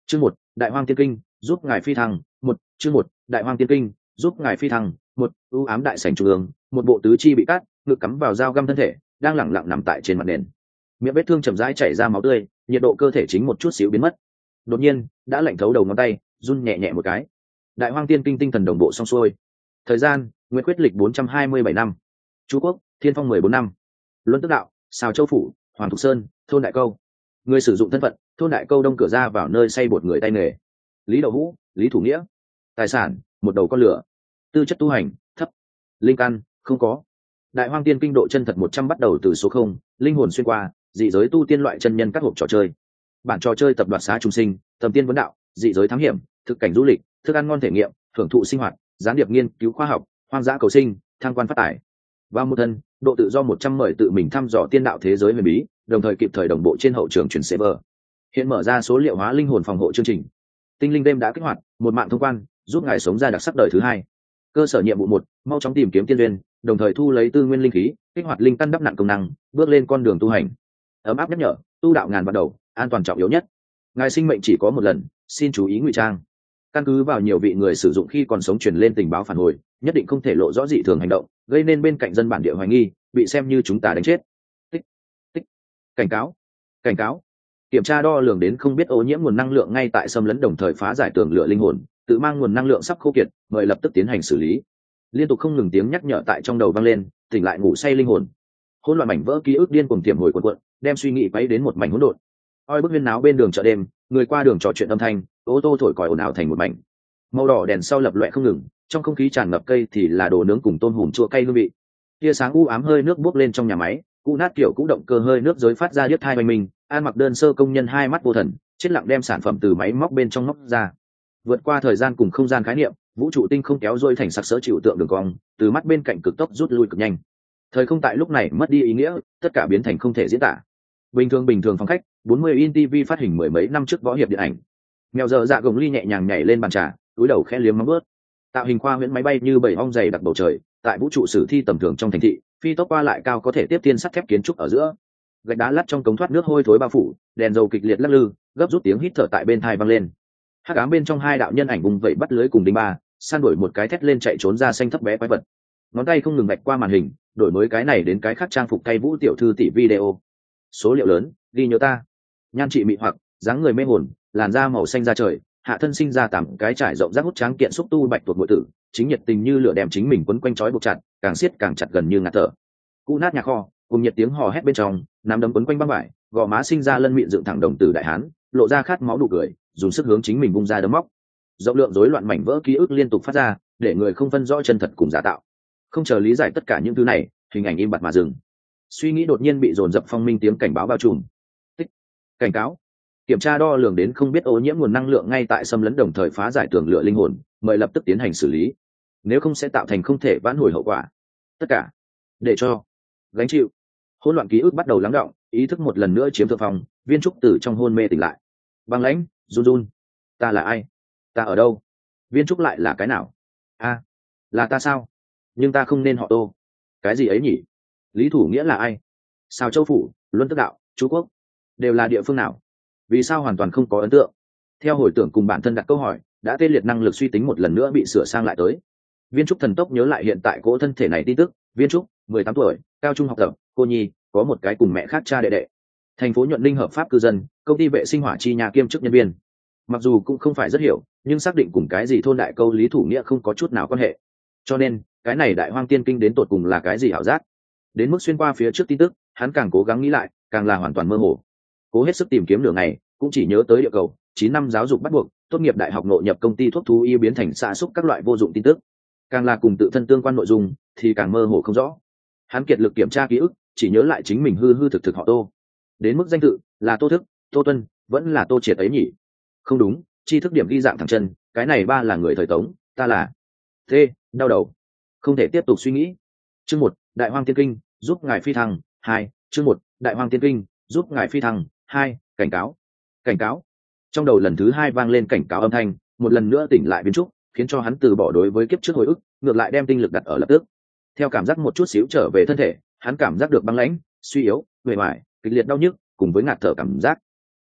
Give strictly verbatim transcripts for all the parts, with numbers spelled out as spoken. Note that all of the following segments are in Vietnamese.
Chương một, Đại Hoang Tiên Kinh, giúp ngài phi thăng, một, chương một, Đại Hoang Tiên Kinh, giúp ngài phi thăng, một, ưu ám đại sảnh trung ương, một bộ tứ chi bị cắt, ngực cắm vào dao găm thân thể, đang lẳng lặng nằm tại trên mặt nền. Miệng vết thương chậm rãi chảy ra máu tươi, nhiệt độ cơ thể chính một chút xíu biến mất. Đột nhiên, đã lạnh thấu đầu ngón tay, run nhẹ nhẹ một cái. Đại Hoang Tiên Kinh tinh thần đồng bộ xong xuôi. Thời gian, Nguyên Quyết lịch bốn trăm hai mươi bảy năm. Chú quốc, Thiên Phong mười bốn năm. Luân Tức đạo, Sào Châu phủ, Hoàng Thục Sơn, thôn Đại Câu. Người sử dụng thân phận, thôn Đại Câu đông cửa ra vào nơi xây bột người tay nghề. Lý Đậu Vũ, Lý Thủ Nghĩa. Tài sản, một đầu con lửa. Tư chất tu hành, thấp. Linh căn, không có. Đại Hoang Tiên Kinh độ chân thật một trăm bắt đầu từ số không, linh hồn xuyên qua, dị giới tu tiên loại chân nhân các hộp trò chơi. Bản trò chơi tập đoạt xá trung sinh, tầm tiên vấn đạo, dị giới thám hiểm, thực cảnh du lịch, thức ăn ngon thể nghiệm, thưởng thụ sinh hoạt, gián điệp nghiên cứu khoa học, hoang dã cầu sinh, thăng quan phát tài. Vào một thân, độ tự do một trăm mời tự mình thăm dò tiên đạo thế giới huyền bí, đồng thời kịp thời đồng bộ trên hậu trường chuyển server. Hiện mở ra số liệu hóa linh hồn phòng hộ chương trình. Tinh linh đêm đã kích hoạt, một mạng thông quan, giúp ngài sống ra đặc sắc đời thứ hai. Cơ sở nhiệm vụ một, mau chóng tìm kiếm tiên duyên, đồng thời thu lấy tư nguyên linh khí, kích hoạt linh căn đắp nặng công năng, bước lên con đường tu hành. Ấm áp nhắc nhở, tu đạo ngàn bắt đầu, an toàn trọng yếu nhất. Ngài sinh mệnh chỉ có một lần, xin chú ý ngụy trang. Căn cứ vào nhiều vị người sử dụng khi còn sống truyền lên tình báo phản hồi, nhất định không thể lộ rõ dị thường hành động, gây nên bên cạnh dân bản địa hoài nghi, bị xem như chúng ta đánh chết. Tích, tích. Cảnh cáo, cảnh cáo. Kiểm tra đo lường đến không biết ô nhiễm nguồn năng lượng ngay tại xâm lấn, đồng thời phá giải tường lửa linh hồn, tự mang nguồn năng lượng sắp khô kiệt, mời lập tức tiến hành xử lý. Liên tục không ngừng tiếng nhắc nhở tại trong đầu vang lên, tỉnh lại ngủ say linh hồn. Hỗn loạn mảnh vỡ ký ức điên cuồng tiềm hồi cuộn cuộn, đem suy nghĩ quấy đến một mảnh hỗn độn. Oi bức huyên náo bên đường chợ đêm, người qua đường trò chuyện âm thanh, ô tô thổi còi ồn ào thành một mảnh. Màu đỏ đèn sau lập loè không ngừng, trong không khí tràn ngập cây thì là đồ nướng cùng tôm hùm chua cay hương vị. Tia sáng u ám hơi nước bốc lên trong nhà máy, cũ nát kiểu cũ động cơ hơi nước rối phát ra điếc thai hoành mình. An mặc đơn sơ công nhân hai mắt vô thần, chết lặng đem sản phẩm từ máy móc bên trong móc ra. Vượt qua thời gian cùng không gian khái niệm, vũ trụ tinh không kéo dôi thành sặc sỡ chịu tượng đường cong, từ mắt bên cạnh cực tốc rút lui cực nhanh. Thời không tại lúc này mất đi ý nghĩa, tất cả biến thành không thể diễn tả. Bình thường bình thường phòng khách, bốn mươi in ti vi phát hình mười mấy năm trước võ hiệp điện ảnh. Mèo giờ dạ gồng ly nhẹ nhàng nhảy lên bàn trà, túi đầu khẽ liếm móng bước. Tạo hình khoa huyễn máy bay như bảy ong dày đặc bầu trời, tại vũ trụ sử thi tầm thường trong thành thị, phi tốc qua lại cao có thể tiếp tiên sắt thép kiến trúc ở giữa. Gạch đá lắt trong cống thoát nước hôi thối bao phủ, đèn dầu kịch liệt lắc lư, gấp rút tiếng hít thở tại bên tai vang lên. Hắc ám bên trong hai đạo nhân ảnh vùng vẫy bắt lưới cùng đinh ba, săn đuổi một cái thét lên chạy trốn ra xanh thấp bé quái vật. Ngón tay không ngừng vạch qua màn hình, đổi mới cái này đến cái khác trang phục thay vũ tiểu thư tỷ video. Số liệu lớn, ghi nhớ ta. Nhan trị mị hoặc, dáng người mê hồn, làn da màu xanh da trời, hạ thân sinh ra tám cái trải rộng rác hút tráng kiện xúc tu bạch tuộc bội tử, chính nhiệt tình như lửa đem chính mình quấn quanh trói buộc chặt, càng siết càng chặt gần như ngạt thở. Cũ nát nhà kho, cùng nhiệt tiếng hò hét bên trong, nắm đấm quấn quanh băng vải, gò má sinh ra lân mịn dựng thẳng đồng tử đại hán, lộ ra khát máu đủ cười, dùng sức hướng chính mình bung ra đấm móc. Rộng lượng rối loạn mảnh vỡ ký ức liên tục phát ra, để người không phân rõ chân thật cùng giả tạo. Không chờ lý giải tất cả những thứ này, hình ảnh im bặt mà dừng. Suy nghĩ đột nhiên bị dồn dập phong minh tiếng cảnh báo bao trùm. Tích, cảnh cáo. Kiểm tra đo lường đến không biết ô nhiễm nguồn năng lượng ngay tại xâm lấn, đồng thời phá giải tường lửa linh hồn, mời lập tức tiến hành xử lý. Nếu không sẽ tạo thành không thể vãn hồi hậu quả. Tất cả để cho gánh chịu. Hỗn loạn ký ức bắt đầu lắng đọng, ý thức một lần nữa chiếm thượng phong. Viên trúc từ trong hôn mê tỉnh lại. Băng lãnh, run run. Ta là ai? Ta ở đâu? Viên trúc lại là cái nào? A, là ta sao? Nhưng ta không nên họ Tô. Cái gì ấy nhỉ? Lý Thủ Nghĩa là ai? Sào Châu phủ, Luân Tức đạo, Chú Quốc, đều là địa phương nào? Vì sao hoàn toàn không có ấn tượng? Theo hồi tưởng cùng bản thân đặt câu hỏi, đã tê liệt năng lực suy tính một lần nữa bị sửa sang lại tới. Viên trúc thần tốc nhớ lại hiện tại cỗ thân thể này tin tức. Viên trúc, mười tám tuổi, cao trung học tập, cô nhi, có một cái cùng mẹ khác cha đệ đệ. Thành phố Nhuận Ninh hợp pháp cư dân, công ty vệ sinh hỏa chi nhà kiêm chức nhân viên. Mặc dù cũng không phải rất hiểu, nhưng xác định cùng cái gì thôn Đại Câu Lý Thủ Nghĩa không có chút nào quan hệ. Cho nên, cái này Đại Hoang Tiên Kinh đến tột cùng là cái gì ảo giác? Đến mức xuyên qua phía trước tin tức, hắn càng cố gắng nghĩ lại, càng là hoàn toàn mơ hồ. Cố hết sức tìm kiếm nửa ngày, cũng chỉ nhớ tới địa cầu, chín năm giáo dục bắt buộc, tốt nghiệp đại học nội nhập công ty thuốc thú y biến thành xạ xúc các loại vô dụng tin tức. Càng là cùng tự thân tương quan nội dung, thì càng mơ hồ không rõ. Hắn kiệt lực kiểm tra ký ức, chỉ nhớ lại chính mình hư hư thực thực họ Tô. Đến mức danh tự là Tô Thức, Tô Tuân, vẫn là Tô Triệt ấy nhỉ? Không đúng, tri thức điểm ghi dạng thẳng chân, cái này ba là người thời Tống, ta là T, đau đầu. Không thể tiếp tục suy nghĩ. Chương một, Đại Hoang Tiên Kinh, giúp ngài phi thăng. Hai, chương một, Đại Hoang Tiên Kinh, giúp ngài phi thăng. Hai, cảnh cáo. Cảnh cáo. Trong đầu lần thứ hai vang lên cảnh cáo âm thanh, một lần nữa tỉnh lại Viên trúc, khiến cho hắn từ bỏ đối với kiếp trước hồi ức, ngược lại đem tinh lực đặt ở lập tức. Theo cảm giác một chút xíu trở về thân thể, hắn cảm giác được băng lãnh, suy yếu, mệt mỏi, kịch liệt đau nhức, cùng với ngạt thở cảm giác.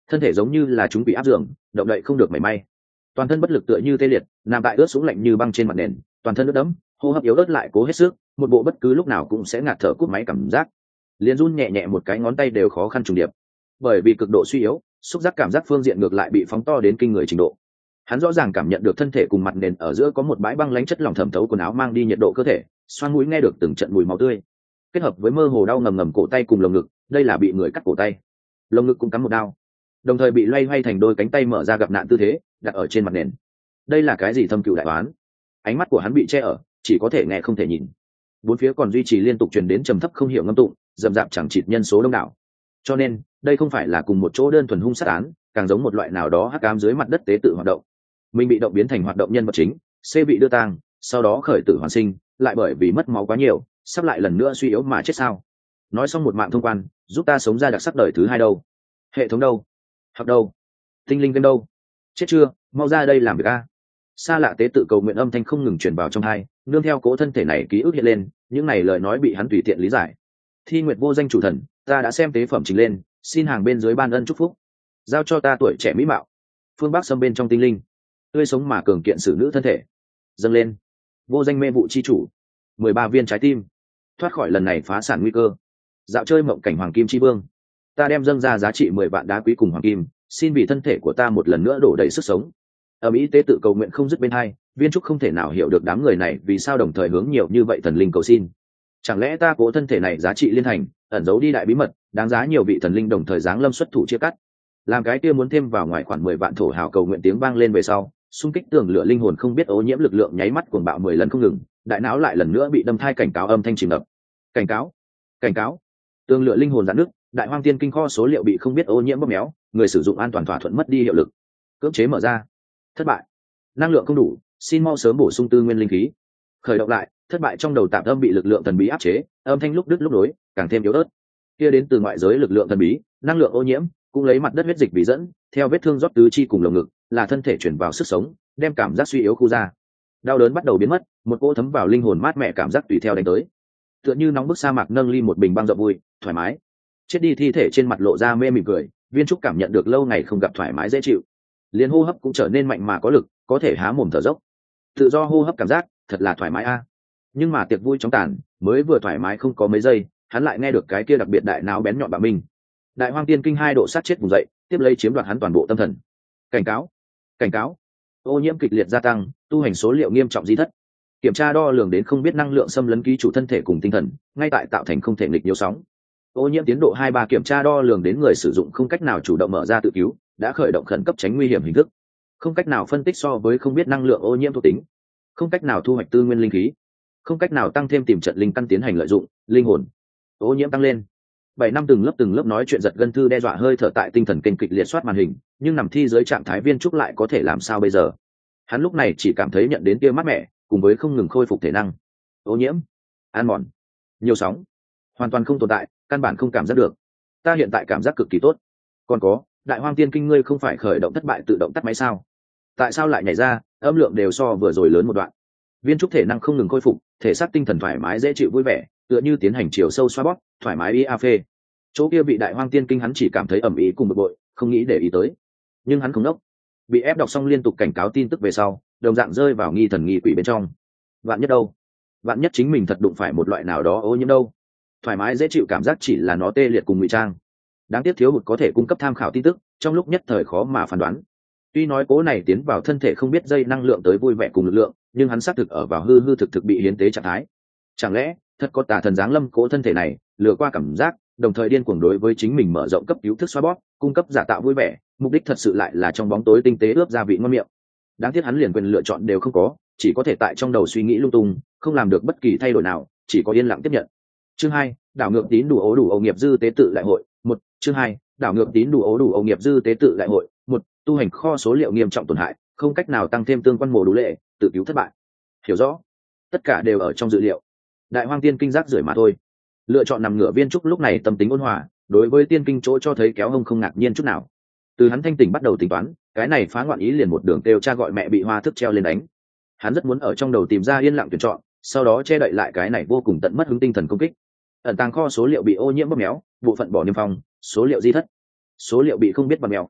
thân thể giống như là chúng bị áp giường, động đậy không được mảy may, toàn thân bất lực tựa như tê liệt, nằm tại ướt sũng lạnh như băng trên mặt nền, toàn thân ướt đẫm, hô hấp yếu ớt lại cố hết sức, một bộ bất cứ lúc nào cũng sẽ ngạt thở cúp máy cảm giác, liền run nhẹ nhẹ một cái ngón tay đều khó khăn trùng điệp. Bởi vì cực độ suy yếu, xúc giác cảm giác phương diện ngược lại bị phóng to đến kinh người trình độ. Hắn rõ ràng cảm nhận được thân thể cùng mặt nền ở giữa có một bãi băng lánh chất lỏng thẩm thấu quần áo mang đi nhiệt độ cơ thể, xoang mũi nghe được từng trận mùi máu tươi, kết hợp với mơ hồ đau ngầm ngầm cổ tay cùng lồng ngực, đây là bị người cắt cổ tay, lồng ngực cũng cắm một đao, đồng thời bị loay hoay thành đôi cánh tay mở ra gặp nạn tư thế, đặt ở trên mặt nền. Đây là cái gì thâm cửu đại oán? Ánh mắt của hắn bị che ở, chỉ có thể nghe không thể nhìn. Bốn phía còn duy trì liên tục truyền đến trầm thấp không hiểu ngâm tụng, rậm rạp chẳng chịt nhân số đông đảo. Cho nên, đây không phải là cùng một chỗ đơn thuần hung sát án, càng giống một loại nào đó hắc ám dưới mặt đất tế tự hoạt động. Mình bị động biến thành hoạt động nhân vật chính, C bị đưa tang, sau đó khởi tử hoàn sinh, lại bởi vì mất máu quá nhiều, sắp lại lần nữa suy yếu mà chết sao? Nói xong một mạng thông quan, giúp ta sống ra đặc sắc đời thứ hai đâu? Hệ thống đâu? Hoặc đâu? Tinh linh game đâu? Chết chưa? Mau ra đây làm việc a! Xa lạ tế tự cầu nguyện âm thanh không ngừng truyền vào trong tai, nương theo cố thân thể này ký ức hiện lên, những này lời nói bị hắn tùy tiện lý giải. Thi nguyệt vô danh chủ thần, ta đã xem tế phẩm trình lên, xin hàng bên dưới ban ân chúc phúc, giao cho ta tuổi trẻ mỹ mạo, phương bắc xâm bên trong tinh linh, tươi sống mà cường kiện xử nữ thân thể, dâng lên vô danh mê vụ chi chủ, mười ba viên trái tim, thoát khỏi lần này phá sản nguy cơ, dạo chơi mộng cảnh hoàng kim chi vương, ta đem dâng ra giá trị mười vạn đá quý cùng hoàng kim, xin vì thân thể của ta một lần nữa đổ đầy sức sống. Ở mỹ tế tự cầu nguyện không dứt bên hai, viên trúc không thể nào hiểu được đám người này vì sao đồng thời hướng nhiều như vậy thần linh cầu xin. Chẳng lẽ ta cố thân thể này giá trị liên thành, ẩn giấu đi đại bí mật, đáng giá nhiều vị thần linh đồng thời giáng lâm xuất thủ chia cắt, làm cái kia muốn thêm vào ngoài khoảng mười vạn thổ hào cầu nguyện tiếng vang lên về sau, xung kích tường lửa linh hồn không biết ô nhiễm lực lượng nháy mắt cuồng bạo mười lần không ngừng, đại não lại lần nữa bị đâm thai cảnh cáo âm thanh chìm ngập. Cảnh cáo, cảnh cáo. Tường lửa linh hồn giãn nước, đại hoang tiên kinh kho số liệu bị không biết ô nhiễm bóp méo, người sử dụng an toàn thỏa thuận mất đi hiệu lực. Cưỡng chế mở ra. Thất bại. Năng lượng không đủ, xin mau sớm bổ sung tư nguyên linh khí. Khởi động lại, thất bại trong đầu tạm âm bị lực lượng thần bí áp chế, âm thanh lúc đứt lúc nối, càng thêm yếu ớt. Kia đến từ ngoại giới lực lượng thần bí, năng lượng ô nhiễm, cũng lấy mặt đất huyết dịch vì dẫn, theo vết thương rót tứ chi cùng lồng ngực, là thân thể chuyển vào sức sống, đem cảm giác suy yếu khu ra. Đau đớn bắt đầu biến mất, một cỗ thấm vào linh hồn mát mẻ cảm giác tùy theo đánh tới. Tựa như nóng bức sa mạc nâng ly một bình băng rộng vui, thoải mái. Chết đi thi thể trên mặt lộ ra mê mỉm cười, viên trúc cảm nhận được lâu ngày không gặp thoải mái dễ chịu. Liên hô hấp cũng trở nên mạnh mà có lực, có thể há mồm thở dốc. Tự do hô hấp cảm giác, thật là thoải mái a. Nhưng mà tiệc vui chóng tàn, mới vừa thoải mái không có mấy giây, hắn lại nghe được cái kia đặc biệt đại não bén nhọn bạo minh. Đại hoang tiên kinh hai độ sát chết vùng dậy, tiếp lấy chiếm đoạt hắn toàn bộ tâm thần. Cảnh cáo, cảnh cáo, ô nhiễm kịch liệt gia tăng, tu hành số liệu nghiêm trọng di thất, kiểm tra đo lường đến không biết năng lượng xâm lấn ký chủ thân thể cùng tinh thần, ngay tại tạo thành không thể nghịch nhiều sóng. Ô nhiễm tiến độ hai ba kiểm tra đo lường đến người sử dụng không cách nào chủ động mở ra tự cứu, đã khởi động khẩn cấp tránh nguy hiểm hình thức, không cách nào phân tích so với không biết năng lượng ô nhiễm thuộc tính, không cách nào thu hoạch tư nguyên linh khí, không cách nào tăng thêm tìm trận linh căn tiến hành lợi dụng linh hồn. Ô nhiễm tăng lên. Bảy năm từng lớp từng lớp nói chuyện giật gân thư đe dọa hơi thở tại tinh thần kênh kịch liệt soát màn hình, nhưng nằm thi dưới trạng thái viên trúc lại có thể làm sao bây giờ? Hắn lúc này chỉ cảm thấy nhận đến tia mát mẻ, cùng với không ngừng khôi phục thể năng. Ô nhiễm, ăn mòn, nhiều sóng, hoàn toàn không tồn tại, căn bản không cảm giác được. Ta hiện tại cảm giác cực kỳ tốt. Còn có, đại hoang tiên kinh ngươi không phải khởi động thất bại tự động tắt máy sao? Tại sao lại nhảy ra, âm lượng đều so vừa rồi lớn một đoạn. Viên trúc thể năng không ngừng khôi phục, thể xác tinh thần thoải mái dễ chịu vui vẻ, tựa như tiến hành chiều sâu xoa bóp, thoải mái y a phê. Chỗ kia bị đại hoang tiên kinh hắn chỉ cảm thấy ẩm ý cùng bực bội, không nghĩ để ý tới. Nhưng hắn không đốc, bị ép đọc xong liên tục cảnh cáo tin tức về sau, đồng dạng rơi vào nghi thần nghi quỷ bên trong. Vạn nhất đâu? Vạn nhất chính mình thật đụng phải một loại nào đó ô nhiễm đâu? Thoải mái dễ chịu cảm giác chỉ là nó tê liệt cùng ngụy trang. Đáng tiếc thiếu hụt có thể cung cấp tham khảo tin tức, trong lúc nhất thời khó mà phán đoán. Tuy nói cố này tiến vào thân thể không biết dây năng lượng tới vui vẻ cùng lực lượng, nhưng hắn xác thực ở vào hư hư thực thực bị hiến tế trạng thái. Chẳng lẽ thật có tà thần giáng lâm cố thân thể này, lừa qua cảm giác, đồng thời điên cuồng đối với chính mình mở rộng cấp cứu thức xoa bóp, cung cấp giả tạo vui vẻ, mục đích thật sự lại là trong bóng tối tinh tế ướp gia vị ngon miệng. Đáng tiếc hắn liền quyền lựa chọn đều không có, chỉ có thể tại trong đầu suy nghĩ lung tung, không làm được bất kỳ thay đổi nào, chỉ có yên lặng tiếp nhận. Chương hai, đảo ngược tín đủ ố đủ ổ nghiệp dư tế tự đại hội. Một, chương hai, đảo ngược tín đủ ố đủ ổ nghiệp dư tế tự đại hội. Một, tu hành kho số liệu nghiêm trọng tổn hại, không cách nào tăng thêm tương quan mổ đủ lệ, tự cứu thất bại. Hiểu rõ, tất cả đều ở trong dự liệu. Đại hoang tiên kinh giác rưởi mà thôi. Lựa chọn nằm ngửa viên trúc lúc này tâm tính ôn hòa, đối với tiên kinh chỗ cho thấy kéo hông không ngạc nhiên chút nào. Từ hắn thanh tỉnh bắt đầu tính toán, cái này phá ngoạn ý liền một đường kêu cha gọi mẹ bị hoa thức treo lên đánh. Hắn rất muốn ở trong đầu tìm ra yên lặng tuyển chọn, sau đó che đậy lại cái này vô cùng tận mất hứng tinh thần công kích. Ẩn tàng kho số liệu bị ô nhiễm bóp méo, bộ phận bỏ niêm phong, số liệu di thất, số liệu bị không biết bật mèo,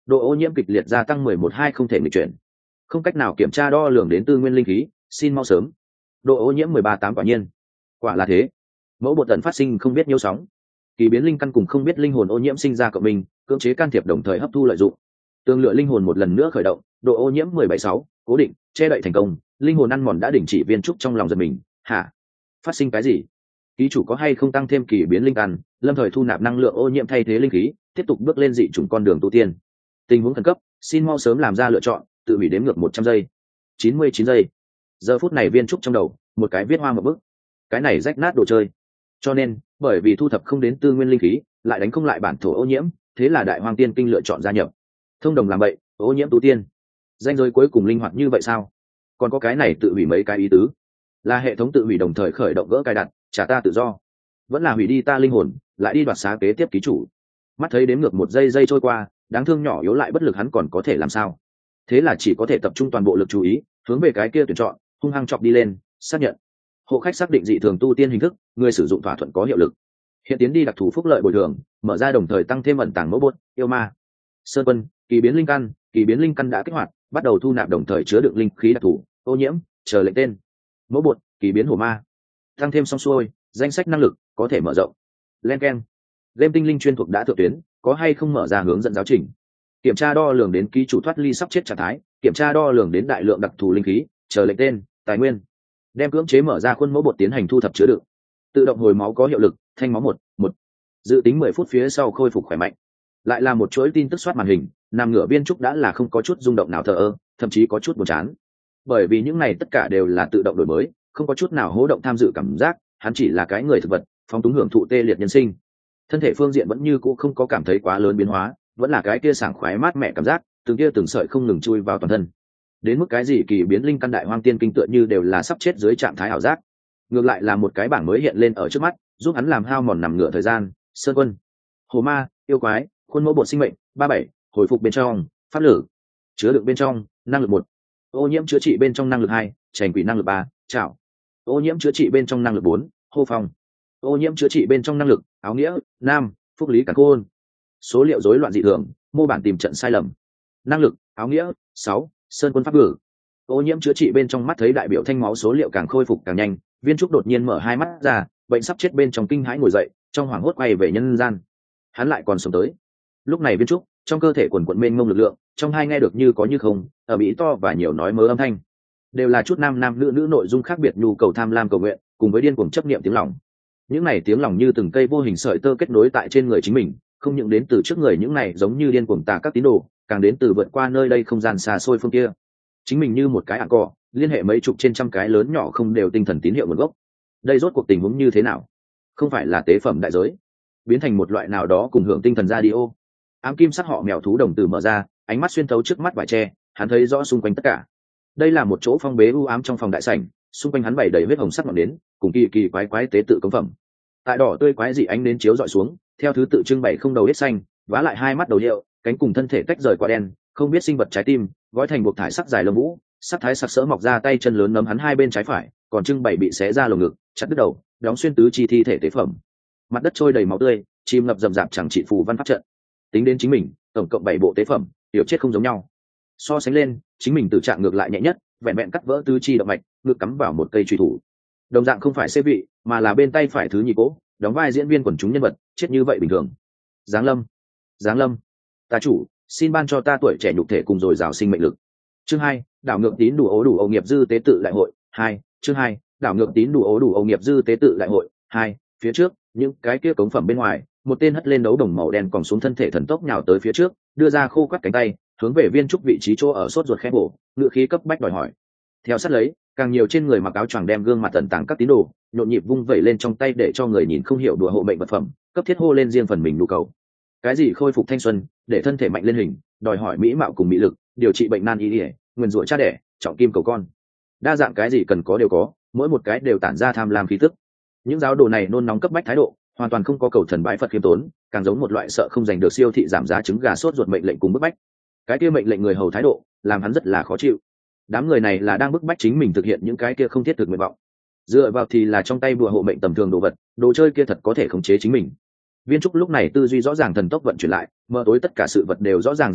độ ô nhiễm kịch liệt gia tăng mười một hai không thể nghịch chuyển, không cách nào kiểm tra đo lường đến tư nguyên linh khí, xin mau sớm. Độ ô nhiễm mười ba tám quả nhiên, quả là thế. Mẫu bột tần phát sinh không biết nhiêu sóng, kỳ biến linh căn cùng không biết linh hồn ô nhiễm sinh ra cộng minh, cưỡng chế can thiệp đồng thời hấp thu lợi dụng. Tương lựa linh hồn một lần nữa khởi động, độ ô nhiễm mười bảy sáu, cố định, che đậy thành công, linh hồn ăn mòn đã đình chỉ viên trúc trong lòng giật mình. Hả? Phát sinh cái gì? Ký chủ có hay không tăng thêm kỳ biến linh căn, lâm thời thu nạp năng lượng ô nhiễm thay thế linh khí, tiếp tục bước lên dị chủng con đường tu tiên. Tình huống khẩn cấp, xin mau sớm làm ra lựa chọn, tự hủy đếm ngược một trăm giây. chín mươi chín giây. Giờ phút này viên trúc trong đầu, một cái viết hoa một bức. Cái này rách nát đồ chơi. Cho nên, bởi vì thu thập không đến tư nguyên linh khí, lại đánh không lại bản thổ ô nhiễm, thế là Đại Hoang Tiên Kinh lựa chọn gia nhập. Thông đồng làm vậy, ô nhiễm tu tiên. Danh giới cuối cùng linh hoạt như vậy sao? Còn có cái này tự hủy mấy cái ý tứ? Là hệ thống tự hủy đồng thời khởi động gỡ cài đặt, trả ta tự do, vẫn là hủy đi ta linh hồn, lại đi đoạt xá kế tiếp ký chủ? Mắt thấy đếm ngược một giây giây trôi qua, đáng thương nhỏ yếu lại bất lực, hắn còn có thể làm sao? Thế là chỉ có thể tập trung toàn bộ lực chú ý, hướng về cái kia tuyển chọn, hung hăng chọc đi lên, xác nhận. Hộ khách xác định dị thường tu tiên hình thức, người sử dụng thỏa thuận có hiệu lực. Hiện tiến đi đặc thù phúc lợi bồi thường, mở ra đồng thời tăng thêm ẩn tàng mẫu bốt, yêu ma. Sơn Quân, kỳ biến linh căn, kỳ biến linh căn đã kích hoạt, bắt đầu thu nạp đồng thời chứa đựng linh khí đặc thù, ô nhiễm, chờ lệnh tên. Mẫu bột, kỳ biến hổ ma. Tăng thêm xong xuôi, danh sách năng lực có thể mở rộng. Len keng. Game tinh linh chuyên thuộc đã thượng tuyến, có hay không mở ra hướng dẫn giáo trình. Kiểm tra đo lường đến ký chủ thoát ly sắp chết trạng thái, kiểm tra đo lường đến đại lượng đặc thù linh khí, chờ lệnh tên, tài nguyên. Đem cưỡng chế mở ra khuôn mẫu bột tiến hành thu thập chứa đựng. Tự động hồi máu có hiệu lực, thanh máu một, một. Dự tính mười phút phía sau khôi phục khỏe mạnh. Lại là một chuỗi tin tức soát màn hình, nằm ngửa viên trúc đã là không có chút rung động nào thờ ơ, thậm chí có chút buồn chán. Bởi vì những này tất cả đều là tự động đổi mới, không có chút nào hố động tham dự cảm giác, hắn chỉ là cái người thực vật, phóng túng hưởng thụ tê liệt nhân sinh. Thân thể phương diện vẫn như cũ không có cảm thấy quá lớn biến hóa, vẫn là cái kia sảng khoái mát mẻ cảm giác, từng kia từng sợi không ngừng chui vào toàn thân. Đến mức cái gì kỳ biến linh căn Đại Hoang Tiên Kinh tựa như đều là sắp chết dưới trạng thái ảo giác. Ngược lại là một cái bảng mới hiện lên ở trước mắt, giúp hắn làm hao mòn nằm ngửa thời gian. Sơn Quân, hồ ma, yêu quái, khuôn mẫu bột sinh mệnh, ba bảy, hồi phục bên trong, pháp lử, chứa đựng bên trong, năng lực một, ô nhiễm chữa trị bên trong năng lực hai, trành quỷ năng lực ba, chảo, ô nhiễm chữa trị bên trong năng lực bốn, hô phong, ô nhiễm chữa trị bên trong năng lực, áo nghĩa, nam, phúc lý cản khôn. Số liệu rối loạn dị thường, mô bản tìm trận sai lầm. Năng lực, áo nghĩa, sáu, Sơn Quân pháp ngữ. Ô nhiễm chữa trị bên trong mắt thấy đại biểu thanh máu số liệu càng khôi phục càng nhanh, viên trúc đột nhiên mở hai mắt ra, bệnh sắp chết bên trong kinh hãi ngồi dậy, trong hoảng hốt quay về nhân gian. Hắn lại còn sống tới. Lúc này viên trúc trong cơ thể quần quận mênh mông lực lượng, trong hai nghe được như có như không, ở mỹ to và nhiều nói mớ âm thanh, đều là chút nam nam nữ nữ nội dung khác biệt, nhu cầu tham lam cầu nguyện, cùng với điên cuồng chấp niệm tiếng lòng. Những này tiếng lòng như từng cây vô hình sợi tơ kết nối tại trên người chính mình, không những đến từ trước người những này giống như điên cuồng tà các tín đồ, càng đến từ vượt qua nơi đây không gian xa xôi phương kia. Chính mình như một cái ảng cỏ, liên hệ mấy chục trên trăm cái lớn nhỏ không đều tinh thần tín hiệu nguồn gốc. Đây rốt cuộc tình huống như thế nào? Không phải là tế phẩm đại giới, biến thành một loại nào đó cùng hưởng tinh thần radio. Ám kim sắc họ mèo thú đồng tử mở ra, ánh mắt xuyên thấu trước mắt vải tre, hắn thấy rõ xung quanh tất cả. Đây là một chỗ phong bế u ám trong phòng đại sảnh, xung quanh hắn bày đầy huyết hồng sắc ngọn nến, cùng kỳ kỳ quái quái tế tự công phẩm. Tại đỏ tươi quái dị ánh nến chiếu dọi xuống, theo thứ tự trưng bày không đầu hết xanh, vá lại hai mắt đầu hiệu, cánh cùng thân thể tách rời qua đen, không biết sinh vật trái tim, gói thành buộc thải sắc dài lông vũ, sắc thái sặc sỡ mọc ra tay chân lớn nấm hắn hai bên trái phải, còn trưng bày bị xé ra lồng ngực, chặt đứt đầu, đóng xuyên tứ chi thi thể tế phẩm. Mặt đất trôi đầy máu tươi, chim ngập rầm rạp chẳng trị phù văn pháp trận. Tính đến chính mình, tổng cộng bảy bộ tế phẩm, tiểu chết không giống nhau. So sánh lên, chính mình tự trạng ngược lại nhẹ nhất, vẹn vẹn cắt vỡ tứ chi động mạch, ngực cắm vào một cây truy thủ. Đồng dạng không phải xê vị, mà là bên tay phải thứ nhị cố, đóng vai diễn viên quần chúng nhân vật, chết như vậy bình thường. Giáng lâm, Giáng lâm, ta chủ, xin ban cho ta tuổi trẻ nhục thể cùng dồi dào sinh mệnh lực. Chương hai, đảo ngược tín đủ ố đủ âu nghiệp dư tế tự đại hội hai. Chương hai, đảo ngược tín đủ ố đủ âu nghiệp dư tế tự đại hội hai. Phía trước, những cái kia cống phẩm bên ngoài, một tên hất lên đấu đồng màu đen còn xuống thân thể thần tốc nhào tới phía trước, đưa ra khô quắt cánh tay, hướng về viên trúc vị trí chỗ ở sốt ruột khẽ bổ, ngựa khí cấp bách đòi hỏi. Theo sát lấy, càng nhiều trên người mặc áo choàng đem gương mặt tận tàng các tín đồ, nhộn nhịp vung vẩy lên trong tay để cho người nhìn không hiểu đùa hộ mệnh vật phẩm, cấp thiết hô lên riêng phần mình nhu cầu. Cái gì khôi phục thanh xuân, để thân thể mạnh lên hình, đòi hỏi mỹ mạo cùng mỹ lực, điều trị bệnh nan y ỉa, nguyên rủa cha đẻ, trọng kim cầu con, đa dạng cái gì cần có đều có, mỗi một cái đều tản ra tham lam khí tức. Những giáo đồ này nôn nóng cấp bách thái độ, hoàn toàn không có cầu thần bái Phật khiêm tốn, càng giống một loại sợ không giành được siêu thị giảm giá trứng gà sốt ruột mệnh lệnh cùng bức bách. Cái kia mệnh lệnh người hầu thái độ, làm hắn rất là khó chịu. Đám người này là đang bức bách chính mình thực hiện những cái kia không thiết thực nguyện vọng. Dựa vào thì là trong tay bùa hộ mệnh tầm thường đồ vật, đồ chơi kia thật có thể khống chế chính mình. Viên trúc lúc này tư duy rõ ràng, thần tốc vận chuyển lại, mờ tối tất cả sự vật đều rõ ràng rành mạch,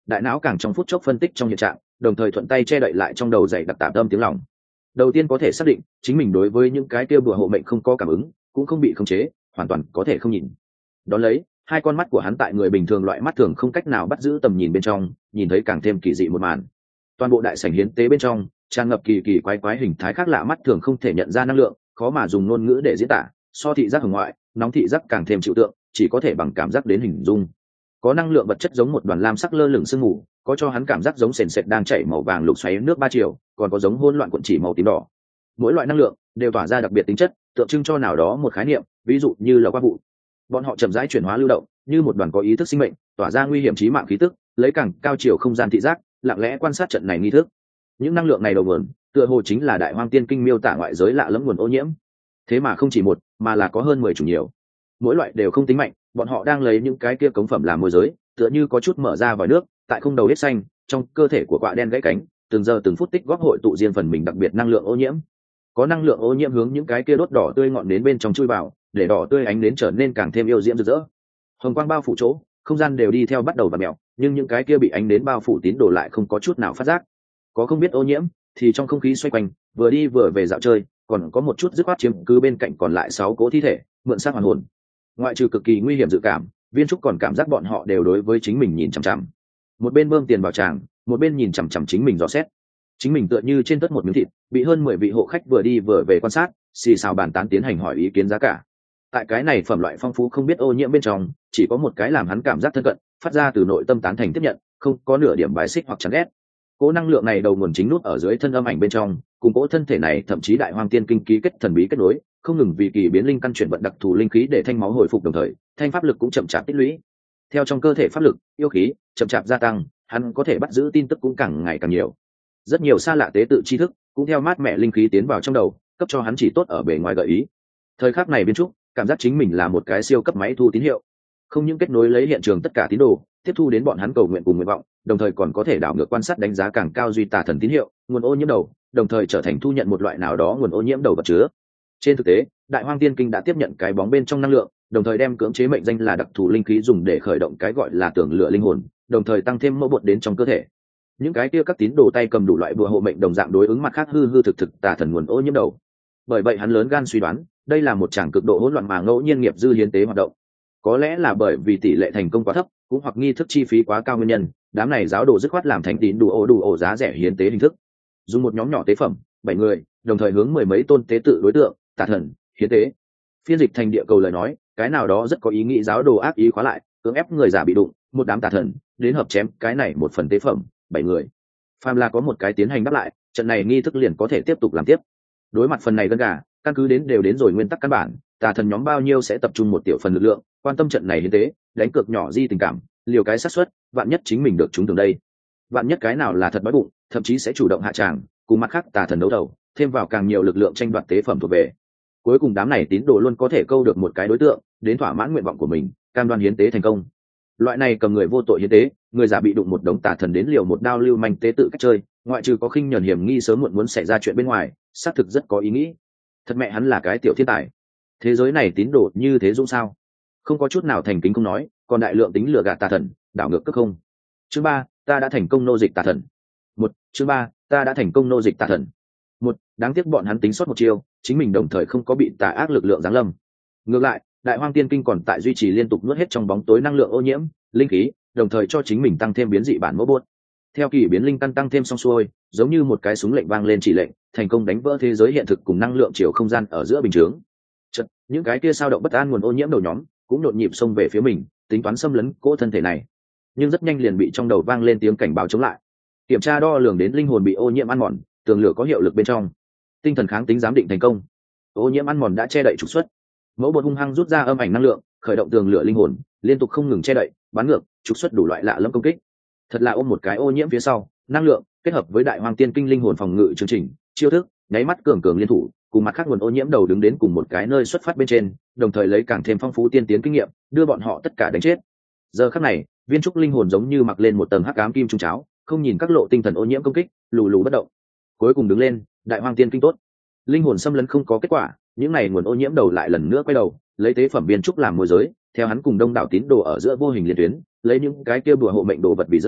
đại não càng trong phút chốc phân tích trong hiện trạng, đồng thời thuận tay che đậy lại trong đầu dày đặc tạm tâm tiếng lòng. Đầu tiên có thể xác định chính mình đối với những cái kia bùa hộ mệnh không có cảm ứng, cũng không bị khống chế, hoàn toàn có thể không nhìn. Đón lấy, hai con mắt của hắn tại người bình thường loại mắt thường không cách nào bắt giữ tầm nhìn bên trong, nhìn thấy càng thêm kỳ dị một màn. Toàn bộ đại sảnh hiến tế bên trong tràn ngập kỳ kỳ quái quái hình thái khác lạ, mắt thường không thể nhận ra năng lượng, khó mà dùng ngôn ngữ để diễn tả, so thị giác hồng ngoại, nóng thị giác càng thêm chịu tượng, chỉ có thể bằng cảm giác đến hình dung. Có năng lượng vật chất giống một đoàn lam sắc lơ lửng sương mù, có cho hắn cảm giác giống sền sệt đang chảy màu vàng lục xoáy nước ba chiều, còn có giống hỗn loạn cuộn chỉ màu tím đỏ. Mỗi loại năng lượng đều tỏa ra đặc biệt tính chất, tượng trưng cho nào đó một khái niệm, ví dụ như là quang vụ. Bọn họ chậm rãi chuyển hóa lưu động, như một đoàn có ý thức sinh mệnh, tỏa ra nguy hiểm chí mạng khí tức, lấy càng cao chiều không gian thị giác, lặng lẽ quan sát trận này nghi thức. Những năng lượng này đầu nguồn, tựa hồ chính là Đại Hoang Tiên Kinh miêu tả ngoại giới lạ lẫm nguồn ô nhiễm. Thế mà không chỉ một, mà là có hơn mười chủng nhiều. Mỗi loại đều không tính mạnh, bọn họ đang lấy những cái kia cống phẩm làm môi giới, tựa như có chút mở ra vòi nước, tại không đầu hết xanh, trong cơ thể của quạ đen gãy cánh, từng giờ từng phút tích góp hội tụ riêng phần mình đặc biệt năng lượng ô nhiễm. Có năng lượng ô nhiễm hướng những cái kia đốt đỏ tươi ngọn nến bên trong chui vào, để đỏ tươi ánh nến trở nên càng thêm yêu diễm rực rỡ. Hồng quang bao phủ chỗ, không gian đều đi theo bắt đầu vặn mèo, nhưng những cái kia bị ánh nến bao phủ tín đồ lại không có chút nào phát giác. Có không biết ô nhiễm, thì trong không khí xoay quanh, vừa đi vừa về dạo chơi, còn có một chút dứt khoát chiếm cứ bên cạnh còn lại sáu cỗ thi thể, mượn xác hoàn hồn. Ngoại trừ cực kỳ nguy hiểm dự cảm, Viên Trúc còn cảm giác bọn họ đều đối với chính mình nhìn chằm chằm. Một bên bơm tiền vào tràng, một bên nhìn chằm chằm chính mình dò xét. Chính mình tựa như trên tất một miếng thịt, bị hơn mười vị hộ khách vừa đi vừa về quan sát, xì xào bàn tán tiến hành hỏi ý kiến giá cả. Tại cái này phẩm loại phong phú không biết ô nhiễm bên trong, chỉ có một cái làm hắn cảm giác thân cận, phát ra từ nội tâm tán thành tiếp nhận, không có nửa điểm bài xích hoặc chán ghét. Cố năng lượng này đầu nguồn chính nút ở dưới thân âm ảnh bên trong, cùng cố thân thể này thậm chí Đại Hoang Tiên Kinh ký kết thần bí kết nối, không ngừng vì kỳ biến linh căn chuyển vận đặc thù linh khí để thanh máu hồi phục, đồng thời thanh pháp lực cũng chậm chạp tích lũy. Theo trong cơ thể pháp lực, yêu khí chậm chạp gia tăng, hắn có thể bắt giữ tin tức cũng càng ngày càng nhiều. Rất nhiều xa lạ tế tự tri thức cũng theo mát mẹ linh khí tiến vào trong đầu, cấp cho hắn chỉ tốt ở bề ngoài gợi ý. Thời khắc này Viên Trúc cảm giác chính mình là một cái siêu cấp máy thu tín hiệu, không những kết nối lấy hiện trường tất cả tín đồ, tiếp thu đến bọn hắn cầu nguyện cùng nguyện vọng, đồng thời còn có thể đảo ngược quan sát đánh giá càng cao duy tà thần tín hiệu, nguồn ô nhiễm đầu, đồng thời trở thành thu nhận một loại nào đó nguồn ô nhiễm đầu vật chứa. Trên thực tế, Đại Hoang Tiên Kinh đã tiếp nhận cái bóng bên trong năng lượng, đồng thời đem cưỡng chế mệnh danh là đặc thù linh khí dùng để khởi động cái gọi là tưởng lửa linh hồn, đồng thời tăng thêm mẫu bột đến trong cơ thể. Những cái kia các tín đồ tay cầm đủ loại bùa hộ mệnh đồng dạng đối ứng mặt khác hư hư thực thực tà thần nguồn ô nhiễm đầu. Bởi vậy hắn lớn gan suy đoán, đây là một tràng cực độ hỗn loạn mà ngẫu nhiên nghiệp dư hiến tế hoạt động. Có lẽ là bởi vì tỷ lệ thành công quá thấp, cũng hoặc nghi thức chi phí quá cao nguyên nhân, đám này giáo đồ dứt khoát làm thành tín đủ ổ đủ ổ giá rẻ hiến tế hình thức, dùng một nhóm nhỏ tế phẩm, bảy người, đồng thời hướng mười mấy tôn tế tự đối tượng, tà thần, hiến tế. Phiên dịch thành địa cầu lời nói, cái nào đó rất có ý nghĩ giáo đồ ác ý khóa lại, cưỡng ép người giả bị đụng, một đám tà thần, đến hợp chém cái này một phần tế phẩm, bảy người. Phàm là có một cái tiến hành đáp lại, trận này nghi thức liền có thể tiếp tục làm tiếp. Đối mặt phần này gân gà, căn cứ đến đều đến rồi nguyên tắc căn bản, tà thần nhóm bao nhiêu sẽ tập trung một tiểu phần lực lượng, quan tâm trận này hiến tế, đánh cược nhỏ di tình cảm, liều cái xác suất, vạn nhất chính mình được chúng tưởng đây. Vạn nhất cái nào là thật đói bụng, thậm chí sẽ chủ động hạ tràng, cùng mặt khác tà thần đấu đầu, thêm vào càng nhiều lực lượng tranh đoạt tế phẩm thuộc về. Cuối cùng đám này tín đồ luôn có thể câu được một cái đối tượng, đến thỏa mãn nguyện vọng của mình, cam đoan hiến tế thành công. Loại này cầm người vô tội hiến tế, người già bị đụng một đống tà thần đến liều một đao lưu manh tế tự cách chơi, ngoại trừ có khinh nhẫn hiểm nghi sớm muộn muốn xảy ra chuyện bên ngoài, xác thực rất có ý nghĩ. Thật mẹ hắn là cái tiểu thiên tài. Thế giới này tín đồ như thế dũng sao? Không có chút nào thành kính không nói, còn đại lượng tính lừa gạt tà thần, đảo ngược cước không. Chương ba, ta đã thành công nô dịch tà thần. Một, chương ba, ta đã thành công nô dịch tà thần. Một, đáng tiếc bọn hắn tính sót một chiêu, chính mình đồng thời không có bị tà ác lực lượng giáng lâm. Ngược lại, Đại Hoang Tiên Kinh còn tại duy trì liên tục nuốt hết trong bóng tối năng lượng ô nhiễm, linh khí, đồng thời cho chính mình tăng thêm biến dị bản mẫu buốt. Theo kỳ biến linh căn tăng thêm xong xuôi, giống như một cái súng lệnh vang lên chỉ lệnh, thành công đánh vỡ thế giới hiện thực cùng năng lượng chiều không gian ở giữa bình chướng. Chợt, những cái kia sao động bất an nguồn ô nhiễm đầu nhóm cũng nhộn nhịp xông về phía mình, tính toán xâm lấn cỗ thân thể này. Nhưng rất nhanh liền bị trong đầu vang lên tiếng cảnh báo chống lại. Kiểm tra đo lường đến linh hồn bị ô nhiễm ăn mòn, tường lửa có hiệu lực bên trong. Tinh thần kháng tính giám định thành công. Ô nhiễm ăn mòn đã che đậy trục xuất. Mẫu bột hung hăng rút ra âm ảnh năng lượng, khởi động tường lửa linh hồn, liên tục không ngừng che đậy, bắn ngược, trục xuất đủ loại lạ lẫm công kích. Thật là ôm một cái ô nhiễm phía sau, năng lượng kết hợp với Đại Hoang Tiên Kinh linh hồn phòng ngự chương trình, chiêu thức, nháy mắt cường cường liên thủ, cùng mặt khác nguồn ô nhiễm đầu đứng đến cùng một cái nơi xuất phát bên trên, đồng thời lấy càng thêm phong phú tiên tiến kinh nghiệm, đưa bọn họ tất cả đánh chết. Giờ khắc này, Viên Trúc linh hồn giống như mặc lên một tầng hắc ám kim trung cháo, không nhìn các lộ tinh thần ô nhiễm công kích, lù lù bất động. Cuối cùng đứng lên, Đại Hoang Tiên Kinh tốt. Linh hồn xâm lấn không có kết quả, những này nguồn ô nhiễm đầu lại lần nữa quay đầu, lấy tế phẩm Viên Trúc làm môi giới, theo hắn cùng đông đảo tín đồ ở giữa vô hình liên tuyến, lấy những cái kia bùa hộ mệnh đồ vật bị dẫn,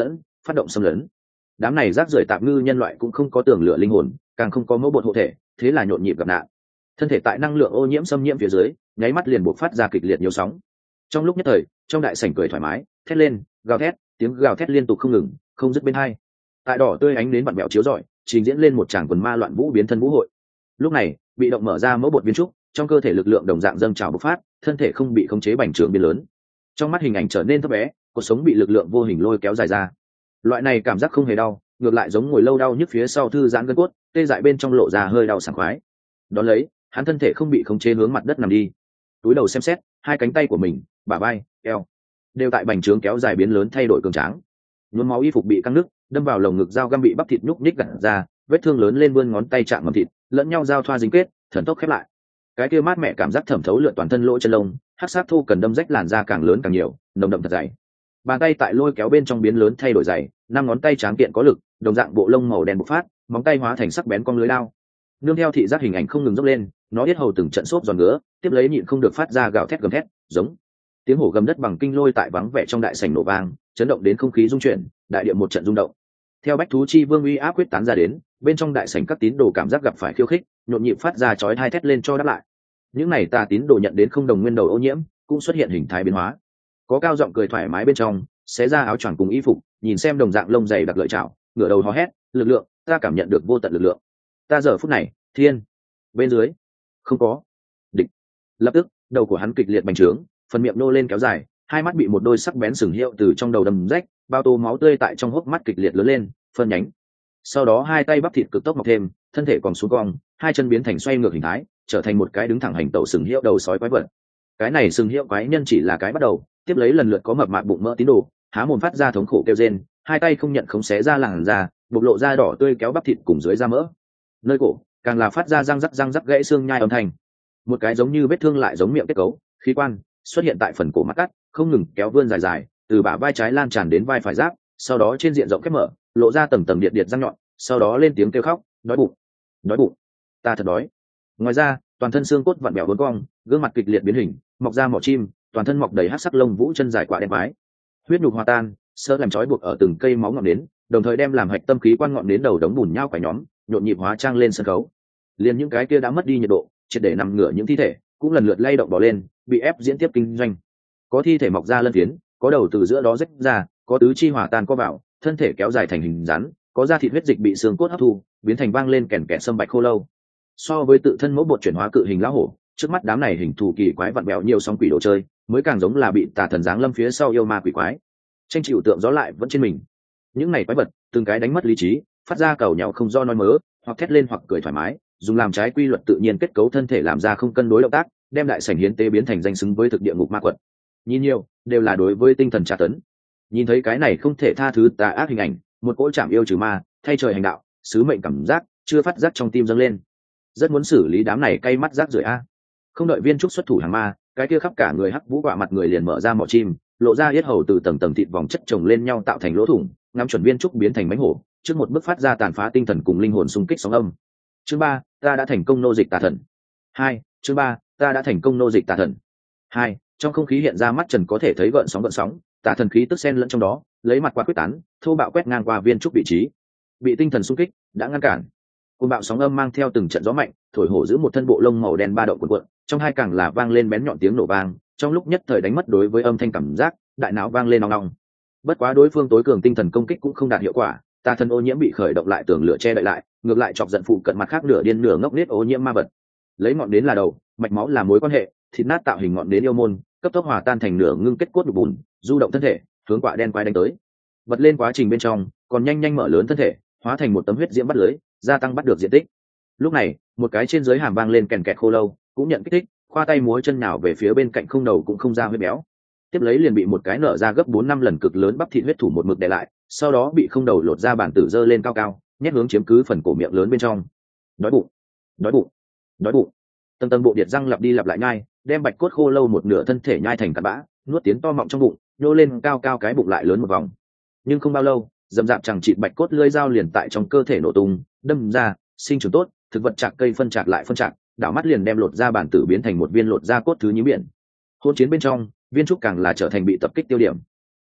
phát động xâm lấn. Đám này rác rưởi tạp ngư nhân loại cũng không có tường lửa linh hồn, càng không có mẫu bột hộ thể, thế là nhộn nhịp gặp nạn. Thân thể tại năng lượng ô nhiễm xâm nhiễm phía dưới, nháy mắt liền buộc phát ra kịch liệt nhiều sóng. Trong lúc nhất thời, trong đại sảnh cười thoải mái, thét lên, gào thét, tiếng gào thét liên tục không ngừng, không dứt bên hai. Tại đỏ tươi ánh đến vặn vẹo chiếu rọi, trình diễn lên một tràng quần ma loạn vũ biến thân vũ hội. Lúc này, bị động mở ra mẫu bột viên trúc, trong cơ thể lực lượng đồng dạng dâng trào bộc phát, thân thể không bị khống chế bành trướng biến lớn. Trong mắt hình ảnh trở nên thấp bé, cuộc sống bị lực lượng vô hình lôi kéo dài ra. Loại này cảm giác không hề đau, ngược lại giống ngồi lâu đau nhức phía sau thư giãn gân cốt, tê dại bên trong lộ ra hơi đau sảng khoái. Đón lấy, hắn thân thể không bị khống chế hướng mặt đất nằm đi. Túi đầu xem xét, hai cánh tay của mình, bả vai, eo đều tại bành trướng kéo dài biến lớn thay đổi cường tráng. Nhuốm máu y phục bị căng nứt, đâm vào lồng ngực dao găm bị bắp thịt nhúc nhích gặt ra, vết thương lớn lên vươn ngón tay chạm ngầm thịt, lẫn nhau giao thoa dính kết, thần tốc khép lại. Cái kia mát mẻ cảm giác thẩm thấu lượn toàn thân lỗ chân lông, hắc sát thô cần đâm rách làn da càng lớn càng nhiều, nồng đậm thật dày. Bàn tay tại lôi kéo bên trong biến lớn thay đổi dày, năm ngón tay tráng kiện có lực, đồng dạng bộ lông màu đen bộc phát, móng tay hóa thành sắc bén con lưới lao. Nương theo thị giác hình ảnh không ngừng dốc lên, nó biết hầu từng trận xốp giòn ngứa, tiếp lấy nhịn không được phát ra gào thét gầm thét, giống tiếng hổ gầm đất bằng kinh lôi tại vắng vẻ trong đại sảnh nổ vang, chấn động đến không khí rung chuyển, đại địa một trận rung động. Theo bách thú chi vương uy áp quyết tán ra đến, bên trong đại sảnh các tín đồ cảm giác gặp phải khiêu khích, nhộn nhịp phát ra chói tai thét lên cho đáp lại. Những này tà tín đồ nhận đến không đồng nguyên đầu ô nhiễm, cũng xuất hiện hình thái biến hóa. Có cao giọng cười thoải mái bên trong, xé ra áo choàng cùng y phục, nhìn xem đồng dạng lông dày đặc lợi chảo, ngửa đầu hò hét, lực lượng, ta cảm nhận được vô tận lực lượng. Ta giờ phút này, thiên, bên dưới, không có địch. Lập tức, đầu của hắn kịch liệt bành trướng, phần miệng nô lên kéo dài, hai mắt bị một đôi sắc bén sừng hiệu từ trong đầu đâm rách, bao tô máu tươi tại trong hốc mắt kịch liệt lớn lên, phân nhánh. Sau đó hai tay bắp thịt cực tốc mọc thêm, thân thể còn xuống cong, hai chân biến thành xoay ngược hình thái, trở thành một cái đứng thẳng hành tẩu sừng hiệu đầu sói quái vật. Cái này sừng hiệu quái nhân chỉ là cái bắt đầu, tiếp lấy lần lượt có mập mạp bụng mỡ tín đồ, há mồm phát ra thống khổ kêu rên, hai tay không nhận không xé ra làn da, bộc lộ ra đỏ tươi kéo bắp thịt cùng dưới da mỡ. Nơi cổ càng là phát ra răng rắc răng rắc gãy xương nhai âm thanh. Một cái giống như vết thương lại giống miệng kết cấu, khí quan xuất hiện tại phần cổ mắt cắt, không ngừng kéo vươn dài dài, từ bả vai trái lan tràn đến vai phải giáp, sau đó trên diện rộng khép mở, lộ ra tầng tầng điện điện răng nhọn, sau đó lên tiếng kêu khóc, đói bụng, đói bụng, ta thật đói. Ngoài ra, toàn thân xương cốt vặn bẹo uốn cong, gương mặt kịch liệt biến hình, mọc ra mỏ chim, toàn thân mọc đầy hắc sắc lông vũ chân dài quả đen quái, huyết nhục hòa tan, sơ làm trói buộc ở từng cây máu ngọn nến, đồng thời đem làm hạch tâm khí quan ngọn nến đầu đống bùn nhau quải nhóm, nhộn nhịp hóa trang lên sân khấu. Liền những cái kia đã mất đi nhiệt độ, triệt để nằm ngửa những thi thể, cũng lần lượt lay động bò lên, bị ép diễn tiếp kinh doanh. Có thi thể mọc ra lân phiến, có đầu từ giữa đó rách ra, có tứ chi hòa tan co vào, thân thể kéo dài thành hình rắn, có da thịt huyết dịch bị xương cốt hấp thu, biến thành vang lên kèn kẹt sâm bạch khô lâu. So với tự thân mẫu bột chuyển hóa cự hình lão hổ, trước mắt đám này hình thù kỳ quái vặn vẹo nhiều song quỷ đồ chơi, mới càng giống là bị tà thần giáng lâm phía sau yêu ma quỷ quái. Tranh chịu tượng gió lại vẫn trên mình. Những này quái vật, từng cái đánh mất lý trí, phát ra cầu nhau không do nói mớ, hoặc thét lên hoặc cười thoải mái, dùng làm trái quy luật tự nhiên kết cấu thân thể làm ra không cân đối động tác, đem đại sảnh hiến tế biến thành danh xứng với thực địa ngục ma quật. Nhìn nhiều, đều là đối với tinh thần tra tấn. Nhìn thấy cái này không thể tha thứ tà ác hình ảnh, một cỗ chạm yêu trừ ma, thay trời hành đạo, sứ mệnh cảm giác chưa phát giác trong tim dâng lên. Rất muốn xử lý đám này cay mắt rác rưởi a. Không đợi viên trúc xuất thủ hàng ma, cái kia khắp cả người hắc vũ quạ mặt người liền mở ra mỏ chim, lộ ra yết hầu từ tầng tầng thịt vòng chất chồng lên nhau tạo thành lỗ thủng, ngắm chuẩn viên trúc biến thành mánh hổ, trước một bước phát ra tàn phá tinh thần cùng linh hồn xung kích sóng âm. Chương ba, ta đã thành công nô dịch tà thần. Hai, chương ba, ta đã thành công nô dịch tà thần. Hai, trong không khí hiện ra mắt trần có thể thấy gợn sóng gợn sóng, tà thần khí tức xen lẫn trong đó, lấy mặt quạt quyết tán, thô bạo quét ngang qua viên trúc vị trí. Bị tinh thần xung kích đã ngăn cản. Cơn bạo sóng âm mang theo từng trận gió mạnh, thổi hổ giữ một thân bộ lông màu đen ba động cuộn cuộn, trong hai càng là vang lên bén nhọn tiếng nổ vang, trong lúc nhất thời đánh mất đối với âm thanh cảm giác, đại não vang lên ong ong. Bất quá đối phương tối cường tinh thần công kích cũng không đạt hiệu quả, tà thần ô nhiễm bị khởi động lại tường lửa che đậy lại, ngược lại chọc giận phụ cận mặt khác nửa điên nửa ngốc nết ô nhiễm ma vật. Lấy ngọn nến là đầu, mạch máu là mối quan hệ, thịt nát tạo hình ngọn nến yêu môn, cấp tốc hòa tan thành nửa ngưng kết cốt đục bùn, du động thân thể, hướng quạ đen quái đánh tới. Vật lên quá trình bên trong, còn nhanh nhanh mở lớn thân thể, hóa thành một tấm huyết diễm bắt lưới, gia tăng bắt được diện tích. Lúc này, một cái trên dưới hàm vang lên kèn kẹt khô lâu, cũng nhận kích thích, khoa tay múa chân nào về phía bên cạnh không đầu cũng không ra huyết béo. Tiếp lấy liền bị một cái nở ra gấp bốn năm lần cực lớn bắp thịt huyết thủ một mực đè lại, sau đó bị không đầu lột ra bản tử dơ lên cao cao, nhét hướng chiếm cứ phần cổ miệng lớn bên trong. Đói bụng, đói bụng, đói bụng. Tầng tầng bộ điệt răng lặp đi lặp lại nhai, đem bạch cốt khô lâu một nửa thân thể nhai thành cặn bã, nuốt tiến to mọng trong bụng, nhô lên cao cao cái bụng lại lớn một vòng. Nhưng không bao lâu, dầm dạp chẳng chịt bạch cốt lưỡi dao liền tại trong cơ thể nổ tung, đâm ra, sinh trưởng tốt, thực vật chạc cây phân chạc lại phân chạc, đảo mắt liền đem lột ra bản tử biến thành một viên lột da cốt thứ nhím biển. Hôn chiến bên trong, viên trúc càng là trở thành bị tập kích tiêu điểm.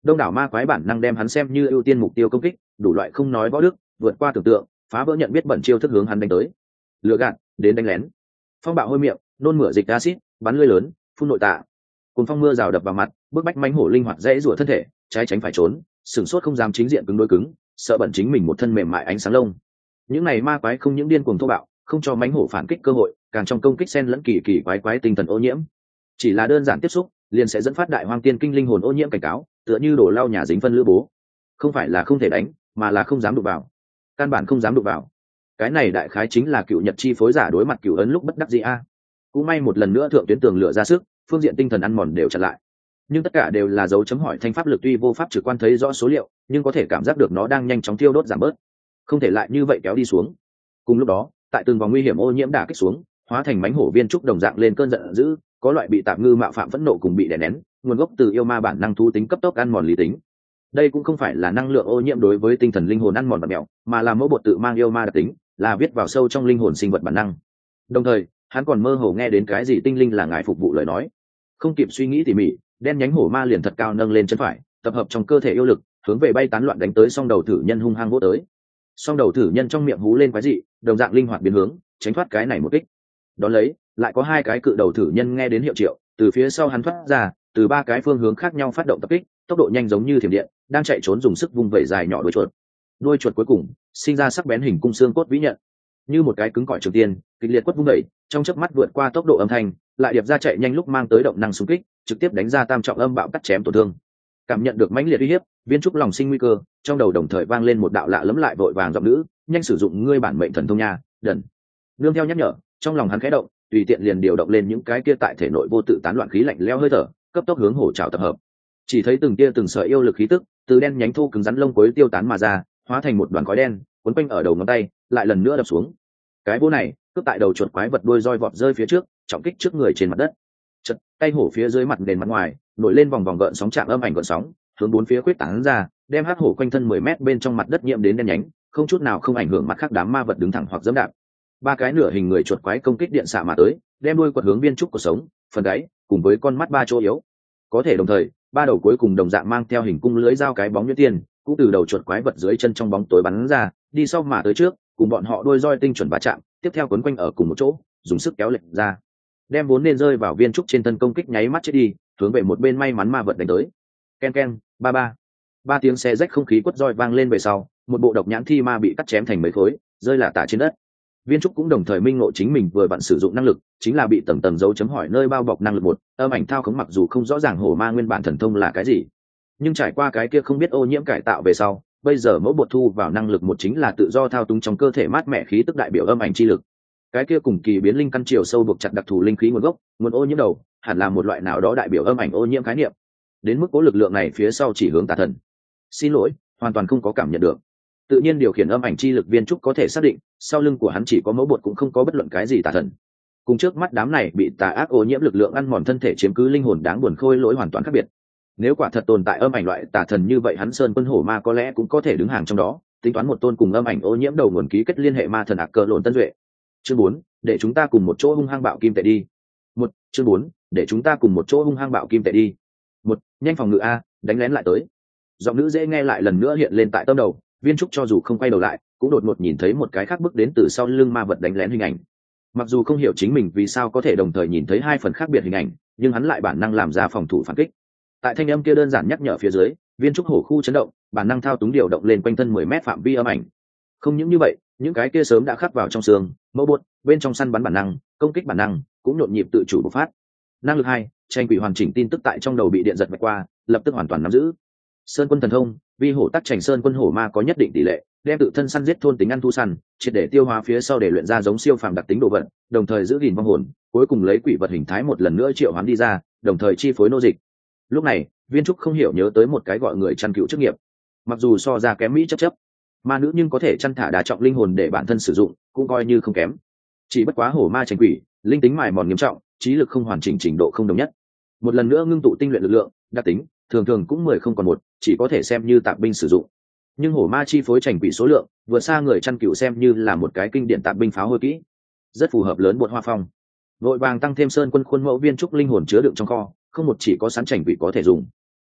đông đảo ma quái bản năng đem hắn xem như ưu tiên mục tiêu công kích, đủ loại không nói võ đức vượt qua tưởng tượng, phá vỡ nhận biết bẩn chiêu thức hướng hắn đánh tới. Lừa gạt đến đánh lén, phong bạo hôi miệng, nôn mửa dịch acid, bắn lưỡi lớn, phun nội tạ, cùng phong mưa rào đập vào mặt, bức bách mãnh hổ linh hoạt dễ rủa thân thể, trái tránh phải trốn, sửng sốt không dám chính diện cứng đối cứng, sợ bẩn chính mình một thân mềm mại ánh sáng lông. Những này ma quái không những điên cuồng thô bạo, không cho mãnh hổ phản kích cơ hội, càng trong công kích xen lẫn kỳ kỳ quái quái tinh thần ô nhiễm. Chỉ là đơn giản tiếp xúc, liền sẽ dẫn phát đại hoang tiên kinh linh hồn ô nhiễm cảnh cáo, tựa như đổ lau nhà dính phân lữ bố. Không phải là không thể đánh, mà là không dám đụng vào. Căn bản không dám đụng vào. Cái này đại khái chính là cựu nhật chi phối giả đối mặt cựu ấn lúc bất đắc dĩ a. Cũng may một lần nữa thượng tuyến tường lửa ra sức, phương diện tinh thần ăn mòn đều chặn lại. Nhưng tất cả đều là dấu chấm hỏi, thanh pháp lực tuy vô pháp trực quan thấy rõ số liệu, nhưng có thể cảm giác được nó đang nhanh chóng tiêu đốt giảm bớt. Không thể lại như vậy kéo đi xuống. Cùng lúc đó, tại từng vòng nguy hiểm ô nhiễm đả kích xuống, hóa thành mãnh hổ viên trúc đồng dạng lên cơn giận dữ, có loại bị tạm ngư mạo phạm phẫn nộ cùng bị đè nén, nguồn gốc từ yêu ma bản năng thú tính cấp tốc ăn mòn lý tính. Đây cũng không phải là năng lượng ô nhiễm đối với tinh thần linh hồn ăn mòn bạt mèo, mà là mẫu bột tự mang yêu ma đặc tính, là viết vào sâu trong linh hồn sinh vật bản năng. Đồng thời, hắn còn mơ hồ nghe đến cái gì tinh linh là ngài phục vụ lời nói. Không kịp suy nghĩ tỉ mỉ, đen nhánh hổ ma liền thật cao nâng lên chân phải, tập hợp trong cơ thể yêu lực, hướng về bay tán loạn đánh tới song đầu thử nhân hung hăng vỗ tới. Song đầu thử nhân trong miệng hú lên quái dị, đồng dạng linh hoạt biến hướng, tránh thoát cái này một kích. Đón lấy, lại có hai cái cự đầu thử nhân nghe đến hiệu triệu, từ phía sau hắn thoát ra, từ ba cái phương hướng khác nhau phát động tập kích, tốc độ nhanh giống như thiểm điện, đang chạy trốn dùng sức vung vẩy dài nhỏ đuôi chuột. Đuôi chuột cuối cùng sinh ra sắc bén hình cung xương cốt vĩ nhận, như một cái cứng cỏi trường tiên, kịch liệt quất vung đẩy, trong chớp mắt vượt qua tốc độ âm thanh, lại điệp ra chạy nhanh lúc mang tới động năng xung kích, trực tiếp đánh ra tam trọng âm bạo cắt chém tổn thương. Cảm nhận được mãnh liệt uy hiếp, viên trúc lòng sinh nguy cơ, trong đầu đồng thời vang lên một đạo lạ lẫm lại vội vàng giọng nữ, nhanh sử dụng ngươi bản mệnh thần thông nha, đần. Nương theo nhắc nhở, trong lòng hắn khẽ động, tùy tiện liền điều động lên những cái kia tại thể nội vô tự tán loạn khí lạnh lẽo hơi thở, cấp tốc hướng hổ trảo tập hợp. Chỉ thấy từng tia từng sợi yêu lực khí tức từ đen nhánh thô cứng rắn lông cuối tiêu tán mà ra, hóa thành một đoàn khói đen, cuốn quanh ở đầu ngón tay, lại lần nữa đập xuống. Cái búa này, cướp tại đầu chuột quái vật đuôi roi vọt rơi phía trước, trọng kích trước người trên mặt đất. Chật, tay hổ phía dưới mặt nền mặt ngoài, nổi lên vòng vòng gợn sóng chạm âm ảnh gợn sóng, hướng bốn phía quyết tán ra, đem hắc hổ quanh thân mười mét bên trong mặt đất nhiễm đến đen nhánh, không chút nào không ảnh hưởng mặt khác đám ma vật đứng thẳng hoặc giẫm đạp. Ba cái nửa hình người chuột quái công kích điện xạ mà tới, đem đuôi quật hướng viên trúc của sống, phần gáy, cùng với con mắt ba chỗ yếu. Có thể đồng thời, ba đầu cuối cùng đồng dạng mang theo hình cung lưới dao cái bóng nhuyễn tiền, cũng từ đầu chuột quái vật dưới chân trong bóng tối bắn ra, đi sau mà tới trước, cùng bọn họ đuôi roi tinh chuẩn va chạm, tiếp theo quấn quanh ở cùng một chỗ, dùng sức kéo lệch ra, đem vốn nên rơi vào viên trúc trên thân công kích nháy mắt chết đi, hướng về một bên may mắn ma vật đánh tới. Ken ken, ba ba, ba tiếng xe rách không khí quất roi vang lên về sau, một bộ độc nhãn thi ma bị cắt chém thành mấy khối, rơi lả tả trên đất. Viên trúc cũng đồng thời minh ngộ chính mình vừa vặn sử dụng năng lực, chính là bị tầng tầng dấu chấm hỏi nơi bao bọc năng lực một, âm ảnh thao khống, mặc dù không rõ ràng hổ ma nguyên bản thần thông là cái gì, nhưng trải qua cái kia không biết ô nhiễm cải tạo về sau, bây giờ mẫu bột thu vào năng lực một chính là tự do thao túng trong cơ thể mát mẻ khí tức đại biểu âm ảnh chi lực. Cái kia cùng kỳ biến linh căn chiều sâu buộc chặt đặc thù linh khí nguồn gốc, nguồn ô nhiễm đầu, hẳn là một loại nào đó đại biểu âm ảnh ô nhiễm khái niệm. Đến mức cố lực lượng này phía sau chỉ hướng tà thần. Xin lỗi, hoàn toàn không có cảm nhận được. Tự nhiên điều khiển âm ảnh chi lực viên trúc có thể xác định, sau lưng của hắn chỉ có mẫu bột, cũng không có bất luận cái gì tà thần. Cùng trước mắt đám này bị tà ác ô nhiễm lực lượng ăn mòn thân thể chiếm cứ linh hồn đáng buồn khôi lỗi hoàn toàn khác biệt. Nếu quả thật tồn tại âm ảnh loại tà thần như vậy, hắn Sơn Quân Hổ Ma có lẽ cũng có thể đứng hàng trong đó, tính toán một tôn cùng âm ảnh ô nhiễm đầu nguồn ký kết liên hệ ma thần ạc cờ lộn tân duệ. Chương bốn, để chúng ta cùng một chỗ hung hăng bạo kim tệ đi. Một, chương bốn, để chúng ta cùng một chỗ hung hăng bạo kim tệ đi. Một, nhanh phòng ngự a, đánh lén lại tới. Giọng nữ dễ nghe lại lần nữa hiện lên tại tâm đầu, viên trúc cho dù không quay đầu lại, cũng đột ngột nhìn thấy một cái khác bước đến từ sau lưng ma vật đánh lén hình ảnh. Mặc dù không hiểu chính mình vì sao có thể đồng thời nhìn thấy hai phần khác biệt hình ảnh, nhưng hắn lại bản năng làm ra phòng thủ phản kích. Tại thanh âm kia đơn giản nhắc nhở phía dưới, viên trúc hổ khu chấn động, bản năng thao túng điều động lên quanh thân mười mét phạm vi âm ảnh. Không những như vậy, những cái kia sớm đã khắc vào trong xương, mẫu bột, bên trong săn bắn bản năng, công kích bản năng, cũng nhộn nhịp tự chủ bộc phát. Năng lực hai, tranh quỷ hoàn chỉnh tin tức tại trong đầu bị điện giật vạch qua, lập tức hoàn toàn nắm giữ. Sơn Quân thần thông, vi hổ tắc trành Sơn Quân Hổ Ma có nhất định tỷ lệ, đem tự thân săn giết thôn tính ăn thu săn, triệt để tiêu hóa phía sau để luyện ra giống siêu phàm đặc tính đồ vật, đồng thời giữ gìn vong hồn, cuối cùng lấy quỷ vật hình thái một lần nữa triệu hoán đi ra, đồng thời chi phối nô dịch. Lúc này, viên trúc không hiểu nhớ tới một cái gọi người chăn cựu chức nghiệp. Mặc dù so ra kém mỹ chấp chấp ma nữ, nhưng có thể chăn thả đa trọng linh hồn để bản thân sử dụng, cũng coi như không kém. Chỉ bất quá hổ ma tranh quỷ, linh tính mài mòn nghiêm trọng, trí lực không hoàn chỉnh, trình độ không đồng nhất. Một lần nữa ngưng tụ tinh luyện lực lượng, đặc tính thường thường cũng mười không còn một, chỉ có thể xem như tạp binh sử dụng. Nhưng hổ ma chi phối tranh quỷ số lượng vượt xa người chăn cựu, xem như là một cái kinh điển tạp binh pháo hôi kỹ, rất phù hợp lớn bột hoa phong. Vội vàng tăng thêm Sơn Quân khuôn mẫu viên trúc linh hồn chứa đựng trong kho, không một chỉ có sẵn tranh quỷ có thể dùng.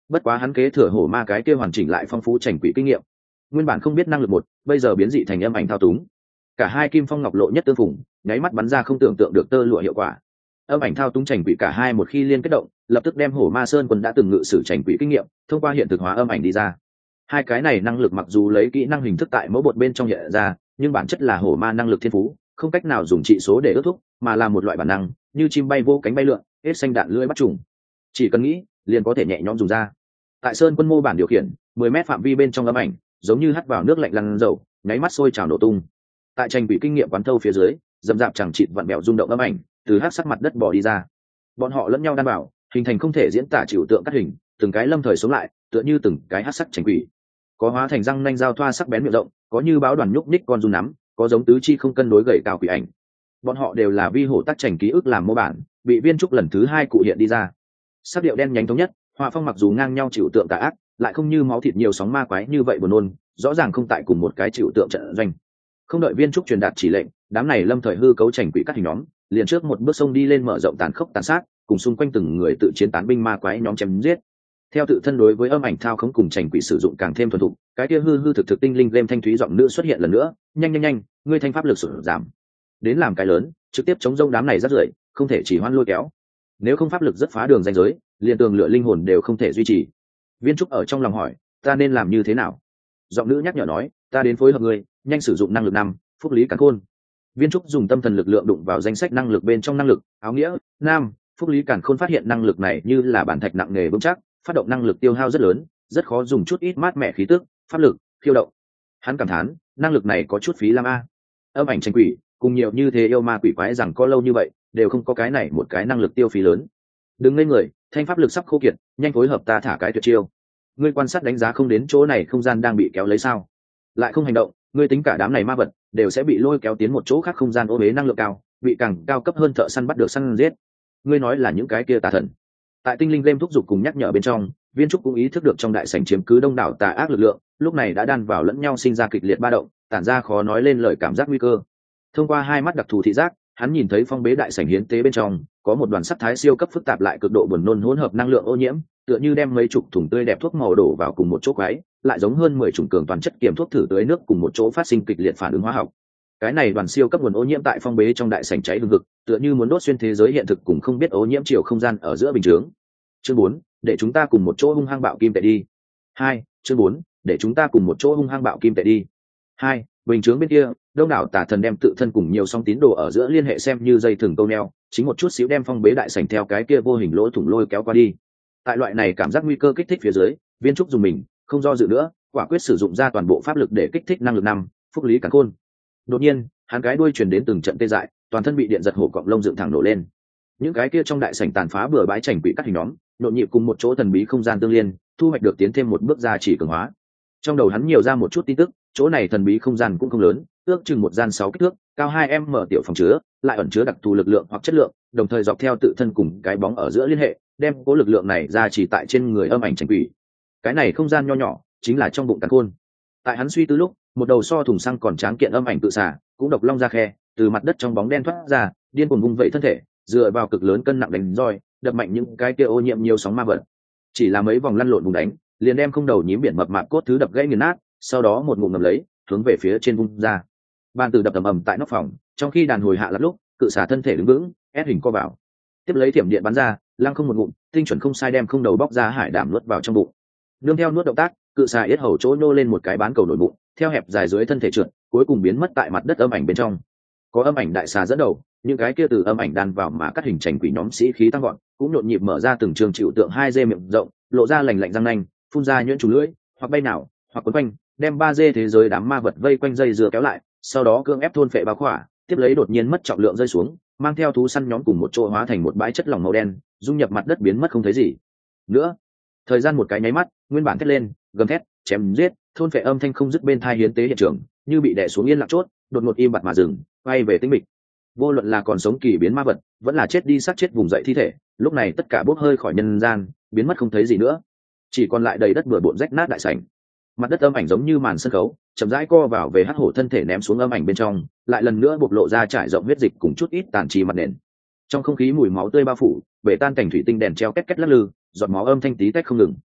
bất quá hắn kế thừa hổ ma cái kia hoàn chỉnh lại phong phú chảnh quỷ kinh nghiệm, nguyên bản không biết năng lực một, bây giờ biến dị thành âm ảnh thao túng. Cả hai kim phong ngọc lộ nhất tương phùng, nháy mắt bắn ra không tưởng tượng được tơ lụa hiệu quả. Âm ảnh thao túng chảnh quỷ cả hai một khi liên kết động, lập tức đem hổ ma sơn quân đã từng ngự sử chảnh quỷ kinh nghiệm thông qua hiện thực hóa âm ảnh đi ra. Hai cái này năng lực mặc dù lấy kỹ năng hình thức tại mẫu bột bên trong hiện ra, nhưng bản chất là hổ ma năng lực thiên phú, không cách nào dùng trị số để ước thúc, mà là một loại bản năng, như chim bay vô cánh bay lượn, hết xanh đạn lưỡi bắt trùng. Chỉ cần nghĩ, liền có thể nhẹ nhõm dùng ra. Tại sơn quân mô bản điều khiển, mười mét phạm vi bên trong âm ảnh, giống như hắt vào nước lạnh lăn dầu, nháy mắt sôi trào nổ tung. Tại tranh quỷ kinh nghiệm quán thâu phía dưới, dầm dạp chẳng chịt vặn bẹo rung động âm ảnh, từ hắc sắc mặt đất bò đi ra. Bọn họ lẫn nhau đan bảo, hình thành không thể diễn tả chịu tượng cắt hình, từng cái lâm thời sống lại, tựa như từng cái hắc sắc tranh quỷ. Có hóa thành răng nanh dao thoa sắc bén miệng rộng, có như báo đoàn nhúc nhích con run nắm, có giống tứ chi không cân đối gầy cao quỷ ảnh. Bọn họ đều là vi hổ tác tranh ký ức làm mô bản, bị viên trúc lần thứ hai cụ hiện đi ra. Sắc điệu đen nhánh thống nhất, họa phong mặc dù ngang nhau chịu tượng tà ác, lại không như máu thịt nhiều sóng ma quái như vậy buồn nôn, rõ ràng không tại cùng một cái chịu tượng trận doanh. Không đợi viên trúc truyền đạt chỉ lệnh, đám này lâm thời hư cấu chảnh quỷ cắt hình nhóm, liền trước một bước sông đi lên mở rộng tàn khốc tàn sát, cùng xung quanh từng người tự chiến tán binh ma quái nhóm chém giết. Theo tự thân đối với âm ảnh thao khống cùng chảnh quỷ sử dụng càng thêm thuần thục, cái kia hư hư thực thực tinh linh game thanh thúy giọng nữ xuất hiện lần nữa, nhanh nhanh nhanh, ngươi thanh pháp lực sụt giảm, đến làm cái lớn, trực tiếp chống rông đám này rất rưởi, không thể chỉ hoan lôi kéo. Nếu không pháp lực rất phá đường ranh giới, liền tường lửa linh hồn đều không thể duy trì. Viên trúc ở trong lòng hỏi, ta nên làm như thế nào? Giọng nữ nhắc nhở nói, ta đến phối hợp ngươi, nhanh sử dụng năng lực năm, phúc lý càn khôn. Viên trúc dùng tâm thần lực lượng đụng vào danh sách năng lực bên trong năng lực áo nghĩa nam phúc lý càn khôn, phát hiện năng lực này như là bản thạch nặng nề vững chắc, phát động năng lực tiêu hao rất lớn, rất khó dùng chút ít mát mẻ khí tức, pháp lực khiêu động. Hắn cảm thán, năng lực này có chút phí lam a. Âm ảnh tranh quỷ cùng nhiều như thế yêu ma quỷ quái rằng có lâu như vậy đều không có cái này một cái năng lực tiêu phí lớn. Đừng ngây người, thanh pháp lực sắp khô kiệt, nhanh phối hợp ta thả cái tuyệt chiêu. Ngươi quan sát đánh giá không đến chỗ này không gian đang bị kéo lấy sao? Lại không hành động, ngươi tính cả đám này ma vật đều sẽ bị lôi kéo tiến một chỗ khác không gian ô uế năng lượng cao, bị càng cao cấp hơn thợ săn bắt được săn giết. Ngươi nói là những cái kia tà thần. Tại tinh linh game thúc giục cùng nhắc nhở bên trong, viên trúc cũng ý thức được trong đại sảnh chiếm cứ đông đảo tà ác lực lượng, lúc này đã đan vào lẫn nhau sinh ra kịch liệt ba động, tản ra khó nói lên lời cảm giác nguy cơ. Thông qua hai mắt đặc thù thị giác, hắn nhìn thấy phong bế đại sảnh hiến tế bên trong có một đoàn sắc thái siêu cấp phức tạp lại cực độ buồn nôn hỗn hợp năng lượng ô nhiễm, tựa như đem mấy chục thùng tươi đẹp thuốc màu đổ vào cùng một chỗ quái, lại giống hơn mười chủng cường toàn chất kiểm thuốc thử tưới nước cùng một chỗ phát sinh kịch liệt phản ứng hóa học. Cái này đoàn siêu cấp nguồn ô nhiễm tại phong bế trong đại sảnh cháy hừng hực, tựa như muốn đốt xuyên thế giới hiện thực cùng không biết ô nhiễm chiều không gian ở giữa bình chướng. Chương bốn, để chúng ta cùng một chỗ hung hăng bạo kim tệ đi. Hai, chương bốn, để chúng ta cùng một chỗ hung hăng bạo kim tệ đi. Hai, bình chướng bên kia, đông đảo tà thần đem tự thân cùng nhiều song tín đồ ở giữa liên hệ xem như dây thừng câu neo, chính một chút xíu đem phong bế đại sảnh theo cái kia vô hình lỗ thủng lôi kéo qua đi. Tại loại này cảm giác nguy cơ kích thích phía dưới, viên trúc dùng mình không do dự nữa, quả quyết sử dụng ra toàn bộ pháp lực để kích thích năng lực năm, phúc lý càn khôn. Đột nhiên, hắn cái đuôi truyền đến từng trận tê dại, toàn thân bị điện giật hổ cọng lông dựng thẳng nổ lên. Những cái kia trong đại sảnh tàn phá bừa bãi chảnh quỷ cắt hình nhóm, nhộn nhịp cùng một chỗ thần bí không gian tương liên, thu hoạch được tiến thêm một bước ra chỉ cường hóa. Trong đầu hắn nhiều ra một chút tin tức, chỗ này thần bí không gian cũng không lớn, ước chừng một gian sáu kích thước, cao hai m tiểu phòng chứa, lại ẩn chứa đặc thù lực lượng hoặc chất lượng, đồng thời dọc theo tự thân cùng cái bóng ở giữa liên hệ, đem cố lực lượng này ra chỉ tại trên người âm ảnh chảnh quỷ. Cái này không gian nho nhỏ, chính là trong bụng càn khôn. Tại hắn suy tư lúc, một đầu so thùng xăng còn tráng kiện âm ảnh tự xả, cũng độc long ra khe, từ mặt đất trong bóng đen thoát ra, điên cuồng vung vẩy thân thể, dựa vào cực lớn cân nặng đánh roi, đập mạnh những cái kia ô nhiễm nhiều sóng ma vật. Chỉ là mấy vòng lăn lộn vùng đánh, liền đem không đầu nhím biển mập mạp cốt thứ đập gãy nghiền nát, sau đó một ngụm ngầm lấy, hướng về phía trên vung ra. Bàn tử đập ầm ầm tại nóc phòng, trong khi đàn hồi hạ lật lúc, cự xả thân thể đứng vững, ép hình co vào. Tiếp lấy thiểm điện bắn ra, lăng không một ngụm, tinh chuẩn không sai đem không đầu bóc ra hải đảm nuốt vào trong bụng. Nương theo nuốt động tác, cự xà yết hầu chỗ nô lên một cái bán cầu nổi bụng, theo hẹp dài dưới thân thể trượt, cuối cùng biến mất tại mặt đất âm ảnh bên trong. Có âm ảnh đại xà dẫn đầu, những cái kia từ âm ảnh đan vào mà cắt hình chảnh quỷ nhóm sĩ khí tăng gọn, cũng nhộn nhịp mở ra từng trường chịu tượng hai dê miệng rộng, lộ ra lành lạnh răng nanh, phun ra nhuyễn trùng lưỡi, hoặc bay nào, hoặc quấn quanh, đem ba dê thế giới đám ma vật vây quanh dây dưa kéo lại, sau đó cưỡng ép thôn phệ bao khỏa, tiếp lấy đột nhiên mất trọng lượng rơi xuống, mang theo thú săn nhóm cùng một chỗ hóa thành một bãi chất lỏng màu đen, dung nhập mặt đất biến mất không thấy gì nữa. Thời gian một cái nháy mắt, nguyên bản thét lên, gầm thét, chém giết, thôn phệ âm thanh không dứt bên thai hiến tế hiện trường, như bị đè xuống yên lặng chốt, đột ngột im bặt mà dừng, quay về tĩnh mịch. Vô luận là còn sống kỳ biến ma vật, vẫn là chết đi xác chết vùng dậy thi thể, lúc này tất cả bốc hơi khỏi nhân gian, biến mất không thấy gì nữa, chỉ còn lại đầy đất bừa bộn rách nát đại sảnh. Mặt đất âm ảnh giống như màn sân khấu, chậm rãi co vào về hắc hổ thân thể ném xuống âm ảnh bên trong, lại lần nữa bộc lộ ra trải rộng huyết dịch cùng chút ít tàn trì mặt nền. Trong không khí mùi máu tươi bao phủ, bể tan cảnh thủy tinh đèn treo két két lắc lư, giọt máu âm thanh tí tách không ngừng.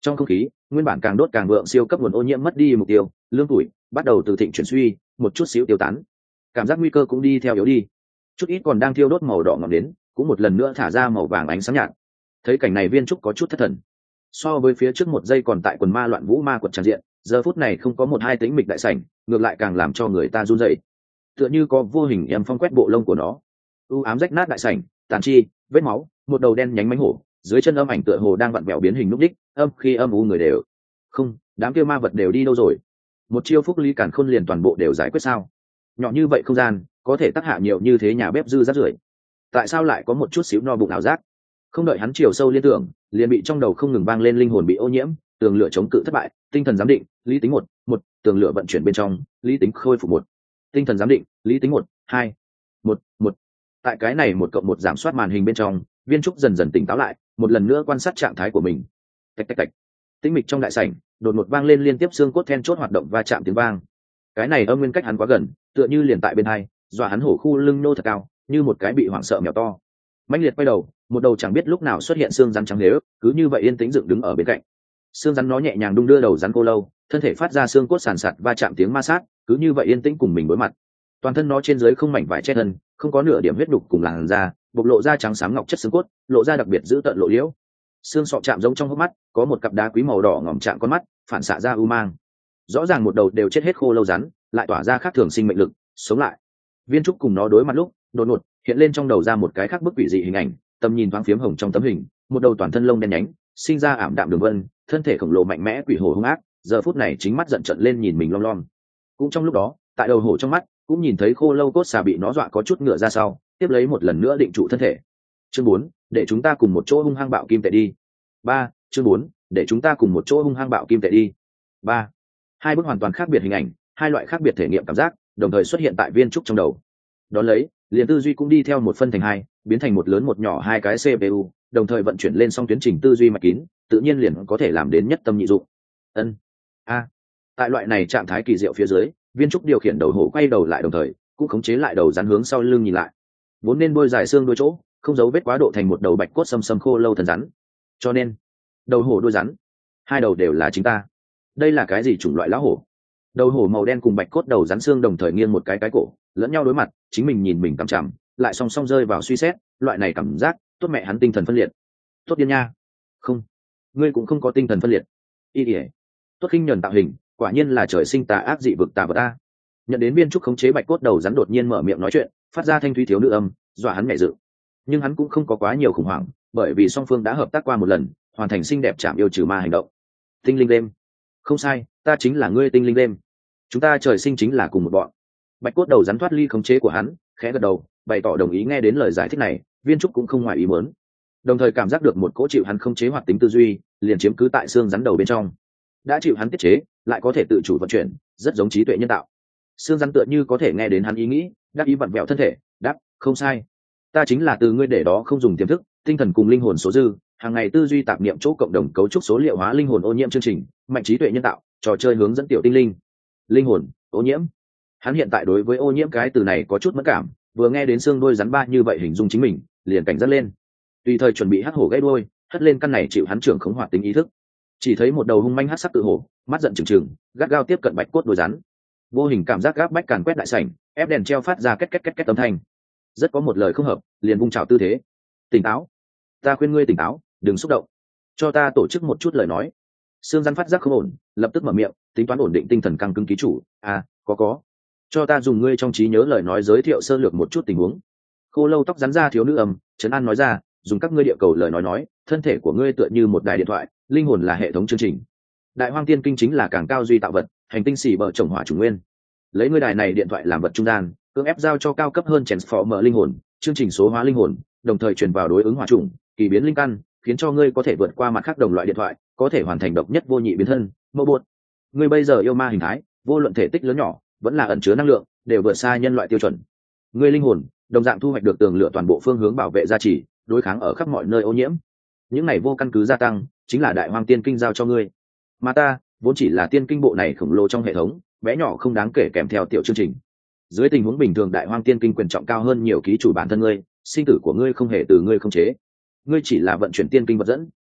Trong không khí nguyên bản càng đốt càng vượng siêu cấp nguồn ô nhiễm mất đi mục tiêu, lương tuổi bắt đầu từ thịnh chuyển suy, một chút xíu tiêu tán, cảm giác nguy cơ cũng đi theo yếu đi. Chút ít còn đang thiêu đốt màu đỏ ngọn đến cũng một lần nữa thả ra màu vàng ánh sáng nhạt. Thấy cảnh này Viên Trúc có chút thất thần. So với phía trước một giây còn tại quần ma loạn vũ ma quật tràn diện, giờ phút này không có một hai tĩnh mịch đại sảnh, ngược lại càng làm cho người ta run rẩy. Tựa như có vô hình em phong quét bộ lông của nó. U ám rách nát đại sảnh, tàn chi, vết máu, một đầu đen nhánh mánh hổ, dưới chân âm ảnh tựa hồ đang vặn vẹo biến hình lúc đích, âm khi âm u người đều. Không, đám kia ma vật đều đi đâu rồi? Một chiêu phúc lý càn khôn liền toàn bộ đều giải quyết sao? Nhỏ như vậy không gian, có thể tác hạ nhiều như thế nhà bếp dư rác rưởi. Tại sao lại có một chút xíu no bụng ảo giác? Không đợi hắn chiều sâu liên tưởng, liền bị trong đầu không ngừng vang lên linh hồn bị ô nhiễm, tường lửa chống cự thất bại, tinh thần giám định, lý tính một, một, tường lửa vận chuyển bên trong, lý tính khôi phục một, tinh thần giám định, lý tính một, hai, một, một. Tại cái này một cộng một giảm soát màn hình bên trong, Viên Trúc dần dần tỉnh táo lại, một lần nữa quan sát trạng thái của mình. Tạch tạch tạch. Tĩnh mịch trong đại sảnh, đột ngột vang lên liên tiếp xương cốt then chốt hoạt động va chạm tiếng vang. Cái này âm nguyên cách hắn quá gần, tựa như liền tại bên hai, dọa hắn hổ khu lưng nô thật cao, như một cái bị hoảng sợ mèo to. Mãnh liệt quay đầu, một đầu chẳng biết lúc nào xuất hiện xương rắn trắng nếu, cứ như vậy yên tĩnh dựng đứng ở bên cạnh. Xương rắn nó nhẹ nhàng đung đưa đầu rắn cô lâu, thân thể phát ra xương cốt sàn sạt va chạm tiếng ma sát, cứ như vậy yên tĩnh cùng mình đối mặt. Toàn thân nó trên dưới không mảnh vải che thân, không có nửa điểm huyết đục cùng làn da, bộc lộ ra trắng sáng ngọc chất xương cốt, lộ ra đặc biệt giữ tận lộ liễu. Xương sọ chạm giống trong hốc mắt, có một cặp đá quý màu đỏ ngòm chạm con mắt, phản xạ ra u mang. Rõ ràng một đầu đều chết hết khô lâu rắn, lại tỏa ra khác thường sinh mệnh lực, sống lại. Viên Trúc cùng nó đối mặt lúc, đột ngột hiện lên trong đầu ra một cái khác bức quỷ dị hình ảnh, tầm nhìn thoáng phiếm hồng trong tấm hình, một đầu toàn thân lông đen nhánh, sinh ra ảm đạm đường vân, thân thể khổng lồ mạnh mẽ quỷ hổ hung ác, giờ phút này chính mắt giận trợn lên nhìn mình lom lom. Cũng trong lúc đó, tại đầu hổ trong mắt, cũng nhìn thấy khô lâu cốt xà bị nó dọa có chút ngựa ra sau, tiếp lấy một lần nữa định trụ thân thể. Chương bốn, để chúng ta cùng một chỗ hung hăng bạo kim tệ đi. Ba, chương bốn, để chúng ta cùng một chỗ hung hăng bạo kim tệ đi. Ba. Hai bức hoàn toàn khác biệt hình ảnh, hai loại khác biệt thể nghiệm cảm giác, đồng thời xuất hiện tại Viên Trúc trong đầu. Đón lấy, liền tư duy cũng đi theo một phân thành hai, biến thành một lớn một nhỏ hai cái xê pê u, đồng thời vận chuyển lên xong tiến trình tư duy mạch kín, tự nhiên liền có thể làm đến nhất tâm nhị dụng. Ân. A. Tại loại này trạng thái kỳ diệu phía dưới, Viên Trúc điều khiển đầu hổ quay đầu lại đồng thời, cũng khống chế lại đầu rắn hướng sau lưng nhìn lại. Vốn nên bôi dài xương đôi chỗ, không giấu vết quá độ thành một đầu bạch cốt xâm xâm khô lâu thần rắn. Cho nên, đầu hổ đuôi rắn, hai đầu đều là chính ta. Đây là cái gì chủng loại lão hổ? Đầu hổ màu đen cùng bạch cốt đầu rắn xương đồng thời nghiêng một cái cái cổ, lẫn nhau đối mặt, chính mình nhìn mình cằm chằm, lại song song rơi vào suy xét, loại này cảm giác, tốt mẹ hắn tinh thần phân liệt. Tốt điên nha. Không, ngươi cũng không có tinh thần phân liệt. Y điệp. Tốt khinh nhẫn tạo hình, quả nhiên là trời sinh tà ác dị vực tà vật a. Nhận đến Viên Trúc khống chế bạch cốt đầu rắn đột nhiên mở miệng nói chuyện, phát ra thanh thúy thiếu nữ âm, dọa hắn nhẹ dự. Nhưng hắn cũng không có quá nhiều khủng hoảng, bởi vì song phương đã hợp tác qua một lần, hoàn thành xinh đẹp chạm yêu trừ ma hành động. Tinh linh đêm. Không sai, ta chính là ngươi tinh linh đêm. Chúng ta trời sinh chính là cùng một bọn. Bạch cốt đầu rắn thoát ly khống chế của hắn, khẽ gật đầu, bày tỏ đồng ý nghe đến lời giải thích này, Viên Trúc cũng không ngoài ý muốn. Đồng thời cảm giác được một cỗ chịu hắn khống chế hoạt tính tư duy, liền chiếm cứ tại xương rắn đầu bên trong. Đã chịu hắn tiết chế, lại có thể tự chủ vận chuyển, rất giống trí tuệ nhân tạo. Xương rắn tựa như có thể nghe đến hắn ý nghĩ, đáp ý vặn vẹo thân thể, đáp, không sai. Ta chính là từ ngươi để đó không dùng tiềm thức, tinh thần cùng linh hồn số dư, hàng ngày tư duy tạp niệm chỗ cộng đồng cấu trúc số liệu hóa linh hồn ô nhiễm chương trình, mạnh trí tuệ nhân tạo, trò chơi hướng dẫn tiểu tinh linh. Linh hồn, ô nhiễm. Hắn hiện tại đối với ô nhiễm cái từ này có chút mất cảm, vừa nghe đến xương đôi rắn ba như vậy hình dung chính mình, liền cảnh giác lên. Tùy thời chuẩn bị hắc hổ gãy đuôi, hất lên căn này chịu hắn trưởng khống hoạt tính ý thức. Chỉ thấy một đầu hung manh hắc sắc tự hổ, mắt giận trừng trừng, gắt gao tiếp cận bạch cốt đôi rắn. Vô hình cảm giác gáp bách càn quét đại sảnh, ép đèn treo phát ra két két két két âm thanh. Rất có một lời không hợp, liền vung chảo tư thế. Tỉnh táo, ta khuyên ngươi tỉnh táo, đừng xúc động, cho ta tổ chức một chút lời nói. Sương rắn phát giác không ổn, lập tức mở miệng, tính toán ổn định tinh thần căng cứng ký chủ. À, có có, cho ta dùng ngươi trong trí nhớ lời nói giới thiệu sơ lược một chút tình huống. Khô lâu tóc rắn ra thiếu nữ âm, trấn an nói ra, dùng các ngươi địa cầu lời nói nói, thân thể của ngươi tựa như một đài điện thoại, linh hồn là hệ thống chương trình. Đại hoang tiên kinh chính là càng cao duy tạo vật, hành tinh xì bờ trồng hỏa chủ nguyên. Lấy ngươi đài này điện thoại làm vật trung gian, cưỡng ép giao cho cao cấp hơn transformer linh hồn, chương trình số hóa linh hồn, đồng thời truyền vào đối ứng hỏa trùng, kỳ biến linh căn, khiến cho ngươi có thể vượt qua mặt khác đồng loại điện thoại, có thể hoàn thành độc nhất vô nhị biến thân, mô bột. Ngươi bây giờ yêu ma hình thái, vô luận thể tích lớn nhỏ, vẫn là ẩn chứa năng lượng, đều vượt xa nhân loại tiêu chuẩn. Ngươi linh hồn, đồng dạng thu hoạch được tường lửa toàn bộ phương hướng bảo vệ gia trì, đối kháng ở khắp mọi nơi ô nhiễm. Những này vô căn cứ gia tăng, chính là đại hoang tiên kinh giao cho ngươi. Mà ta, vốn chỉ là tiên kinh bộ này khổng lồ trong hệ thống, bé nhỏ không đáng kể kèm theo tiểu chương trình. Dưới tình huống bình thường đại hoang tiên kinh quyền trọng cao hơn nhiều ký chủ bản thân ngươi, sinh tử của ngươi không hề từ ngươi không chế. Ngươi chỉ là vận chuyển tiên kinh vật dẫn,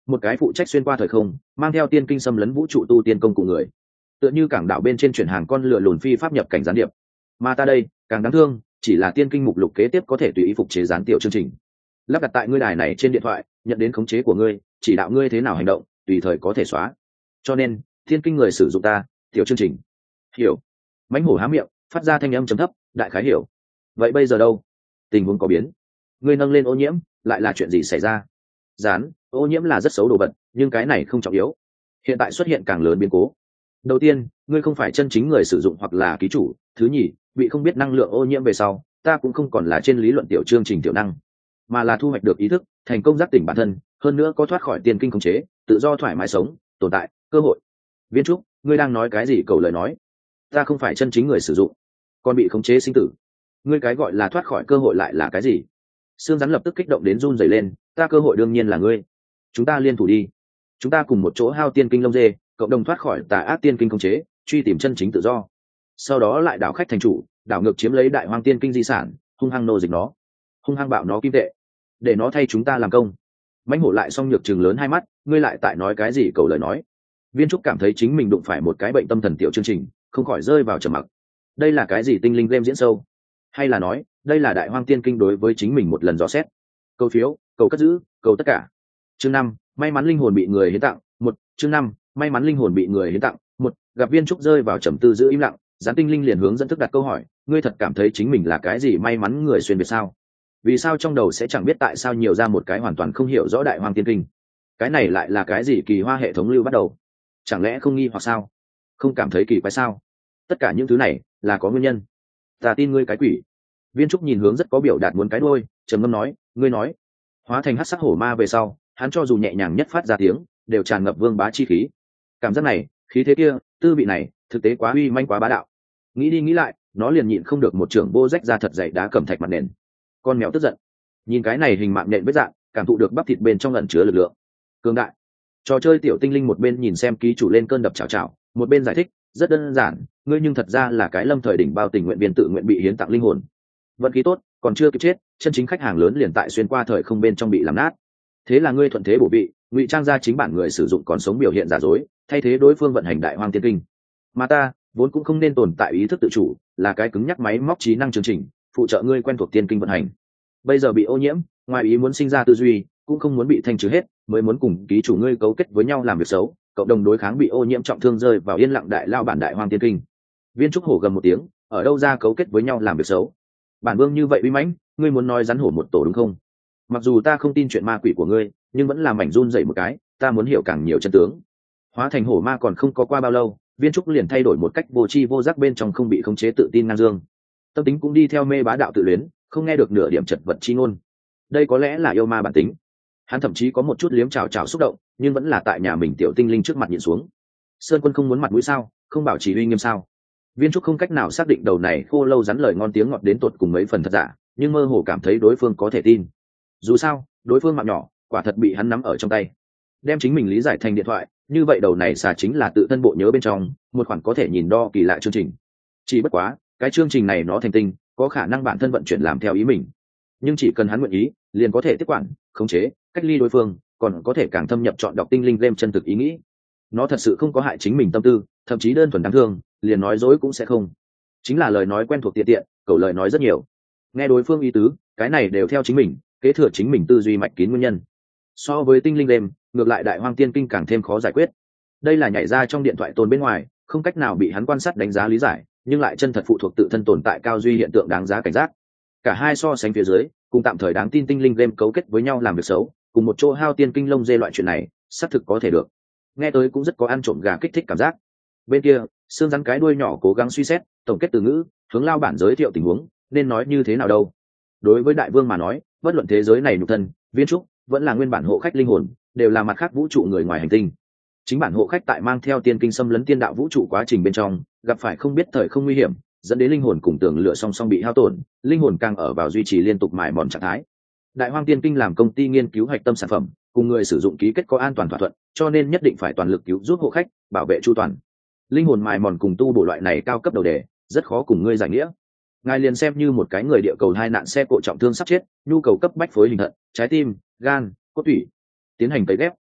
một cái phụ trách xuyên qua thời không mang theo tiên kinh xâm lấn vũ trụ tu tiên công cụ người, tựa như cảng đảo bên trên chuyển hàng con lửa lùn phi pháp nhập cảnh gián điệp. Mà ta đây càng đáng thương, chỉ là tiên kinh mục lục kế tiếp có thể tùy ý phục chế gián tiểu chương trình lắp đặt tại ngươi đài này trên điện thoại, nhận đến khống chế của ngươi, chỉ đạo ngươi thế nào hành động, tùy thời có thể xóa. Cho nên tiên kinh người sử dụng ta tiểu chương trình. Hiểu. Mãnh hổ há miệng phát ra thanh âm trầm thấp, đại khái hiểu. Vậy bây giờ đâu? Tình huống có biến. Ngươi nâng lên ô nhiễm, lại là chuyện gì xảy ra? Gián, ô nhiễm là rất xấu đồ vật, nhưng cái này không trọng yếu. Hiện tại xuất hiện càng lớn biến cố. Đầu tiên, ngươi không phải chân chính người sử dụng hoặc là ký chủ. Thứ nhì, bị không biết năng lượng ô nhiễm về sau, ta cũng không còn là trên lý luận tiểu chương trình tiểu năng, mà là thu hoạch được ý thức, thành công giác tỉnh bản thân, hơn nữa có thoát khỏi tiên kinh khống chế, tự do thoải mái sống, tồn tại, cơ hội. Viên Trúc, ngươi đang nói cái gì? Cầu lời nói, ta không phải chân chính người sử dụng, còn bị khống chế sinh tử. Ngươi cái gọi là thoát khỏi cơ hội lại là cái gì? Xương rắn lập tức kích động đến run rẩy lên. Ta cơ hội đương nhiên là ngươi. Chúng ta liên thủ đi, chúng ta cùng một chỗ hao tiên kinh lông dê, cộng đồng thoát khỏi tà ác tiên kinh khống chế, truy tìm chân chính tự do. Sau đó lại đảo khách thành chủ, đảo ngược chiếm lấy đại hoang tiên kinh di sản, hung hăng nô dịch nó, hung hăng bạo nó kim tệ, để nó thay chúng ta làm công. Mãnh hổ lại xong nhược chừng lớn hai mắt, ngươi lại tại nói cái gì? Cầu lời nói. Viên Trúc cảm thấy chính mình đụng phải một cái bệnh tâm thần tiểu chương trình, không khỏi rơi vào trầm mặc. Đây là cái gì tinh linh game diễn sâu, hay là nói đây là đại hoang tiên kinh đối với chính mình một lần dò xét? Cầu phiếu, cầu cất giữ, cầu tất cả. Chương năm, may mắn linh hồn bị người hiến tặng. Một. Chương năm, may mắn linh hồn bị người hiến tặng. Một. Gặp Viên Trúc rơi vào trầm tư giữ im lặng, Gián tinh linh liền hướng dẫn thức đặt câu hỏi, ngươi thật cảm thấy chính mình là cái gì may mắn người xuyên việt sao? Vì sao trong đầu sẽ chẳng biết tại sao nhiều ra một cái hoàn toàn không hiểu rõ đại hoang tiên kinh? Cái này lại là cái gì kỳ hoa hệ thống lưu bắt đầu? Chẳng lẽ không nghi hoặc sao? Không cảm thấy kỳ quái sao? Tất cả những thứ này là có nguyên nhân. Ta tin ngươi cái quỷ. Viên Trúc nhìn hướng rất có biểu đạt muốn cái đôi, trầm ngâm nói, ngươi nói hóa thành hắc sắc hổ ma về sau, hắn cho dù nhẹ nhàng nhất phát ra tiếng đều tràn ngập vương bá chi khí. Cảm giác này, khí thế kia, tư vị này, thực tế quá uy manh quá bá đạo. Nghĩ đi nghĩ lại, nó liền nhịn không được một trưởng vô rách ra thật dày đá cẩm thạch mặt nền. Con mèo tức giận, nhìn cái này hình mạng nện vết dạng, cảm thụ được bắp thịt bên trong ẩn chứa lực lượng cường đại. Trò chơi tiểu tinh linh một bên nhìn xem ký chủ lên cơn đập chảo chảo, một bên giải thích, rất đơn giản, ngươi nhưng thật ra là cái lâm thời đỉnh bao tình nguyện viên tự nguyện bị hiến tặng linh hồn. Vận khí tốt, còn chưa kịp chết, chân chính khách hàng lớn liền tại xuyên qua thời không bên trong bị làm nát. Thế là ngươi thuận thế bổ bị, ngụy trang ra chính bản người sử dụng còn sống biểu hiện giả dối, thay thế đối phương vận hành đại hoang tiên kinh. Mà ta vốn cũng không nên tồn tại ý thức tự chủ, là cái cứng nhắc máy móc trí năng chương trình, phụ trợ ngươi quen thuộc tiên kinh vận hành. Bây giờ bị ô nhiễm, ngoài ý muốn sinh ra tư duy, cũng không muốn bị thanh trừ hết, mới muốn cùng ký chủ ngươi cấu kết với nhau làm việc xấu, cộng đồng đối kháng bị ô nhiễm trọng thương rơi vào yên lặng đại lao bản đại hoang tiên kinh. Viên Trúc hổ gầm một tiếng, ở đâu ra cấu kết với nhau làm việc xấu? Bản vương như vậy uy mãnh, ngươi muốn nói rắn hổ một tổ đúng không? Mặc dù ta không tin chuyện ma quỷ của ngươi, nhưng vẫn làm mảnh run dậy một cái, ta muốn hiểu càng nhiều chân tướng. Hóa thành hổ ma còn không có qua bao lâu, Viên Trúc liền thay đổi một cách vô tri vô giác bên trong không bị khống chế tự tin ngang dương. Tâm tính cũng đi theo mê bá đạo tự luyến, không nghe được nửa điểm chật vật chi ngôn. Đây có lẽ là yêu ma bản tính. Hắn thậm chí có một chút liếm chào chào xúc động, nhưng vẫn là tại nhà mình tiểu tinh linh trước mặt nhìn xuống. Sơn Quân không muốn mặt mũi sao? Không bảo trì uy nghiêm sao? Viên Trúc không cách nào xác định đầu này khô lâu rắn lời ngon tiếng ngọt đến tột cùng mấy phần thật giả, nhưng mơ hồ cảm thấy đối phương có thể tin. Dù sao, đối phương mạng nhỏ, quả thật bị hắn nắm ở trong tay. Đem chính mình lý giải thành điện thoại, như vậy đầu này xà chính là tự thân bộ nhớ bên trong, một khoản có thể nhìn đo kỳ lạ chương trình. Chỉ bất quá, cái chương trình này nó thành tinh, có khả năng bản thân vận chuyển làm theo ý mình. Nhưng chỉ cần hắn nguyện ý, liền có thể tiếp quản, khống chế, cách ly đối phương, còn có thể càng thâm nhập chọn đọc tinh linh game chân thực ý nghĩ. Nó thật sự không có hại chính mình tâm tư, thậm chí đơn thuần đáng thương, liền nói dối cũng sẽ không. Chính là lời nói quen thuộc tiện tiện, cậu lời nói rất nhiều. Nghe đối phương ý tứ, cái này đều theo chính mình, kế thừa chính mình tư duy mạch kín nguyên nhân. So với tinh linh game, ngược lại đại hoang tiên kinh càng thêm khó giải quyết. Đây là nhảy ra trong điện thoại tồn bên ngoài, không cách nào bị hắn quan sát đánh giá lý giải, nhưng lại chân thật phụ thuộc tự thân tồn tại cao duy hiện tượng đáng giá cảnh giác. Cả hai so sánh phía dưới, cùng tạm thời đáng tin tinh linh game cấu kết với nhau làm việc xấu, cùng một chỗ hao tiên kinh lông dê loại chuyện này, xác thực có thể được. Nghe tới cũng rất có ăn trộm gà kích thích cảm giác. Bên kia, xương rắn cái đuôi nhỏ cố gắng suy xét, tổng kết từ ngữ, hướng lao bản giới thiệu tình huống, nên nói như thế nào đâu. Đối với đại vương mà nói, bất luận thế giới này nhục thân, Viên Trúc vẫn là nguyên bản hộ khách linh hồn, đều là mặt khác vũ trụ người ngoài hành tinh. Chính bản hộ khách tại mang theo tiên kinh xâm lấn tiên đạo vũ trụ quá trình bên trong, gặp phải không biết thời không nguy hiểm, dẫn đến linh hồn cùng tường lửa song song bị hao tổn, linh hồn càng ở vào duy trì liên tục mài mòn trạng thái. Đại hoang tiên kinh làm công ty nghiên cứu hạch tâm sản phẩm, cùng người sử dụng ký kết có an toàn thỏa thuận, cho nên nhất định phải toàn lực cứu giúp hộ khách, bảo vệ chu toàn. Linh hồn mài mòn cùng tu bổ loại này cao cấp đầu đề, rất khó cùng ngươi giải nghĩa. Ngài liền xem như một cái người địa cầu hai nạn xe cộ trọng thương sắp chết, nhu cầu cấp bách phối hình thận, trái tim, gan, cốt tủy, tiến hành cấy ghép.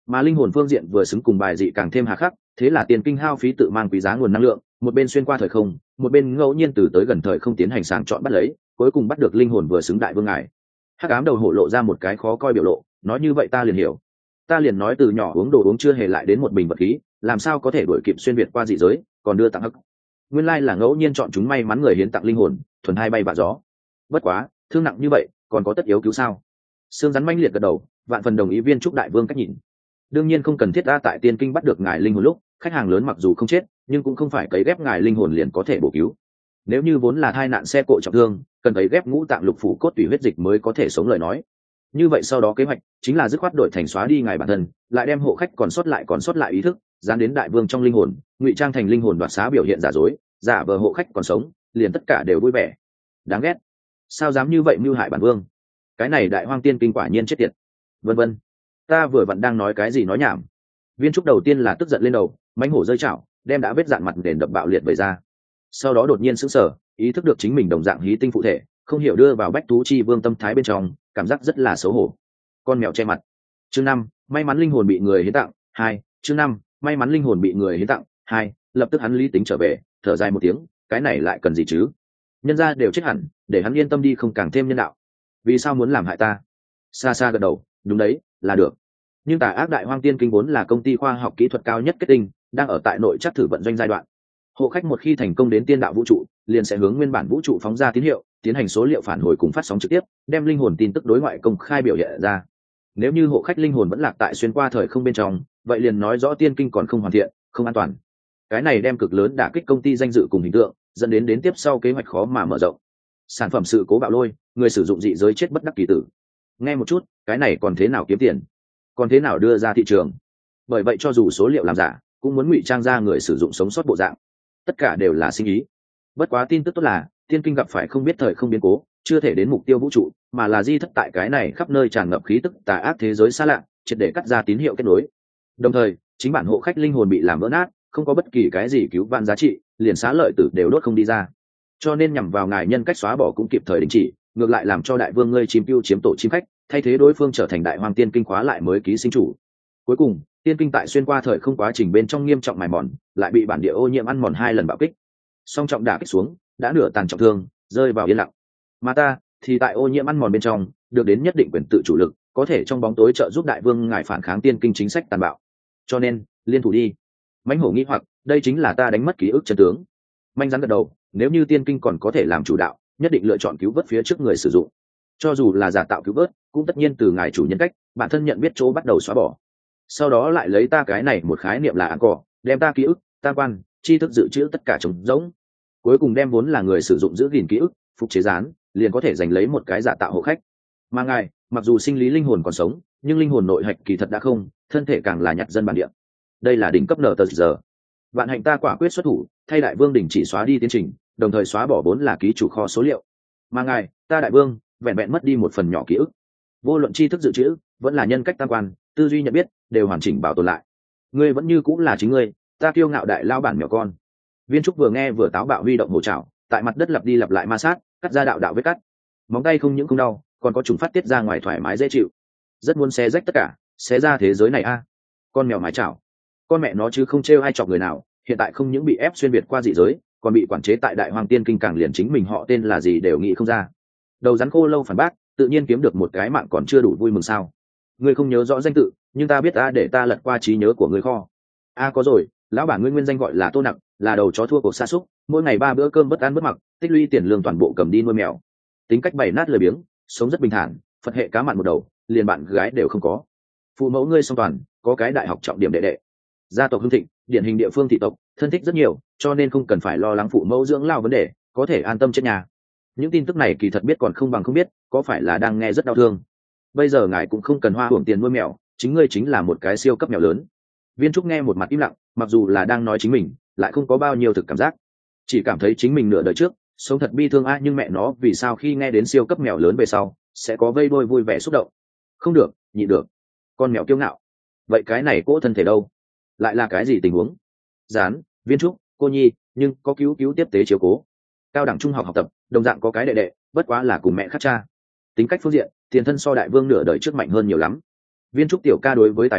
mà linh hồn phương diện vừa xứng cùng bài dị càng thêm hà khắc, thế là tiền kinh hao phí tự mang quý giá nguồn năng lượng, một bên xuyên qua thời không, một bên ngẫu nhiên từ tới gần thời không tiến hành sàng chọn bắt lấy, cuối cùng bắt được linh hồn vừa xứng đại vương ngài. Hắc ám đầu hổ lộ ra một cái khó coi biểu lộ, nói như vậy ta liền hiểu, ta liền nói từ nhỏ uống đồ uống chưa hề lại đến một bình vật khí, làm sao có thể đuổi kịp xuyên việt qua dị giới, còn đưa tặng hắc. Nguyên lai là ngẫu nhiên chọn chúng may mắn người hiến tặng linh hồn, thuần hai bay vạ gió. Bất quá, thương nặng như vậy, còn có tất yếu cứu sao? Sương rắn manh liệt gật đầu, vạn phần đồng ý viên trúc đại vương cách nhìn. Đương nhiên không cần thiết ra tại tiên kinh bắt được ngài linh hồn lúc, khách hàng lớn mặc dù không chết, nhưng cũng không phải cấy ghép ngài linh hồn liền có thể bổ cứu. Nếu như vốn là tai nạn xe cộ trọng thương, cần cấy ghép ngũ tạng lục phủ cốt tủy huyết dịch mới có thể sống lời nói. Như vậy sau đó kế hoạch chính là dứt khoát đổi thành xóa đi ngài bản thân, lại đem hộ khách còn sót lại còn sót lại ý thức, dán đến đại vương trong linh hồn, ngụy trang thành linh hồn đoạt xá biểu hiện giả dối, giả vờ hộ khách còn sống, liền tất cả đều vui vẻ. Đáng ghét, sao dám như vậy mưu hại bản vương? Cái này đại hoang tiên kinh quả nhiên chết tiệt. Vân vân, ta vừa vặn đang nói cái gì nói nhảm. Viên trúc đầu tiên là tức giận lên đầu, mãnh hổ rơi chảo, đem đã vết dạn mặt đền đập bạo liệt về ra. Sau đó đột nhiên sững sờ, ý thức được chính mình đồng dạng hí tinh phụ thể, không hiểu đưa vào bách thú chi vương tâm thái bên trong, cảm giác rất là xấu hổ. Con mèo che mặt. Chương năm, may mắn linh hồn bị người hiến tặng. Hai, chương năm, may mắn linh hồn bị người hiến tặng. Hai, lập tức hắn lý tính trở về, thở dài một tiếng, cái này lại cần gì chứ? Nhân gia đều chết hẳn, để hắn yên tâm đi không càng thêm nhân đạo. Vì sao muốn làm hại ta? Xa xa gật đầu, đúng đấy, là được. Nhưng tà ác đại hoang tiên kinh vốn là công ty khoa học kỹ thuật cao nhất kết tinh, đang ở tại nội chắc thử vận doanh giai đoạn. Hộ khách một khi thành công đến tiên đạo vũ trụ, liền sẽ hướng nguyên bản vũ trụ phóng ra tín hiệu, tiến hành số liệu phản hồi cùng phát sóng trực tiếp, đem linh hồn tin tức đối ngoại công khai biểu hiện ra. Nếu như hộ khách linh hồn vẫn lạc tại xuyên qua thời không bên trong, vậy liền nói rõ tiên kinh còn không hoàn thiện, không an toàn. Cái này đem cực lớn đả kích công ty danh dự cùng hình tượng, dẫn đến đến tiếp sau kế hoạch khó mà mở rộng. Sản phẩm sự cố bạo lôi, người sử dụng dị giới chết bất đắc kỳ tử. Nghe một chút, cái này còn thế nào kiếm tiền, còn thế nào đưa ra thị trường? Bởi vậy cho dù số liệu làm giả, cũng muốn ngụy trang ra người sử dụng sống sót bộ dạng, tất cả đều là sinh ý. Bất quá tin tức tốt là tiên kinh gặp phải không biết thời không biến cố, chưa thể đến mục tiêu vũ trụ, mà là di thất tại cái này khắp nơi tràn ngập khí tức tà ác thế giới xa lạ, triệt để cắt ra tín hiệu kết nối. Đồng thời chính bản hộ khách linh hồn bị làm vỡ nát, không có bất kỳ cái gì cứu vãn giá trị, liền xá lợi tử đều đốt không đi ra. Cho nên nhằm vào ngài nhân cách xóa bỏ cũng kịp thời đình chỉ, ngược lại làm cho đại vương ngươi chim tiêu chiếm tổ chim khách, thay thế đối phương trở thành đại hoàng tiên kinh khóa lại mới ký sinh chủ. Cuối cùng tiên kinh tại xuyên qua thời không quá trình bên trong nghiêm trọng mài mòn, lại bị bản địa ô nhiễm ăn mòn hai lần bạo kích, song trọng đả kích xuống đã nửa tàn trọng thương, rơi vào yên lặng. Mà ta thì tại ô nhiễm ăn mòn bên trong được đến nhất định quyền tự chủ lực, có thể trong bóng tối trợ giúp đại vương ngài phản kháng tiên kinh chính sách tàn bạo. Cho nên liên thủ đi. Mãnh hổ nghĩ hoặc đây chính là ta đánh mất ký ức chân tướng. Manh rắn gật đầu, nếu như tiên kinh còn có thể làm chủ đạo, nhất định lựa chọn cứu vớt phía trước người sử dụng. Cho dù là giả tạo cứu vớt, cũng tất nhiên từ ngài chủ nhân cách, bản thân nhận biết chỗ bắt đầu xóa bỏ. Sau đó lại lấy ta cái này một khái niệm là ăn cỏ, đem ta ký ức, tam quan, tri thức dự trữ tất cả trống rỗng. Cuối cùng đem vốn là người sử dụng giữ gìn ký ức, phục chế dán, liền có thể giành lấy một cái giả tạo hộ khách. Mà ngài, mặc dù sinh lý linh hồn còn sống, nhưng linh hồn nội hạch kỳ thật đã không, thân thể càng là nhặt dân bản địa. Đây là đỉnh cấp nở tờ giờ. Vạn hạnh ta quả quyết xuất thủ, thay đại vương đình chỉ xóa đi tiến trình, đồng thời xóa bỏ vốn là ký chủ kho số liệu. Mà ngài, ta đại vương, vẹn vẹn mất đi một phần nhỏ ký ức. Vô luận tri thức dự trữ, vẫn là nhân cách tam quan, tư duy nhận biết, đều hoàn chỉnh bảo tồn lại. Ngươi vẫn như cũng là chính ngươi, ta kiêu ngạo đại lao bản mèo con. Viên trúc vừa nghe vừa táo bạo huy động hổ trảo, tại mặt đất lặp đi lặp lại ma sát, cắt ra đạo đạo vết cắt. Móng tay không những không đau, còn có trùng phát tiết ra ngoài thoải mái dễ chịu. Rất muốn xé rách tất cả, xé ra thế giới này a. Con mèo mái chảo, con mẹ nó chứ không trêu ai chọc người nào, hiện tại không những bị ép xuyên việt qua dị giới, còn bị quản chế tại đại hoàng tiên kinh, càng liền chính mình họ tên là gì đều nghĩ không ra. Đầu rắn khô lâu phản bác, tự nhiên kiếm được một cái mạng còn chưa đủ vui mừng sao? Ngươi không nhớ rõ danh tự, nhưng ta biết ta để ta lật qua trí nhớ của ngươi kho. A có rồi, lão bản ngươi nguyên danh gọi là Tô Nặc, là đầu chó thua cuộc xa xúc, mỗi ngày ba bữa cơm bất ăn bất mặc, tích lũy tiền lương toàn bộ cầm đi nuôi mèo. Tính cách bày nát lười biếng, sống rất bình thản, Phật hệ cá mặn một đầu, liền bạn gái đều không có. Phụ mẫu ngươi song toàn, có cái đại học trọng điểm đệ đệ. Gia tộc hưng thịnh, điển hình địa phương thị tộc, thân thích rất nhiều, cho nên không cần phải lo lắng phụ mẫu dưỡng lao vấn đề, có thể an tâm chết nhà. Những tin tức này kỳ thật biết còn không bằng không biết, có phải là đang nghe rất đau thương. Bây giờ ngài cũng không cần hoa hưởng tiền nuôi mèo, chính ngươi chính là một cái siêu cấp mèo lớn. Viên trúc nghe một mặt im lặng, mặc dù là đang nói chính mình, lại không có bao nhiêu thực cảm giác, chỉ cảm thấy chính mình nửa đời trước sống thật bi thương a. Nhưng mẹ nó vì sao khi nghe đến siêu cấp mèo lớn về sau sẽ có vây đôi vui vẻ xúc động? Không được, nhịn được. Con mèo kiêu ngạo, vậy cái này cỗ thân thể đâu? Lại là cái gì tình huống? Gián, Viên trúc, cô nhi, nhưng có cứu cứu tiếp tế chiếu cố. Cao đẳng trung học học tập, đồng dạng có cái đệ đệ, bất quá là cùng mẹ khác cha. Tính cách phương diện, tiền thân so đại vương nửa đời trước mạnh hơn nhiều lắm. Viên trúc tiểu ca đối với tài phú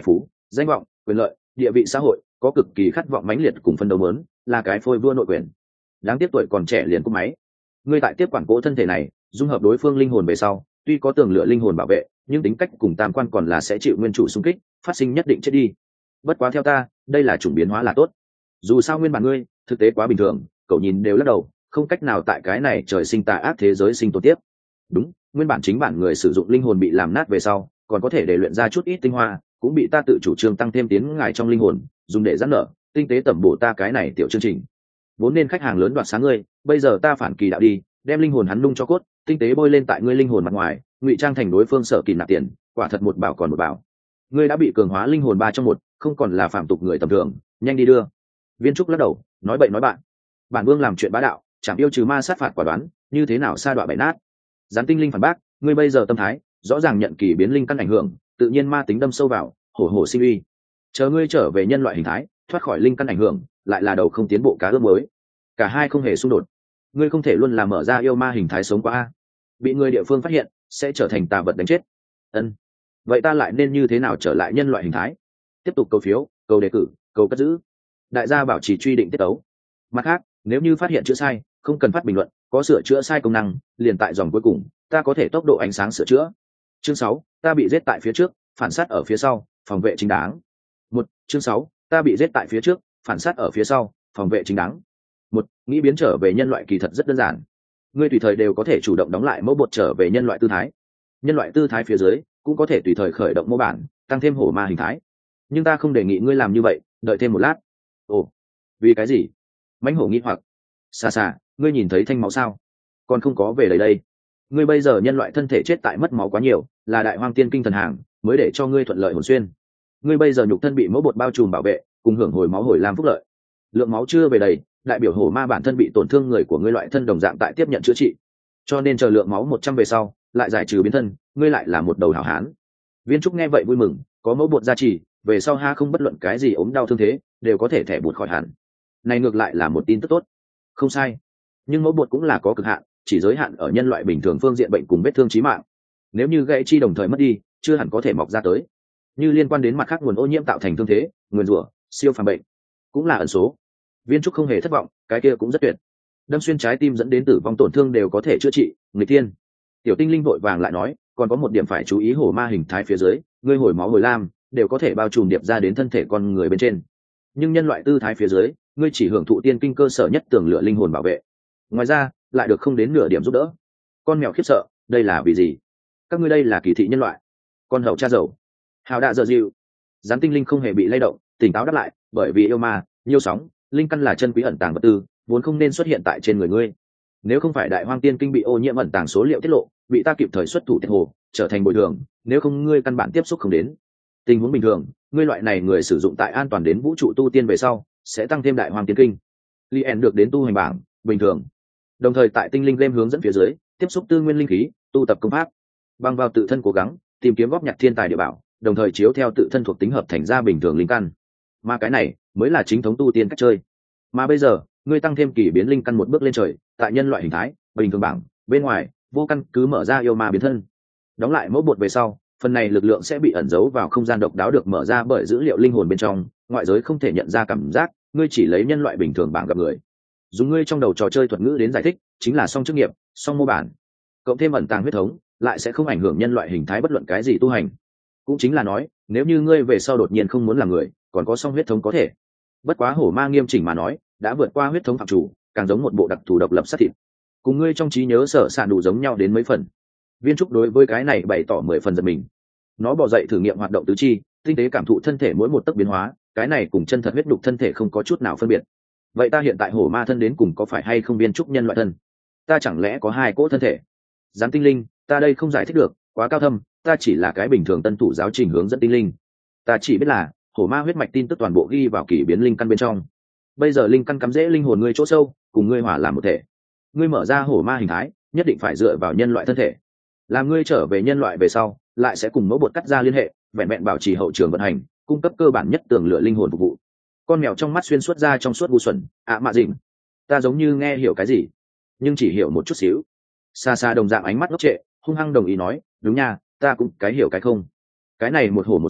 danh vọng, quyền lợi, địa vị xã hội, có cực kỳ khát vọng mãnh liệt cùng phân đấu lớn, là cái phôi vua nội quyền. Đáng tiếc tuổi còn trẻ liền cúp máy. Ngươi tại tiếp quản cỗ thân thể này, dung hợp đối phương linh hồn về sau, tuy có tường lửa linh hồn bảo vệ, nhưng tính cách cùng tam quan còn là sẽ chịu nguyên chủ xung kích, phát sinh nhất định chết đi. Bất quá theo ta, đây là chủng biến hóa là tốt. Dù sao nguyên bản ngươi, thực tế quá bình thường, cậu nhìn đều lắc đầu, không cách nào tại cái này trời sinh tà ác thế giới sinh tồn tiếp. Đúng, nguyên bản chính bản người sử dụng linh hồn bị làm nát về sau, còn có thể để luyện ra chút ít tinh hoa, cũng bị ta tự chủ trương tăng thêm tiến ngài trong linh hồn, dùng để giãn nở, tinh tế tẩm bổ ta cái này tiểu chương trình. Vốn nên khách hàng lớn đoạt sáng ngươi, bây giờ ta phản kỳ đạo đi, đem linh hồn hắn nung cho cốt, tinh tế bôi lên tại ngươi linh hồn mặt ngoài, ngụy trang thành đối phương sở kỳ nạp tiền, quả thật một bảo còn một bảo. Ngươi đã bị cường hóa linh hồn ba trong một, không còn là phạm tục người tầm thường, nhanh đi đưa. Viên Trúc lắc đầu, nói bậy nói bạn. Bản vương làm chuyện bá đạo, chẳng yêu trừ ma sát phạt quả đoán, như thế nào sa đọa bậy nát. Gián Tinh Linh phản bác, ngươi bây giờ tâm thái, rõ ràng nhận kỳ biến linh căn ảnh hưởng, tự nhiên ma tính đâm sâu vào, hổ hổ sinh uy. Chờ ngươi trở về nhân loại hình thái, thoát khỏi linh căn ảnh hưởng, lại là đầu không tiến bộ cá ướp mới. Cả hai không hề xung đột. Ngươi không thể luôn là mở ra yêu ma hình thái sống qua a. Bị người địa phương phát hiện, sẽ trở thành tà vật đánh chết. Ân. Vậy ta lại nên như thế nào trở lại nhân loại hình thái? Tiếp tục cầu phiếu, cầu đề cử, cầu cất giữ. Đại gia bảo trì truy định tiết tấu. Mặt khác, nếu như phát hiện chữa sai, không cần phát bình luận, có sửa chữa sai công năng, liền tại dòng cuối cùng, ta có thể tốc độ ánh sáng sửa chữa. Chương sáu, ta bị giết tại phía trước, phản sát ở phía sau, phòng vệ chính đáng. Một, chương sáu, ta bị giết tại phía trước, phản sát ở phía sau, phòng vệ chính đáng. Một, nghĩ biến trở về nhân loại kỳ thật rất đơn giản. Ngươi tùy thời đều có thể chủ động đóng lại mẫu bột trở về nhân loại tư thái. Nhân loại tư thái phía dưới cũng có thể tùy thời khởi động mô bản, tăng thêm hổ ma hình thái. Nhưng ta không đề nghị ngươi làm như vậy, đợi thêm một lát. Ồ, vì cái gì? Mãnh hổ nghi hoặc. Xa xa, ngươi nhìn thấy thanh máu sao? Còn không có về đây đây. Ngươi bây giờ nhân loại thân thể chết tại mất máu quá nhiều, là đại hoang tiên kinh thần hàng, mới để cho ngươi thuận lợi hồn xuyên. Ngươi bây giờ nhục thân bị mẫu bột bao trùm bảo vệ, cùng hưởng hồi máu hồi lam phúc lợi. Lượng máu chưa về đầy, đại biểu hổ ma bản thân bị tổn thương người của ngươi loại thân đồng dạng tại tiếp nhận chữa trị. Cho nên chờ lượng máu một trăm về sau, lại giải trừ biến thân, ngươi lại là một đầu hảo hán. Viên Trúc nghe vậy vui mừng, có mẫu bột gia trì, về sau ha không bất luận cái gì ốm đau thương thế, đều có thể thẻ bột khỏi hẳn. Này ngược lại là một tin tức tốt. Không sai, nhưng mẫu bột cũng là có cực hạn, chỉ giới hạn ở nhân loại bình thường phương diện bệnh cùng vết thương chí mạng. Nếu như gãy chi đồng thời mất đi, chưa hẳn có thể mọc ra tới. Như liên quan đến mặt khác nguồn ô nhiễm tạo thành thương thế, nguyên rủa, siêu phàm bệnh, cũng là ẩn số. Viên Trúc không hề thất vọng, cái kia cũng rất tuyệt. Đâm xuyên trái tim dẫn đến tử vong tổn thương đều có thể chữa trị, người tiên. Tiểu Tinh Linh vội vàng lại nói, còn có một điểm phải chú ý, hổ ma hình thái phía dưới, ngươi hồi máu hồi lam, đều có thể bao trùm điệp ra đến thân thể con người bên trên. Nhưng nhân loại tư thái phía dưới, ngươi chỉ hưởng thụ tiên kinh cơ sở nhất tường lửa linh hồn bảo vệ. Ngoài ra, lại được không đến nửa điểm giúp đỡ. Con mèo khiếp sợ, đây là vì gì? Các ngươi đây là kỳ thị nhân loại. Con hầu cha dầu. Hào đạ dở dịu. Gián Tinh Linh không hề bị lay động, tỉnh táo đáp lại, bởi vì yêu ma, nhiêu sóng, linh căn là chân quý ẩn tàng vật tư, vốn không nên xuất hiện tại trên người ngươi. Nếu không phải đại hoang tiên kinh bị ô nhiễm ẩn tàng số liệu tiết lộ, bị ta kịp thời xuất thủ tiết hồ, trở thành bồi thường, nếu không ngươi căn bản tiếp xúc không đến. Tình huống bình thường, ngươi loại này người sử dụng tại an toàn đến vũ trụ tu tiên về sau, sẽ tăng thêm đại hoang tiên kinh. Lien được đến tu hành bảng, bình thường. Đồng thời tại tinh linh game hướng dẫn phía dưới, tiếp xúc tư nguyên linh khí, tu tập công pháp, bằng vào tự thân cố gắng, tìm kiếm góp nhặt thiên tài địa bảo, đồng thời chiếu theo tự thân thuộc tính hợp thành ra bình thường linh căn. Mà cái này mới là chính thống tu tiên cách chơi. Mà bây giờ, ngươi tăng thêm kỳ biến linh căn một bước lên trời, tại nhân loại hình thái, bình thường bảng, bên ngoài, vô căn cứ mở ra yêu ma biến thân. Đóng lại mẫu bột về sau, phần này lực lượng sẽ bị ẩn giấu vào không gian độc đáo được mở ra bởi dữ liệu linh hồn bên trong, ngoại giới không thể nhận ra cảm giác, ngươi chỉ lấy nhân loại bình thường bảng gặp người. Dùng ngươi trong đầu trò chơi thuật ngữ đến giải thích, chính là song chức nghiệp, song mô bản. Cộng thêm ẩn tàng huyết thống, lại sẽ không ảnh hưởng nhân loại hình thái bất luận cái gì tu hành. Cũng chính là nói, nếu như ngươi về sau đột nhiên không muốn làm người, còn có song huyết thống có thể. Bất quá hổ ma nghiêm chỉnh mà nói, đã vượt qua huyết thống phạm chủ, càng giống một bộ đặc thù độc lập sát thịt. Cùng ngươi trong trí nhớ sở sản đủ giống nhau đến mấy phần. Viên Trúc đối với cái này bày tỏ mười phần giật mình. Nó bò dậy thử nghiệm hoạt động tứ chi, tinh tế cảm thụ thân thể mỗi một tấc biến hóa, cái này cùng chân thật huyết đục thân thể không có chút nào phân biệt. Vậy ta hiện tại hổ ma thân đến cùng có phải hay không Viên Trúc nhân loại thân? Ta chẳng lẽ có hai cỗ thân thể? Gián Tinh Linh, ta đây không giải thích được, quá cao thâm, ta chỉ là cái bình thường tân thủ giáo trình hướng dẫn tinh linh. Ta chỉ biết là hổ ma huyết mạch tin tức toàn bộ ghi vào kỷ biến linh căn bên trong. Bây giờ linh căn cắm rễ linh hồn ngươi chỗ sâu, cùng ngươi hòa làm một thể. Ngươi mở ra hổ ma hình thái, nhất định phải dựa vào nhân loại thân thể. Làm ngươi trở về nhân loại về sau, lại sẽ cùng mẫu bột cắt ra liên hệ, vẹn vẹn bảo trì hậu trường vận hành, cung cấp cơ bản nhất tường lửa linh hồn phục vụ. Con mèo trong mắt xuyên suốt ra trong suốt ngu xuẩn, ạ à mạ dịnh. Ta giống như nghe hiểu cái gì, nhưng chỉ hiểu một chút xíu. Xa xa đồng dạng ánh mắt ngốc trệ, hung hăng đồng ý nói, đúng nha, ta cũng cái hiểu cái không. Cái này một hổ một rắn,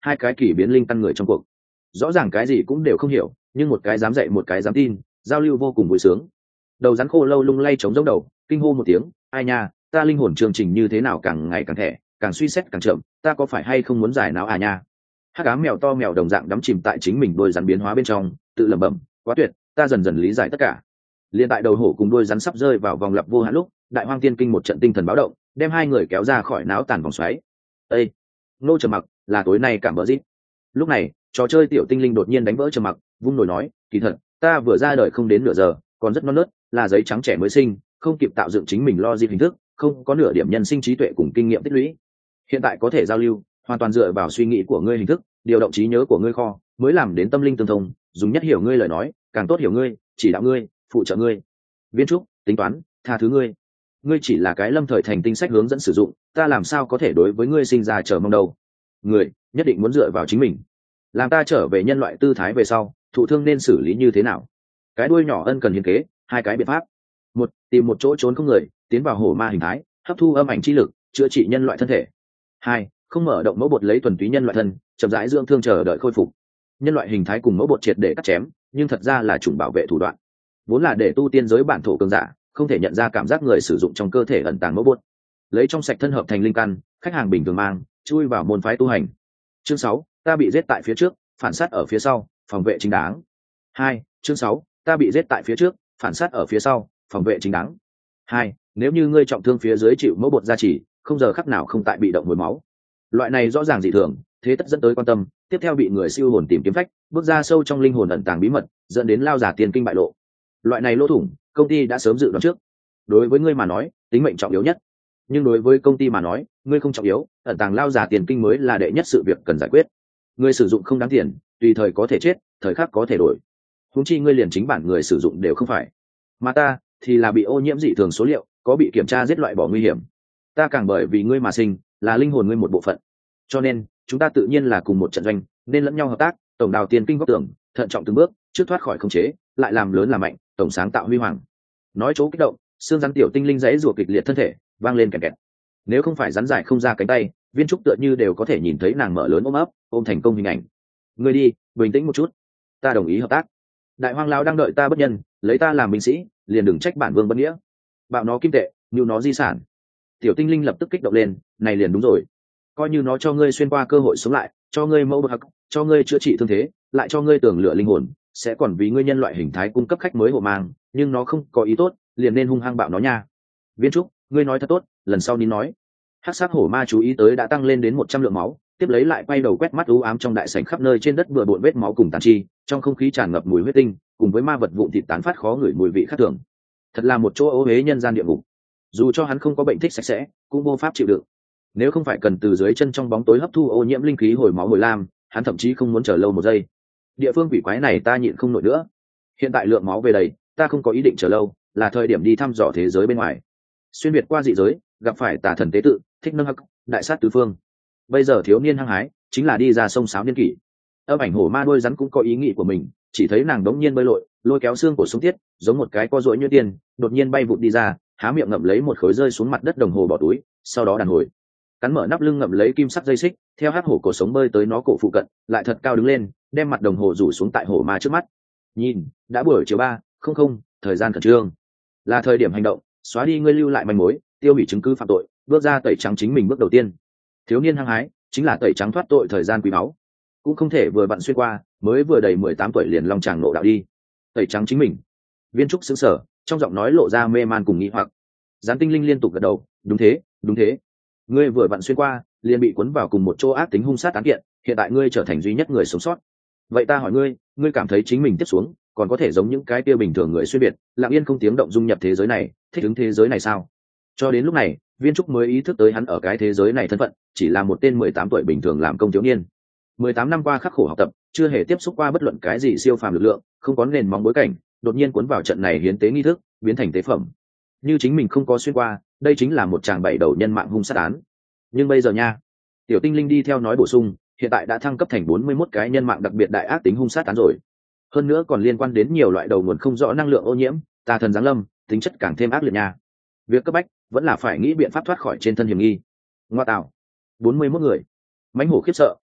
hai cái kỳ biến linh căn người trong cuộc rõ ràng cái gì cũng đều không hiểu, nhưng một cái dám dạy một cái dám tin, giao lưu vô cùng vui sướng. Đầu rắn khô lâu lung lay chống giống đầu, kinh hô một tiếng, ai nha, ta linh hồn chương trình như thế nào càng ngày càng thẻ, càng suy xét càng chậm, ta có phải hay không muốn giải não à nha. Hắc ám mèo to mèo đồng dạng đắm chìm tại chính mình đôi rắn biến hóa bên trong, tự lẩm bẩm, quá tuyệt, ta dần dần lý giải tất cả. Liên tại đầu hổ cùng đôi rắn sắp rơi vào vòng lặp vô hạn lúc, đại hoang tiên kinh một trận tinh thần báo động, đem hai người kéo ra khỏi náo tàn vòng xoáy. Ê, nô trầm mặc, là tối nay cảm bỡ dít. Lúc này, trò chơi tiểu tinh linh đột nhiên đánh vỡ trầm mặc, vung nổi nói, kỳ thật, ta vừa ra đời không đến nửa giờ, còn rất non nớt, là giấy trắng trẻ mới sinh, không kịp tạo dựng chính mình lo dịp hình thức, không có nửa điểm nhân sinh trí tuệ cùng kinh nghiệm tích lũy. Hiện tại có thể giao lưu, hoàn toàn dựa vào suy nghĩ của ngươi hình thức, điều động trí nhớ của ngươi kho, mới làm đến tâm linh tương thông, dùng nhất hiểu ngươi lời nói, càng tốt hiểu ngươi, chỉ đạo ngươi, phụ trợ ngươi. Viên trúc, tính toán, tha thứ ngươi. Ngươi chỉ là cái lâm thời thành tinh sách hướng dẫn sử dụng, ta làm sao có thể đối với ngươi sinh ra chờ mong đâu. Người nhất định muốn dựa vào chính mình. Làm ta trở về nhân loại tư thái về sau, thụ thương nên xử lý như thế nào? Cái đuôi nhỏ ân cần hiến kế, hai cái biện pháp. Một, tìm một chỗ trốn không người, tiến vào hổ ma hình thái, hấp thu âm ảnh chi lực, chữa trị nhân loại thân thể. Hai, không mở động mẫu bột lấy thuần túy nhân loại thân, chậm rãi dưỡng thương chờ đợi khôi phục. Nhân loại hình thái cùng mẫu bột triệt để cắt chém, nhưng thật ra là chủng bảo vệ thủ đoạn, vốn là để tu tiên giới bản thổ cường giả không thể nhận ra cảm giác người sử dụng trong cơ thể ẩn tàng mẫu bột, lấy trong sạch thân hợp thành linh căn, khách hàng bình thường mang chui vào môn phái tu hành. Chương sáu, ta bị giết tại phía trước, phản sát ở phía sau, phòng vệ chính đáng. Hai, chương sáu, ta bị giết tại phía trước, phản sát ở phía sau, phòng vệ chính đáng. Hai, nếu như ngươi trọng thương phía dưới chịu mẫu bột gia trì, không giờ khắc nào không tại bị động hồi máu. Loại này rõ ràng dị thường, thế tất dẫn tới quan tâm, tiếp theo bị người siêu hồn tìm kiếm phách, bước ra sâu trong linh hồn ẩn tàng bí mật, dẫn đến lao giả tiền kinh bại lộ. Loại này lỗ thủng, công ty đã sớm dự đoán trước. Đối với ngươi mà nói, tính mệnh trọng yếu nhất, nhưng đối với công ty mà nói, ngươi không trọng yếu, ẩn tàng lao giả tiền kinh mới là đệ nhất sự việc cần giải quyết. Người sử dụng không đáng tiền, tùy thời có thể chết, thời khắc có thể đổi. Huống chi ngươi liền chính bản người sử dụng đều không phải, mà ta thì là bị ô nhiễm dị thường số liệu, có bị kiểm tra giết loại bỏ nguy hiểm. Ta càng bởi vì ngươi mà sinh, là linh hồn ngươi một bộ phận, cho nên chúng ta tự nhiên là cùng một trận doanh, nên lẫn nhau hợp tác, tổng đào tiền kinh góc tưởng, thận trọng từng bước, trước thoát khỏi khống chế, lại làm lớn làm mạnh, tổng sáng tạo huy hoàng. Nói chỗ kích động, xương rắn tiểu tinh linh giấy rủa kịch liệt thân thể, vang lên kẹt kẹt. Nếu không phải rắn dài không ra cánh tay, Viên Trúc tựa như đều có thể nhìn thấy nàng mở lớn ôm ấp, ôm thành công hình ảnh. Ngươi đi, bình tĩnh một chút, ta đồng ý hợp tác. Đại hoang lão đang đợi ta bất nhân, lấy ta làm binh sĩ, liền đừng trách bản vương bất nghĩa. Bạo nó kim tệ, nưu nó di sản. Tiểu tinh linh lập tức kích động lên, này liền đúng rồi. Coi như nó cho ngươi xuyên qua cơ hội sống lại, cho ngươi mẫu bậc, cho ngươi chữa trị thương thế, lại cho ngươi tưởng lựa linh hồn, sẽ còn vì ngươi nhân loại hình thái cung cấp khách mới hộ mang, nhưng nó không có ý tốt, liền nên hung hăng bạo nó nha. Viên Trúc, ngươi nói thật tốt, lần sau nín nói. Hắc sắc hổ ma chú ý tới đã tăng lên đến một trăm lượng máu, tiếp lấy lại quay đầu quét mắt u ám trong đại sảnh khắp nơi trên đất bừa bộn vết máu cùng tàn chi, trong không khí tràn ngập mùi huyết tinh, cùng với ma vật vụn thịt tán phát khó ngửi mùi vị khác thường. Thật là một chỗ ô uế nhân gian địa ngục. Dù cho hắn không có bệnh thích sạch sẽ, cũng vô pháp chịu đựng. Nếu không phải cần từ dưới chân trong bóng tối hấp thu ô nhiễm linh khí hồi máu hồi lam, hắn thậm chí không muốn chờ lâu một giây. Địa phương quỷ quái này ta nhịn không nổi nữa. Hiện tại lượng máu về đầy, ta không có ý định chờ lâu, là thời điểm đi thăm dò thế giới bên ngoài. Xuyên việt qua dị giới, gặp phải tà thần tế tự, thích nâng hắc, đại sát tứ phương. Bây giờ thiếu niên hăng hái, chính là đi ra sông sáo niên kỷ. Âm ảnh hổ ma đuôi rắn cũng có ý nghĩ của mình, chỉ thấy nàng đống nhiên bơi lội, lôi kéo xương của súng tiết, giống một cái co duỗi như tiên, đột nhiên bay vụt đi ra, há miệng ngậm lấy một khối rơi xuống mặt đất đồng hồ bỏ túi, sau đó đàn hồi, cắn mở nắp lưng ngậm lấy kim sắc dây xích, theo hắc hổ cổ sống bơi tới nó cổ phụ cận, lại thật cao đứng lên, đem mặt đồng hồ rủ xuống tại hổ ma trước mắt. Nhìn, đã buổi chiều ba, không không, thời gian khẩn trương, là thời điểm hành động, xóa đi ngươi lưu lại manh mối, tiêu hủy chứng cứ phạm tội, bước ra tẩy trắng chính mình bước đầu tiên. Thiếu niên hăng hái, chính là tẩy trắng thoát tội thời gian quý báu, cũng không thể vừa vặn xuyên qua, mới vừa đầy mười tám tuổi liền long tràng nộ đạo đi. Tẩy trắng chính mình. Viên Trúc sững sờ, trong giọng nói lộ ra mê man cùng nghi hoặc. Gián tinh linh liên tục gật đầu, đúng thế, đúng thế. Ngươi vừa vặn xuyên qua, liền bị cuốn vào cùng một chỗ ác tính hung sát án kiện, hiện tại ngươi trở thành duy nhất người sống sót. Vậy ta hỏi ngươi, ngươi cảm thấy chính mình tiếp xuống, còn có thể giống những cái kia bình thường người xuyên biệt, lặng yên không tiếng động dung nhập thế giới này, thích ứng thế giới này sao? Cho đến lúc này, Viên Trúc mới ý thức tới hắn ở cái thế giới này thân phận, chỉ là một tên mười tám tuổi bình thường làm công thiếu niên. mười tám năm qua khắc khổ học tập, chưa hề tiếp xúc qua bất luận cái gì siêu phàm lực lượng, không có nền móng bối cảnh, đột nhiên cuốn vào trận này hiến tế nghi thức, biến thành tế phẩm. Như chính mình không có xuyên qua, đây chính là một tràng bảy đầu nhân mạng hung sát án. Nhưng bây giờ nha, tiểu tinh linh đi theo nói bổ sung, hiện tại đã thăng cấp thành bốn mươi mốt cái nhân mạng đặc biệt đại ác tính hung sát án rồi. Hơn nữa còn liên quan đến nhiều loại đầu nguồn không rõ năng lượng ô nhiễm, tà thần giáng lâm, tính chất càng thêm ác liệt nha. Việc cấp bách vẫn là phải nghĩ biện pháp thoát khỏi trên thân hiểm nghi. Ngoa tạo, bốn mươi mốt người. Mãnh hổ khiếp sợ,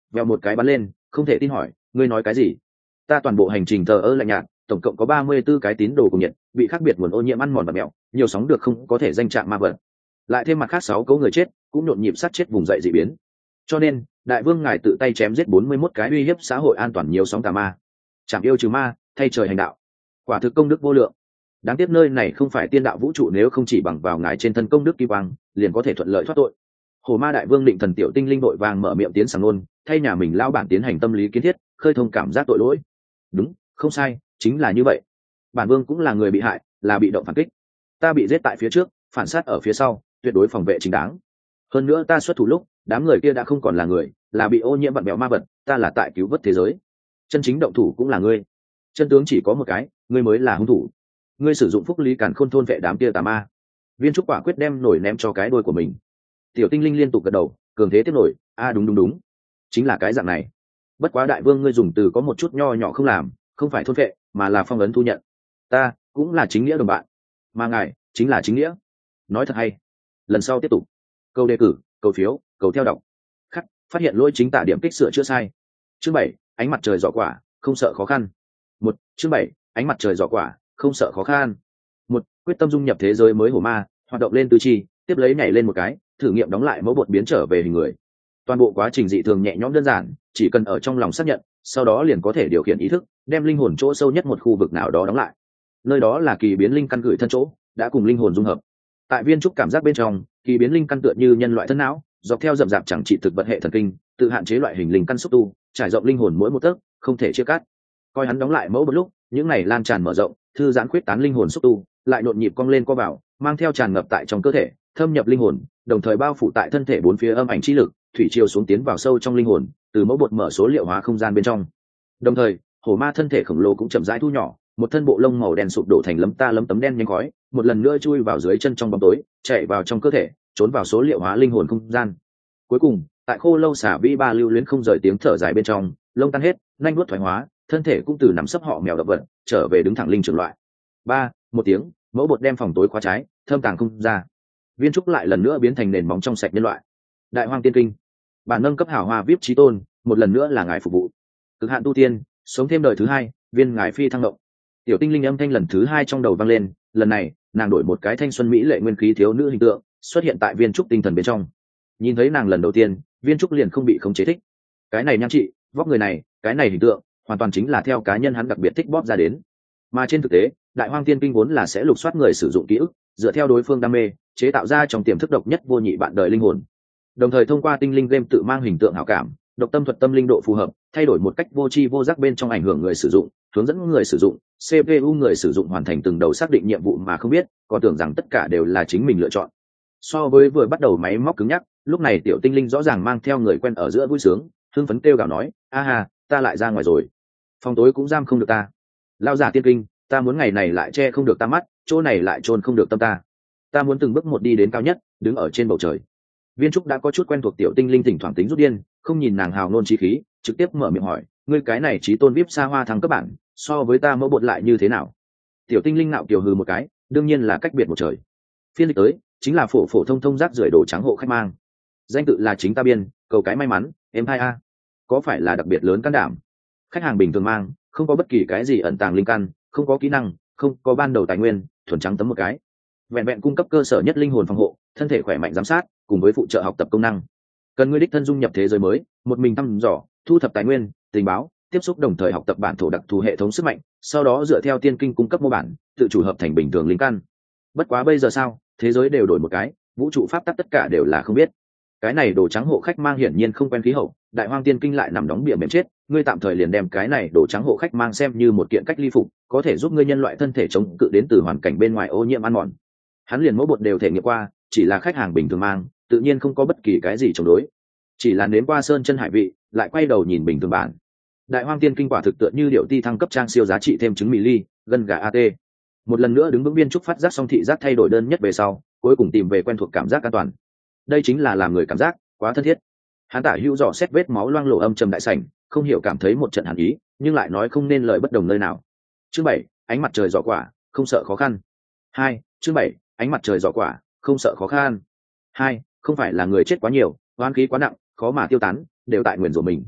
vèo một cái bắn lên, không thể tin hỏi, ngươi nói cái gì? Ta toàn bộ hành trình thờ ơ lạnh nhạt, tổng cộng có ba mươi 34 cái tín đồ cùng nhiệt, bị khác biệt nguồn ô nhiễm ăn mòn và mèo, nhiều sóng được không có thể danh trạng ma vật. Lại thêm mặt khác sáu cấu người chết, cũng nhộn nhịp sát chết vùng dậy dị biến. Cho nên, đại vương ngài tự tay chém giết bốn mươi mốt cái uy hiếp xã hội an toàn nhiều sóng tà ma. Chảm yêu trừ ma, thay trời hành đạo. Quả thực công đức vô lượng. Đáng tiếc nơi này không phải tiên đạo vũ trụ, nếu không chỉ bằng vào ngài trên thân công đức kỳ quang, liền có thể thuận lợi thoát tội. Hồ Ma đại vương định thần tiểu tinh linh đội vàng mở miệng tiến sảng ngôn, thay nhà mình lao bản tiến hành tâm lý kiến thiết, khơi thông cảm giác tội lỗi. Đúng, không sai, chính là như vậy. Bản vương cũng là người bị hại, là bị động phản kích. Ta bị giết tại phía trước, phản sát ở phía sau, tuyệt đối phòng vệ chính đáng. Hơn nữa ta xuất thủ lúc, đám người kia đã không còn là người, là bị ô nhiễm vặn bèo ma vật, ta là tại cứu vớt thế giới. Chân chính động thủ cũng là ngươi. Chân tướng chỉ có một cái, ngươi mới là hung thủ. Ngươi sử dụng phúc lý càn khôn thôn vệ đám kia tà ma. Viên trúc quả quyết đem nổi ném cho cái đuôi của mình. Tiểu tinh linh liên tục gật đầu, cường thế tiếp nổi, a à, đúng đúng đúng, chính là cái dạng này. Bất quá đại vương ngươi dùng từ có một chút nho nhỏ không làm, không phải thôn vệ, mà là phong ấn thu nhận. Ta cũng là chính nghĩa đồng bạn, mà ngài chính là chính nghĩa. Nói thật hay. Lần sau tiếp tục. Câu đề cử, câu phiếu, cầu theo đọc. Khắc, phát hiện lỗi chính tả điểm kích sửa chữa sai. Chương bảy, ánh mặt trời giỏ quả, không sợ khó khăn. Một, chương bảy, ánh mặt trời giỏ quả, không sợ khó khăn. Một, quyết tâm dung nhập thế giới mới Hổ Ma, hoạt động lên tứ chi, tiếp lấy nhảy lên một cái, thử nghiệm đóng lại mẫu bột biến trở về hình người. Toàn bộ quá trình dị thường nhẹ nhõm đơn giản, chỉ cần ở trong lòng xác nhận, sau đó liền có thể điều khiển ý thức, đem linh hồn chỗ sâu nhất một khu vực nào đó đóng lại. Nơi đó là kỳ biến linh căn gửi thân chỗ, đã cùng linh hồn dung hợp. Tại viên trúc cảm giác bên trong, kỳ biến linh căn tựa như nhân loại thân não, dọc theo rậm rạp chẳng trị thực vật hệ thần kinh, tự hạn chế loại hình linh căn xúc tu, trải rộng linh hồn mỗi một tấc, không thể chia cắt. Coi hắn đóng lại mẫu một lúc, những này lan tràn mở rộng, thư giãn khuyết tán linh hồn xúc tu, lại nhộn nhịp cong lên co vào, mang theo tràn ngập tại trong cơ thể, thâm nhập linh hồn, đồng thời bao phủ tại thân thể bốn phía âm ảnh chi lực, thủy triều xuống tiến vào sâu trong linh hồn, từ mẫu bột mở số liệu hóa không gian bên trong. Đồng thời, Hổ Ma thân thể khổng lồ cũng chậm rãi thu nhỏ, một thân bộ lông màu đen sụp đổ thành lấm ta lấm tấm đen nhanh khói, một lần nữa chui vào dưới chân trong bóng tối, chạy vào trong cơ thể, trốn vào số liệu hóa linh hồn không gian. Cuối cùng, tại khô lâu xả vĩ ba lưu luyến không rời tiếng thở dài bên trong, lông tan hết, nhanh nuốt thoái hóa, thân thể cũng từ nằm sấp họ mèo động vật, trở về đứng thẳng linh trưởng loại. Ba, một tiếng, mẫu bột đem phòng tối khóa trái, thơm tàng không ra. Viên trúc lại lần nữa biến thành nền móng trong sạch nhân loại. Đại Hoang Tiên Kinh, bản nâng cấp hào hoa vip chí tôn, một lần nữa là ngài phục vụ. Cực hạn tu tiên, sống thêm đời thứ hai, viên ngài phi thăng động. Tiểu tinh linh âm thanh lần thứ hai trong đầu vang lên, lần này nàng đổi một cái thanh xuân mỹ lệ nguyên khí thiếu nữ hình tượng xuất hiện tại viên trúc tinh thần bên trong. Nhìn thấy nàng lần đầu tiên, viên trúc liền không bị khống chế thích. Cái này nhan trị, vóc người này, cái này hình tượng hoàn toàn chính là theo cá nhân hắn đặc biệt thích bóp ra đến. Mà trên thực tế, Đại Hoang Tiên Kinh vốn là sẽ lục soát người sử dụng ký ức, dựa theo đối phương đam mê chế tạo ra trong tiềm thức độc nhất vô nhị bạn đời linh hồn, đồng thời thông qua tinh linh game tự mang hình tượng hảo cảm, độc tâm thuật tâm linh độ phù hợp, thay đổi một cách vô tri vô giác bên trong ảnh hưởng người sử dụng, hướng dẫn người sử dụng, xê pê u người sử dụng hoàn thành từng đầu xác định nhiệm vụ mà không biết, còn tưởng rằng tất cả đều là chính mình lựa chọn. So với vừa bắt đầu máy móc cứng nhắc, lúc này tiểu tinh linh rõ ràng mang theo người quen ở giữa vui sướng, hưng phấn kêu gào nói, a ha, ta lại ra ngoài rồi, phòng tối cũng giam không được ta. Lao giả tiên kinh, ta muốn ngày này lại che không được ta mắt, chỗ này lại chôn không được tâm ta. Ta muốn từng bước một đi đến cao nhất, đứng ở trên bầu trời. Viên trúc đã có chút quen thuộc tiểu tinh linh, thỉnh thoảng tính rút điên, không nhìn nàng hào ngôn chí khí, trực tiếp mở miệng hỏi, ngươi cái này chí tôn vip xa hoa thăng cấp bản, so với ta mẫu bột lại như thế nào? Tiểu tinh linh nạo kiều hừ một cái, đương nhiên là cách biệt một trời. Phiên dịch tới chính là phổ phổ thông thông rác rưởi đồ trắng hộ khách mang. Danh tự là chính ta biên, cầu cái may mắn, em hai a. Có phải là đặc biệt lớn can đảm? Khách hàng bình thường mang, không có bất kỳ cái gì ẩn tàng linh căn, không có kỹ năng, không có ban đầu tài nguyên, thuần trắng tấm một cái. Vẹn vẹn cung cấp cơ sở nhất linh hồn phòng hộ, thân thể khỏe mạnh giám sát, cùng với phụ trợ học tập công năng. Cần ngươi đích thân dung nhập thế giới mới, một mình thăm dò, thu thập tài nguyên, tình báo, tiếp xúc đồng thời học tập bản thổ đặc thù hệ thống sức mạnh, sau đó dựa theo tiên kinh cung cấp mô bản, tự chủ hợp thành bình thường linh căn. Bất quá bây giờ sao, thế giới đều đổi một cái, vũ trụ pháp tắc tất cả đều là không biết. Cái này đồ trắng hộ khách mang hiển nhiên không quen khí hậu, Đại Hoang Tiên Kinh lại nằm đóng bìa mềm chết, ngươi tạm thời liền đem cái này đồ trắng hộ khách mang xem như một kiện cách ly phục, có thể giúp ngươi nhân loại thân thể chống cự đến từ hoàn cảnh bên ngoài ô nhiễm ăn mòn. Hắn liền mẫu bột đều thể nghiệm qua, chỉ là khách hàng bình thường mang, tự nhiên không có bất kỳ cái gì chống đối, chỉ là nếm qua sơn chân hải vị, lại quay đầu nhìn bình thường bản. Đại Hoang Tiên Kinh quả thực tựa như điệu ti thăng cấp trang siêu giá trị thêm trứng mì ly, gân gà at. Một lần nữa đứng vững viên trúc phát giác xong thị giác thay đổi đơn nhất về sau, cuối cùng tìm về quen thuộc cảm giác an toàn. Đây chính là làm người cảm giác quá thân thiết. Hắn tả hữu dò xét vết máu loang lổ âm trầm đại sảnh, không hiểu cảm thấy một trận hàn ý, nhưng lại nói không nên lời bất đồng nơi nào. Chương bảy, ánh mặt trời giỏ quả, không sợ khó khăn. Hai, chương bảy, ánh mặt trời giỏ quả, không sợ khó khăn. Hai, không phải là người chết quá nhiều, oan khí quá nặng, khó mà tiêu tán, đều tại nguyền rủa mình.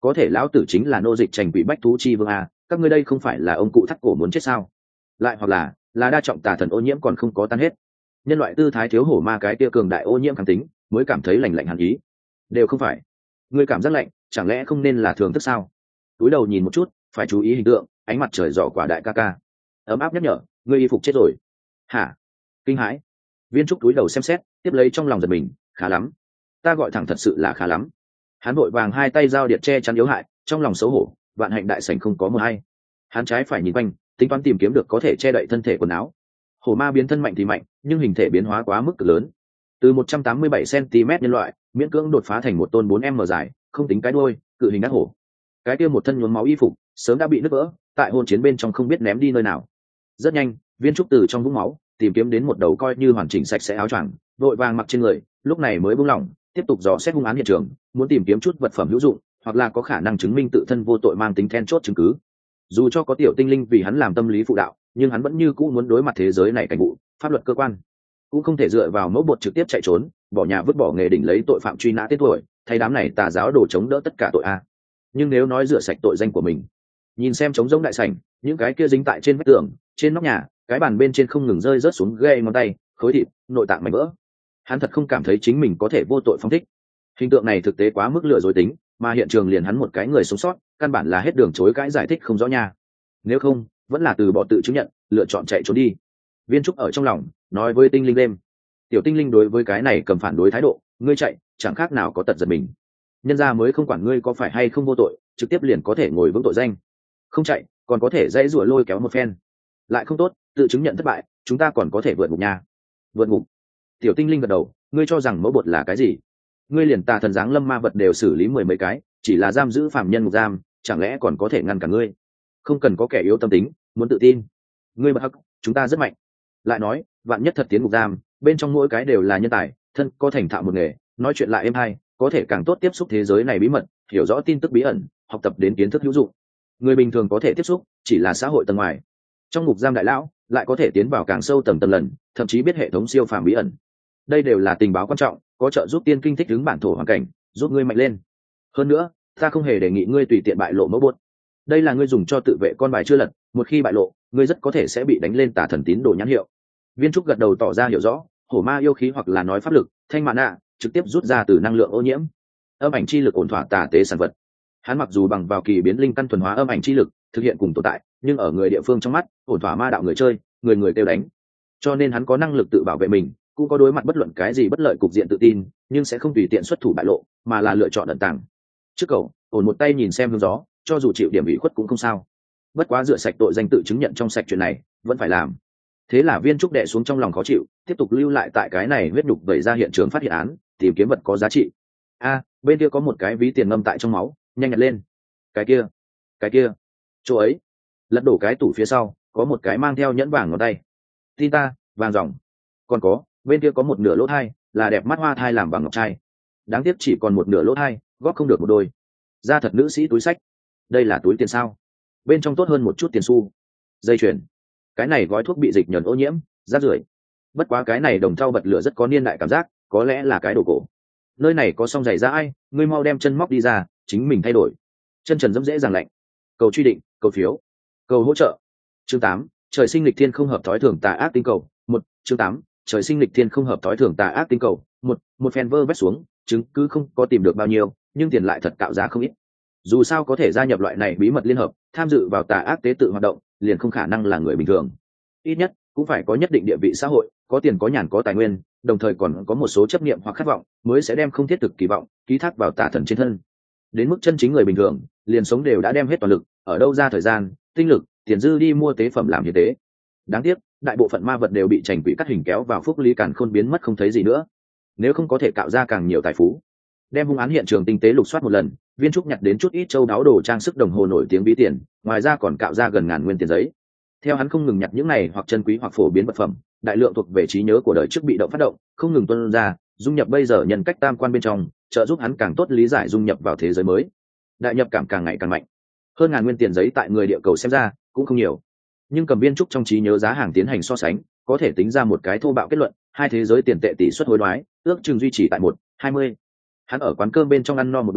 có thể lão tử chính là nô dịch trành quỷ bách thú chi vương a, các ngươi đây không phải là ông cụ thắt cổ muốn chết sao? Lại hoặc là là đa trọng tà thần ô nhiễm còn không có tan hết, nhân loại tư thái thiếu hổ ma cái kia cường đại ô nhiễm kháng tính mới cảm thấy lạnh lạnh hàn ý. Đều không phải. Ngươi cảm giác lạnh chẳng lẽ không nên là thường thức sao? Túi đầu nhìn một chút, phải chú ý hình tượng, ánh mặt trời rỏ quả đại ca ca ấm áp nhắc nhở, ngươi y phục chết rồi hả? Kinh hãi, Viên Trúc túi đầu xem xét, tiếp lấy trong lòng giật mình, khá lắm, ta gọi thẳng thật sự là khá lắm. Hắn vội vàng hai tay giao điện che chắn yếu hại, trong lòng xấu hổ, vạn hạnh đại sảnh không có mưa hay. Hắn trái phải nhìn quanh, tính toán tìm kiếm được có thể che đậy thân thể quần áo. Hổ ma biến thân mạnh thì mạnh, nhưng hình thể biến hóa quá mức cực lớn. Từ một trăm tám mươi bảy xăng-ti-mét nhân loại, miễn cưỡng đột phá thành một tôn bốn em dài, không tính cái đuôi, cự hình ác hổ. Cái kia một thân nhuốm máu y phục, sớm đã bị nứt vỡ, tại hôn chiến bên trong không biết ném đi nơi nào. Rất nhanh, Viên Trúc từ trong vũng máu tìm kiếm đến một đầu coi như hoàn chỉnh sạch sẽ áo choàng, vội vàng mặc trên người, lúc này mới buông lỏng, tiếp tục dò xét hung án hiện trường, muốn tìm kiếm chút vật phẩm hữu dụng, hoặc là có khả năng chứng minh tự thân vô tội mang tính then chốt chứng cứ. Dù cho có tiểu tinh linh vì hắn làm tâm lý phụ đạo, nhưng hắn vẫn như cũ muốn đối mặt thế giới này cảnh vụ, pháp luật cơ quan, cũng không thể dựa vào mẫu bột trực tiếp chạy trốn, bỏ nhà vứt bỏ nghề đỉnh lấy tội phạm truy nã tên tuổi, thay đám này tà giáo đồ chống đỡ tất cả tội a. Nhưng nếu nói rửa sạch tội danh của mình, nhìn xem trống rỗng đại sảnh, những cái kia dính tại trên vách tường, trên nóc nhà, cái bàn bên trên không ngừng rơi rớt xuống gai ngón tay, khối thịt, nội tạng mảnh vỡ, hắn thật không cảm thấy chính mình có thể vô tội phóng thích. Hình tượng này thực tế quá mức lừa dối tính, mà hiện trường liền hắn một cái người sống sót, căn bản là hết đường chối cãi giải thích không rõ nha. Nếu không, vẫn là từ bỏ tự chứng nhận, lựa chọn chạy trốn đi. Viên Trúc ở trong lòng nói với tinh linh đêm, tiểu tinh linh đối với cái này cầm phản đối thái độ, ngươi chạy chẳng khác nào có tật giật mình. Nhân gia mới không quản ngươi có phải hay không vô tội, trực tiếp liền có thể ngồi vững tội danh. Không chạy, còn có thể dãy rủa lôi kéo một phen. Lại không tốt, tự chứng nhận thất bại, chúng ta còn có thể vượt ngục nha. Vượt ngục? Tiểu tinh linh gật đầu, ngươi cho rằng mẫu bột là cái gì? Ngươi liền tà thần dáng lâm ma vật đều xử lý mười mấy cái, chỉ là giam giữ phạm nhân ngục giam, chẳng lẽ còn có thể ngăn cả ngươi? Không cần có kẻ yếu tâm tính, muốn tự tin. Ngươi bất hắc, chúng ta rất mạnh. Lại nói, vạn nhất thật tiến ngục giam, bên trong mỗi cái đều là nhân tài, thân có thành thạo một nghề, nói chuyện lại êm hay, có thể càng tốt tiếp xúc thế giới này bí mật, hiểu rõ tin tức bí ẩn, học tập đến kiến thức hữu dụng. Người bình thường có thể tiếp xúc, chỉ là xã hội tầng ngoài. Trong ngục giam đại lão, lại có thể tiến vào càng sâu tầng tầng lần, thậm chí biết hệ thống siêu phàm bí ẩn. Đây đều là tình báo quan trọng, có trợ giúp tiên kinh thích ứng bản thổ hoàn cảnh, giúp ngươi mạnh lên. Hơn nữa, ta không hề đề nghị ngươi tùy tiện bại lộ mẫu bột. Đây là ngươi dùng cho tự vệ con bài chưa lật, một khi bại lộ, ngươi rất có thể sẽ bị đánh lên tà thần tín đồ nhãn hiệu. Viên Trúc gật đầu tỏ ra hiểu rõ, hổ ma yêu khí hoặc là nói pháp lực, thanh mạn nạ, trực tiếp rút ra từ năng lượng ô nhiễm. Âm ảnh chi lực ổn thỏa tà tế sản vật. Hắn mặc dù bằng vào kỳ biến linh căn thuần hóa âm ảnh chi lực, thực hiện cùng tồn tại, nhưng ở người địa phương trong mắt, ổn thỏa ma đạo người chơi, người người tiêu đánh. Cho nên hắn có năng lực tự bảo vệ mình, cũng có đối mặt bất luận cái gì bất lợi cục diện tự tin, nhưng sẽ không tùy tiện xuất thủ bại lộ, mà là lựa chọn ẩn tàng. Trước cậu, ổn một tay nhìn xem hướng gió, cho dù chịu điểm ủy khuất cũng không sao. Bất quá rửa sạch tội danh tự chứng nhận trong sạch chuyện này, vẫn phải làm. Thế là Viên Trúc đệ xuống trong lòng khó chịu, tiếp tục lưu lại tại cái này huyết nhục vẩy ra hiện trường phát hiện án, tìm kiếm vật có giá trị. A, bên kia có một cái ví tiền ngâm tại trong máu, nhanh nhặt lên. Cái kia, cái kia, chỗ ấy, lật đổ cái tủ phía sau, có một cái mang theo nhẫn vàng ngón tay. Tin ta, vàng ròng. Còn có, bên kia có một nửa lỗ thai, là đẹp mắt hoa thai làm bằng ngọc trai. Đáng tiếc chỉ còn một nửa lỗ thai, góp không được một đôi. Da thật nữ sĩ túi sách. Đây là túi tiền sao? Bên trong tốt hơn một chút tiền xu. Dây chuyền. Cái này gói thuốc bị dịch nhờn ô nhiễm, rác rưởi. Bất quá cái này đồng thau bật lửa rất có niên đại cảm giác, có lẽ là cái đồ cổ. Nơi này có song giày da ai, ngươi mau đem chân móc đi ra, chính mình thay đổi. Chân trần dẫm dễ dàng lạnh. Cầu truy định, cầu phiếu, cầu hỗ trợ. Chương tám, trời sinh lịch thiên không hợp thói thường tà ác tinh cầu. Một, chương tám, trời sinh lịch thiên không hợp thói thường tà ác tinh cầu. Một, một phen vơ vét xuống, chứng cứ không có tìm được bao nhiêu, nhưng tiền lại thật cạo giá không ít. Dù sao có thể gia nhập loại này bí mật liên hợp, tham dự vào tà ác tế tự hoạt động, liền không khả năng là người bình thường. Ít nhất cũng phải có nhất định địa vị xã hội, có tiền có nhàn có tài nguyên, đồng thời còn có một số chấp niệm hoặc khát vọng, mới sẽ đem không thiết thực kỳ vọng ký thác vào tà thần trên thân. Đến mức chân chính người bình thường, liền sống đều đã đem hết toàn lực, ở đâu ra thời gian, tinh lực, tiền dư đi mua tế phẩm làm như thế. Đáng tiếc, đại bộ phận ma vật đều bị trành quỷ cắt hình kéo vào phúc lý càn khôn biến mất không thấy gì nữa. Nếu không có thể cạo ra càng nhiều tài phú, đem hung án hiện trường tinh tế lục soát một lần, Viên Trúc nhặt đến chút ít châu đáo đồ trang sức đồng hồ nổi tiếng ví tiền, ngoài ra còn cạo ra gần ngàn nguyên tiền giấy. Theo hắn không ngừng nhặt những này hoặc chân quý hoặc phổ biến vật phẩm, đại lượng thuộc về trí nhớ của đời trước bị động phát động, không ngừng tuôn ra, dung nhập bây giờ nhân cách tam quan bên trong, trợ giúp hắn càng tốt lý giải dung nhập vào thế giới mới. Đại nhập cảm càng ngày càng mạnh. Hơn ngàn nguyên tiền giấy tại người địa cầu xem ra cũng không nhiều, nhưng cầm Viên Trúc trong trí nhớ giá hàng tiến hành so sánh, có thể tính ra một cái thô bạo kết luận, hai thế giới tiền tệ tỷ suất hối đoái ước chừng duy trì tại một hai mươi. Hắn ở quán cơm bên trong ăn no một bữa,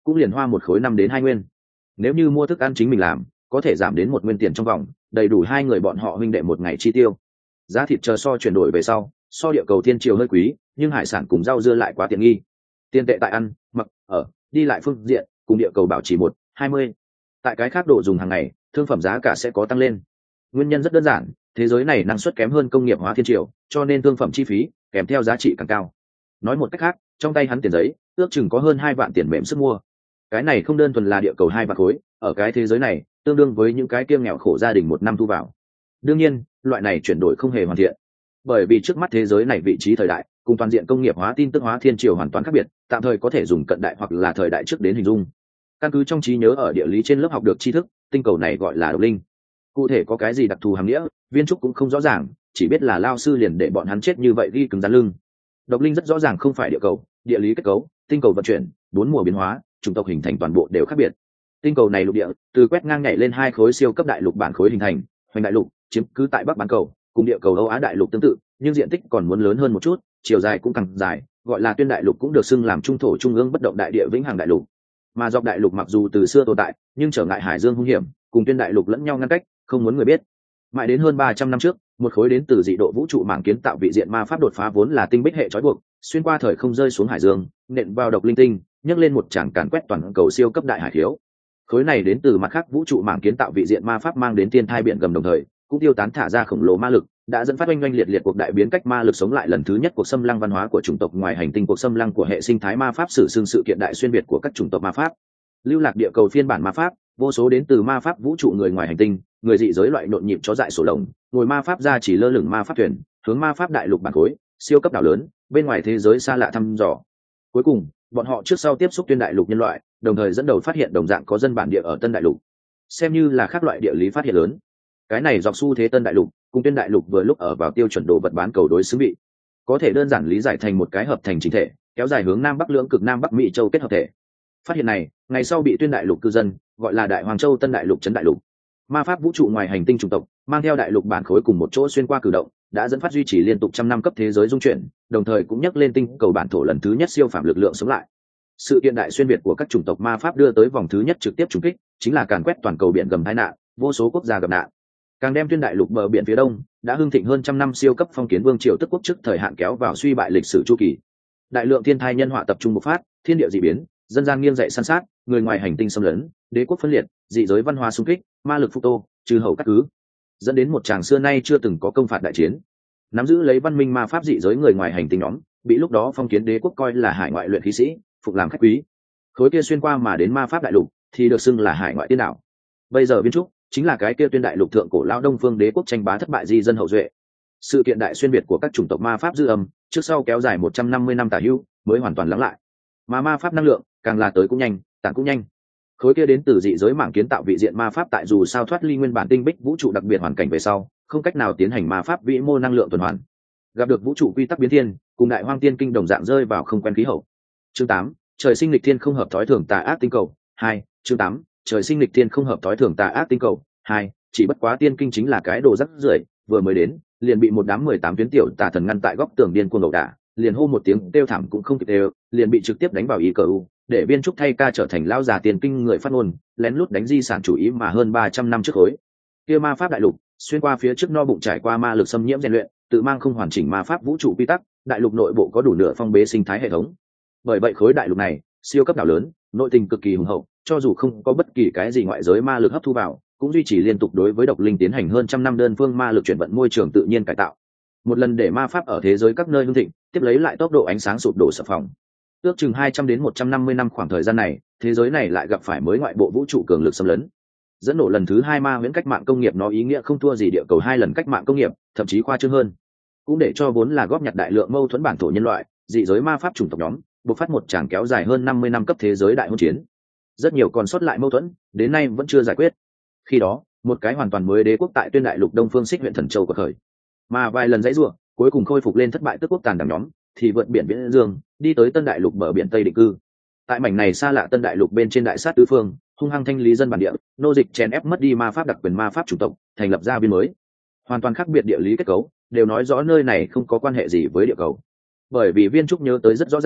cũng liền hoa một khối năm đến hai nguyên. Nếu như mua thức ăn chính mình làm, có thể giảm đến một nguyên tiền trong vòng, đầy đủ hai người bọn họ huynh đệ một ngày chi tiêu. Giá thịt chờ so chuyển đổi về sau, so địa cầu thiên triều hơi quý, nhưng hải sản cùng rau dưa lại quá tiện nghi. Tiền tệ tại ăn, mặc, ở, đi lại phương diện, cùng địa cầu bảo trì một hai mươi. Tại cái khác đồ dùng hàng ngày, thương phẩm giá cả sẽ có tăng lên. Nguyên nhân rất đơn giản, thế giới này năng suất kém hơn công nghiệp hóa thiên triều, cho nên thương phẩm chi phí kèm theo giá trị càng cao. Nói một cách khác, trong tay hắn tiền giấy ước chừng có hơn hai vạn tiền mềm sức mua. Cái này không đơn thuần là địa cầu hai vạn khối, ở cái thế giới này tương đương với những cái kiêng nghèo khổ gia đình một năm thu vào. Đương nhiên, loại này chuyển đổi không hề hoàn thiện, bởi vì trước mắt thế giới này vị trí thời đại cùng toàn diện công nghiệp hóa tin tức hóa thiên triều hoàn toàn khác biệt, tạm thời có thể dùng cận đại hoặc là thời đại trước đến hình dung. Căn cứ trong trí nhớ ở địa lý trên lớp học được tri thức, tinh cầu này gọi là độc linh. Cụ thể có cái gì đặc thù hàm nghĩa, Viên Trúc cũng không rõ ràng, chỉ biết là lao sư liền để bọn hắn chết như vậy ghi cứng rắn lưng. Độc linh rất rõ ràng không phải địa cầu, địa lý kết cấu, tinh cầu vận chuyển, bốn mùa biến hóa, chủng tộc hình thành toàn bộ đều khác biệt. Tinh cầu này lục địa từ quét ngang nhảy lên hai khối siêu cấp đại lục bản khối hình thành, hoành đại lục chiếm cứ tại bắc bán cầu, cùng địa cầu Âu Á đại lục tương tự, nhưng diện tích còn muốn lớn hơn một chút, chiều dài cũng càng dài, gọi là tuyên đại lục, cũng được xưng làm trung thổ trung ương bất động đại địa vĩnh hằng đại lục. Mà dọc đại lục mặc dù từ xưa tồn tại, nhưng trở ngại hải dương hung hiểm, cùng tuyên đại lục lẫn nhau ngăn cách, không muốn người biết. Mãi đến hơn ba trăm năm trước, một khối đến từ dị độ vũ trụ mảng kiến tạo vị diện ma pháp đột phá vốn là tinh bích hệ trói buộc, xuyên qua thời không rơi xuống hải dương, nện vào độc linh tinh, nhấc lên một tràng càn quét toàn cầu siêu cấp đại hải khiếu. Khối này đến từ mặt khác vũ trụ mảng kiến tạo vị diện ma pháp mang đến thiên thai biển gầm, đồng thời cũng tiêu tán thả ra khổng lồ ma lực, đã dẫn phát oanh oanh liệt liệt cuộc đại biến cách ma lực sống lại lần thứ nhất, cuộc xâm lăng văn hóa của chủng tộc ngoài hành tinh, cuộc xâm lăng của hệ sinh thái ma pháp, sử xương sự kiện đại xuyên việt của các chủng tộc ma pháp, lưu lạc địa cầu phiên bản ma pháp, vô số đến từ ma pháp vũ trụ người ngoài hành tinh, người dị giới loại nhộn nhịp chó dại sổ lồng, ngồi ma pháp ra chỉ lơ lửng ma pháp thuyền, hướng ma pháp đại lục bản khối, siêu cấp đảo lớn, bên ngoài thế giới xa lạ thăm dò. Cuối cùng, bọn họ trước sau tiếp xúc tuyên đại lục nhân loại, đồng thời dẫn đầu phát hiện đồng dạng có dân bản địa ở tân đại lục, xem như là khác loại địa lý phát hiện lớn. Cái này dọc xu thế tân đại lục cùng tuyên đại lục vừa lúc ở vào tiêu chuẩn đồ vật bán cầu đối xứng vị, có thể đơn giản lý giải thành một cái hợp thành chính thể, kéo dài hướng nam bắc lưỡng cực nam bắc mỹ châu kết hợp thể. Phát hiện này ngày sau bị tuyên đại lục cư dân gọi là đại hoàng châu tân đại lục trấn đại lục. Ma pháp vũ trụ ngoài hành tinh chủng tộc mang theo đại lục bản khối cùng một chỗ xuyên qua cử động, đã dẫn phát duy trì liên tục trăm năm cấp thế giới dung chuyển, đồng thời cũng nhắc lên tinh cầu bản thổ lần thứ nhất siêu phạm lực lượng sống lại. Sự kiện đại xuyên việt của các chủng tộc ma pháp đưa tới vòng thứ nhất trực tiếp trùng kích, chính là càn quét toàn cầu biển gầm tai nạn, vô số quốc gia gặp nạn. Càng đem tuyên đại lục bờ biển phía đông đã hưng thịnh hơn trăm năm siêu cấp phong kiến vương triều tức quốc trước thời hạn kéo vào suy bại lịch sử chu kỳ. Đại lượng thiên thai nhân họa tập trung bộc phát, thiên địa dị biến, dân gian nghiêng dậy săn sát, người ngoài hành tinh xâm lấn, đế quốc phân liệt, dị giới văn hóa xung kích, ma lực phục tô, trừ hầu cắt cứ, dẫn đến một tràng xưa nay chưa từng có công phạt đại chiến. Nắm giữ lấy văn minh ma pháp dị giới người ngoài hành tinh nhóm, bị lúc đó phong kiến đế quốc coi là hải ngoại luyện khí sĩ, phục làm khách quý. Khối kia xuyên qua mà đến ma pháp đại lục thì được xưng là hải ngoại tiên đảo. Bây giờ Viên Trúc chính là cái kia tuyên đại lục thượng cổ lão đông phương đế quốc tranh bá thất bại di dân hậu duệ. Sự kiện đại xuyên việt của các chủng tộc ma pháp dư âm trước sau kéo dài một trăm năm mươi năm tả hữu mới hoàn toàn lắng lại. Mà ma pháp năng lượng càng là tới cũng nhanh, tản cũng nhanh. Khối kia đến từ dị giới mảng kiến tạo vị diện ma pháp tại dù sao thoát ly nguyên bản tinh bích vũ trụ đặc biệt hoàn cảnh về sau, không cách nào tiến hành ma pháp vĩ mô năng lượng tuần hoàn. Gặp được vũ trụ quy tắc biến thiên, cùng đại hoang tiên kinh đồng dạng rơi vào không quen khí hậu. Chương tám, trời sinh lịch thiên không hợp thói thường tà ác tinh cầu. Hai, chương tám, trời sinh lịch thiên không hợp thói thường tà ác tinh cầu. Hai, chỉ bất quá tiên kinh chính là cái đồ rắc rưởi, vừa mới đến, liền bị một đám mười tám tuyến tiểu tà thần ngăn tại góc tường điên cuồng ẩu đả, liền hô một tiếng kêu thảm cũng không kịp đều, liền bị trực tiếp đánh vào ý cờ u, để Viên Trúc thay ca trở thành lão già tiên kinh người phát ngôn, lén lút đánh di sản chủ ý mà hơn ba trăm năm trước khối. Kia ma pháp đại lục, xuyên qua phía trước no bụng trải qua ma lực xâm nhiễm rèn luyện, tự mang không hoàn chỉnh ma pháp vũ trụ quy tắc, đại lục nội bộ có đủ nửa phong bế sinh thái hệ thống. Bởi vậy khối đại lục này, siêu cấp đảo lớn, nội tình cực kỳ hùng hậu, cho dù không có bất kỳ cái gì ngoại giới ma lực hấp thu vào, cũng duy trì liên tục đối với độc linh tiến hành hơn trăm năm đơn phương ma lực chuyển vận môi trường tự nhiên cải tạo. Một lần để ma pháp ở thế giới các nơi hưng thịnh, tiếp lấy lại tốc độ ánh sáng sụp đổ sập phòng. Ước chừng hai trăm đến một trăm năm mươi năm khoảng thời gian này, thế giới này lại gặp phải mới ngoại bộ vũ trụ cường lực xâm lấn. Dẫn nổ lần thứ hai ma huyễn cách mạng công nghiệp, nó ý nghĩa không thua gì địa cầu hai lần cách mạng công nghiệp, thậm chí khoa trương hơn. Cũng để cho vốn là góp nhặt đại lượng mâu thuẫn bản thổ nhân loại, dị giới ma pháp chủng tộc nhóm, bộc phát một tràng kéo dài hơn năm mươi năm cấp thế giới đại hỗn chiến. Rất nhiều còn sót lại mâu thuẫn, đến nay vẫn chưa giải quyết. Khi đó, một cái hoàn toàn mới đế quốc tại tuyên đại lục đông phương xích huyện thần châu của khởi, mà vài lần dãy rủa, cuối cùng khôi phục lên thất bại tức quốc tàn đảng nhóm, thì vượt biển viễn dương, đi tới tân đại lục bờ biển tây định cư. Tại mảnh này xa lạ tân đại lục bên trên đại sát tứ phương, hung hăng thanh lý dân bản địa, nô dịch chèn ép mất đi ma pháp đặc quyền ma pháp chủng tộc, thành lập ra biên mới, hoàn toàn khác biệt địa lý kết cấu, đều nói rõ nơi này không có quan hệ gì với địa cầu. Bởi vì Viên Trúc nhớ tới rất rõ ràng,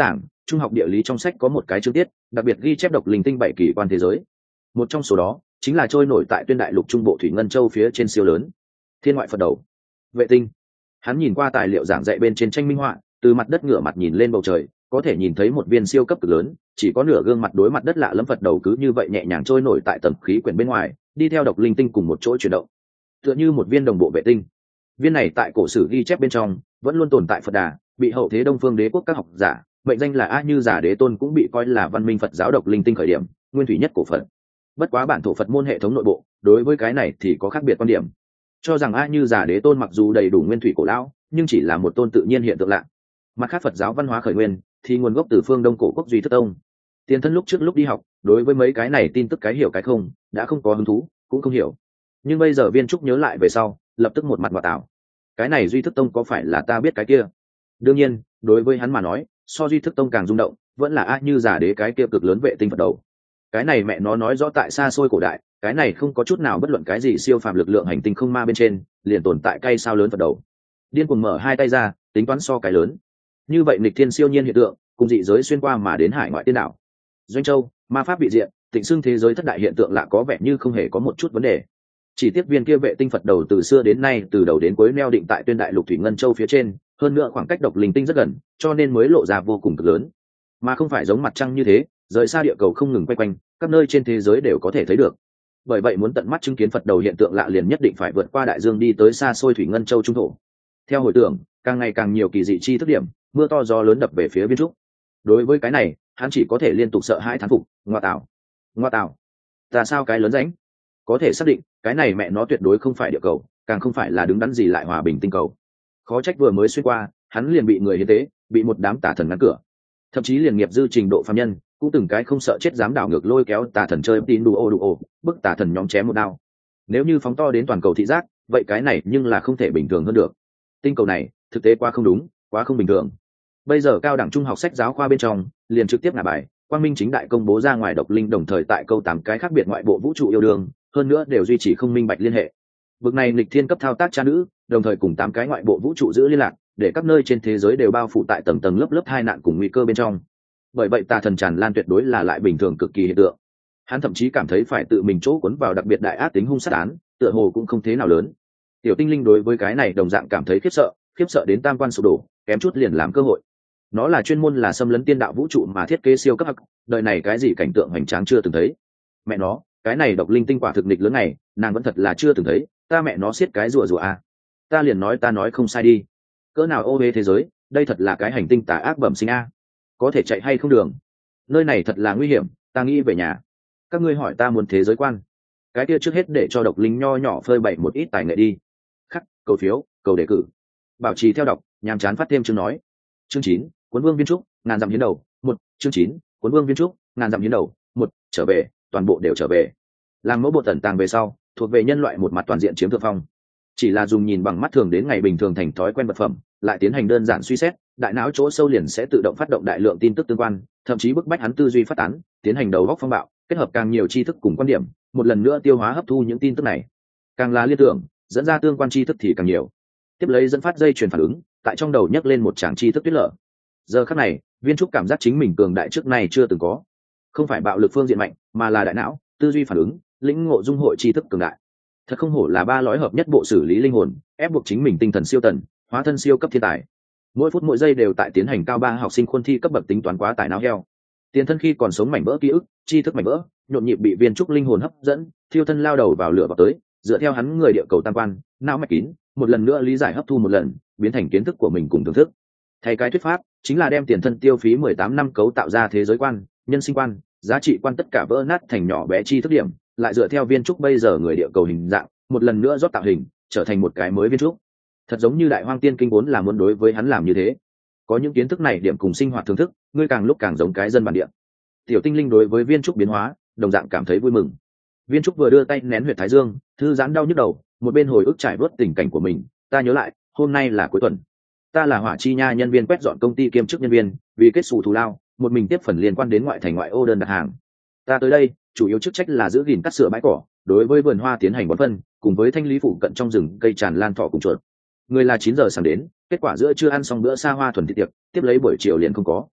Trung học địa lý trong sách có một cái chương tiết đặc biệt ghi chép độc linh tinh bảy kỳ quan thế giới, một trong số đó chính là trôi nổi tại tuyên đại lục trung bộ thủy ngân châu phía trên siêu lớn thiên ngoại Phật đầu vệ tinh. Hắn nhìn qua tài liệu giảng dạy bên trên tranh minh họa, từ mặt đất ngửa mặt nhìn lên bầu trời, có thể nhìn thấy một viên siêu cấp cực lớn, chỉ có nửa gương mặt đối mặt đất lạ lẫm Phật đầu cứ như vậy nhẹ nhàng trôi nổi tại tầng khí quyển bên ngoài, đi theo độc linh tinh cùng một chỗ chuyển động, tựa như một viên đồng bộ vệ tinh. Viên này tại cổ sử ghi chép bên trong vẫn luôn tồn tại Phật đà, bị hậu thế Đông Phương Đế quốc các học giả mệnh danh là A Như Giả Đế Tôn, cũng bị coi là văn minh Phật giáo độc linh tinh khởi điểm, nguyên thủy nhất cổ Phật. Bất quá bản thổ Phật môn hệ thống nội bộ đối với cái này thì có khác biệt quan điểm, cho rằng A Như Giả Đế Tôn mặc dù đầy đủ nguyên thủy cổ lão, nhưng chỉ là một tôn tự nhiên hiện tượng lạ. Mặt khác Phật giáo văn hóa khởi nguyên thì nguồn gốc từ phương Đông cổ quốc Duy Thức Tông. Tiền thân lúc trước lúc đi học, đối với mấy cái này tin tức cái hiểu cái không, đã không có hứng thú, cũng không hiểu. Nhưng bây giờ Viên Trúc nhớ lại về sau, lập tức một mặt ngoại tảo. Cái này Duy Thức Tông có phải là ta biết cái kia? Đương nhiên, đối với hắn mà nói, so Duy Thức Tông càng rung động, vẫn là A Như Giả Đế cái kia cực lớn vệ tinh Phật đầu. Cái này mẹ nó nói rõ tại xa xôi cổ đại, cái này không có chút nào bất luận cái gì siêu phàm lực lượng hành tinh không ma bên trên, liền tồn tại cây sao lớn Phật đầu. Điên cuồng mở hai tay ra, tính toán so cái lớn. Như vậy nghịch thiên siêu nhiên hiện tượng, cùng dị giới xuyên qua mà đến hải ngoại tiên đảo. Doanh châu, ma pháp bị diện, tịnh xưng thế giới thất đại hiện tượng lạ có vẻ như không hề có một chút vấn đề. Chỉ tiếc viên kia vệ tinh Phật đầu từ xưa đến nay từ đầu đến cuối neo định tại tuyên đại lục thủy ngân châu phía trên, hơn nữa khoảng cách độc linh tinh rất gần, cho nên mới lộ ra vô cùng cực lớn, mà không phải giống mặt trăng như thế rời xa địa cầu không ngừng quay quanh, các nơi trên thế giới đều có thể thấy được. Bởi vậy muốn tận mắt chứng kiến Phật đầu hiện tượng lạ liền nhất định phải vượt qua đại dương đi tới xa xôi thủy ngân châu trung thổ. Theo hồi tưởng, càng ngày càng nhiều kỳ dị chi thức điểm, mưa to gió lớn đập về phía Viên Trúc. Đối với cái này, hắn chỉ có thể liên tục sợ hãi thán phục, ngoa tạo, ngoa tạo, ta sao cái lớn ránh? Có thể xác định, cái này mẹ nó tuyệt đối không phải địa cầu, càng không phải là đứng đắn gì lại hòa bình tinh cầu. Khó trách vừa mới xuyên qua, hắn liền bị người hiến tế, bị một đám tà thần ngăn cửa. Thậm chí liền nghiệp dư trình độ phàm nhân, cũng từng cái không sợ chết dám đảo ngược lôi kéo tà thần chơi tín đủ ô đủ ô, bức tà thần nhóm chém một đao. Nếu như phóng to đến toàn cầu thị giác, vậy cái này nhưng là không thể bình thường hơn được. Tinh cầu này, thực tế quá không đúng, quá không bình thường. Bây giờ cao đẳng trung học sách giáo khoa bên trong, liền trực tiếp ngả bài, Quang Minh chính đại công bố ra ngoài độc linh đồng thời tại câu tám cái khác biệt ngoại bộ vũ trụ yêu đương, hơn nữa đều duy trì không minh bạch liên hệ. Bực này nghịch thiên cấp thao tác cha nữ, đồng thời cùng tám cái ngoại bộ vũ trụ giữ liên lạc, để các nơi trên thế giới đều bao phủ tại tầng tầng lớp lớp hai nạn cùng nguy cơ bên trong. Bởi vậy tà thần tràn lan tuyệt đối là lại bình thường cực kỳ hiện tượng. Hắn thậm chí cảm thấy phải tự mình chỗ cuốn vào đặc biệt đại ác tính hung sát án, tựa hồ cũng không thế nào lớn. Tiểu tinh linh đối với cái này đồng dạng cảm thấy khiếp sợ, khiếp sợ đến tam quan sụp đổ, kém chút liền làm cơ hội. Nó là chuyên môn là xâm lấn tiên đạo vũ trụ mà thiết kế siêu cấp hắc, đời này cái gì cảnh tượng hoành tráng chưa từng thấy. Mẹ nó, cái này độc linh tinh quả thực nghịch lớn này, nàng vẫn thật là chưa từng thấy, ta mẹ nó siết cái rùa rùa à. Ta liền nói ta nói không sai đi. Cỡ nào ô uế thế giới, đây thật là cái hành tinh tà ác bẩm sinh a. Có thể chạy hay không đường? Nơi này thật là nguy hiểm, ta nghĩ về nhà. Các ngươi hỏi ta muốn thế giới quan. Cái kia trước hết để cho độc linh nho nhỏ phơi bày một ít tài nghệ đi. Khắc, cầu phiếu, cầu đề cử. Bảo trì theo đọc, nhàm chán phát thêm chương nói. Chương chín, Cuốn Vương Viên Trúc, ngàn dặm hiến đầu, một, chương chín, Cuốn Vương Viên Trúc, ngàn dặm hiến đầu, một, trở về, toàn bộ đều trở về. Làm mẫu bộ tẩn tàng về sau, thuộc về nhân loại một mặt toàn diện chiếm thượng phong. Chỉ là dùng nhìn bằng mắt thường đến ngày bình thường thành thói quen vật phẩm, lại tiến hành đơn giản suy xét, đại não chỗ sâu liền sẽ tự động phát động đại lượng tin tức tương quan, thậm chí bức bách hắn tư duy phát tán, tiến hành đầu góc phong bạo, kết hợp càng nhiều tri thức cùng quan điểm, một lần nữa tiêu hóa hấp thu những tin tức này. Càng là liên tưởng, dẫn ra tương quan tri thức thì càng nhiều. Tiếp lấy dẫn phát dây truyền phản ứng, tại trong đầu nhấc lên một tràng tri thức tuyết lở. Giờ khắc này, Viên Trúc cảm giác chính mình cường đại trước nay chưa từng có. Không phải bạo lực phương diện mạnh, mà là đại não, tư duy phản ứng, lĩnh ngộ dung hội tri thức cường đại. Thật không hổ là ba lõi hợp nhất bộ xử lý linh hồn, ép buộc chính mình tinh thần siêu tần, hóa thân siêu cấp thiên tài. Mỗi phút mỗi giây đều tại tiến hành cao ba học sinh khuôn thi cấp bậc tính toán quá tải não heo. Tiền thân khi còn sống mảnh vỡ ký ức, tri thức mảnh vỡ, nhộn nhịp bị Viên Trúc linh hồn hấp dẫn, thiêu thân lao đầu vào lửa vào tới, dựa theo hắn người địa cầu tam quan, não mạch kín, một lần nữa lý giải hấp thu một lần, biến thành kiến thức của mình cùng thưởng thức. Thay cái thuyết pháp, chính là đem tiền thân tiêu phí mười tám năm cấu tạo ra thế giới quan, nhân sinh quan, giá trị quan tất cả vỡ nát thành nhỏ bé chi thức điểm, lại dựa theo Viên Trúc bây giờ người địa cầu hình dạng, một lần nữa rót tạo hình, trở thành một cái mới Viên Trúc. Thật giống như Đại Hoang Tiên Kinh vốn là muốn đối với hắn làm như thế. Có những kiến thức này điểm cùng sinh hoạt thưởng thức, ngươi càng lúc càng giống cái dân bản địa. Tiểu tinh linh đối với Viên Trúc biến hóa, đồng dạng cảm thấy vui mừng. Viên Trúc vừa đưa tay nén huyệt thái dương, thư giãn đau nhức đầu, một bên hồi ức trải vớt tình cảnh của mình. Ta nhớ lại, hôm nay là cuối tuần. Ta là Hỏa Chi Nha nhân viên quét dọn công ty kiêm chức nhân viên, vì kết xù thù lao, một mình tiếp phần liên quan đến ngoại thành ngoại ô đơn đặt hàng. Ta tới đây, chủ yếu chức trách là giữ gìn cắt sửa bãi cỏ, đối với vườn hoa tiến hành bón phân, cùng với thanh lý phụ cận trong rừng cây tràn lan thỏ cùng chuột. Người là chín giờ sáng đến, kết quả giữa chưa ăn xong bữa xa hoa thuần thịt tiệc, tiếp lấy buổi chiều liền không có.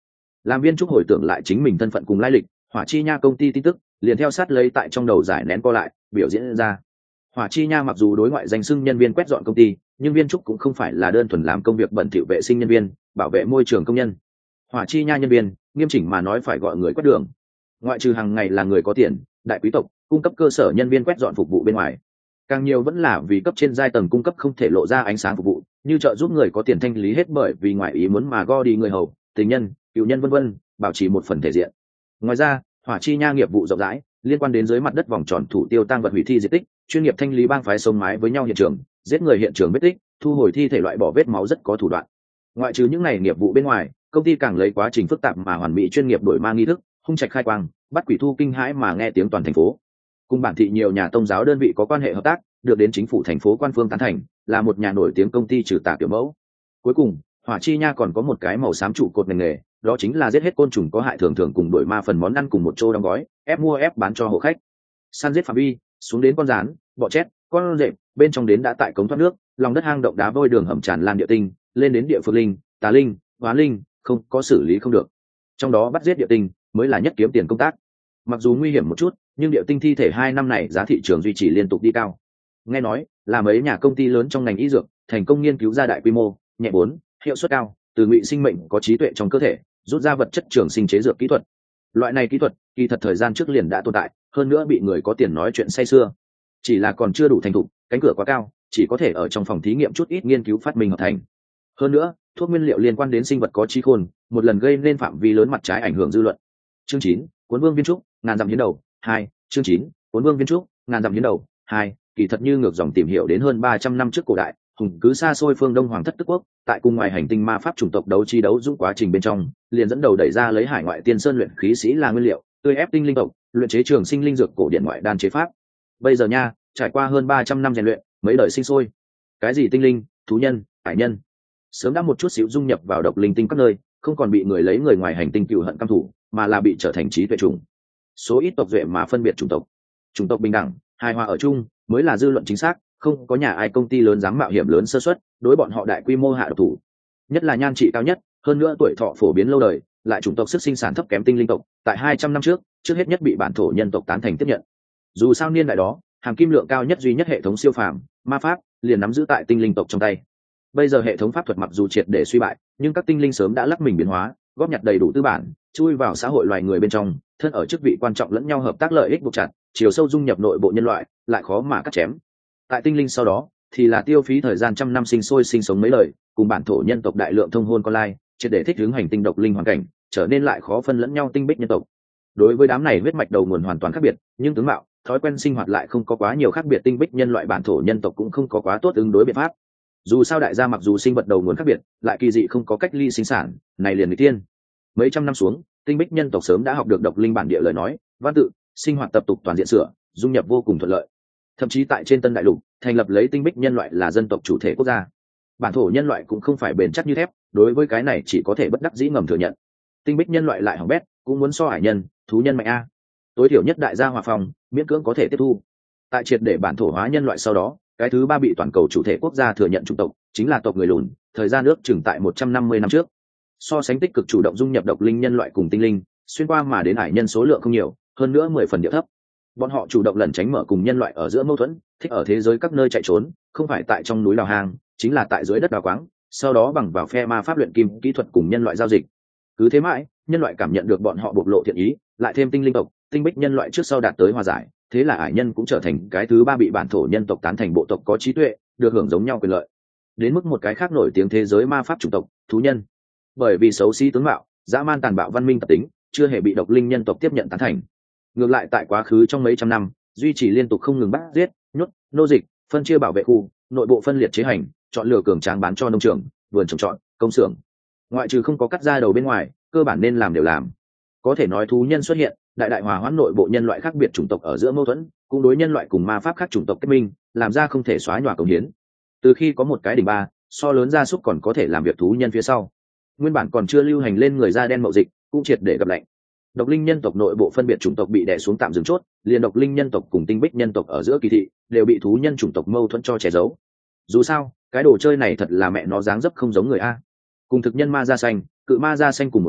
Làm Viên Trúc hồi tưởng lại chính mình thân phận cùng lai lịch, Hỏa Chi Nha công ty tin tức liền theo sát lấy tại trong đầu giải nén co lại biểu diễn ra. Hỏa Chi Nha mặc dù đối ngoại danh xưng nhân viên quét dọn công ty, nhưng Viên Trúc cũng không phải là đơn thuần làm công việc bẩn thỉu vệ sinh nhân viên, bảo vệ môi trường công nhân. Hỏa Chi Nha nhân viên, nghiêm chỉnh mà nói phải gọi người quét đường. Ngoại trừ hàng ngày là người có tiền, đại quý tộc, cung cấp cơ sở nhân viên quét dọn phục vụ bên ngoài, càng nhiều vẫn là vì cấp trên giai tầng cung cấp không thể lộ ra ánh sáng phục vụ, như trợ giúp người có tiền thanh lý hết bởi vì ngoại ý muốn mà go đi người hầu, tình nhân, cựu nhân vân vân, bảo trì một phần thể diện. Ngoài ra, Hỏa Chi Nha nghiệp vụ rộng rãi, liên quan đến dưới mặt đất vòng tròn thủ tiêu tăng vật hủy thi di tích, chuyên nghiệp thanh lý bang phái sông mái với nhau hiện trường, giết người hiện trường vết tích, thu hồi thi thể loại bỏ vết máu rất có thủ đoạn. Ngoại trừ những này nghiệp vụ bên ngoài, công ty càng lấy quá trình phức tạp mà hoàn mỹ chuyên nghiệp đổi ma nghi thức, hung trạch khai quang, bắt quỷ thu kinh hãi mà nghe tiếng toàn thành phố. Cùng bản thị nhiều nhà tôn giáo đơn vị có quan hệ hợp tác, được đến chính phủ thành phố quan phương tán thành, là một nhà nổi tiếng công ty trừ tà kiểu mẫu. Cuối cùng, Hỏa Chi Nha còn có một cái màu xám trụ cột ngành nghề, đó chính là giết hết côn trùng có hại thường thường cùng đổi ma phần món ăn cùng một chỗ đóng gói, ép mua ép bán cho hộ khách. Săn giết phạm vi, xuống đến con rán, bọ chét, con rệp, bên trong đến đã tại cống thoát nước, lòng đất hang động đá vôi đường hầm tràn lan địa tinh, lên đến địa phượng linh, tà linh, hóa linh, không có xử lý không được. Trong đó bắt giết địa tinh mới là nhất kiếm tiền công tác. Mặc dù nguy hiểm một chút, nhưng địa tinh thi thể hai năm này giá thị trường duy trì liên tục đi cao. Nghe nói là mấy nhà công ty lớn trong ngành y dược thành công nghiên cứu ra đại quy mô, nhẹ bốn, hiệu suất cao, từ ngụy sinh mệnh có trí tuệ trong cơ thể rút ra vật chất trường sinh chế dược kỹ thuật. Loại này kỹ thuật kỳ thật thời gian trước liền đã tồn tại, hơn nữa bị người có tiền nói chuyện say sưa, chỉ là còn chưa đủ thành thục, cánh cửa quá cao, chỉ có thể ở trong phòng thí nghiệm chút ít nghiên cứu phát minh hợp thành. Hơn nữa, thuốc nguyên liệu liên quan đến sinh vật có trí khôn, một lần gây nên phạm vi lớn mặt trái ảnh hưởng dư luận. Chương chín, Cuốn Vương Viên Trúc, ngàn dặm hiến đầu, hai. Chương chín, Cuốn Vương Viên Trúc, ngàn dặm hiến đầu, hai. Kỳ thật như ngược dòng tìm hiểu đến hơn ba trăm năm trước cổ đại, hùng cứ xa xôi phương Đông Hoàng thất tức quốc, tại cùng ngoài hành tinh ma pháp chủng tộc đấu chi đấu dũng quá trình bên trong, liền dẫn đầu đẩy ra lấy hải ngoại tiên sơn luyện khí sĩ là nguyên liệu, tươi ép tinh linh tộc, luyện chế trường sinh linh dược cổ điển ngoại đan chế pháp. Bây giờ nha, trải qua hơn ba trăm năm rèn luyện, mấy đời sinh sôi. Cái gì tinh linh, thú nhân, hải nhân, sớm đã một chút xíu dung nhập vào độc linh tinh các nơi, không còn bị người lấy người ngoài hành tinh cừu hận căm thù, mà là bị trở thành trí tuệ chủng. Số ít tộc duệ mà phân biệt chủng tộc, chủng tộc bình đẳng, hài hòa ở chung mới là dư luận chính xác, không có nhà ai công ty lớn dám mạo hiểm lớn sơ suất, đối bọn họ đại quy mô hạ độc thủ. Nhất là nhan trị cao nhất, hơn nữa tuổi thọ phổ biến lâu đời, lại chủng tộc sức sinh sản thấp kém tinh linh tộc, tại hai trăm năm trước, trước hết nhất bị bản thổ nhân tộc tán thành tiếp nhận. Dù sao niên đại đó, hàm kim lượng cao nhất duy nhất hệ thống siêu phàm, ma pháp, liền nắm giữ tại tinh linh tộc trong tay. Bây giờ hệ thống pháp thuật mặc dù triệt để suy bại, nhưng các tinh linh sớm đã lắc mình biến hóa, góp nhặt đầy đủ tư bản, chui vào xã hội loài người bên trong, thân ở chức vị quan trọng lẫn nhau hợp tác lợi ích buộc chặt, chiều sâu dung nhập nội bộ nhân loại, lại khó mà cắt chém. Tại tinh linh sau đó, thì là tiêu phí thời gian trăm năm sinh sôi sinh sống mấy lời, cùng bản thổ nhân tộc đại lượng thông hôn con lai, triệt để thích ứng hành tinh độc linh hoàn cảnh, trở nên lại khó phân lẫn nhau tinh bích nhân tộc. Đối với đám này huyết mạch đầu nguồn hoàn toàn khác biệt, nhưng tướng mạo, thói quen sinh hoạt lại không có quá nhiều khác biệt, tinh bích nhân loại bản thổ nhân tộc cũng không có quá tốt ứng đối biện pháp. Dù sao đại gia mặc dù sinh vật đầu nguồn khác biệt, lại kỳ dị không có cách ly sinh sản, này liền người tiên. Mấy trăm năm xuống, tinh bích nhân tộc sớm đã học được độc linh bản địa lời nói, văn tự, sinh hoạt tập tục toàn diện sửa, dung nhập vô cùng thuận lợi. Thậm chí tại trên Tân Đại Lục, thành lập lấy tinh bích nhân loại là dân tộc chủ thể quốc gia. Bản thổ nhân loại cũng không phải bền chắc như thép, đối với cái này chỉ có thể bất đắc dĩ ngầm thừa nhận. Tinh bích nhân loại lại hỏng bét, cũng muốn so hải nhân, thú nhân mạnh a. Tối thiểu nhất đại gia hòa phòng, miễn cưỡng có thể tiếp thu. Tại triệt để bản thổ hóa nhân loại sau đó, cái thứ ba bị toàn cầu chủ thể quốc gia thừa nhận chủng tộc, chính là tộc người lùn, thời gian ước chừng tại một trăm năm mươi năm trước. So sánh tích cực chủ động dung nhập độc linh nhân loại cùng tinh linh, xuyên qua mà đến hải nhân số lượng không nhiều, hơn nữa mười phần địa thấp. Bọn họ chủ động lẩn tránh mở cùng nhân loại ở giữa mâu thuẫn, thích ở thế giới các nơi chạy trốn, không phải tại trong núi đào hang, chính là tại dưới đất đào quáng, sau đó bằng vào phe ma pháp luyện kim kỹ thuật cùng nhân loại giao dịch. Cứ thế mãi, nhân loại cảm nhận được bọn họ bộc lộ thiện ý, lại thêm tinh linh tộc, tinh bích nhân loại trước sau đạt tới hòa giải, thế là ải nhân cũng trở thành cái thứ ba bị bản thổ nhân tộc tán thành bộ tộc có trí tuệ, được hưởng giống nhau quyền lợi. Đến mức một cái khác nổi tiếng thế giới ma pháp chủng tộc, thú nhân. Bởi vì xấu xí tướng mạo, dã man tàn bạo văn minh tập tính, chưa hề bị độc linh nhân tộc tiếp nhận tán thành. Ngược lại tại quá khứ trong mấy trăm năm, duy trì liên tục không ngừng bắt giết, nhốt, nô dịch, phân chia bảo vệ khu, nội bộ phân liệt chế hành, chọn lựa cường tráng bán cho nông trường, vườn trồng trọt, công xưởng. Ngoại trừ không có cắt ra đầu bên ngoài, cơ bản nên làm đều làm. Có thể nói thú nhân xuất hiện, đại đại hòa hoãn nội bộ nhân loại khác biệt chủng tộc ở giữa mâu thuẫn, cũng đối nhân loại cùng ma pháp khác chủng tộc kết minh, làm ra không thể xóa nhòa công hiến. Từ khi có một cái đỉnh ba, so lớn gia súc còn có thể làm việc thú nhân phía sau, nguyên bản còn chưa lưu hành lên người da đen mậu dịch, cũng triệt để gặp lạnh. Độc linh nhân tộc nội bộ phân biệt chủng tộc bị đè xuống tạm dừng chốt, liền độc linh nhân tộc cùng tinh bích nhân tộc ở giữa kỳ thị đều bị thú nhân chủng tộc mâu thuẫn cho che giấu. Dù sao, cái đồ chơi này thật là mẹ nó dáng dấp không giống người a. Cùng thực nhân ma da xanh, cự ma da xanh cùng một chỗ,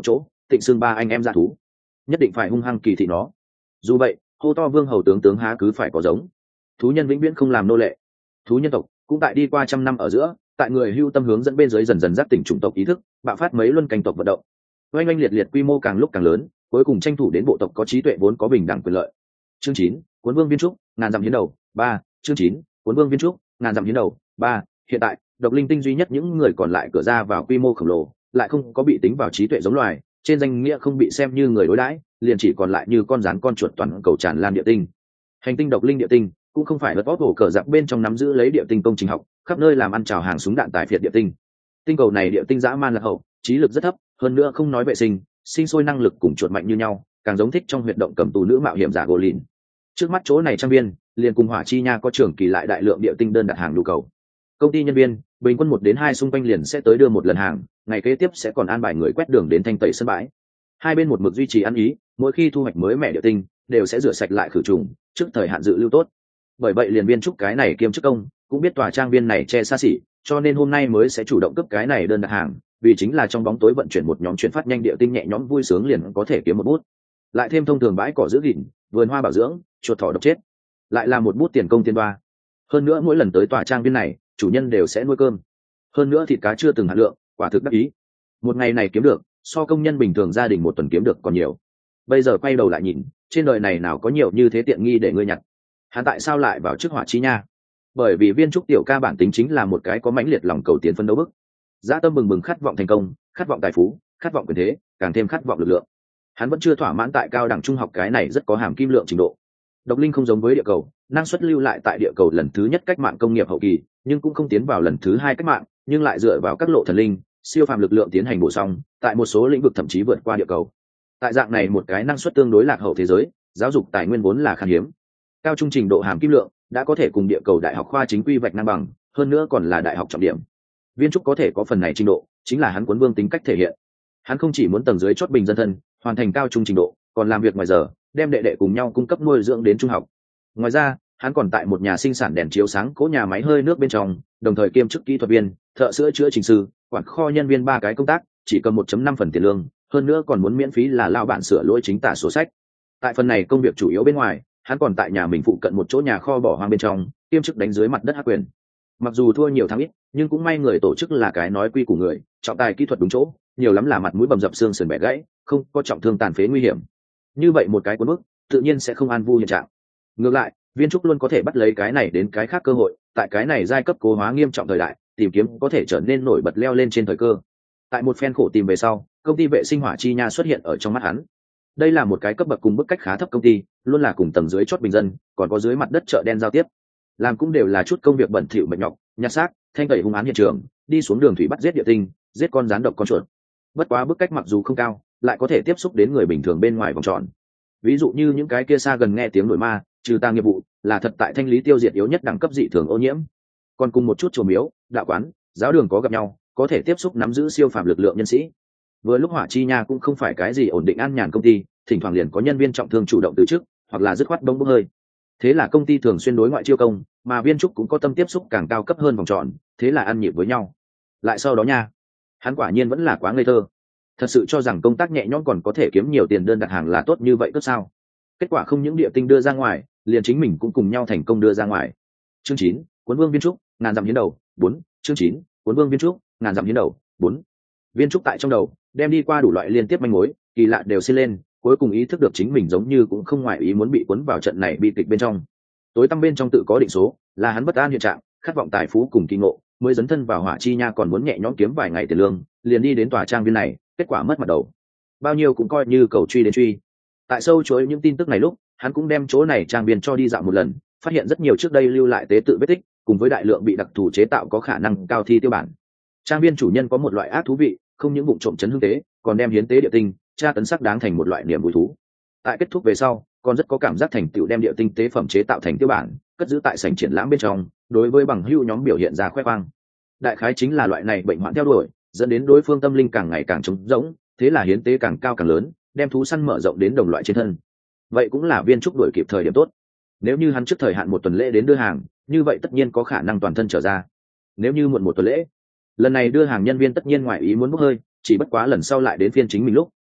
tịnh xương ba anh em dạ thú, nhất định phải hung hăng kỳ thị nó. Dù vậy, hô to vương hầu tướng tướng há cứ phải có giống. Thú nhân vĩnh viễn không làm nô lệ. Thú nhân tộc cũng tại đi qua trăm năm ở giữa, tại người hưu tâm hướng dẫn bên dưới dần dần giác tỉnh chủng tộc ý thức, bạo phát mấy luân canh tộc vận động, oanh oanh liệt liệt, quy mô càng lúc càng lớn, cuối cùng tranh thủ đến bộ tộc có trí tuệ vốn có bình đẳng quyền lợi. Chương chín, cuốn vương viên trúc, ngàn dặm hiến đầu ba. Chương chín, cuốn vương viên trúc, ngàn dặm hiến đầu ba. Hiện tại, độc linh tinh duy nhất những người còn lại cửa ra vào quy mô khổng lồ, lại không có bị tính vào trí tuệ giống loài, trên danh nghĩa không bị xem như người đối đãi, liền chỉ còn lại như con rắn con chuột toàn cầu tràn lan địa tinh. Hành tinh độc linh địa tinh cũng không phải là bóp hổ cờ giặc bên trong nắm giữ lấy địa tinh công trình học, khắp nơi làm ăn trào hàng súng đạn tài phiệt địa tinh. Tinh cầu này địa tinh dã man lạc hậu, trí lực rất thấp, hơn nữa không nói vệ sinh, sinh sôi năng lực cùng chuột mạnh như nhau, càng giống thích trong huyệt động cầm tù nữ mạo hiểm giả gỗ lìn. Trước mắt chỗ này trang viên liền cùng hỏa chi nha có trưởng kỳ lại đại lượng địa tinh đơn đặt hàng nhu cầu. Công ty nhân viên bình quân một đến hai xung quanh liền sẽ tới đưa một lần hàng, ngày kế tiếp sẽ còn an bài người quét đường đến thanh tẩy sân bãi. Hai bên một mực duy trì ăn ý, mỗi khi thu hoạch mới mẻ địa tinh đều sẽ rửa sạch lại khử trùng, trước thời hạn dự lưu tốt. Bởi vậy liền viên trúc cái này kiêm chức công cũng biết tòa trang viên này che xa xỉ, cho nên hôm nay mới sẽ chủ động cấp cái này đơn đặt hàng, vì chính là trong bóng tối vận chuyển một nhóm chuyển phát nhanh địa tinh nhẹ nhõm vui sướng liền có thể kiếm một bút, lại thêm thông thường bãi cỏ giữ gìn, vườn hoa bảo dưỡng, chuột thỏ độc chết, lại là một bút tiền công tiền đoa. Hơn nữa mỗi lần tới tòa trang viên này, chủ nhân đều sẽ nuôi cơm, hơn nữa thịt cá chưa từng hạt lượng, quả thực đắc ý. Một ngày này kiếm được so công nhân bình thường gia đình một tuần kiếm được còn nhiều. Bây giờ quay đầu lại nhìn, trên đời này nào có nhiều như thế tiện nghi để ngươi nhặt. Hắn tại sao lại vào trước hỏa chi nha? Bởi vì viên trúc tiểu ca bản tính chính là một cái có mãnh liệt lòng cầu tiến phân đấu bức, dã tâm bừng bừng, khát vọng thành công, khát vọng tài phú, khát vọng quyền thế, càng thêm khát vọng lực lượng. Hắn vẫn chưa thỏa mãn tại cao đẳng trung học cái này rất có hàm kim lượng trình độ. Độc linh không giống với địa cầu, năng suất lưu lại tại địa cầu lần thứ nhất cách mạng công nghiệp hậu kỳ, nhưng cũng không tiến vào lần thứ hai cách mạng, nhưng lại dựa vào các lộ thần linh, siêu phàm lực lượng tiến hành bổ sung, tại một số lĩnh vực thậm chí vượt qua địa cầu. Tại dạng này một cái năng suất tương đối lạc hậu thế giới, giáo dục tài nguyên vốn là khan hiếm. Cao trung trình độ hàm kim lượng đã có thể cùng địa cầu đại học khoa chính quy vạch ngang bằng, hơn nữa còn là đại học trọng điểm. Viên trúc có thể có phần này trình độ, chính là hắn cuốn vương tính cách thể hiện. Hắn không chỉ muốn tầng dưới chót bình dân thân, hoàn thành cao trung trình độ, còn làm việc ngoài giờ, đem đệ đệ cùng nhau cung cấp nuôi dưỡng đến trung học. Ngoài ra, hắn còn tại một nhà sinh sản đèn chiếu sáng cỗ nhà máy hơi nước bên trong, đồng thời kiêm chức kỹ thuật viên, thợ sữa chữa trình sư, quản kho nhân viên ba cái công tác, chỉ cầm một phẩy năm phần tiền lương, hơn nữa còn muốn miễn phí là lao bản sửa lỗi chính tả sổ sách. Tại phần này công việc chủ yếu bên ngoài, hắn còn tại nhà mình phụ cận một chỗ nhà kho bỏ hoang bên trong, kiêm chức đánh dưới mặt đất hắc quyền. Mặc dù thua nhiều thắng ít, nhưng cũng may người tổ chức là cái nói quy của người, trọng tài kỹ thuật đúng chỗ, nhiều lắm là mặt mũi bầm dập xương sườn bẻ gãy, không có trọng thương tàn phế nguy hiểm. Như vậy một cái cuốn bức, tự nhiên sẽ không an vui hiện trạng. Ngược lại, viên trúc luôn có thể bắt lấy cái này đến cái khác cơ hội, tại cái này giai cấp cố hóa nghiêm trọng thời đại, tìm kiếm có thể trở nên nổi bật leo lên trên thời cơ. Tại một phen khổ tìm về sau, công ty vệ sinh hỏa chi nha xuất hiện ở trong mắt hắn. Đây là một cái cấp bậc cùng bức cách khá thấp công ty, luôn là cùng tầng dưới chót bình dân, còn có dưới mặt đất chợ đen giao tiếp, làm cũng đều là chút công việc bẩn thỉu mệt nhọc, nhặt xác, thanh tẩy hung án hiện trường, đi xuống đường thủy bắt giết địa tinh, giết con rắn độc con chuột. Bất quá bức cách mặc dù không cao, lại có thể tiếp xúc đến người bình thường bên ngoài vòng tròn. Ví dụ như những cái kia xa gần nghe tiếng nổi ma, trừ tang nghiệp vụ, là thật tại thanh lý tiêu diệt yếu nhất đẳng cấp dị thường ô nhiễm. Còn cùng một chút chùa miếu, đạo quán, giáo đường có gặp nhau, có thể tiếp xúc nắm giữ siêu phàm lực lượng nhân sĩ. Vừa lúc hỏa chi nha cũng không phải cái gì ổn định an nhàn công ty, thỉnh thoảng liền có nhân viên trọng thương chủ động từ chức, hoặc là dứt khoát bông bốc hơi. Thế là công ty thường xuyên đối ngoại chiêu công, mà viên trúc cũng có tâm tiếp xúc càng cao cấp hơn vòng tròn, thế là ăn nhịp với nhau. Lại sau đó nha, hắn quả nhiên vẫn là quá ngây thơ, thật sự cho rằng công tác nhẹ nhõm còn có thể kiếm nhiều tiền đơn đặt hàng là tốt như vậy cất sao? Kết quả không những địa tinh đưa ra ngoài, liền chính mình cũng cùng nhau thành công đưa ra ngoài. Chương chín, cuốn vương viên trúc, ngàn dặm hiến đầu bốn. Chương chín, cuốn vương viên trúc, ngàn dặm hiến đầu bốn. Viên trúc tại trong đầu đem đi qua đủ loại liên tiếp manh mối, kỳ lạ đều xin lên, cuối cùng ý thức được chính mình giống như cũng không ngoại ý muốn bị cuốn vào trận này bi kịch bên trong. Tối tăm bên trong tự có định số, là hắn bất an hiện trạng, khát vọng tài phú cùng kỳ ngộ, mới dấn thân vào hỏa chi nha, còn muốn nhẹ nhõm kiếm vài ngày tiền lương, liền đi đến tòa trang viên này, kết quả mất mặt đầu. Bao nhiêu cũng coi như cầu truy đến truy. Tại sâu chuỗi những tin tức này lúc, hắn cũng đem chỗ này trang viên cho đi dạo một lần, phát hiện rất nhiều trước đây lưu lại tế tự vết tích, cùng với đại lượng bị đặc thù chế tạo có khả năng cao thi tiêu bản. Trang viên chủ nhân có một loại ác thú vị, không những vụ trộm chấn hương tế, còn đem hiến tế địa tinh, tra tấn sắc đáng thành một loại niềm vui thú. Tại kết thúc về sau, còn rất có cảm giác thành tựu đem địa tinh tế phẩm chế tạo thành tiêu bản, cất giữ tại sảnh triển lãm bên trong, đối với bằng hữu nhóm biểu hiện ra khoe khoang. Đại khái chính là loại này bệnh hoạn theo đuổi, dẫn đến đối phương tâm linh càng ngày càng trống rỗng, thế là hiến tế càng cao càng lớn, đem thú săn mở rộng đến đồng loại trên thân. Vậy cũng là viên trúc đuổi kịp thời điểm tốt. Nếu như hắn trước thời hạn một tuần lễ đến đưa hàng, như vậy tất nhiên có khả năng toàn thân trở ra. Nếu như muộn một tuần lễ, lần này đưa hàng nhân viên tất nhiên ngoài ý muốn bốc hơi, chỉ bất quá lần sau lại đến phiên chính mình lúc,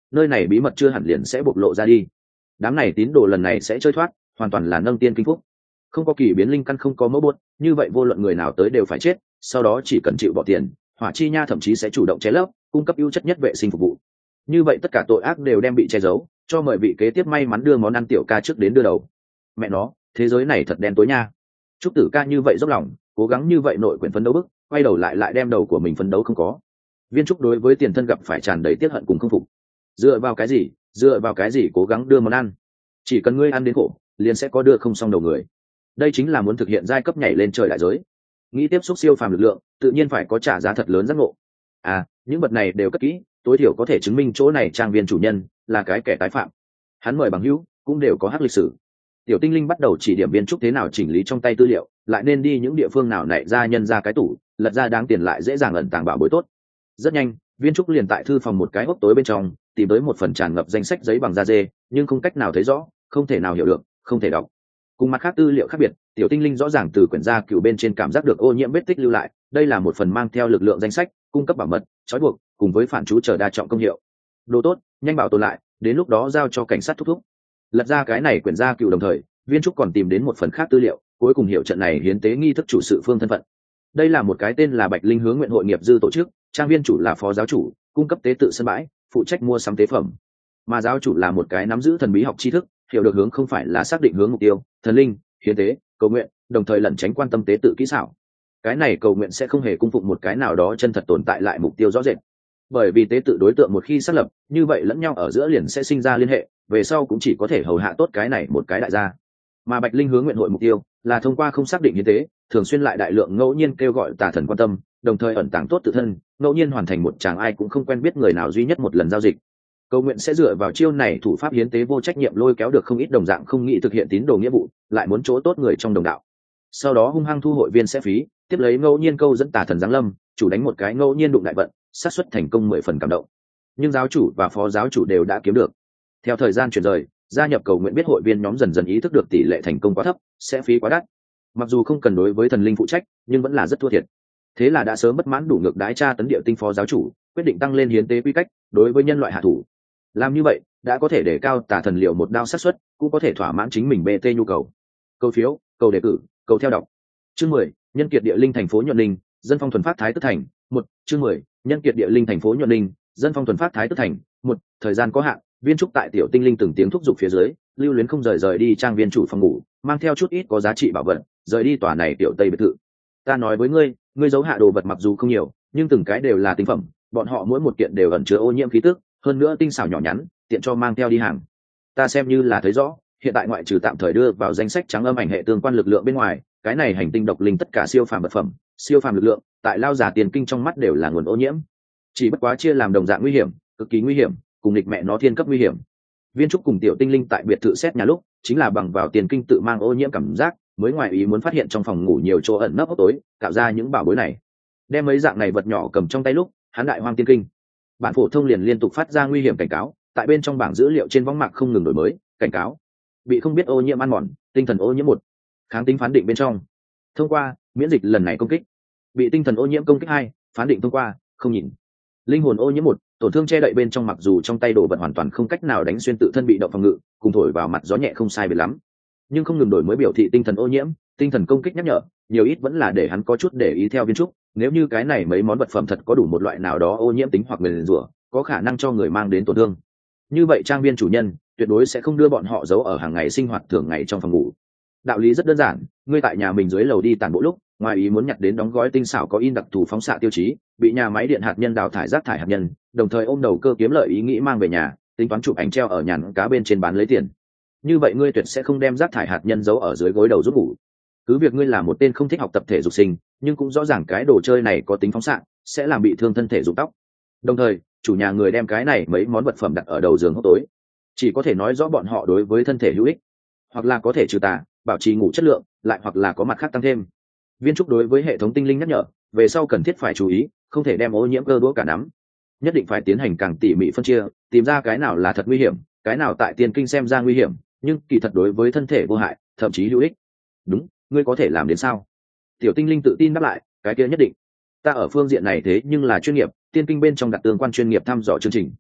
nơi này bí mật chưa hẳn liền sẽ bộc lộ ra đi. Đám này tín đồ lần này sẽ chơi thoát, hoàn toàn là nâng tiên kinh phúc. Không có kỳ biến linh căn, không có mẫu buốt, như vậy vô luận người nào tới đều phải chết, sau đó chỉ cần chịu bỏ tiền, Hỏa Chi Nha thậm chí sẽ chủ động che lấp, cung cấp ưu chất nhất vệ sinh phục vụ. Như vậy tất cả tội ác đều đem bị che giấu, cho mời vị kế tiếp may mắn đưa món ăn tiểu ca trước đến đưa đầu. Mẹ nó, thế giới này thật đen tối nha. Trúc Tử ca như vậy dốc lòng, cố gắng như vậy nội quyển phấn đấu bức, quay đầu lại lại đem đầu của mình phấn đấu không có. Viên Trúc đối với tiền thân gặp phải tràn đầy tiếc hận cùng không phục. Dựa vào cái gì, dựa vào cái gì cố gắng đưa món ăn? Chỉ cần ngươi ăn đến khổ, liền sẽ có đưa không xong đầu người. Đây chính là muốn thực hiện giai cấp nhảy lên trời đại giới. Nghĩ tiếp xúc siêu phàm lực lượng, tự nhiên phải có trả giá thật lớn giác ngộ. À, những vật này đều cất kỹ, tối thiểu có thể chứng minh chỗ này trang viên chủ nhân là cái kẻ tái phạm. Hắn mời bằng hữu cũng đều có hắc lịch sử. Tiểu Tinh Linh bắt đầu chỉ điểm Viên Trúc thế nào chỉnh lý trong tay tư liệu, lại nên đi những địa phương nào nảy ra nhân ra cái tủ, lật ra đáng tiền lại dễ dàng ẩn tàng bảo bối tốt. Rất nhanh, Viên Trúc liền tại thư phòng một cái hốc tối bên trong tìm tới một phần tràn ngập danh sách giấy bằng da dê, nhưng không cách nào thấy rõ, không thể nào hiểu được, không thể đọc. Cùng mặt khác tư liệu khác biệt, Tiểu Tinh Linh rõ ràng từ quyển gia cựu bên trên cảm giác được ô nhiễm vết tích lưu lại, đây là một phần mang theo lực lượng danh sách, cung cấp bảo mật, trói buộc, cùng với phản chú chờ đa trọng công hiệu. Đồ tốt, nhanh bảo tồn lại, đến lúc đó giao cho cảnh sát thúc thúc. Lật ra cái này quyển gia cựu đồng thời, Viên Trúc còn tìm đến một phần khác tư liệu, cuối cùng hiểu trận này hiến tế nghi thức chủ sự phương thân phận. Đây là một cái tên là Bạch Linh Hướng Nguyện hội nghiệp dư tổ chức, trang viên chủ là phó giáo chủ, cung cấp tế tự sân bãi, phụ trách mua sắm tế phẩm. Mà giáo chủ là một cái nắm giữ thần bí học tri thức, hiểu được hướng không phải là xác định hướng mục tiêu, thần linh, hiến tế, cầu nguyện, đồng thời lẩn tránh quan tâm tế tự kỹ xảo. Cái này cầu nguyện sẽ không hề cung phụng một cái nào đó chân thật tồn tại lại mục tiêu rõ rệt. Bởi vì tế tự đối tượng một khi xác lập, như vậy lẫn nhau ở giữa liền sẽ sinh ra liên hệ, về sau cũng chỉ có thể hầu hạ tốt cái này một cái đại gia. Mà Bạch Linh Hướng Nguyện hội mục tiêu là thông qua không xác định hiến tế, thường xuyên lại đại lượng ngẫu nhiên kêu gọi tà thần quan tâm, đồng thời ẩn tàng tốt tự thân, ngẫu nhiên hoàn thành một chàng ai cũng không quen biết người nào duy nhất một lần giao dịch. Cầu nguyện sẽ dựa vào chiêu này thủ pháp hiến tế vô trách nhiệm lôi kéo được không ít đồng dạng không nghĩ thực hiện tín đồ nghĩa vụ, lại muốn chỗ tốt người trong đồng đạo. Sau đó hung hăng thu hội viên sẽ phí, tiếp lấy ngẫu nhiên câu dẫn tà thần giáng lâm, chủ đánh một cái ngẫu nhiên đụng đại vận, xác suất thành công mười phần cảm động. Nhưng giáo chủ và phó giáo chủ đều đã kiếm được. Theo thời gian chuyển rời, gia nhập cầu nguyện biết hội viên nhóm dần dần ý thức được tỷ lệ thành công quá thấp, sẽ phí quá đắt. Mặc dù không cần đối với thần linh phụ trách, nhưng vẫn là rất thua thiệt. Thế là đã sớm bất mãn đủ ngược đái tra tấn địa tinh phó giáo chủ, quyết định tăng lên hiến tế quy cách, đối với nhân loại hạ thủ. Làm như vậy, đã có thể để cao tà thần liệu một đao xác suất, cũng có thể thỏa mãn chính mình bê tê nhu cầu. Câu phiếu, cầu đề cử, cầu theo đọc. Chương mười, nhân kiệt địa linh thành phố Nhuận Ninh, dân phong thuần phát thái tức thành. Một, chương mười, nhân kiệt địa linh thành phố Nhuận Ninh, dân phong thuần phát thái tức thành. Một, thời gian có hạn, Viên Trúc tại Tiểu Tinh Linh từng tiếng thúc giục phía dưới, lưu luyến không rời rời đi trang viên chủ phòng ngủ, mang theo chút ít có giá trị bảo vật, rời đi tòa này tiểu tây biệt thự. Ta nói với ngươi, ngươi giấu hạ đồ vật mặc dù không nhiều, nhưng từng cái đều là tinh phẩm, bọn họ mỗi một kiện đều ẩn chứa ô nhiễm khí tức, hơn nữa tinh xảo nhỏ nhắn, tiện cho mang theo đi hàng. Ta xem như là thấy rõ, hiện tại ngoại trừ tạm thời đưa vào danh sách trắng âm ảnh hệ tương quan lực lượng bên ngoài, cái này hành tinh độc linh tất cả siêu phàm vật phẩm, siêu phàm lực lượng, tại lao giả tiền kinh trong mắt đều là nguồn ô nhiễm. Chỉ bất quá chia làm đồng dạng nguy hiểm, cực kỳ nguy hiểm, cùng nghịch mẹ nó thiên cấp nguy hiểm. Viên Trúc cùng Tiểu Tinh Linh tại biệt thự xét nhà lúc, chính là bằng vào tiền kinh tự mang ô nhiễm cảm giác, mới ngoài ý muốn phát hiện trong phòng ngủ nhiều chỗ ẩn nấp hốc tối, tạo ra những bảo bối này. Đem mấy dạng này vật nhỏ cầm trong tay lúc, hắn đại hoang tiên kinh. Bản phổ thông liền liên tục phát ra nguy hiểm cảnh cáo, tại bên trong bảng dữ liệu trên võng mạc không ngừng đổi mới, cảnh cáo bị không biết ô nhiễm ăn mòn, tinh thần ô nhiễm một, kháng tính phán định bên trong thông qua, miễn dịch lần này công kích. Bị tinh thần ô nhiễm công kích hai, phán định thông qua, không nhìn. Linh hồn ô nhiễm một, tổn thương che đậy bên trong mặc dù trong tay đồ vật hoàn toàn không cách nào đánh xuyên tự thân bị động phòng ngự, cùng thổi vào mặt gió nhẹ không sai biệt lắm, nhưng không ngừng đổi mới biểu thị tinh thần ô nhiễm, tinh thần công kích nhắc nhở, nhiều ít vẫn là để hắn có chút để ý theo Viên Trúc. Nếu như cái này mấy món vật phẩm thật có đủ một loại nào đó ô nhiễm tính hoặc nguyền rủa, có khả năng cho người mang đến tổn thương, như vậy trang viên chủ nhân tuyệt đối sẽ không đưa bọn họ giấu ở hàng ngày sinh hoạt thường ngày trong phòng ngủ. Đạo lý rất đơn giản, ngươi tại nhà mình dưới lầu đi tản bộ lúc, ngoài ý muốn nhặt đến đóng gói tinh xảo có in đặc thù phóng xạ tiêu chí, bị nhà máy điện hạt nhân đào thải rác thải hạt nhân, đồng thời ôm đầu cơ kiếm lợi ý nghĩ mang về nhà, tính toán chụp ảnh treo ở nhàn cá bên trên bán lấy tiền. Như vậy ngươi tuyệt sẽ không đem rác thải hạt nhân giấu ở dưới gối đầu giúp ngủ. Cứ việc ngươi là một tên không thích học tập thể dục sinh, nhưng cũng rõ ràng cái đồ chơi này có tính phóng xạ, sẽ làm bị thương thân thể rụng tóc. Đồng thời, chủ nhà người đem cái này mấy món vật phẩm đặt ở đầu giường hốc tối, chỉ có thể nói rõ bọn họ đối với thân thể hữu ích, hoặc là có thể trừ tà, bảo trì ngủ chất lượng, lại hoặc là có mặt khác tăng thêm. Viên Trúc đối với hệ thống tinh linh nhắc nhở, về sau cần thiết phải chú ý, không thể đem ô nhiễm cơ đũa cả nắm, nhất định phải tiến hành càng tỉ mỉ phân chia, tìm ra cái nào là thật nguy hiểm, cái nào tại tiền kinh xem ra nguy hiểm, nhưng kỳ thật đối với thân thể vô hại, thậm chí hữu ích. Đúng, ngươi có thể làm đến sao? Tiểu Tinh Linh tự tin đáp lại, cái kia nhất định. Ta ở phương diện này thế nhưng là chuyên nghiệp, tiên kinh bên trong đặt tương quan chuyên nghiệp thăm dò chương trình.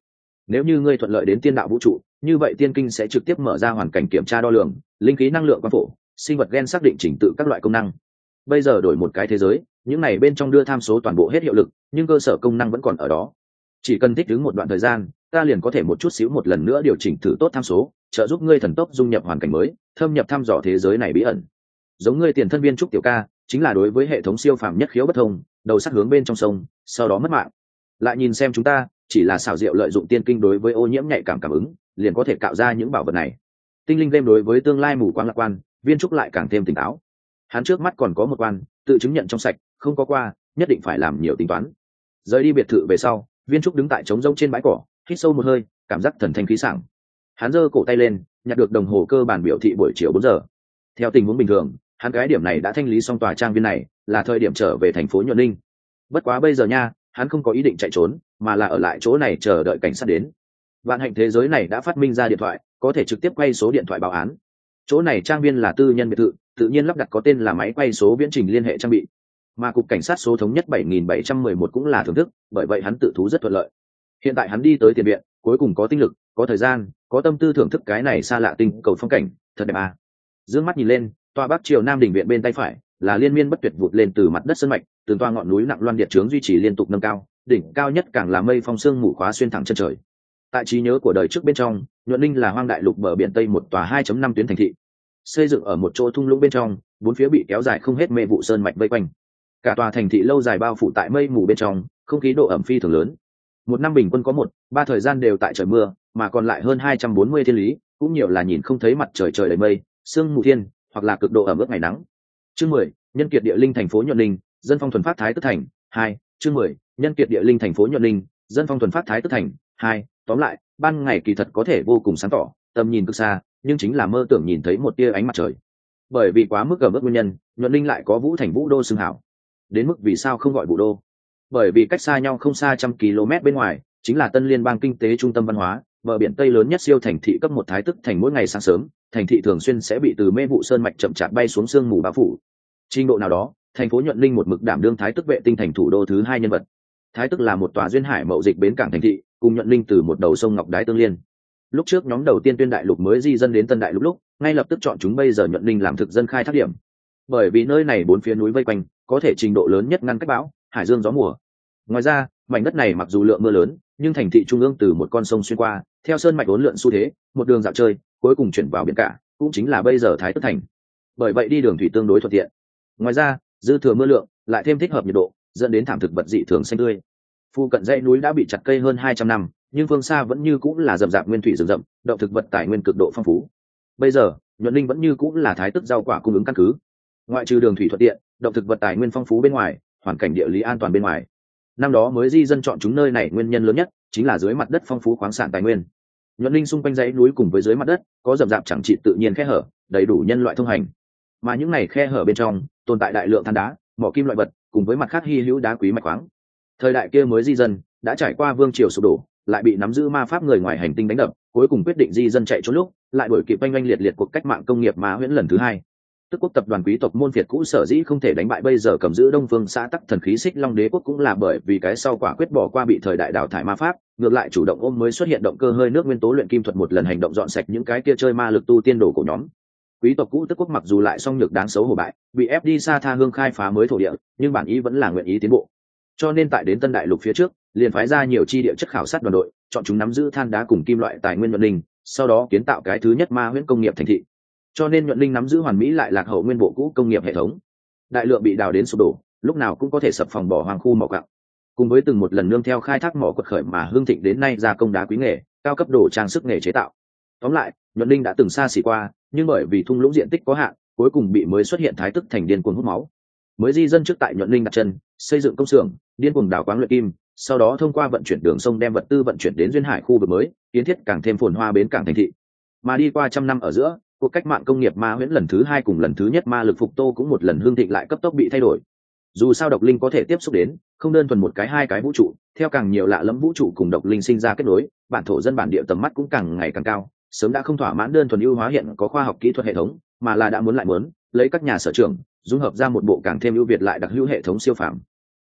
nếu như ngươi thuận lợi đến tiên đạo vũ trụ, như vậy tiên kinh sẽ trực tiếp mở ra hoàn cảnh kiểm tra đo lường linh khí năng lượng quang phổ, sinh vật gen xác định chỉnh tự các loại công năng. Bây giờ đổi một cái thế giới, những này bên trong đưa tham số toàn bộ hết hiệu lực, nhưng cơ sở công năng vẫn còn ở đó. Chỉ cần thích ứng một đoạn thời gian, ta liền có thể một chút xíu một lần nữa điều chỉnh thử tốt tham số, trợ giúp ngươi thần tốc dung nhập hoàn cảnh mới, thâm nhập thăm dò thế giới này bí ẩn. Giống ngươi tiền thân viên trúc tiểu ca, chính là đối với hệ thống siêu phàm nhất khiếu bất thông, đầu sắt hướng bên trong sông, sau đó mất mạng. Lại nhìn xem chúng ta, chỉ là xảo diệu lợi dụng tiên kinh đối với ô nhiễm nhạy cảm cảm ứng, liền có thể tạo ra những bảo vật này. Tinh linh game đối với tương lai mù quáng lạc quan, viên trúc lại càng thêm tỉnh táo. Hắn trước mắt còn có một quan, tự chứng nhận trong sạch, không có qua, nhất định phải làm nhiều tính toán. Rời đi biệt thự về sau, viên trúc đứng tại trống rỗng trên bãi cỏ, hít sâu một hơi, cảm giác thần thanh khí sảng. Hắn giơ cổ tay lên, nhặt được đồng hồ cơ bản biểu thị buổi chiều bốn giờ. Theo tình huống bình thường, hắn cái điểm này đã thanh lý xong tòa trang viên này, là thời điểm trở về thành phố Nhuận Ninh. Bất quá bây giờ nha, hắn không có ý định chạy trốn, mà là ở lại chỗ này chờ đợi cảnh sát đến. Vạn hạnh thế giới này đã phát minh ra điện thoại, có thể trực tiếp quay số điện thoại báo án. Chỗ này trang viên là tư nhân biệt thự, tự nhiên lắp đặt có tên là máy quay số viễn trình liên hệ trang bị. Mà cục cảnh sát số thống nhất bảy nghìn bảy trăm mười một cũng là thưởng thức, bởi vậy hắn tự thú rất thuận lợi. Hiện tại hắn đi tới tiền viện, cuối cùng có tinh lực, có thời gian, có tâm tư thưởng thức cái này xa lạ tinh cầu phong cảnh, thật đẹp à. Dương mắt nhìn lên, tòa bắc triều nam đỉnh viện bên tay phải là liên miên bất tuyệt vụt lên từ mặt đất sơn mạch, từng toa ngọn núi nặng loan điện trướng duy trì liên tục nâng cao, đỉnh cao nhất càng là mây phong sương mù khóa xuyên thẳng chân trời. Tại trí nhớ của đời trước bên trong, Nhuận Ninh là hoang đại lục bờ biển tây một tòa hai chấm năm tuyến thành thị, xây dựng ở một chỗ thung lũng bên trong, bốn phía bị kéo dài không hết mê vụ sơn mạch vây quanh. Cả tòa thành thị lâu dài bao phủ tại mây mù bên trong, không khí độ ẩm phi thường lớn. Một năm bình quân có một ba thời gian đều tại trời mưa, mà còn lại hơn hai trăm bốn mươi thiên lý cũng nhiều là nhìn không thấy mặt trời, trời đầy mây, sương mù thiên, hoặc là cực độ ẩm ướt ngày nắng. Chương mười, nhân kiệt địa linh thành phố Nhuận Ninh, dân phong thuần phát thái tức thành. Hai, chương mười, nhân kiệt địa linh thành phố Nhuận Ninh, dân phong thuần phát thái tức thành. Hai, tóm lại, ban ngày kỳ thật có thể vô cùng sáng tỏ, tầm nhìn cực xa, nhưng chính là mơ tưởng nhìn thấy một tia ánh mặt trời. Bởi vì quá mức ẩm ướt nguyên nhân, Nhuận Ninh lại có vũ thành vũ đô xưng hảo. Đến mức vì sao không gọi vũ đô? Bởi vì cách xa nhau không xa trăm km bên ngoài, chính là Tân Liên bang kinh tế trung tâm văn hóa, bờ biển tây lớn nhất siêu thành thị cấp một thái tức thành. Mỗi ngày sáng sớm, thành thị thường xuyên sẽ bị từ mê vụ sơn mạch chậm chạp bay xuống sương mù bao phủ. Trình độ nào đó, thành phố Nhuận Ninh một mực đảm đương thái tức vệ tinh thành thủ đô thứ hai nhân vật. Thái tức là một tòa duyên hải mậu dịch bến cảng thành thị, cùng Nhuận Ninh từ một đầu sông ngọc đái tương liên. Lúc trước nhóm đầu tiên tuyên đại lục mới di dân đến tân đại lục lúc, ngay lập tức chọn chúng bây giờ Nhuận Ninh làm thực dân khai thác điểm. Bởi vì nơi này bốn phía núi vây quanh, có thể trình độ lớn nhất ngăn cách bão, hải dương gió mùa. Ngoài ra, mảnh đất này mặc dù lượng mưa lớn, nhưng thành thị trung ương từ một con sông xuyên qua, theo sơn mạch uốn lượn xu thế, một đường dạo chơi, cuối cùng chuyển vào biển cả, cũng chính là bây giờ thái tức thành. Bởi vậy đi đường thủy tương đối thuận tiện. Ngoài ra, dư thừa mưa lượng lại thêm thích hợp nhiệt độ, dẫn đến thảm thực vật dị thường xanh tươi. Phu cận dãy núi đã bị chặt cây hơn hai trăm năm, nhưng phương xa vẫn như cũng là rậm rạp nguyên thủy rừng rậm, động thực vật tài nguyên cực độ phong phú. Bây giờ, Nhuận Ninh vẫn như cũng là thái tức rau quả cung ứng căn cứ. Ngoại trừ đường thủy thuận tiện, động thực vật tài nguyên phong phú bên ngoài, hoàn cảnh địa lý an toàn bên ngoài. Năm đó mới di dân chọn chúng nơi này nguyên nhân lớn nhất chính là dưới mặt đất phong phú khoáng sản tài nguyên. Nhuận Ninh xung quanh dãy núi cùng với dưới mặt đất có rậm rạp chẳng trị tự nhiên khe hở, đầy đủ nhân loại thông hành. Mà những này khe hở bên trong tồn tại đại lượng than đá, mỏ kim loại vật, cùng với mặt khác hy hữu đá quý mạch khoáng. Thời đại kia mới di dân đã trải qua vương triều sụp đổ, lại bị nắm giữ ma pháp người ngoài hành tinh đánh đập, cuối cùng quyết định di dân chạy trốn lúc, lại đuổi kịp oanh oanh liệt liệt cuộc cách mạng công nghiệp Ma Huyễn lần thứ hai. Tức quốc tập đoàn quý tộc môn phiệt cũ sở dĩ không thể đánh bại bây giờ cầm giữ Đông Phương xã tắc thần khí Xích Long đế quốc cũng là bởi vì cái sau quả quyết bỏ qua bị thời đại đào thải ma pháp, ngược lại chủ động ôm mới xuất hiện động cơ hơi nước nguyên tố luyện kim thuật, một lần hành động dọn sạch những cái kia chơi ma lực tu tiên đồ của nhóm. Quý tộc cũ tức quốc mặc dù lại song nhược đáng xấu hổ bại, bị ép đi xa tha hương khai phá mới thổ địa, nhưng bản ý vẫn là nguyện ý tiến bộ. Cho nên tại đến tân đại lục phía trước, liền phái ra nhiều chi địa chất khảo sát đoàn đội, chọn chúng nắm giữ than đá cùng kim loại tài nguyên Nhuận Ninh, sau đó kiến tạo cái thứ nhất Ma Huyễn công nghiệp thành thị. Cho nên Nhuận Ninh nắm giữ hoàn mỹ lại lạc hậu nguyên bộ cũ công nghiệp hệ thống. Đại lượng bị đào đến sụp đổ, lúc nào cũng có thể sập phòng bỏ hoang khu mỏ quặng. Cùng với từng một lần nương theo khai thác mỏ quật khởi mà hương thịnh đến nay gia công đá quý nghề, cao cấp đồ trang sức nghề chế tạo. Tóm lại, Nhuận Ninh đã từng xa xỉ qua, nhưng bởi vì thung lũng diện tích có hạn, cuối cùng bị mới xuất hiện thái tức thành điên cuồng hút máu. Mới di dân trước tại Nhuận Ninh đặt chân, xây dựng công xưởng, điên cuồng đào quáng luyện kim, sau đó thông qua vận chuyển đường sông đem vật tư vận chuyển đến duyên hải khu vực mới, kiến thiết càng thêm phồn hoa bến cảng thành thị. Mà đi qua trăm năm ở giữa, cuộc cách mạng công nghiệp Ma Huyễn lần thứ hai cùng lần thứ nhất ma lực phục tô cũng một lần hương thịnh lại cấp tốc bị thay đổi. Dù sao độc linh có thể tiếp xúc đến, không đơn thuần một cái hai cái vũ trụ, theo càng nhiều lạ lẫm vũ trụ cùng độc linh sinh ra kết nối, bản thổ dân bản địa tầm mắt cũng càng ngày càng cao, sớm đã không thỏa mãn đơn thuần ưu hóa hiện có khoa học kỹ thuật hệ thống, mà là đã muốn lại muốn lấy các nhà sở trường dung hợp ra một bộ càng thêm ưu việt lại đặc hữu hệ thống siêu phàm.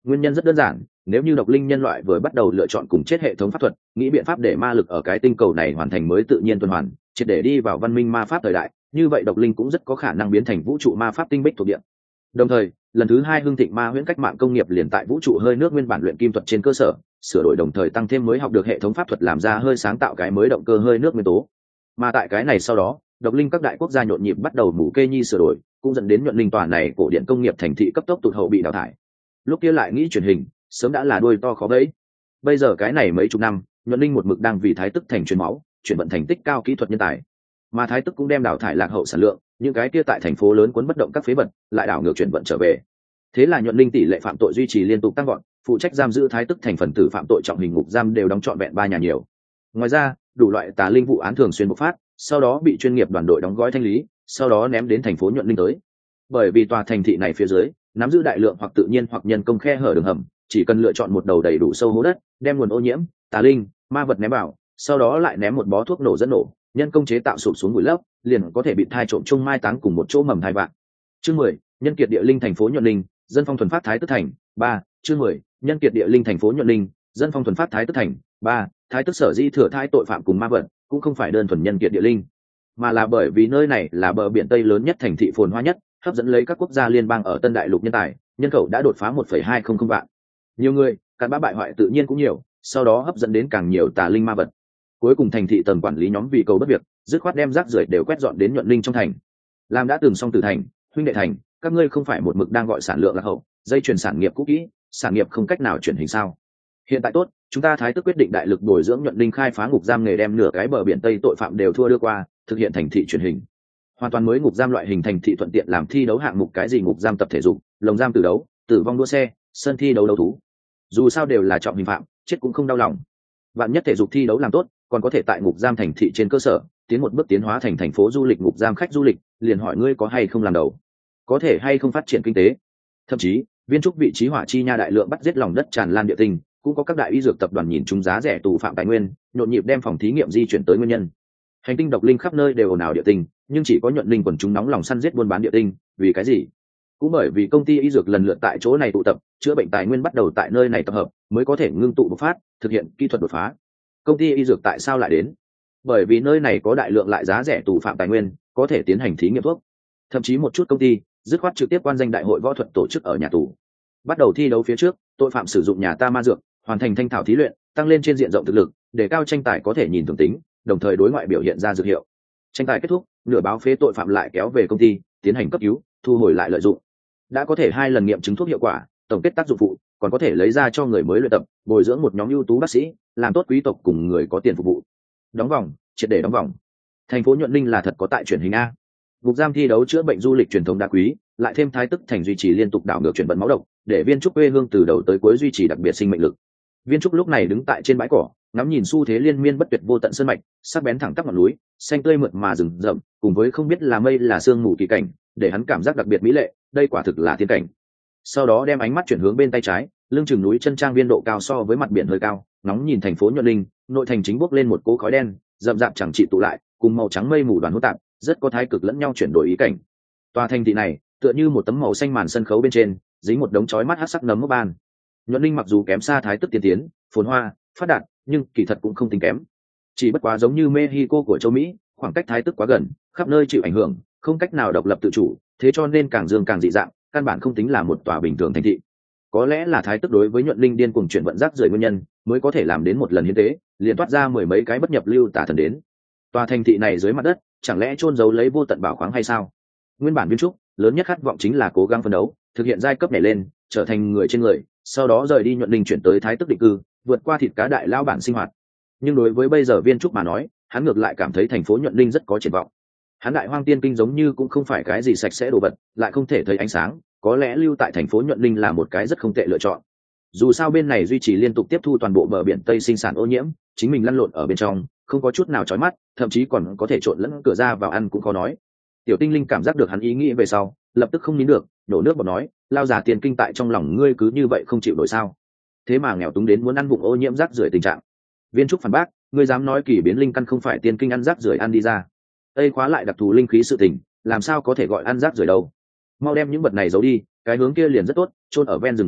Nguyên nhân rất đơn giản, nếu như độc linh nhân loại vừa bắt đầu lựa chọn cùng chết hệ thống pháp thuật, nghĩ biện pháp để ma lực ở cái tinh cầu này hoàn thành mới tự nhiên tuần hoàn, triệt để đi vào văn minh ma pháp thời đại, như vậy độc linh cũng rất có khả năng biến thành vũ trụ ma pháp tinh bích thuộc địa. Đồng thời, lần thứ hai hưng thịnh ma huyễn cách mạng công nghiệp liền tại vũ trụ hơi nước nguyên bản luyện kim thuật trên cơ sở sửa đổi, đồng thời tăng thêm mới học được hệ thống pháp thuật làm ra hơi sáng tạo cái mới động cơ hơi nước nguyên tố. Mà tại cái này sau đó, độc linh các đại quốc gia nhộn nhịp bắt đầu mù kê nhi sửa đổi, cũng dẫn đến nhuận linh tòa này cổ điện công nghiệp thành thị cấp tốc tụt hậu bị đào thải. Lúc kia lại nghĩ truyền hình, sớm đã là đuôi to khó bẫy. Bây giờ cái này mấy chục năm, nhuận linh một mực đang vì thái tức thành truyền máu, chuyển vận thành tích cao kỹ thuật nhân tài. Mà thái tức cũng đem đào thải lạc hậu sản lượng, những cái kia tại thành phố lớn cuốn bất động các phế vật, lại đảo ngược chuyển vận trở về. Thế là nhuận linh tỷ lệ phạm tội duy trì liên tục tăng gọn, phụ trách giam giữ thái tức thành phần tử phạm tội trọng hình ngục giam đều đóng trọn vẹn ba nhà nhiều. Ngoài ra, đủ loại tà linh vụ án thường xuyên bộc phát, sau đó bị chuyên nghiệp đoàn đội đóng gói thanh lý, sau đó ném đến thành phố nhuận linh tới. Bởi vì tòa thành thị này phía dưới nắm giữ đại lượng hoặc tự nhiên hoặc nhân công khe hở đường hầm, chỉ cần lựa chọn một đầu đầy đủ sâu hố đất, đem nguồn ô nhiễm, tà linh, ma vật ném vào, sau đó lại ném một bó thuốc nổ dẫn nổ, nhân công chế tạo sụp xuống bụi lấp, liền có thể bị thai trộm chung mai táng cùng một chỗ mầm thai vạn. Chương mười, nhân kiệt địa linh thành phố nhuận linh, dân phong thuần phát thái tức thành. Ba, chương mười, nhân kiệt địa linh thành phố nhuận linh, dân phong thuần phát thái tức thành. Ba, thái tức sở di thừa thai tội phạm cùng ma vật, cũng không phải đơn thuần nhân kiệt địa linh, mà là bởi vì nơi này là bờ biển tây lớn nhất, thành thị phồn hoa nhất, hấp dẫn lấy các quốc gia liên bang ở Tân Đại Lục nhân tài, nhân khẩu đã đột phá một phẩy hai không không vạn. Nhiều người, cặn bã bại hoại tự nhiên cũng nhiều, sau đó hấp dẫn đến càng nhiều tà linh ma vật. Cuối cùng thành thị tầng quản lý nhóm vì cầu bất việc, dứt khoát đem rác rưởi đều quét dọn đến nhuận linh trong thành. Làm đã từng xong từ thành, huynh đệ thành, các ngươi không phải một mực đang gọi sản lượng lạc hậu, dây chuyền sản nghiệp cũ kỹ, sản nghiệp không cách nào chuyển hình sao? Hiện tại tốt, chúng ta thái tức quyết định đại lực bồi dưỡng nhuận linh khai phá ngục giam nghề, đem nửa cái bờ biển tây tội phạm đều thua đưa qua, thực hiện thành thị truyền hình. Hoàn toàn mới ngục giam loại hình thành thị, thuận tiện làm thi đấu hạng mục, cái gì ngục giam tập thể dục, lồng giam tử đấu, tử vong đua xe, sân thi đấu đấu thú. Dù sao đều là trọng hình phạm, chết cũng không đau lòng. Vạn nhất thể dục thi đấu làm tốt, còn có thể tại ngục giam thành thị trên cơ sở tiến một bước tiến hóa thành thành phố du lịch ngục giam khách du lịch, liền hỏi ngươi có hay không làm đầu, có thể hay không phát triển kinh tế. Thậm chí viên trúc vị trí hỏa chi nha đại lượng bắt giết lòng đất tràn lan địa tinh, cũng có các đại y dược tập đoàn nhìn chúng giá rẻ tù phạm tài nguyên, nhộn nhịp đem phòng thí nghiệm di chuyển tới nguyên nhân. Hành tinh độc linh khắp nơi đều ồn ào địa tinh, nhưng chỉ có nhuận linh quần chúng nóng lòng săn giết buôn bán địa tinh. Vì cái gì? Cũng bởi vì công ty y dược lần lượt tại chỗ này tụ tập, chữa bệnh tài nguyên bắt đầu tại nơi này tập hợp, mới có thể ngưng tụ bộc phát, thực hiện kỹ thuật đột phá. Công ty y dược tại sao lại đến? Bởi vì nơi này có đại lượng lại giá rẻ tù phạm tài nguyên, có thể tiến hành thí nghiệm thuốc. Thậm chí một chút công ty dứt khoát trực tiếp quan danh đại hội võ thuật tổ chức ở nhà tù. Bắt đầu thi đấu phía trước, tội phạm sử dụng nhà ta ma dược, hoàn thành thanh thảo thí luyện, tăng lên trên diện rộng thực lực, để cao tranh tài có thể nhìn thường tính, đồng thời đối ngoại biểu hiện ra dược hiệu. Tranh tài kết thúc, nửa báo phế tội phạm lại kéo về công ty tiến hành cấp cứu, thu hồi lại lợi dụng. Đã có thể hai lần nghiệm chứng thuốc hiệu quả, tổng kết tác dụng phụ, còn có thể lấy ra cho người mới luyện tập, bồi dưỡng một nhóm ưu tú bác sĩ, làm tốt quý tộc cùng người có tiền phục vụ. Đóng vòng, triệt để đóng vòng. Thành phố nhuận linh là thật có tại truyền hình a. Ngục giam thi đấu chữa bệnh du lịch truyền thống đá quý, lại thêm thái tức thành duy trì liên tục đảo ngược chuyển vận máu độc, để viên trúc quê hương từ đầu tới cuối duy trì đặc biệt sinh mệnh lực. Viên trúc lúc này đứng tại trên bãi cỏ, ngắm nhìn xu thế liên miên bất tuyệt vô tận sơn mạch, sắc bén thẳng tắp ngọn núi, xanh tươi mượt mà rừng rậm, cùng với không biết là mây là sương mù kỳ cảnh, để hắn cảm giác đặc biệt mỹ lệ, đây quả thực là thiên cảnh. Sau đó đem ánh mắt chuyển hướng bên tay trái, lưng chừng núi chân trang viên độ cao so với mặt biển hơi cao, ngóng nhìn thành phố nhuận linh, nội thành chính bốc lên một cỗ khói đen, rậm rạp chẳng trị tụ lại, cùng màu trắng mây mù đoàn hỗn tạp, rất có thái cực lẫn nhau chuyển đổi ý cảnh. Tòa thành thị này tựa như một tấm màu xanh màn sân khấu bên trên dính một đống chói mắt hắc sắc nấm mốc ban. Nhuận linh mặc dù kém xa thái tức tiên tiến, phồn hoa, phát đạt, nhưng kỳ thật cũng không tính kém. Chỉ bất quá giống như Mexico của châu Mỹ, khoảng cách thái tức quá gần, khắp nơi chịu ảnh hưởng, không cách nào độc lập tự chủ, thế cho nên càng dương càng dị dạng, căn bản không tính là một tòa bình thường thành thị. Có lẽ là thái tức đối với nhuận linh điên cuồng chuyển vận rác rưởi nguyên nhân, mới có thể làm đến một lần hiến tế, liền toát ra mười mấy cái bất nhập lưu tà thần đến. Tòa thành thị này dưới mặt đất, chẳng lẽ chôn giấu lấy vô tận bảo khoáng hay sao? Nguyên bản viên trúc lớn nhất khát vọng chính là cố gắng phấn đấu, thực hiện giai cấp nhảy lên, trở thành người trên người, sau đó rời đi nhuận linh chuyển tới thái tức định cư, vượt qua thịt cá đại lao bản sinh hoạt. Nhưng đối với bây giờ viên trúc mà nói, hắn ngược lại cảm thấy thành phố nhuận linh rất có triển vọng. Hắn đại hoang tiên kinh giống như cũng không phải cái gì sạch sẽ đồ vật, lại không thể thấy ánh sáng, có lẽ lưu tại thành phố nhuận linh là một cái rất không tệ lựa chọn. Dù sao bên này duy trì liên tục tiếp thu toàn bộ bờ biển tây sinh sản ô nhiễm, chính mình lăn lộn ở bên trong, không có chút nào chói mắt, thậm chí còn có thể trộn lẫn cửa ra vào ăn cũng khó nói. Tiểu tinh linh cảm giác được hắn ý nghĩ về sau, lập tức không nín được, đổ nước bọt nói, lao già tiền kinh tại trong lòng ngươi cứ như vậy không chịu nổi sao? Thế mà nghèo túng đến muốn ăn vụng ô nhiễm rác rưởi tình trạng. Viên trúc phản bác, ngươi dám nói kỳ biến linh căn không phải tiên kinh ăn rác rưởi ăn đi ra? Tây khóa lại đặc thù linh khí sự tình, làm sao có thể gọi ăn rác rưởi đâu? Mau đem những vật này giấu đi, cái hướng kia liền rất tốt, chôn ở ven rừng rậm,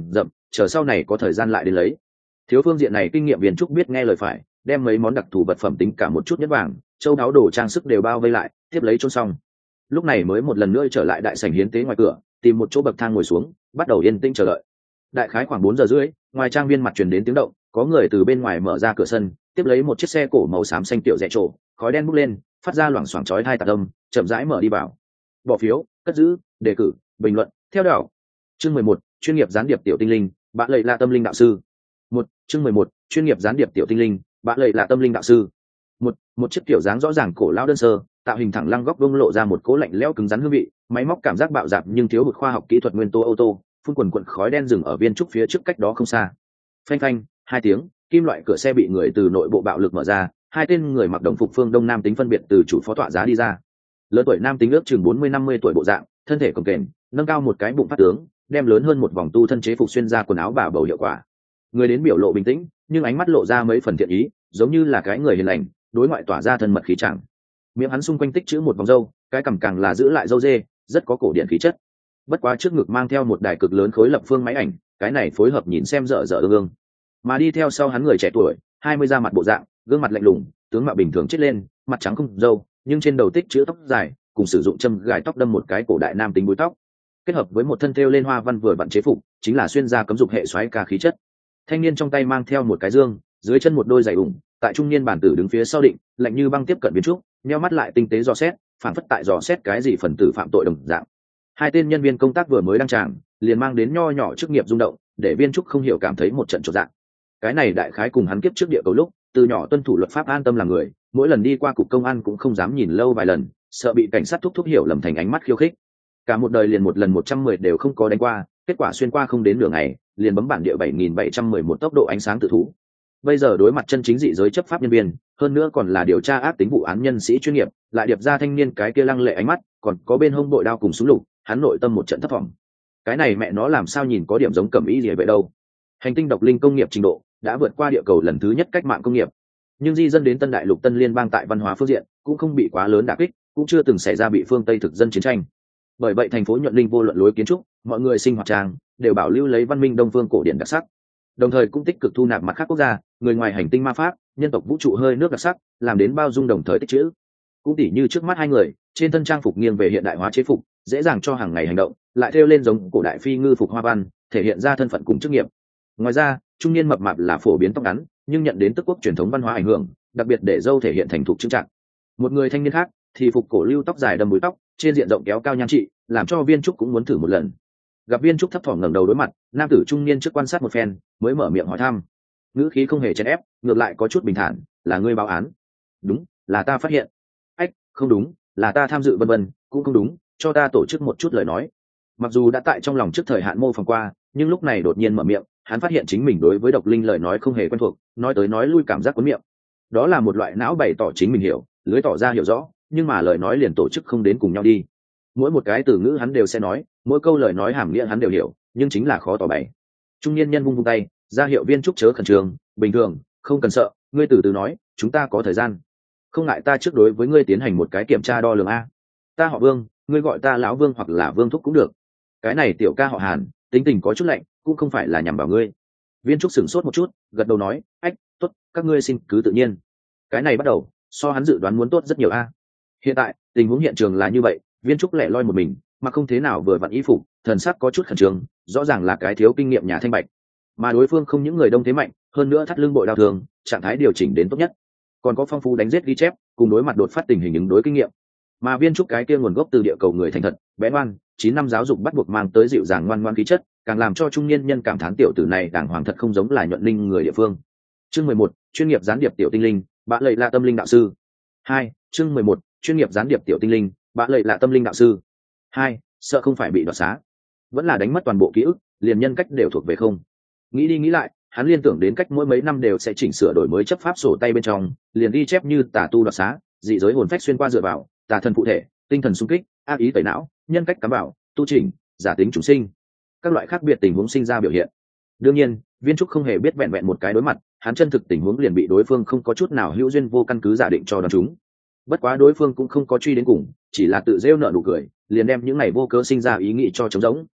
chờ sau này có thời gian lại đến lấy. Thiếu phương diện này kinh nghiệm viên trúc biết nghe lời phải, đem mấy món đặc thù vật phẩm tính cả một chút nhất vàng châu đáo đồ trang sức đều bao vây lại, tiếp lấy chôn xong. Lúc này mới một lần nữa trở lại đại sảnh hiến tế ngoài cửa, tìm một chỗ bậc thang ngồi xuống, bắt đầu yên tĩnh chờ đợi. Đại khái khoảng bốn giờ rưỡi, ngoài trang viên mặt truyền đến tiếng động, có người từ bên ngoài mở ra cửa sân, tiếp lấy một chiếc xe cổ màu xám xanh tiểu rẽ trổ, khói đen bốc lên, phát ra loảng xoảng chói tai tạc âm, chậm rãi mở đi vào. Bỏ phiếu, cất giữ, đề cử, bình luận, theo đảo. Chương mười một, chuyên nghiệp gián điệp tiểu tinh linh, bạn lệ là tâm linh đạo sư. Một, chương mười một, chuyên nghiệp gián điệp tiểu tinh linh, bạn lệ là tâm linh đạo sư. Một, một chiếc kiểu dáng rõ ràng cổ lão đơn sơ, tạo hình thẳng lăng góc vuông lộ ra một cỗ lạnh lẽo cứng rắn hương vị, máy móc cảm giác bạo dạn nhưng thiếu hụt khoa học kỹ thuật nguyên tố ô tô, phun quần quần khói đen dừng ở viên trúc phía trước cách đó không xa. Phanh phanh, hai tiếng, kim loại cửa xe bị người từ nội bộ bạo lực mở ra, hai tên người mặc đồng phục phương đông nam tính phân biệt từ chủ phó tọa giá đi ra. Lớn tuổi nam tính ước chừng bốn mươi năm mươi tuổi bộ dạng, thân thể cồng kềnh, nâng cao một cái bụng phát tướng, đem lớn hơn một vòng tu thân chế phục xuyên ra quần áo bà bầu hiệu quả. Người đến biểu lộ bình tĩnh, nhưng ánh mắt lộ ra mấy phần thiện ý, giống như là cái người hiền lành, đối ngoại tỏa ra thân mật khí chẳng. Miệng hắn xung quanh tích chữ một vòng râu, cái cằm càng là giữ lại râu dê, rất có cổ điển khí chất. Bất quá trước ngực mang theo một đài cực lớn khối lập phương máy ảnh, cái này phối hợp nhìn xem dở dở ương ương. Mà đi theo sau hắn người trẻ tuổi, hai mươi da mặt bộ dạng, gương mặt lạnh lùng, tướng mạo bình thường chết lên, mặt trắng không râu, nhưng trên đầu tích chữ tóc dài, cùng sử dụng châm gài tóc đâm một cái cổ đại nam tính búi tóc, kết hợp với một thân thêu lên hoa văn vừa vặn chế phục, chính là xuyên gia cấm dục hệ xoáy ca khí chất. Thanh niên trong tay mang theo một cái dương, dưới chân một đôi giày ủng, tại trung niên bản tử đứng phía sau định, lạnh như băng tiếp cận Viên Trúc, nheo mắt lại tinh tế dò xét, phản phất tại dò xét cái gì phần tử phạm tội đồng dạng. Hai tên nhân viên công tác vừa mới đăng tràng, liền mang đến nho nhỏ chức nghiệp rung động, để Viên Trúc không hiểu cảm thấy một trận chột dạ. Cái này đại khái cùng hắn kiếp trước địa cầu lúc, từ nhỏ tuân thủ luật pháp an tâm làm người, mỗi lần đi qua cục công an cũng không dám nhìn lâu vài lần, sợ bị cảnh sát thúc thúc hiểu lầm thành ánh mắt khiêu khích. Cả một đời liền một lần một trăm mười đều không có đánh qua, kết quả xuyên qua không đến nửa ngày, liền bấm bản địa bảy nghìn bảy trăm mười một tốc độ ánh sáng tự thú. Bây giờ đối mặt chân chính dị giới chấp pháp nhân viên, hơn nữa còn là điều tra ác tính vụ án nhân sĩ chuyên nghiệp, lại điệp ra thanh niên cái kia lăng lệ ánh mắt, còn có bên hông bội đao cùng súng lục, hắn nội tâm một trận thất vọng. Cái này mẹ nó làm sao nhìn có điểm giống Cẩm Ý gì vậy đâu? Hành tinh độc linh công nghiệp trình độ đã vượt qua địa cầu lần thứ nhất cách mạng công nghiệp, nhưng di dân đến Tân Đại Lục Tân Liên bang tại văn hóa phương diện cũng không bị quá lớn đả kích, cũng chưa từng xảy ra bị phương Tây thực dân chiến tranh. Bởi vậy thành phố Nhuận Linh vô luận lối kiến trúc, mọi người sinh hoạt trang đều bảo lưu lấy văn minh đông phương cổ điển đặc sắc, đồng thời cũng tích cực thu nạp mặt khác quốc gia, người ngoài hành tinh ma pháp, nhân tộc vũ trụ hơi nước đặc sắc, làm đến bao dung đồng thời tích trữ. Cũng tỉ như trước mắt hai người, trên thân trang phục nghiêng về hiện đại hóa chế phục, dễ dàng cho hàng ngày hành động, lại thêu lên giống cổ đại phi ngư phục hoa văn, thể hiện ra thân phận cùng chức nghiệp. Ngoài ra, trung niên mập mạp là phổ biến tóc ngắn, nhưng nhận đến tức quốc truyền thống văn hóa ảnh hưởng, đặc biệt để dâu thể hiện thành thục trưng trạng. Một người thanh niên khác thì phục cổ lưu tóc dài đâm búi tóc, trên diện rộng kéo cao nhan trị, làm cho Viên Trúc cũng muốn thử một lần. Gặp Viên Trúc thấp thỏm ngẩng đầu đối mặt, nam tử trung niên trước quan sát một phen, mới mở miệng hỏi thăm. Ngữ khí không hề chèn ép, ngược lại có chút bình thản, "Là ngươi báo án?" "Đúng, là ta phát hiện." "Ách, không đúng, là ta tham dự vân vân." "Cũng không đúng, cho ta tổ chức một chút lời nói." Mặc dù đã tại trong lòng trước thời hạn mô phỏng qua, nhưng lúc này đột nhiên mở miệng, hắn phát hiện chính mình đối với độc linh lời nói không hề quen thuộc, nói tới nói lui cảm giác cuốn miệng. Đó là một loại não bày tỏ chính mình hiểu, lưới tỏ ra hiểu rõ, nhưng mà lời nói liền tổ chức không đến cùng nhau đi. Mỗi một cái từ ngữ hắn đều sẽ nói, mỗi câu lời nói hàm nghĩa hắn đều hiểu, nhưng chính là khó tỏ bày. Trung niên nhân vung vung tay, ra hiệu Viên Trúc chớ khẩn trương, "Bình thường, không cần sợ, ngươi từ từ nói, chúng ta có thời gian. Không ngại ta trước đối với ngươi tiến hành một cái kiểm tra đo lường a. Ta họ Vương, ngươi gọi ta lão Vương hoặc là Vương thúc cũng được." Cái này tiểu ca họ Hàn, tính tình có chút lạnh, cũng không phải là nhằm vào ngươi. Viên Trúc sửng sốt một chút, gật đầu nói, "Ách, tốt, các ngươi xin cứ tự nhiên." Cái này bắt đầu, so hắn dự đoán muốn tốt rất nhiều a. Hiện tại, tình huống hiện trường là như vậy, Viên Trúc lẻ loi một mình, mà không thế nào vừa vặn y phục, thần sắc có chút khẩn trương, rõ ràng là cái thiếu kinh nghiệm nhà thanh bạch. Mà đối phương không những người đông thế mạnh, hơn nữa thắt lưng bội đao thường, trạng thái điều chỉnh đến tốt nhất, còn có phong phú đánh giết ghi chép, cùng đối mặt đột phát tình hình ứng đối kinh nghiệm. Mà Viên Trúc cái kia nguồn gốc từ địa cầu người thành thật, bé ngoan, chín năm giáo dục bắt buộc mang tới dịu dàng ngoan ngoãn khí chất, càng làm cho trung niên nhân cảm thán tiểu tử này đàng hoàng thật không giống là Nhuận Linh người địa phương. Chương mười một, chuyên nghiệp gián điệp tiểu tinh linh, bạn lệ là tâm linh đạo sư. Hai, chương mười một, chuyên nghiệp gián điệp tiểu tinh linh, bạn lệ là tâm linh đạo sư. Hai, sợ không phải bị đoạt xá, vẫn là đánh mất toàn bộ ký ức, liền nhân cách đều thuộc về không. Nghĩ đi nghĩ lại, hắn liên tưởng đến cách mỗi mấy năm đều sẽ chỉnh sửa đổi mới chấp pháp sổ tay bên trong, liền ghi chép như tà tu đoạt xá, dị giới hồn phách xuyên qua dựa vào, tà thần phụ thể, tinh thần xung kích, ác ý tẩy não, nhân cách cám bảo, tu chỉnh, giả tính chủ sinh, các loại khác biệt tình huống sinh ra biểu hiện. Đương nhiên, Viên Trúc không hề biết vẹn vẹn một cái đối mặt, hắn chân thực tình huống liền bị đối phương không có chút nào hữu duyên vô căn cứ giả định cho đoán chúng. Bất quá đối phương cũng không có truy đến cùng, chỉ là tự rêu nợ nụ cười, liền đem những này vô cớ sinh ra ý nghĩ cho trống rỗng.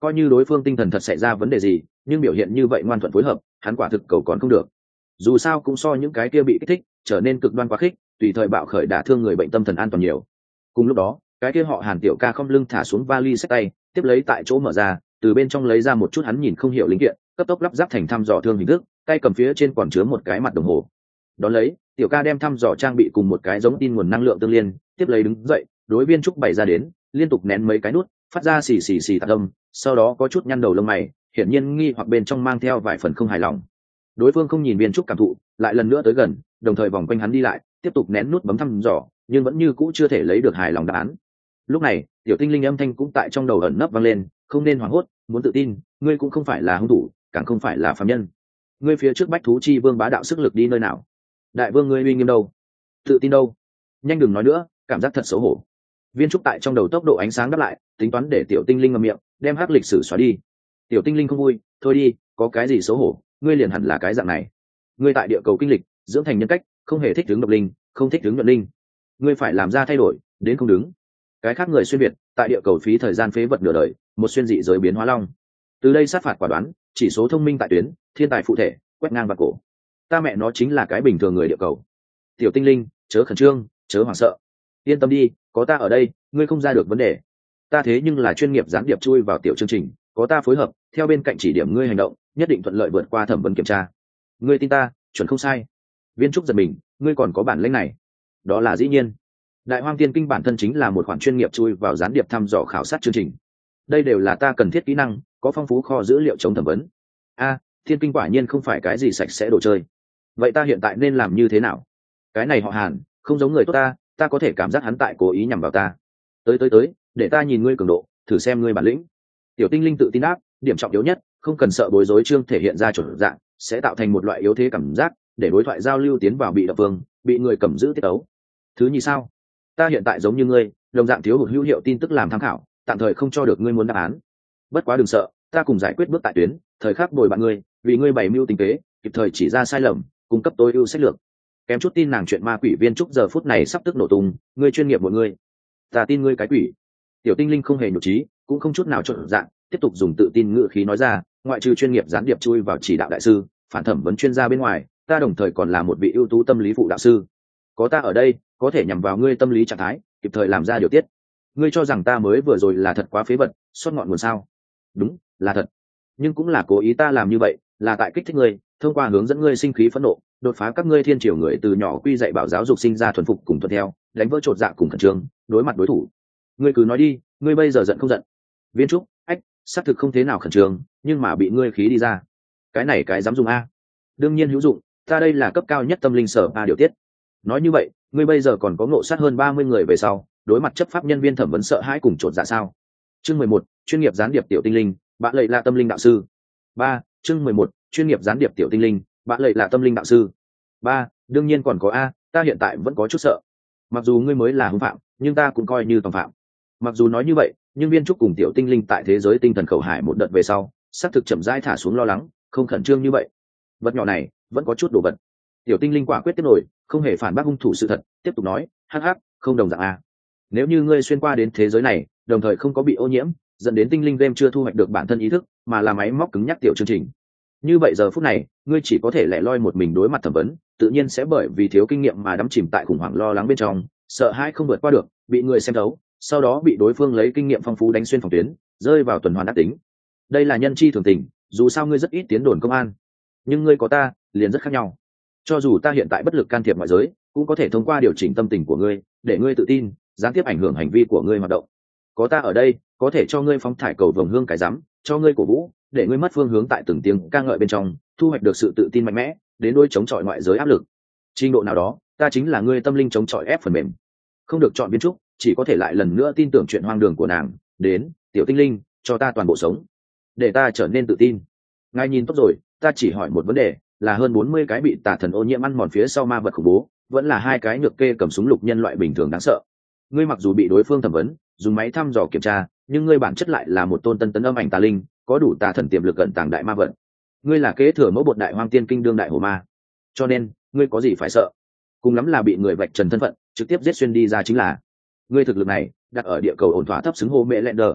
coi như đối phương tinh thần thật xảy ra vấn đề gì, nhưng biểu hiện như vậy ngoan thuận phối hợp, hắn quả thực cầu còn không được. Dù sao cũng so những cái kia bị kích thích trở nên cực đoan quá khích, tùy thời bạo khởi đả thương người bệnh tâm thần an toàn nhiều. Cùng lúc đó, cái kia họ Hàn tiểu ca không lưng thả xuống vali xách tay, tiếp lấy tại chỗ mở ra, từ bên trong lấy ra một chút hắn nhìn không hiểu linh kiện, cấp tốc lắp ráp thành thăm dò thương hình thức, tay cầm phía trên còn chứa một cái mặt đồng hồ. Đón lấy, tiểu ca đem thăm dò trang bị cùng một cái giống tin nguồn năng lượng tương liên, tiếp lấy đứng dậy, đối Viên Trúc bày ra đến, liên tục nén mấy cái nút, phát ra xì xì xì tạc âm, sau đó có chút nhăn đầu lông mày, hiển nhiên nghi hoặc bên trong mang theo vài phần không hài lòng. Đối phương không nhìn Viên Trúc cảm thụ, lại lần nữa tới gần, đồng thời vòng quanh hắn đi lại, tiếp tục nén nút bấm thăm dò, nhưng vẫn như cũ chưa thể lấy được hài lòng đáp án. Lúc này, tiểu tinh linh âm thanh cũng tại trong đầu ẩn nấp vang lên, không nên hoảng hốt, muốn tự tin, ngươi cũng không phải là hung thủ, càng không phải là phàm nhân. Ngươi phía trước bách thú chi vương bá đạo sức lực đi nơi nào? Đại vương ngươi uy nghiêm đâu? Tự tin đâu? Nhanh đừng nói nữa, cảm giác thật xấu hổ. Viên Trúc tại trong đầu tốc độ ánh sáng đáp lại, tính toán để tiểu tinh linh ngậm miệng, đem hắc lịch sử xóa đi. Tiểu tinh linh không vui, thôi đi, có cái gì xấu hổ, ngươi liền hẳn là cái dạng này. Ngươi tại địa cầu kinh lịch, dưỡng thành nhân cách, không hề thích hướng độc linh, không thích hướng nhuận linh. Ngươi phải làm ra thay đổi, đến không đứng. Cái khác người xuyên việt, tại địa cầu phí thời gian phế vật nửa đời, một xuyên dị giới biến hóa long. Từ đây sát phạt quả đoán, chỉ số thông minh tại tuyến, thiên tài phụ thể, quét ngang và cổ. Ta mẹ nó chính là cái bình thường người địa cầu. Tiểu tinh linh, chớ khẩn trương, chớ hoảng sợ. Yên tâm đi, có ta ở đây, ngươi không ra được vấn đề. Ta thế nhưng là chuyên nghiệp gián điệp chui vào tiểu chương trình, có ta phối hợp, theo bên cạnh chỉ điểm ngươi hành động, nhất định thuận lợi vượt qua thẩm vấn kiểm tra. Ngươi tin ta, chuẩn không sai. Viên Trúc giật mình, ngươi còn có bản lĩnh này? Đó là dĩ nhiên. Đại Hoang Tiên Kinh bản thân chính là một khoản chuyên nghiệp chui vào gián điệp thăm dò khảo sát chương trình. Đây đều là ta cần thiết kỹ năng, có phong phú kho dữ liệu chống thẩm vấn. A, Thiên Kinh quả nhiên không phải cái gì sạch sẽ đồ chơi. Vậy ta hiện tại nên làm như thế nào? Cái này họ Hàn, không giống người tốt ta, ta có thể cảm giác hắn tại cố ý nhằm vào ta. Tới tới tới, để ta nhìn ngươi cường độ, thử xem ngươi bản lĩnh. Tiểu tinh linh tự tin đáp, điểm trọng yếu nhất, không cần sợ bối rối trương thể hiện ra chuẩn dạng, sẽ tạo thành một loại yếu thế cảm giác, để đối thoại giao lưu tiến vào bị đập vương, bị người cầm giữ tiết ấu. Thứ nhì sao? Ta hiện tại giống như ngươi, đồng dạng thiếu hụt hữu hiệu tin tức làm tham khảo, tạm thời không cho được ngươi muốn đáp án. Bất quá đừng sợ, ta cùng giải quyết bước tại tuyến, thời khắc bồi bạn ngươi, vì ngươi bày mưu tính kế, kịp thời chỉ ra sai lầm, cung cấp tối ưu sách lược. Kém chút tin nàng chuyện ma quỷ Viên Trúc giờ phút này sắp tức nổ tung, ngươi chuyên nghiệp một ngươi, ta tin ngươi cái quỷ. Tiểu tinh linh không hề nhục trí, cũng không chút nào trộn dạng, tiếp tục dùng tự tin ngữ khí nói ra, ngoại trừ chuyên nghiệp gián điệp chui vào chỉ đạo đại sư, phản thẩm vấn chuyên gia bên ngoài, ta đồng thời còn là một vị ưu tú tâm lý phụ đạo sư. Có ta ở đây, có thể nhằm vào ngươi tâm lý trạng thái, kịp thời làm ra điều tiết. Ngươi cho rằng ta mới vừa rồi là thật quá phế vật, xót ngọn nguồn sao? Đúng, là thật. Nhưng cũng là cố ý ta làm như vậy, là tại kích thích ngươi, thông qua hướng dẫn ngươi sinh khí phẫn nộ, đột phá các ngươi thiên triều người từ nhỏ quy dạy bảo giáo dục sinh ra thuần phục cùng thuận theo, đánh vỡ chột dạ cùng khẩn trương, đối mặt đối thủ. Ngươi cứ nói đi, ngươi bây giờ giận không giận? Viên Trúc, ách, xác thực không thế nào khẩn trương, nhưng mà bị ngươi khí đi ra. Cái này cái dám dùng a? Đương nhiên hữu dụng, ta đây là cấp cao nhất tâm linh sở ba điều tiết. Nói như vậy, ngươi bây giờ còn có ngộ sát hơn ba mươi người về sau, đối mặt chấp pháp nhân viên thẩm vấn sợ hãi cùng chột dạ sao? Chương mười một, chuyên nghiệp gián điệp tiểu tinh linh, bạn lệ là tâm linh đạo sư. ba, chương mười một, chuyên nghiệp gián điệp tiểu tinh linh, bạn lệ là tâm linh đạo sư. ba, đương nhiên còn có a, ta hiện tại vẫn có chút sợ. Mặc dù ngươi mới là hung phạm, nhưng ta cũng coi như tòng phạm. Mặc dù nói như vậy, nhưng Viên Trúc cùng tiểu tinh linh tại thế giới tinh thần khẩu hải một đợt về sau, xác thực chậm rãi thả xuống lo lắng, không khẩn trương như vậy. Vật nhỏ này vẫn có chút đồ vật. Tiểu tinh linh quả quyết tiếp nổi, không hề phản bác hung thủ sự thật, tiếp tục nói, hắc hắc, không đồng dạng a. Nếu như ngươi xuyên qua đến thế giới này, đồng thời không có bị ô nhiễm, dẫn đến tinh linh game chưa thu hoạch được bản thân ý thức, mà là máy móc cứng nhắc tiểu chương trình. Như vậy giờ phút này, ngươi chỉ có thể lẻ loi một mình đối mặt thẩm vấn, tự nhiên sẽ bởi vì thiếu kinh nghiệm mà đắm chìm tại khủng hoảng lo lắng bên trong, sợ hãi không vượt qua được, bị người xem thấu, sau đó bị đối phương lấy kinh nghiệm phong phú đánh xuyên phòng tuyến, rơi vào tuần hoàn ác tính. Đây là nhân chi thường tình, dù sao ngươi rất ít tiến đồn công an, nhưng ngươi có ta, liền rất khác nhau. Cho dù ta hiện tại bất lực can thiệp ngoại giới, cũng có thể thông qua điều chỉnh tâm tình của ngươi, để ngươi tự tin, gián tiếp ảnh hưởng hành vi của ngươi hoạt động. Có ta ở đây, có thể cho ngươi phóng thải cầu vồng hương cái rắm, cho ngươi cổ vũ, để ngươi mất phương hướng tại từng tiếng ca ngợi bên trong, thu hoạch được sự tự tin mạnh mẽ, đến đôi chống chọi ngoại giới áp lực. Trình độ nào đó, ta chính là ngươi tâm linh chống chọi ép phần mềm. Không được chọn Viên Trúc, chỉ có thể lại lần nữa tin tưởng chuyện hoang đường của nàng. Đến, tiểu tinh linh, cho ta toàn bộ sống, để ta trở nên tự tin. Ngài nhìn tốt rồi, ta chỉ hỏi một vấn đề, là hơn bốn mươi cái bị tà thần ô nhiễm ăn mòn phía sau ma vật khủng bố, vẫn là hai cái nhược kê cầm súng lục nhân loại bình thường đáng sợ. Ngươi mặc dù bị đối phương thẩm vấn, dùng máy thăm dò kiểm tra, nhưng ngươi bản chất lại là một tôn tân tấn âm ảnh tà linh, có đủ tà thần tiềm lực cận tàng đại ma vật. Ngươi là kế thừa mẫu bột đại hoang tiên kinh đương đại hồ ma, cho nên ngươi có gì phải sợ? Cùng lắm là bị người vạch trần thân phận, trực tiếp giết xuyên đi ra chính là. Ngươi thực lực này đặt ở địa cầu ổn thỏa thấp xứng hô mẹ lẹn đờ.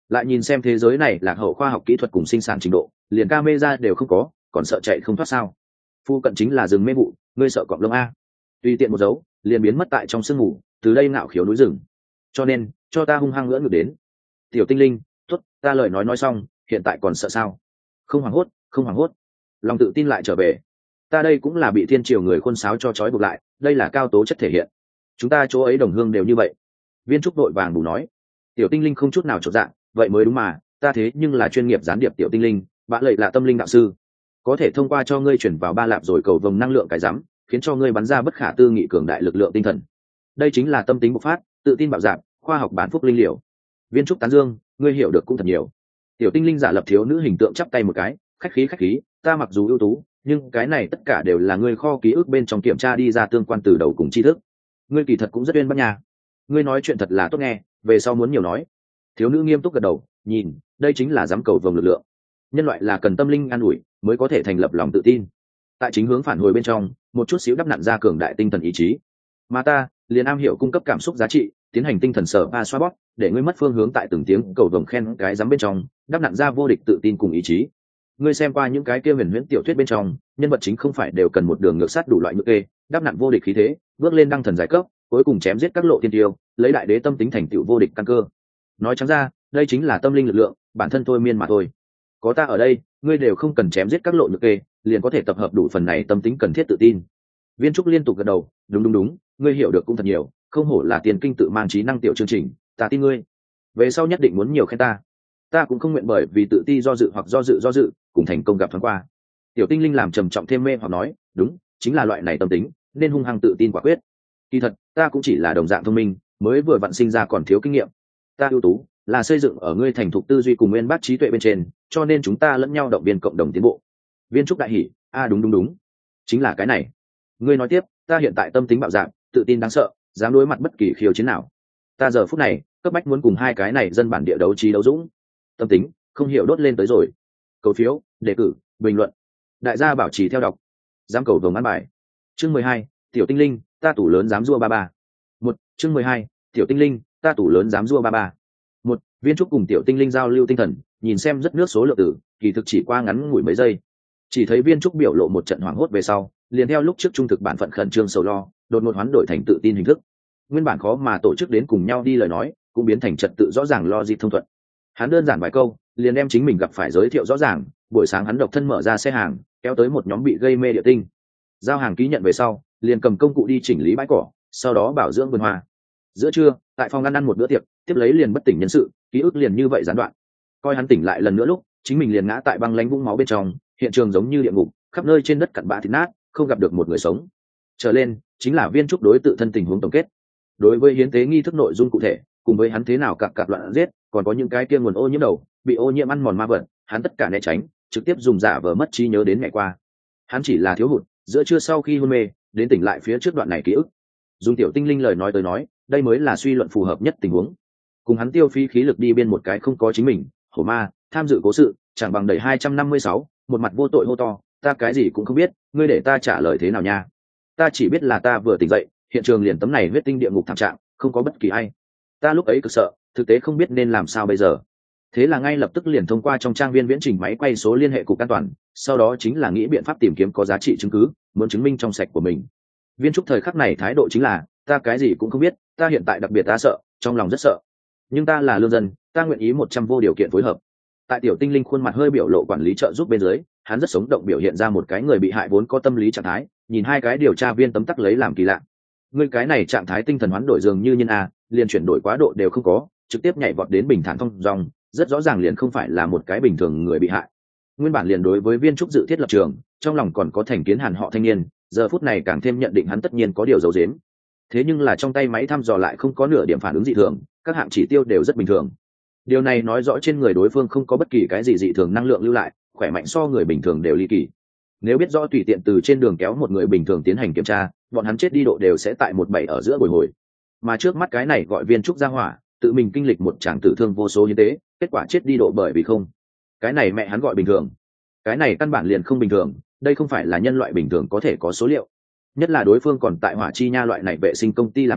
lại nhìn xem thế giới này lạc hậu khoa học kỹ thuật cùng sinh sản trình độ, liền camera đều không có, còn sợ chạy không thoát sao? Phu cận chính là rừng mê vụ, ngươi sợ cọp lông a? Tùy tiện một dấu, liền biến mất tại trong sương mù, từ đây ngạo khiếu núi rừng. Cho nên, cho ta hung hăng ngỡ ngược đến. Tiểu tinh linh, tốt, ta lời nói nói xong, hiện tại còn sợ sao? Không hoảng hốt, không hoảng hốt. Lòng tự tin lại trở về. Ta đây cũng là bị thiên triều người khuôn sáo cho trói buộc lại, đây là cao tố chất thể hiện. Chúng ta chỗ ấy đồng hương đều như vậy. Viên trúc đội vàng bù nói. Tiểu tinh linh không chút nào chột dạ, vậy mới đúng mà, ta thế nhưng là chuyên nghiệp gián điệp tiểu tinh linh, bạn lợi là tâm linh đạo sư, có thể thông qua cho ngươi chuyển vào ba lạp rồi cầu vồng năng lượng cái rắm, khiến cho ngươi bắn ra bất khả tư nghị cường đại lực lượng tinh thần. Đây chính là tâm tính bộc phát, tự tin bạo dạn, khoa học bản phúc linh liều. Viên trúc tán dương, ngươi hiểu được cũng thật nhiều. Tiểu tinh linh giả lập thiếu nữ hình tượng chắp tay một cái, khách khí khách khí, ta mặc dù ưu tú, nhưng cái này tất cả đều là ngươi kho ký ức bên trong kiểm tra đi ra tương quan từ đầu cùng tri thức. Ngươi kỳ thật cũng rất uyên bác nhà. Ngươi nói chuyện thật là tốt nghe, về sau muốn nhiều nói. Thiếu nữ nghiêm túc gật đầu, nhìn, đây chính là giám cầu vồng lực lượng. Nhân loại là cần tâm linh an ủi mới có thể thành lập lòng tự tin. Tại chính hướng phản hồi bên trong, một chút xíu đắp nặn ra cường đại tinh thần ý chí. Mà ta, liền am hiểu cung cấp cảm xúc giá trị, tiến hành tinh thần sở ba xoa bóp, để ngươi mất phương hướng tại từng tiếng cầu vồng khen cái giám bên trong, đắp nặn ra vô địch tự tin cùng ý chí. Ngươi xem qua những cái kia huyền huyễn tiểu thuyết bên trong, nhân vật chính không phải đều cần một đường ngược sát đủ loại nhược kê, đắp nặn vô địch khí thế, bước lên đăng thần giải cấp, cuối cùng chém giết các lộ thiên tiêu, lấy đại đế tâm tính thành tựu vô địch căn cơ. Nói trắng ra, đây chính là tâm linh lực lượng, bản thân thôi miên mà thôi. Có ta ở đây, ngươi đều không cần chém giết các lộ nhược kê, liền có thể tập hợp đủ phần này tâm tính cần thiết tự tin. Viên trúc liên tục gật đầu, đúng đúng đúng, ngươi hiểu được cũng thật nhiều, không hổ là tiền kinh tự mang trí năng tiểu chương trình, ta tin ngươi. Về sau nhất định muốn nhiều khen ta. Ta cũng không nguyện bởi vì tự ti do dự hoặc do dự do dự, cùng thành công gặp thoáng qua. Tiểu tinh linh làm trầm trọng thêm mê hoặc nói, đúng, chính là loại này tâm tính, nên hung hăng tự tin quả quyết. Kỳ thật, ta cũng chỉ là đồng dạng thông minh, mới vừa vặn sinh ra còn thiếu kinh nghiệm. Ta ưu tú là xây dựng ở ngươi thành thục tư duy cùng nguyên bác trí tuệ bên trên, cho nên chúng ta lẫn nhau động viên cộng đồng tiến bộ. Viên trúc đại hỉ, a à, đúng đúng đúng, chính là cái này. Ngươi nói tiếp, ta hiện tại tâm tính bạo dạn, tự tin đáng sợ, dám đối mặt bất kỳ khiêu chiến nào. Ta giờ phút này cấp bách muốn cùng hai cái này dân bản địa đấu trí đấu dũng. Tâm tính không hiểu đốt lên tới rồi. Cầu phiếu, đề cử, bình luận, đại gia bảo trì theo đọc. Giám cầu vồng ăn bài. Chương mười hai, tiểu tinh linh, ta tủ lớn dám rua ba ba. Một, chương mười hai, tiểu tinh linh, ta tủ lớn dám rua ba ba. Một, viên trúc cùng tiểu tinh linh giao lưu tinh thần, nhìn xem rất nước số lượng tử, kỳ thực chỉ qua ngắn ngủi mấy giây. Chỉ thấy viên trúc biểu lộ một trận hoảng hốt về sau, liền theo lúc trước trung thực bản phận khẩn trương sầu lo, đột ngột hoán đổi thành tự tin hình thức. Nguyên bản khó mà tổ chức đến cùng nhau đi lời nói, cũng biến thành trật tự rõ ràng lo dịp thông thuận. Hắn đơn giản vài câu, liền đem chính mình gặp phải giới thiệu rõ ràng. Buổi sáng hắn độc thân mở ra xe hàng, kéo tới một nhóm bị gây mê địa tinh. Giao hàng ký nhận về sau, liền cầm công cụ đi chỉnh lý bãi cỏ, sau đó bảo dưỡng vườn hoa. Giữa trưa, tại phòng ăn ăn một bữa tiệc, tiếp lấy liền bất tỉnh nhân sự, ký ức liền như vậy gián đoạn. Coi hắn tỉnh lại lần nữa lúc, chính mình liền ngã tại băng lánh vũng máu bên trong, hiện trường giống như địa ngục, khắp nơi trên đất cặn bã thịt nát, không gặp được một người sống. Trở lên chính là viên trúc đối tự thân tình huống tổng kết. Đối với hiến tế nghi thức nội dung cụ thể, cùng với hắn thế nào cặp cặp loạn giết, còn có những cái kia nguồn ô nhiễm đầu, bị ô nhiễm ăn mòn ma vật, hắn tất cả né tránh, trực tiếp dùng giả vờ mất trí nhớ đến ngày qua. Hắn chỉ là thiếu hụt, giữa trưa sau khi hôn mê, đến tỉnh lại phía trước đoạn này ký ức. Dùng tiểu tinh linh lời nói tới nói, đây mới là suy luận phù hợp nhất tình huống. Cùng hắn tiêu phí khí lực đi biên một cái không có chính mình, hổ ma, tham dự cố sự, chẳng bằng đẩy hai trăm năm mươi sáu, một mặt vô tội hô to, ta cái gì cũng không biết, ngươi để ta trả lời thế nào nha? Ta chỉ biết là ta vừa tỉnh dậy, hiện trường liền tấm này huyết tinh địa ngục thảm trạng, không có bất kỳ ai. Ta lúc ấy cực sợ, thực tế không biết nên làm sao bây giờ. Thế là ngay lập tức liền thông qua trong trang viên viễn trình máy quay số liên hệ cục an toàn, sau đó chính là nghĩ biện pháp tìm kiếm có giá trị chứng cứ, muốn chứng minh trong sạch của mình. Viên trúc thời khắc này thái độ chính là, ta cái gì cũng không biết, ta hiện tại đặc biệt ta sợ, trong lòng rất sợ. Nhưng ta là lương dân, ta nguyện ý một trăm vô điều kiện phối hợp. Tại tiểu tinh linh khuôn mặt hơi biểu lộ quản lý trợ giúp bên dưới, hắn rất sống động biểu hiện ra một cái người bị hại vốn có tâm lý trạng thái, nhìn hai cái điều tra viên tấm tắc lấy làm kỳ lạ. Ngươi cái này trạng thái tinh thần hoán đổi dường như nhân a, liền chuyển đổi quá độ đều không có, trực tiếp nhảy vọt đến bình thản thông dong, rất rõ ràng liền không phải là một cái bình thường người bị hại. Nguyên bản liền đối với viên trúc dự thiết lập trường, trong lòng còn có thành kiến hàn họ thanh niên, giờ phút này càng thêm nhận định hắn tất nhiên có điều giấu giếm. Thế nhưng là trong tay máy thăm dò lại không có nửa điểm phản ứng dị thường, các hạng chỉ tiêu đều rất bình thường. Điều này nói rõ trên người đối phương không có bất kỳ cái gì dị thường năng lượng lưu lại, khỏe mạnh so người bình thường đều ly kỳ. Nếu biết rõ tùy tiện từ trên đường kéo một người bình thường tiến hành kiểm tra, bọn hắn chết đi độ đều sẽ tại một bảy ở giữa bồi hồi. Mà trước mắt cái này gọi viên trúc gia hỏa, tự mình kinh lịch một tràng tử thương vô số hiến tế, kết quả chết đi độ bởi vì không. Cái này mẹ hắn gọi bình thường. Cái này căn bản liền không bình thường, đây không phải là nhân loại bình thường có thể có số liệu. Nhất là đối phương còn tại Hỏa Chi Nha loại này vệ sinh công ty làm công,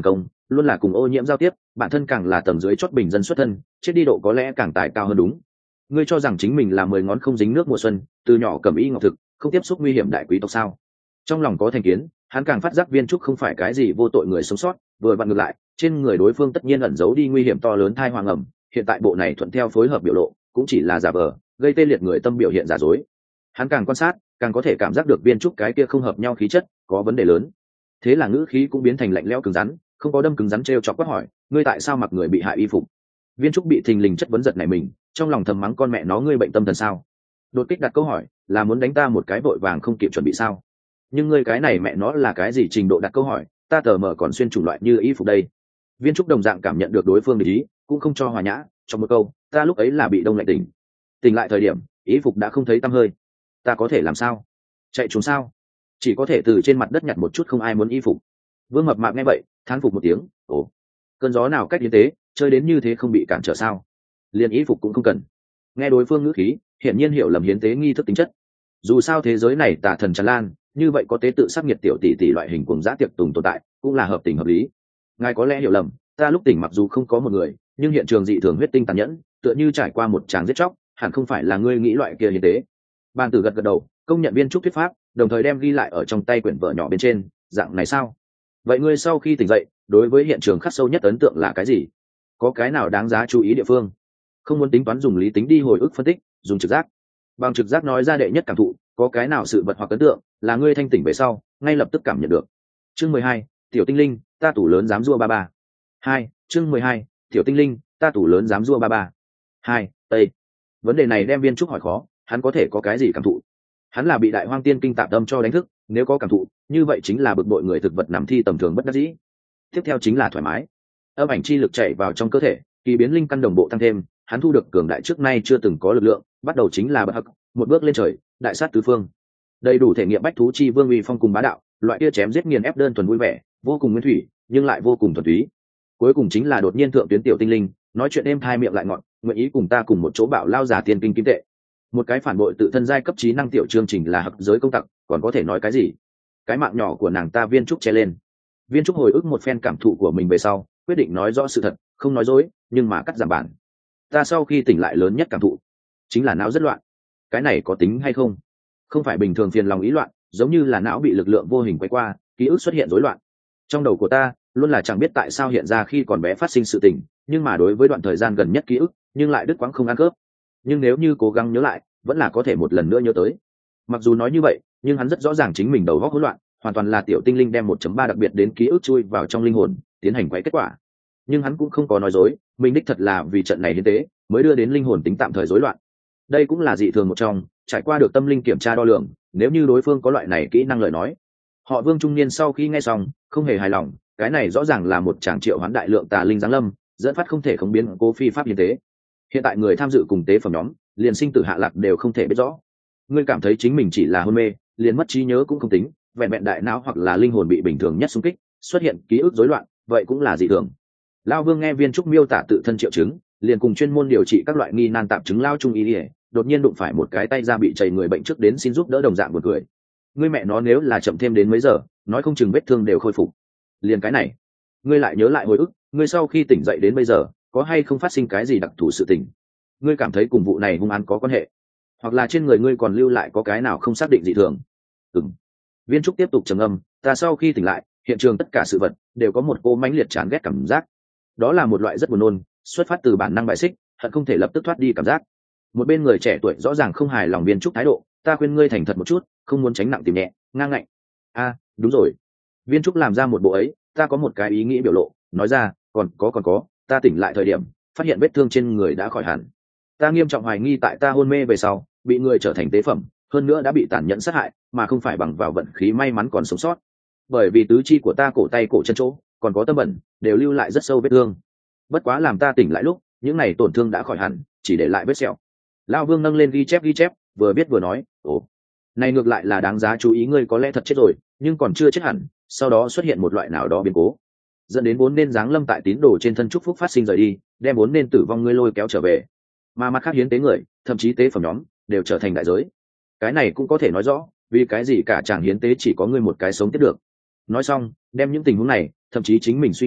luôn là cùng ô nhiễm giao tiếp, bản thân càng là tầng dưới chót bình dân xuất thân, chết đi độ có lẽ càng tài cao hơn đúng. Ngươi cho rằng chính mình là mười ngón không dính nước mùa xuân, từ nhỏ cầm y ngọc thực, không tiếp xúc nguy hiểm đại quý tộc sao? Trong lòng có thành kiến, hắn càng phát giác Viên Trúc không phải cái gì vô tội người sống sót, vừa vặn ngược lại, trên người đối phương tất nhiên ẩn giấu đi nguy hiểm to lớn thai hoàng ẩm, hiện tại bộ này thuận theo phối hợp biểu lộ, cũng chỉ là giả vờ, gây tê liệt người tâm biểu hiện giả dối. Hắn càng quan sát, càng có thể cảm giác được Viên Trúc cái kia không hợp nhau khí chất, có vấn đề lớn. Thế là ngữ khí cũng biến thành lạnh lẽo cứng rắn, không có đâm cứng rắn trêu chọc quát hỏi, ngươi tại sao mặc người bị hại y phục? Viên Trúc bị thình lình chất vấn giật này mình, trong lòng thầm mắng con mẹ nó ngươi bệnh tâm thần sao? Đột kích đặt câu hỏi, là muốn đánh ta một cái vội vàng không kịp chuẩn bị sao? Nhưng ngươi cái này mẹ nó là cái gì trình độ đặt câu hỏi, ta tờ mờ còn xuyên chủng loại như y phục đây. Viên Trúc đồng dạng cảm nhận được đối phương để ý, cũng không cho hòa nhã, trong một câu, ta lúc ấy là bị đông lạnh tỉnh. Tỉnh lại thời điểm, y phục đã không thấy tăm hơi. Ta có thể làm sao? Chạy trốn sao? Chỉ có thể từ trên mặt đất nhặt một chút không ai muốn y phục. Vương Mập Mạp nghe vậy, thán phục một tiếng, ồ, cơn gió nào cách như thế, chơi đến như thế không bị cản trở sao? Liền y phục cũng không cần. Nghe đối phương ngữ khí, hiển nhiên hiểu lầm hiến tế nghi thức tính chất. Dù sao thế giới này tà thần tràn lan, như vậy có tế tự sắc nhiệt tiểu tỷ tỷ loại hình cuồng dã tiệc tùng tồn tại, cũng là hợp tình hợp lý. Ngài có lẽ hiểu lầm, ta lúc tỉnh mặc dù không có một người, nhưng hiện trường dị thường huyết tinh tàn nhẫn, tựa như trải qua một tràng giết chóc, hẳn không phải là ngươi nghĩ loại kia hiến tế. Bàn tử gật gật đầu, công nhận Viên Trúc thuyết pháp, đồng thời đem ghi lại ở trong tay quyển vở nhỏ bên trên, dạng này sao? Vậy ngươi sau khi tỉnh dậy, đối với hiện trường khắc sâu nhất ấn tượng là cái gì? Có cái nào đáng giá chú ý địa phương? Không muốn tính toán dùng lý tính đi hồi ức phân tích, dùng trực giác. Bằng trực giác nói ra đệ nhất cảm thụ, có cái nào sự vật hoặc ấn tượng là ngươi thanh tỉnh về sau, ngay lập tức cảm nhận được. Chương mười hai, tiểu tinh linh, ta tủ lớn dám rua ba ba. Hai, chương mười hai, tiểu tinh linh, ta tủ lớn dám rua ba ba. Hai, tây. Vấn đề này đem Viên Trúc hỏi khó, hắn có thể có cái gì cảm thụ? Hắn là bị Đại Hoang Tiên Kinh tạm tâm cho đánh thức, nếu có cảm thụ, như vậy chính là bực bội người thực vật nằm thi tầm thường bất đắc dĩ. Tiếp theo chính là thoải mái. Âm ảnh chi lực chạy vào trong cơ thể, kỳ biến linh căn đồng bộ tăng thêm, hắn thu được cường đại trước nay chưa từng có lực lượng, bắt đầu chính là bậc hắc, một bước lên trời, đại sát tứ phương. Đầy đủ thể nghiệm bách thú chi vương uy phong cùng bá đạo, loại kia chém giết nghiền ép đơn thuần vui vẻ, vô cùng nguyên thủy, nhưng lại vô cùng thuần túy. Cuối cùng chính là đột nhiên thượng tuyến tiểu tinh linh, nói chuyện êm thai miệng lại ngọt, nguyện ý cùng ta cùng một chỗ bạo lao giả tiên kinh kim tệ. Một cái phản bội tự thân giai cấp trí năng tiểu chương trình là hặc giới công tặc, còn có thể nói cái gì? Cái mạng nhỏ của nàng ta Viên Trúc che lên. Viên Trúc hồi ức một phen cảm thụ của mình về sau, quyết định nói rõ sự thật, không nói dối, nhưng mà cắt giảm bản. Ta sau khi tỉnh lại lớn nhất cảm thụ chính là não rất loạn. Cái này có tính hay không? Không phải bình thường phiền lòng ý loạn, giống như là não bị lực lượng vô hình quay qua, ký ức xuất hiện rối loạn. Trong đầu của ta luôn là chẳng biết tại sao hiện ra khi còn bé phát sinh sự tình, nhưng mà đối với đoạn thời gian gần nhất ký ức, nhưng lại đứt quãng không ăn khớp. Nhưng nếu như cố gắng nhớ lại, vẫn là có thể một lần nữa nhớ tới. Mặc dù nói như vậy, nhưng hắn rất rõ ràng chính mình đầu óc hỗn loạn, hoàn toàn là tiểu tinh linh đem một chấm ba đặc biệt đến ký ức chui vào trong linh hồn, tiến hành quay kết quả. Nhưng hắn cũng không có nói dối, mình đích thật là vì trận này hiến tế mới đưa đến linh hồn tính tạm thời rối loạn. Đây cũng là dị thường một trong, trải qua được tâm linh kiểm tra đo lường, nếu như đối phương có loại này kỹ năng lời nói. Họ Vương trung niên sau khi nghe xong, không hề hài lòng, cái này rõ ràng là một tràng triệu hoán đại lượng tà linh giáng lâm, dẫn phát không thể không biến cố phi pháp hiến tế. Hiện tại người tham dự cùng tế phẩm nhóm, liền sinh tử hạ lạc đều không thể biết rõ. Ngươi cảm thấy chính mình chỉ là hôn mê, liền mất trí nhớ cũng không tính, vẹn vẹn đại não hoặc là linh hồn bị bình thường nhất xung kích, xuất hiện ký ức rối loạn, vậy cũng là dị thường. Lao Vương nghe Viên Trúc miêu tả tự thân triệu chứng, liền cùng chuyên môn điều trị các loại nghi nan tạp chứng lao trung y, đột nhiên đụng phải một cái tay ra bị chảy người bệnh trước đến xin giúp đỡ đồng dạng một người. Ngươi mẹ nó nếu là chậm thêm đến mấy giờ, nói không chừng vết thương đều khôi phục. Liền cái này, ngươi lại nhớ lại hồi ức, ngươi sau khi tỉnh dậy đến bây giờ, có hay không phát sinh cái gì đặc thù sự tình? Ngươi cảm thấy cùng vụ này hung án có quan hệ, hoặc là trên người ngươi còn lưu lại có cái nào không xác định dị thường? Ừm. Viên Trúc tiếp tục trầm ngâm, ta sau khi tỉnh lại, hiện trường tất cả sự vật đều có một cô mãnh liệt chán ghét cảm giác. Đó là một loại rất buồn nôn, xuất phát từ bản năng bại xích, hận không thể lập tức thoát đi cảm giác. Một bên người trẻ tuổi rõ ràng không hài lòng Viên Trúc thái độ, ta khuyên ngươi thành thật một chút, không muốn tránh nặng tìm nhẹ, ngang ngạnh. A, đúng rồi. Viên Trúc làm ra một bộ ấy, ta có một cái ý nghĩ biểu lộ, nói ra, còn có còn có, ta tỉnh lại thời điểm, phát hiện vết thương trên người đã khỏi hẳn. Ta nghiêm trọng hoài nghi tại ta hôn mê về sau, bị người trở thành tế phẩm, hơn nữa đã bị tàn nhẫn sát hại, mà không phải bằng vào vận khí may mắn còn sống sót. Bởi vì tứ chi của ta cổ tay cổ chân chỗ, còn có tâm bẩn, đều lưu lại rất sâu vết thương. Bất quá làm ta tỉnh lại lúc, những này tổn thương đã khỏi hẳn, chỉ để lại vết sẹo. Lão Vương nâng lên ghi chép ghi chép, vừa biết vừa nói, ồ, này ngược lại là đáng giá chú ý, ngươi có lẽ thật chết rồi, nhưng còn chưa chết hẳn, sau đó xuất hiện một loại nào đó biến cố, dẫn đến vốn nên giáng lâm tại tín đồ trên thân chúc phúc phát sinh rời đi, đem vốn nên tử vong ngươi lôi kéo trở về. Mà mặt khác hiến tế người, thậm chí tế phẩm nhóm, đều trở thành đại giới. Cái này cũng có thể nói rõ, vì cái gì cả chàng hiến tế chỉ có ngươi một cái sống tiếp được. Nói xong, đem những tình huống này, thậm chí chính mình suy nghĩ,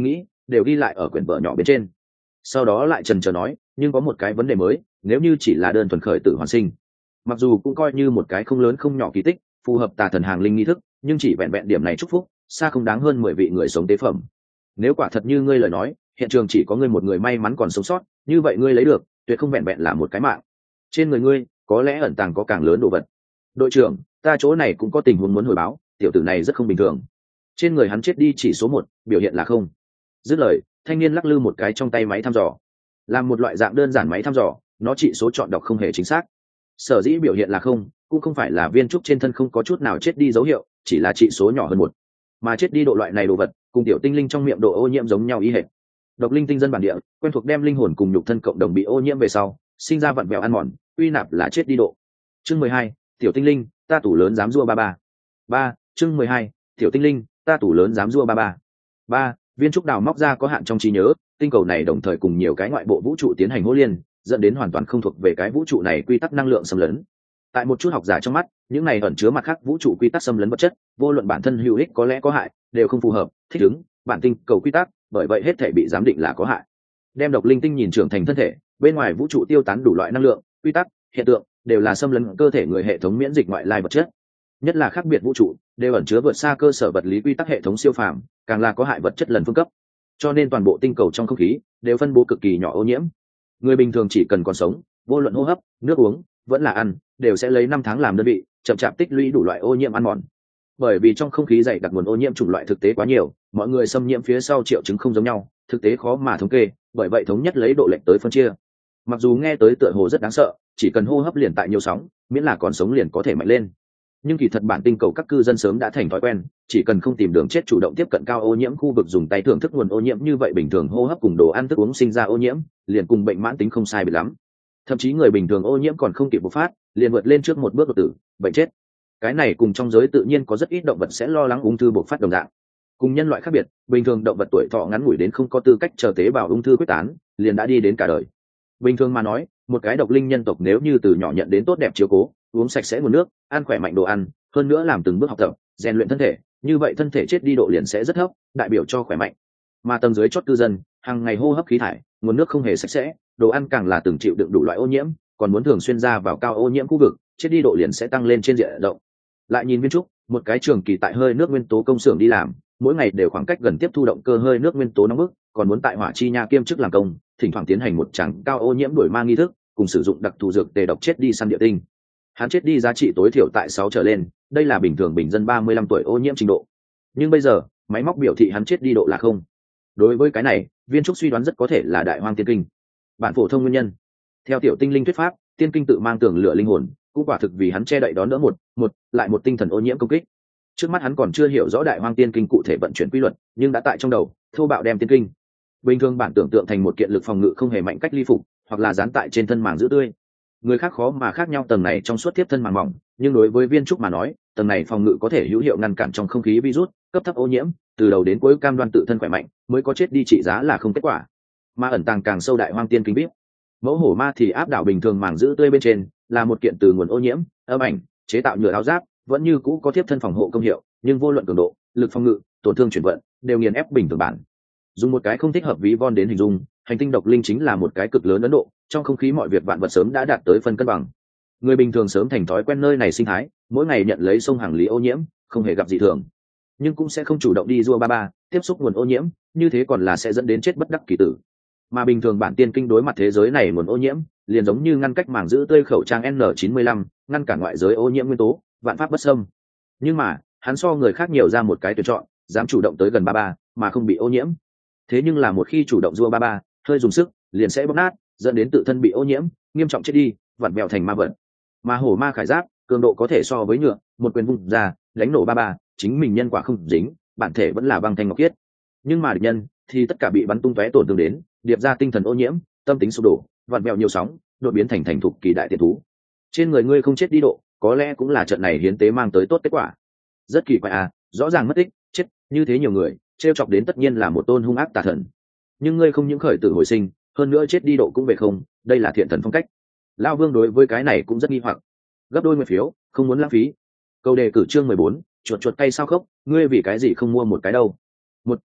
đều ghi lại ở quyển vở nhỏ bên trên. Sau đó lại trần trờ nói, nhưng có một cái vấn đề mới, nếu như chỉ là đơn thuần khởi tử hoàn sinh, mặc dù cũng coi như một cái không lớn không nhỏ kỳ tích, phù hợp tà thần hàng linh nghi thức, nhưng chỉ vẹn vẹn điểm này chúc phúc xa không đáng hơn mười vị người sống tế phẩm. Nếu quả thật như ngươi lời nói, hiện trường chỉ có ngươi một người may mắn còn sống sót, như vậy ngươi lấy được tuyệt không vẹn vẹn là một cái mạng, trên người ngươi có lẽ ẩn tàng có càng lớn đồ vật. Đội trưởng, ta chỗ này cũng có tình huống muốn hồi báo, tiểu tử này rất không bình thường. Trên người hắn chết đi chỉ số một, biểu hiện là không. Dứt lời, thanh niên lắc lư một cái trong tay máy thăm dò, làm một loại dạng đơn giản máy thăm dò, nó trị số chọn đọc không hề chính xác. Sở dĩ biểu hiện là không, cũng không phải là viên trúc trên thân không có chút nào chết đi dấu hiệu, chỉ là trị số nhỏ hơn một, mà chết đi độ loại này đồ vật cùng tiểu tinh linh trong miệng độ ô nhiễm giống nhau ý hệt. Độc linh tinh dân bản địa quen thuộc đem linh hồn cùng nhục thân cộng đồng bị ô nhiễm về sau, sinh ra vặn vẹo ăn mòn, uy nạp là chết đi độ. Chương mười hai, tiểu tinh linh, ta tủ lớn dám rua ba ba. Ba, chương mười hai, tiểu tinh linh, ta tủ lớn dám rua ba ba. Ba, viên trúc đào móc ra có hạn trong trí nhớ, tinh cầu này đồng thời cùng nhiều cái ngoại bộ vũ trụ tiến hành hô liên, dẫn đến hoàn toàn không thuộc về cái vũ trụ này quy tắc năng lượng xâm lấn. Tại một chút học giả trong mắt, những này ẩn chứa mặt khác vũ trụ quy tắc xâm lấn vật chất, vô luận bản thân hữu ích có lẽ có hại, đều không phù hợp thích ứng bản tinh cầu quy tắc, bởi vậy hết thể bị giám định là có hại. Đem độc linh tinh nhìn trưởng thành thân thể, bên ngoài vũ trụ tiêu tán đủ loại năng lượng, quy tắc, hiện tượng, đều là xâm lấn cơ thể người hệ thống miễn dịch ngoại lai vật chất. Nhất là khác biệt vũ trụ, đều ẩn chứa vượt xa cơ sở vật lý quy tắc hệ thống siêu phàm, càng là có hại vật chất lần phương cấp. Cho nên toàn bộ tinh cầu trong không khí đều phân bố cực kỳ nhỏ ô nhiễm. Người bình thường chỉ cần còn sống, vô luận hô hấp, nước uống, vẫn là ăn, đều sẽ lấy năm tháng làm đơn vị, chậm chạp tích lũy đủ loại ô nhiễm ăn mòn. Bởi vì trong không khí dày đặc nguồn ô nhiễm chủng loại thực tế quá nhiều, mọi người xâm nhiễm phía sau triệu chứng không giống nhau, thực tế khó mà thống kê, bởi vậy thống nhất lấy độ lệch tới phân chia. Mặc dù nghe tới tựa hồ rất đáng sợ, chỉ cần hô hấp liền tại nhiều sóng, miễn là còn sống liền có thể mạnh lên. Nhưng kỳ thật bản tinh cầu các cư dân sớm đã thành thói quen, chỉ cần không tìm đường chết chủ động tiếp cận cao ô nhiễm khu vực dùng tay thưởng thức nguồn ô nhiễm, như vậy bình thường hô hấp cùng đồ ăn thức uống sinh ra ô nhiễm, liền cùng bệnh mãn tính không sai biệt lắm. Thậm chí người bình thường ô nhiễm còn không kịp bộc phát, liền vượt lên trước một bước đột tử, bệnh chết. Cái này cùng trong giới tự nhiên có rất ít động vật sẽ lo lắng ung thư bộc phát đồng dạng. Cùng nhân loại khác biệt, bình thường động vật tuổi thọ ngắn ngủi đến không có tư cách chờ tế bào ung thư quyết tán, liền đã đi đến cả đời. Bình thường mà nói, một cái độc linh nhân tộc nếu như từ nhỏ nhận đến tốt đẹp chiếu cố, uống sạch sẽ nguồn nước, ăn khỏe mạnh đồ ăn, hơn nữa làm từng bước học tập, rèn luyện thân thể, như vậy thân thể chết đi độ liền sẽ rất thấp, đại biểu cho khỏe mạnh. Mà tầng dưới chót cư dân, hàng ngày hô hấp khí thải, nguồn nước không hề sạch sẽ, đồ ăn càng là từng chịu đựng đủ loại ô nhiễm, còn muốn thường xuyên ra vào cao ô nhiễm khu vực, chết đi độ liền sẽ tăng lên trên diện rộng. Lại nhìn viên trúc, một cái trường kỳ tại hơi nước nguyên tố công xưởng đi làm, mỗi ngày đều khoảng cách gần tiếp thu động cơ hơi nước nguyên tố nóng bức, còn muốn tại hỏa chi nha kiêm chức làm công, thỉnh thoảng tiến hành một tràng cao ô nhiễm đổi mang nghi thức, cùng sử dụng đặc thù dược tề độc chết đi săn địa tinh. Hắn chết đi giá trị tối thiểu tại sáu trở lên, đây là bình thường bình dân ba mươi lăm tuổi ô nhiễm trình độ. Nhưng bây giờ, máy móc biểu thị hắn chết đi độ là không. Đối với cái này, viên trúc suy đoán rất có thể là đại hoang tiên kinh. Bản phổ thông nguyên nhân. Theo tiểu tinh linh thuyết pháp, tiên kinh tự mang tường lửa linh hồn, cũng quả thực vì hắn che đậy đón đỡ một, một, lại một tinh thần ô nhiễm công kích. Trước mắt hắn còn chưa hiểu rõ đại hoang tiên kinh cụ thể vận chuyển quy luật, nhưng đã tại trong đầu, thô bạo đem tiên kinh. Bình thường bản tưởng tượng thành một kiện lực phòng ngự không hề mạnh cách ly phục, hoặc là dán tại trên thân màng giữ tươi. Người khác khó mà khác nhau tầng này trong suốt tiếp thân màng mỏng, nhưng đối với viên trúc mà nói, tầng này phòng ngự có thể hữu hiệu ngăn cản trong không khí virus, cấp thấp ô nhiễm, từ đầu đến cuối cam đoan tự thân khỏe mạnh, mới có chết đi trị giá là không kết quả. Mà ẩn tàng càng sâu đại hoang tiên kinh biết, mẫu hổ ma thì áp đảo bình thường màng giữ tươi bên trên, là một kiện từ nguồn ô nhiễm, âm ảnh, chế tạo nhựa áo giáp, vẫn như cũ có tiếp thân phòng hộ công hiệu, nhưng vô luận cường độ, lực phòng ngự, tổn thương chuyển vận, đều nghiền ép bình thường bản. Dùng một cái không thích hợp ví von đến hình dung, hành tinh độc linh chính là một cái cực lớn Ấn Độ, trong không khí mọi việc vạn vật sớm đã đạt tới phân cân bằng. Người bình thường sớm thành thói quen nơi này sinh thái, mỗi ngày nhận lấy sông hàng lý ô nhiễm, không hề gặp dị thường, nhưng cũng sẽ không chủ động đi rua ba ba, tiếp xúc nguồn ô nhiễm, như thế còn là sẽ dẫn đến chết bất đắc kỳ tử. Mà bình thường bản tiên kinh đối mặt thế giới này nguồn ô nhiễm, liền giống như ngăn cách màng giữ tươi khẩu trang N chín mươi lăm, ngăn cản ngoại giới ô nhiễm nguyên tố, vạn pháp bất xâm. Nhưng mà, hắn so người khác nhiều ra một cái tuyển chọn, dám chủ động tới gần ba ba, mà không bị ô nhiễm. Thế nhưng là một khi chủ động rua ba ba, hơi dùng sức, liền sẽ bóc nát, dẫn đến tự thân bị ô nhiễm, nghiêm trọng chết đi, vặn vẹo thành ma vật. Mà hổ ma khải giáp, cường độ có thể so với nhựa, một quyền vung ra, đánh nổ ba ba, chính mình nhân quả không dính, bản thể vẫn là băng thanh ngọc khiết. Nhưng mà địch nhân thì tất cả bị bắn tung tóe tổn thương đến, điệp ra tinh thần ô nhiễm, tâm tính sụp đổ, vặn vẹo nhiều sóng, đột biến thành thành thục kỳ đại tiền thú. Trên người ngươi không chết đi độ, có lẽ cũng là trận này hiến tế mang tới tốt kết quả. Rất kỳ quái à, rõ ràng mất tích, chết, như thế nhiều người, trêu chọc đến tất nhiên là một tôn hung ác tà thần. Nhưng ngươi không những khởi tử hồi sinh, hơn nữa chết đi độ cũng về không, đây là thiện thần phong cách. Lão Vương đối với cái này cũng rất nghi hoặc. Gấp đôi nguyện phiếu, không muốn lãng phí. Câu đề cử chương mười bốn, chuột chuột cay sao khốc, ngươi vì cái gì không mua một cái đâu? Một,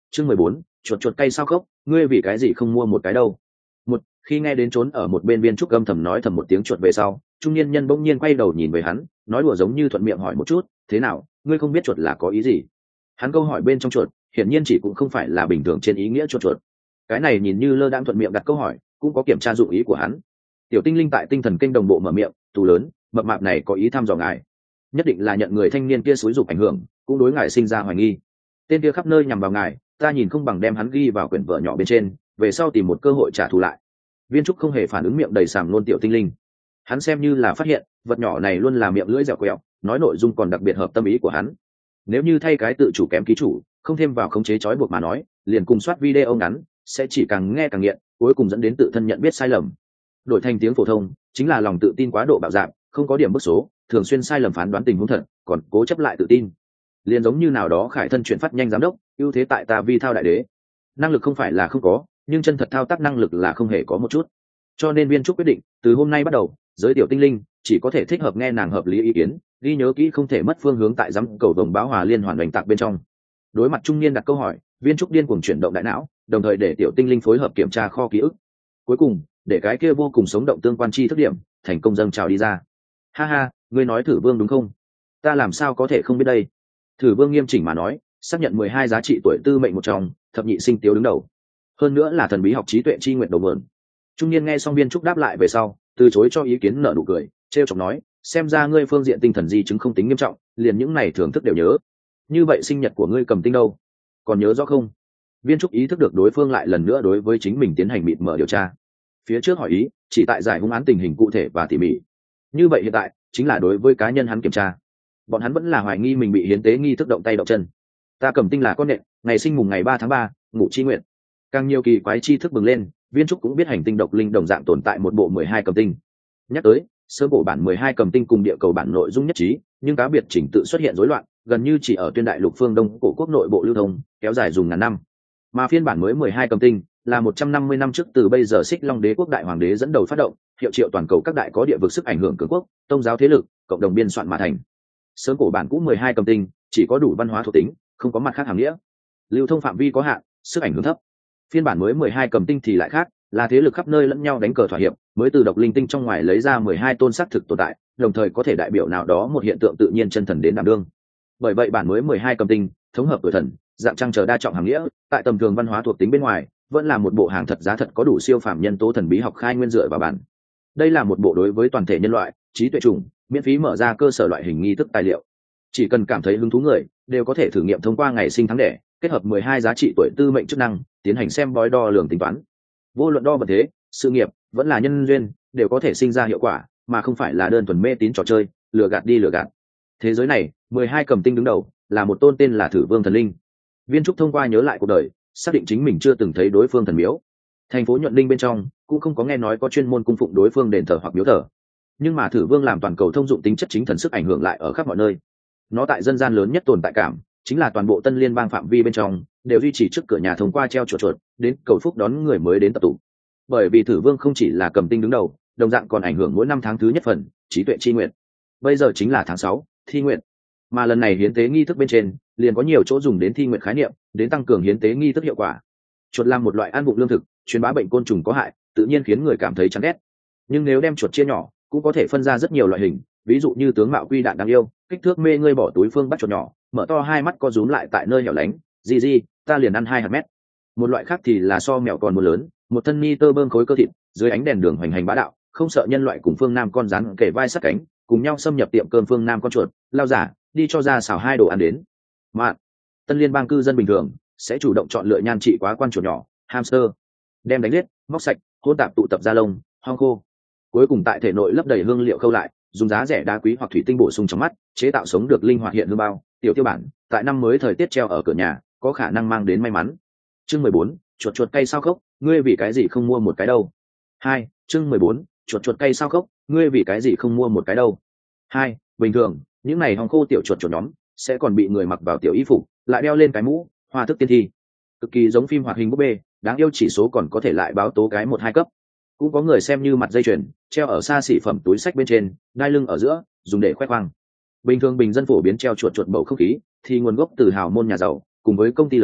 chương mười bốn, chuột chuột cay sao khóc, ngươi vì cái gì không mua một cái đâu. Một khi nghe đến trốn ở một bên Viên Trúc âm thầm nói thầm một tiếng chuột về sau, trung niên nhân bỗng nhiên quay đầu nhìn về hắn, nói đùa giống như thuận miệng hỏi một chút, thế nào, ngươi không biết chuột là có ý gì? Hắn câu hỏi bên trong chuột hiển nhiên chỉ cũng không phải là bình thường trên ý nghĩa chuột chuột, cái này nhìn như lơ đãng thuận miệng đặt câu hỏi cũng có kiểm tra dụng ý của hắn. Tiểu tinh linh tại tinh thần kinh đồng bộ mở miệng, tù lớn mập mạp này có ý thăm dò ngài, nhất định là nhận người thanh niên kia xúi dục ảnh hưởng, cũng đối ngài sinh ra hoài nghi. Tên kia khắp nơi nhằm vào ngài, ta nhìn không bằng đem hắn ghi vào quyển vở nhỏ bên trên, về sau tìm một cơ hội trả thù lại. Viên Trúc không hề phản ứng miệng đầy sàm luôn tiểu tinh linh, hắn xem như là phát hiện vật nhỏ này luôn là miệng lưỡi dẻo quẹo, nói nội dung còn đặc biệt hợp tâm ý của hắn. Nếu như thay cái tự chủ kém ký chủ, không thêm vào khống chế trói buộc mà nói, liền cùng soát video ngắn sẽ chỉ càng nghe càng nghiện, cuối cùng dẫn đến tự thân nhận biết sai lầm. Đổi thành tiếng phổ thông chính là lòng tự tin quá độ bạo dạn, không có điểm bức số, thường xuyên sai lầm phán đoán tình huống thật, còn cố chấp lại tự tin. Liền giống như nào đó khải thân chuyển phát nhanh giám đốc, ưu thế tại ta vi thao đại đế. Năng lực không phải là không có, nhưng chân thật thao tác năng lực là không hề có một chút. Cho nên Viên Trúc quyết định, từ hôm nay bắt đầu, giới tiểu tinh linh chỉ có thể thích hợp nghe nàng hợp lý ý kiến, ghi nhớ kỹ không thể mất phương hướng tại giám cầu đồng báo hòa liên hoàn đánh tạc bên trong. Đối mặt trung niên đặt câu hỏi, Viên Trúc điên cuồng chuyển động đại não, đồng thời để tiểu tinh linh phối hợp kiểm tra kho ký ức. Cuối cùng, để cái kia vô cùng sống động tương quan chi thức điểm thành công dâng trào đi ra. Ha ha, ngươi nói Thử Vương đúng không? Ta làm sao có thể không biết đây? Thử Vương nghiêm chỉnh mà nói, xác nhận mười hai giá trị tuổi tư mệnh một trong, thập nhị sinh tiếu đứng đầu, hơn nữa là thần bí học trí tuệ chi nguyện đầu mượn. Trung niên nghe xong Viên Trúc đáp lại về sau, từ chối cho ý kiến nở nụ cười, trêu chọc nói, xem ra ngươi phương diện tinh thần di chứng không tính nghiêm trọng, liền những này thưởng thức đều nhớ. Như vậy sinh nhật của ngươi cầm tinh đâu, còn nhớ rõ không? Viên Trúc ý thức được đối phương lại lần nữa đối với chính mình tiến hành mịt mở điều tra. Phía trước hỏi ý chỉ tại giải hung án tình hình cụ thể và tỉ mỉ, như vậy hiện tại chính là đối với cá nhân hắn kiểm tra. Bọn hắn vẫn là hoài nghi mình bị hiến tế nghi thức động tay động chân. Ta cầm tinh là con nện, ngày sinh mùng ngày ba tháng ba, ngủ chi nguyện. Càng nhiều kỳ quái chi thức bừng lên, Viên Trúc cũng biết hành tinh độc linh đồng dạng tồn tại một bộ mười hai cầm tinh. Nhắc tới sơ bộ bản mười hai cầm tinh cùng địa cầu bản nội dung nhất trí, nhưng cá biệt chỉnh tự xuất hiện rối loạn, gần như chỉ ở tuyên đại lục phương đông cổ quốc nội bộ lưu thông, kéo dài dùng ngàn năm. Mà phiên bản mới mười hai cầm tinh là một trăm năm mươi năm trước từ bây giờ Xích Long Đế quốc đại hoàng đế dẫn đầu phát động, hiệu triệu toàn cầu các đại có địa vực sức ảnh hưởng cường quốc, tôn giáo thế lực, cộng đồng biên soạn mà thành. Sớm cổ bản cũ mười hai cầm tinh chỉ có đủ văn hóa thuộc tính, không có mặt khác hàm nghĩa, lưu thông phạm vi có hạn, sức ảnh hưởng thấp. Phiên bản mới mười hai cầm tinh thì lại khác, là thế lực khắp nơi lẫn nhau đánh cờ thỏa hiệp, mới từ độc linh tinh trong ngoài lấy ra mười hai tôn sắc thực tồn tại, đồng thời có thể đại biểu nào đó một hiện tượng tự nhiên chân thần đến đảm đương. Bởi vậy bản mới mười hai cầm tinh thống hợp tuổi thần, dạng trăng chờ đa trọng hàng nghĩa, tại tầm thường văn hóa thuộc tính bên ngoài, vẫn là một bộ hàng thật giá thật có đủ siêu phàm nhân tố thần bí học khai nguyên dựa vào bản. Đây là một bộ đối với toàn thể nhân loại, trí tuệ chủng, miễn phí mở ra cơ sở loại hình nghi thức tài liệu. Chỉ cần cảm thấy hứng thú người, đều có thể thử nghiệm thông qua ngày sinh tháng đẻ, kết hợp mười hai giá trị tuổi tư mệnh chức năng, tiến hành xem bói đo lường tính toán. Vô luận đo vật thế, sự nghiệp, vẫn là nhân duyên, đều có thể sinh ra hiệu quả, mà không phải là đơn thuần mê tín trò chơi, lừa gạt đi lừa gạt. Thế giới này, mười hai cầm tinh đứng đầu, là một tôn tên là Thử Vương thần linh. Viên Trúc thông qua nhớ lại cuộc đời, xác định chính mình chưa từng thấy đối phương thần miếu. Thành phố Nhuận Linh bên trong cũng không có nghe nói có chuyên môn cung phụng đối phương đền thờ hoặc miếu thờ. Nhưng mà Thử Vương làm toàn cầu thông dụng tính chất chính thần sức ảnh hưởng lại ở khắp mọi nơi. Nó tại dân gian lớn nhất tồn tại cảm, chính là toàn bộ Tân Liên bang phạm vi bên trong đều duy trì trước cửa nhà thông qua treo chuột chuột đến cầu phúc đón người mới đến tập tụ. Bởi vì Thử Vương không chỉ là cầm tinh đứng đầu, đồng dạng còn ảnh hưởng mỗi năm tháng thứ nhất phần trí tuệ chi nguyện. Bây giờ chính là tháng sáu, thi nguyện. Mà lần này hiến tế nghi thức bên trên liền có nhiều chỗ dùng đến thi nguyện khái niệm, đến tăng cường hiến tế nghi thức hiệu quả. Chuột là một loại ăn vụng lương thực, truyền bá bệnh côn trùng có hại, tự nhiên khiến người cảm thấy chán ghét. Nhưng nếu đem chuột chia nhỏ, cũng có thể phân ra rất nhiều loại hình, ví dụ như tướng mạo quy đạn đáng yêu, kích thước mê ngươi bỏ túi phương bắt chuột nhỏ, mở to hai mắt co rúm lại tại nơi hẻo lánh, gì gì, ta liền ăn hai hạt mét. Một loại khác thì là so mèo còn một lớn, một thân ni tơ bơm khối cơ thịt, dưới ánh đèn đường hoành hành bá đạo, không sợ nhân loại cùng phương nam con rắn kề vai sát cánh, cùng nhau xâm nhập tiệm cơm phương nam con chuột, lao giả, đi cho ra xào hai đồ ăn đến. Mà Tân Liên bang cư dân bình thường sẽ chủ động chọn lựa nhan trị quá quan chuột nhỏ, hamster, đem đánh liết, móc sạch, hỗn tạp tụ tập da lông, hong khô. Cuối cùng tại thể nội lấp đầy hương liệu khâu lại, dùng giá rẻ đá quý hoặc thủy tinh bổ sung trong mắt, chế tạo sống được linh hoạt hiện hương bao, tiểu tiêu bản, tại năm mới thời tiết treo ở cửa nhà, có khả năng mang đến may mắn. Chương mười bốn, chuột chuột cay sao khóc, ngươi vì cái gì không mua một cái đâu? Hai, chương mười bốn, chuột chuột cay sao khóc, ngươi vì cái gì không mua một cái đâu? Hai, bình thường, những này hong khô tiểu chuột chuột nhóm sẽ còn bị người mặc vào tiểu y phục, lại đeo lên cái mũ, hoa thức tiên thi, cực kỳ giống phim hoạt hình búp bê, đáng yêu chỉ số còn có thể lại báo tố cái một hai cấp. Cũng có người xem như mặt dây chuyền, treo ở xa xỉ phẩm túi sách bên trên, đai lưng ở giữa, dùng để khoe khoang. Bình thường bình dân phổ biến treo chuột chuột bầu không khí, thì nguồn gốc từ hào môn nhà giàu, cùng với công ty lớn,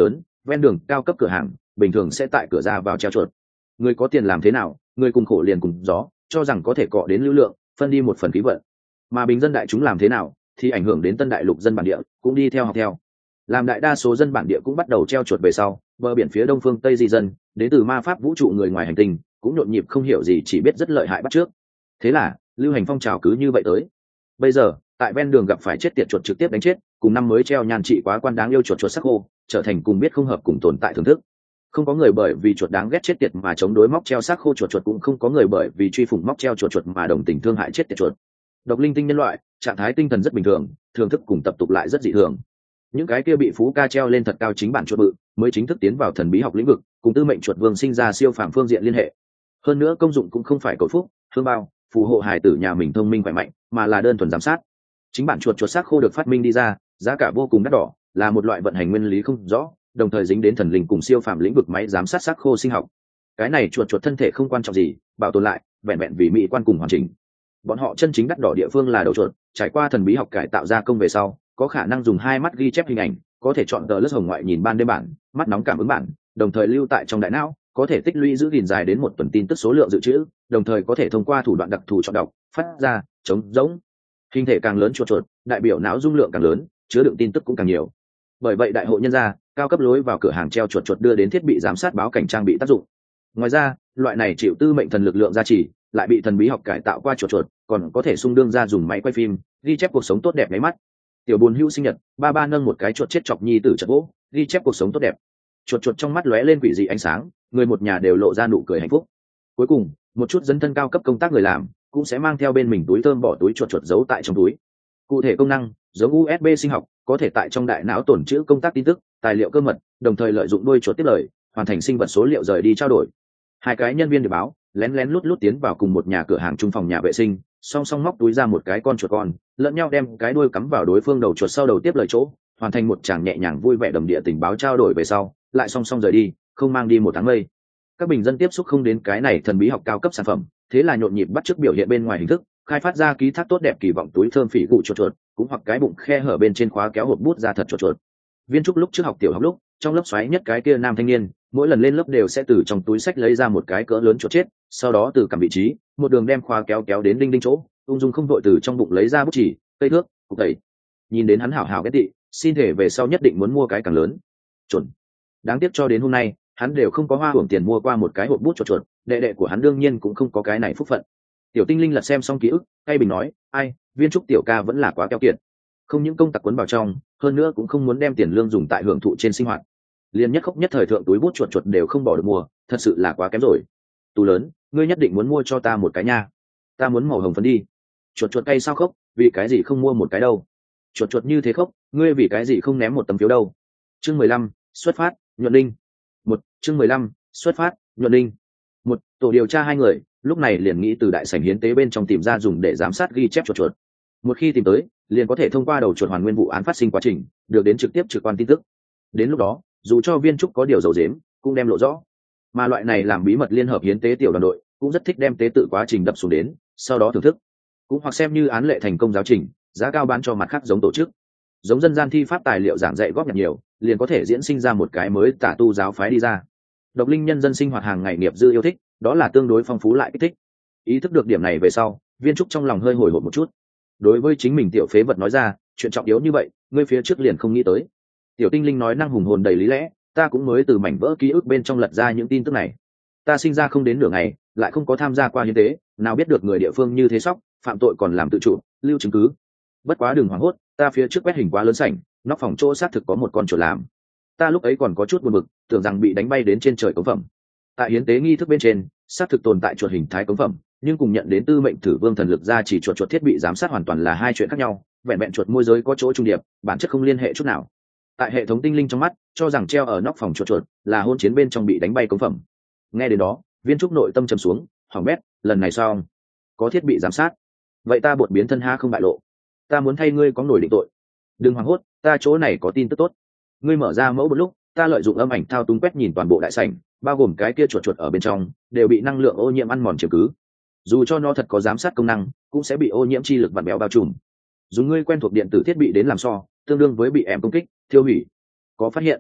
ven đường cao cấp cửa hàng bình thường sẽ tại cửa ra vào treo chuột. Người có tiền làm thế nào, người cùng khổ liền cùng gió, cho rằng có thể cọ đến lưu lượng, phân đi một phần khí vận. Mà bình dân đại chúng làm thế nào thì ảnh hưởng đến tân đại lục dân bản địa cũng đi theo học theo. Làm đại đa số dân bản địa cũng bắt đầu treo chuột về sau, bờ biển phía đông phương tây di dân đến từ ma pháp vũ trụ người ngoài hành tinh cũng nhộn nhịp không hiểu gì, chỉ biết rất lợi hại bắt trước. Thế là lưu hành phong trào cứ như vậy tới. Bây giờ tại ven đường gặp phải chết tiệt chuột trực tiếp đánh chết, cùng năm mới treo nhàn trị quá quan đáng yêu chuột chuột sắc khô trở thành cùng biết không hợp cùng tồn tại thưởng thức. Không có người bởi vì chuột đáng ghét chết tiệt mà chống đối móc treo xác khô chuột chuột, cũng không có người bởi vì truy phủng móc treo chuột chuột mà đồng tình thương hại chết tiệt chuột. Độc linh tinh nhân loại trạng thái tinh thần rất bình thường, thưởng thức cùng tập tục lại rất dị thường. Những cái kia bị phú ca treo lên thật cao chính bản chuột bự mới chính thức tiến vào thần bí học lĩnh vực, cùng tư mệnh chuột vương sinh ra siêu phàm phương diện liên hệ. Hơn nữa công dụng cũng không phải cầu phúc hương bao phù hộ hài tử nhà mình thông minh khỏe mạnh, mà là đơn thuần giám sát. Chính bản chuột chuột xác khô được phát minh đi ra, giá cả vô cùng đắt đỏ, là một loại vận hành nguyên lý không rõ, đồng thời dính đến thần linh cùng siêu phàm lĩnh vực máy giám sát xác khô sinh học. Cái này chuột chuột thân thể không quan trọng gì, bảo tồn lại vẹn vẹn vì mỹ quan cùng hoàn chỉnh. Bọn họ chân chính đắt đỏ địa phương là đầu chuột, trải qua thần bí học cải tạo gia công về sau, có khả năng dùng hai mắt ghi chép hình ảnh, có thể chọn tờ lướt hồng ngoại nhìn ban đêm bản, mắt nóng cảm ứng bản, đồng thời lưu tại trong đại não, có thể tích lũy giữ gìn dài đến một tuần tin tức số lượng dự trữ, đồng thời có thể thông qua thủ đoạn đặc thù chọn đọc, phát ra, chống giống. Hình thể càng lớn chuột chuột, đại biểu não dung lượng càng lớn, chứa đựng tin tức cũng càng nhiều. Bởi vậy đại hội nhân gia, cao cấp lối vào cửa hàng treo chuột chuột đưa đến thiết bị giám sát báo cảnh trang bị tác dụng. Ngoài ra, loại này chịu tư mệnh thần lực lượng gia trì, lại bị thần bí học cải tạo qua chuột chuột, còn có thể xung đương ra dùng máy quay phim, ghi chép cuộc sống tốt đẹp nháy mắt. Tiểu buồn hữu sinh nhật, ba ba nâng một cái chuột chết chọc nhi tử chật gỗ, ghi chép cuộc sống tốt đẹp. Chuột chuột trong mắt lóe lên quỷ dị ánh sáng, người một nhà đều lộ ra nụ cười hạnh phúc. Cuối cùng, một chút dấn thân cao cấp công tác người làm cũng sẽ mang theo bên mình túi thơm bỏ túi chuột chuột giấu tại trong túi. Cụ thể công năng giống u ét bê sinh học, có thể tại trong đại não tồn trữ công tác tin tức, tài liệu cơ mật, đồng thời lợi dụng đuôi chuột tiếp lời, hoàn thành sinh vật số liệu rời đi trao đổi. Hai cái nhân viên điệp báo lén lén lút lút tiến vào cùng một nhà cửa hàng trung phòng nhà vệ sinh, song song móc túi ra một cái con chuột con, lẫn nhau đem cái đuôi cắm vào đối phương đầu chuột sau đầu tiếp lời chỗ, hoàn thành một tràng nhẹ nhàng vui vẻ đầm địa tình báo trao đổi về sau, lại song song rời đi, không mang đi một tháng mây. Các bình dân tiếp xúc không đến cái này thần bí học cao cấp sản phẩm, thế là nhộn nhịp bắt chước biểu hiện bên ngoài hình thức, khai phát ra ký thác tốt đẹp kỳ vọng túi thơm phỉ cụ chuột chuột, cũng hoặc cái bụng khe hở bên trên khóa kéo hộp bút ra thật chuột chuột. Viên Trúc lúc trước học tiểu học lúc, trong lớp xoáy nhất cái kia nam thanh niên, mỗi lần lên lớp đều sẽ từ trong túi sách lấy ra một cái cỡ lớn chuột chết, sau đó từ cầm vị trí, một đường đem khóa kéo kéo đến đinh đinh chỗ, ung dung không vội từ trong bụng lấy ra bút chỉ, cây thước, cục tẩy. Nhìn đến hắn hảo hảo ghét tị, xin thể về sau nhất định muốn mua cái càng lớn. Chuẩn. Đáng tiếc cho đến hôm nay, hắn đều không có hoa hưởng tiền mua qua một cái hộp bút chuột chuột, đệ đệ của hắn đương nhiên cũng không có cái này phúc phận. Tiểu Tinh Linh lật xem xong ký ức, hay bình nói, ai, Viên Trúc tiểu ca vẫn là quá keo kiệt, không những công tặc quấn vào trong, hơn nữa cũng không muốn đem tiền lương dùng tại hưởng thụ trên sinh hoạt, liên nhất khốc nhất thời thượng túi bút chuột chuột đều không bỏ được mua, thật sự là quá kém rồi. Tú lớn, ngươi nhất định muốn mua cho ta một cái nha, ta muốn màu hồng phấn đi. Chuột chuột cay sao khóc, vì cái gì không mua một cái đâu? Chuột chuột như thế khóc, ngươi vì cái gì không ném một tấm phiếu đâu? Chương mười lăm, xuất phát, nhuận linh. Một, chương mười lăm, xuất phát, nhuận linh. Một, tổ điều tra hai người lúc này liền nghĩ từ đại sảnh hiến tế bên trong tìm ra dùng để giám sát ghi chép chuột chuột. Một khi tìm tới, liền có thể thông qua đầu chuột hoàn nguyên vụ án phát sinh quá trình, được đến trực tiếp trực quan tin tức. Đến lúc đó, dù cho Viên Trúc có điều dầu dếm, cũng đem lộ rõ. Mà loại này làm bí mật liên hợp hiến tế tiểu đoàn đội, cũng rất thích đem tế tự quá trình đập xuống đến, sau đó thưởng thức, cũng hoặc xem như án lệ thành công giáo trình, giá cao bán cho mặt khác giống tổ chức. Giống dân gian thi pháp tài liệu giảng dạy góp nhặt nhiều, liền có thể diễn sinh ra một cái mới tả tu giáo phái đi ra. Độc linh nhân dân sinh hoạt hàng ngày nghiệp dư yêu thích, đó là tương đối phong phú lại kích thích. Ý thức được điểm này về sau, Viên Trúc trong lòng hơi hồi hộp một chút. Đối với chính mình tiểu phế vật nói ra, chuyện trọng yếu như vậy, ngươi phía trước liền không nghĩ tới. Tiểu Tinh Linh nói năng hùng hồn đầy lý lẽ, ta cũng mới từ mảnh vỡ ký ức bên trong lật ra những tin tức này. Ta sinh ra không đến nửa ngày, lại không có tham gia qua hiến tế, nào biết được người địa phương như thế sóc, phạm tội còn làm tự chủ, lưu chứng cứ. Bất quá đừng hoảng hốt, ta phía trước quét hình quá lớn sảnh, nóc phòng chỗ xác thực có một con chuột làm. Ta lúc ấy còn có chút buồn bực, tưởng rằng bị đánh bay đến trên trời cống phẩm. Tại hiến tế nghi thức bên trên, xác thực tồn tại chuột hình thái cống phẩm, nhưng cùng nhận đến tư mệnh thử vương thần lực ra chỉ chuột chuột thiết bị giám sát hoàn toàn là hai chuyện khác nhau, vẹn vẹn chuột môi giới có chỗ trung điệp, bản chất không liên hệ chút nào. Tại hệ thống tinh linh trong mắt, cho rằng treo ở nóc phòng chuột chuột là hôn chiến bên trong bị đánh bay cống phẩm. Nghe đến đó, Viên Trúc nội tâm trầm xuống, hỏng bét, lần này xong, có thiết bị giám sát, vậy ta bột biến thân ha không bại lộ, ta muốn thay ngươi có nổi định tội. Đừng hoảng hốt, ta chỗ này có tin tức tốt. Ngươi mở ra mẫu một lúc, ta lợi dụng âm ảnh thao túng quét nhìn toàn bộ đại sảnh, bao gồm cái kia chuột chuột ở bên trong, đều bị năng lượng ô nhiễm ăn mòn chiếm cứ. Dù cho nó thật có giám sát công năng, cũng sẽ bị ô nhiễm chi lực vặn béo bao trùm. Dùng ngươi quen thuộc điện tử thiết bị đến làm so, tương đương với bị em công kích, tiêu hủy. Có phát hiện?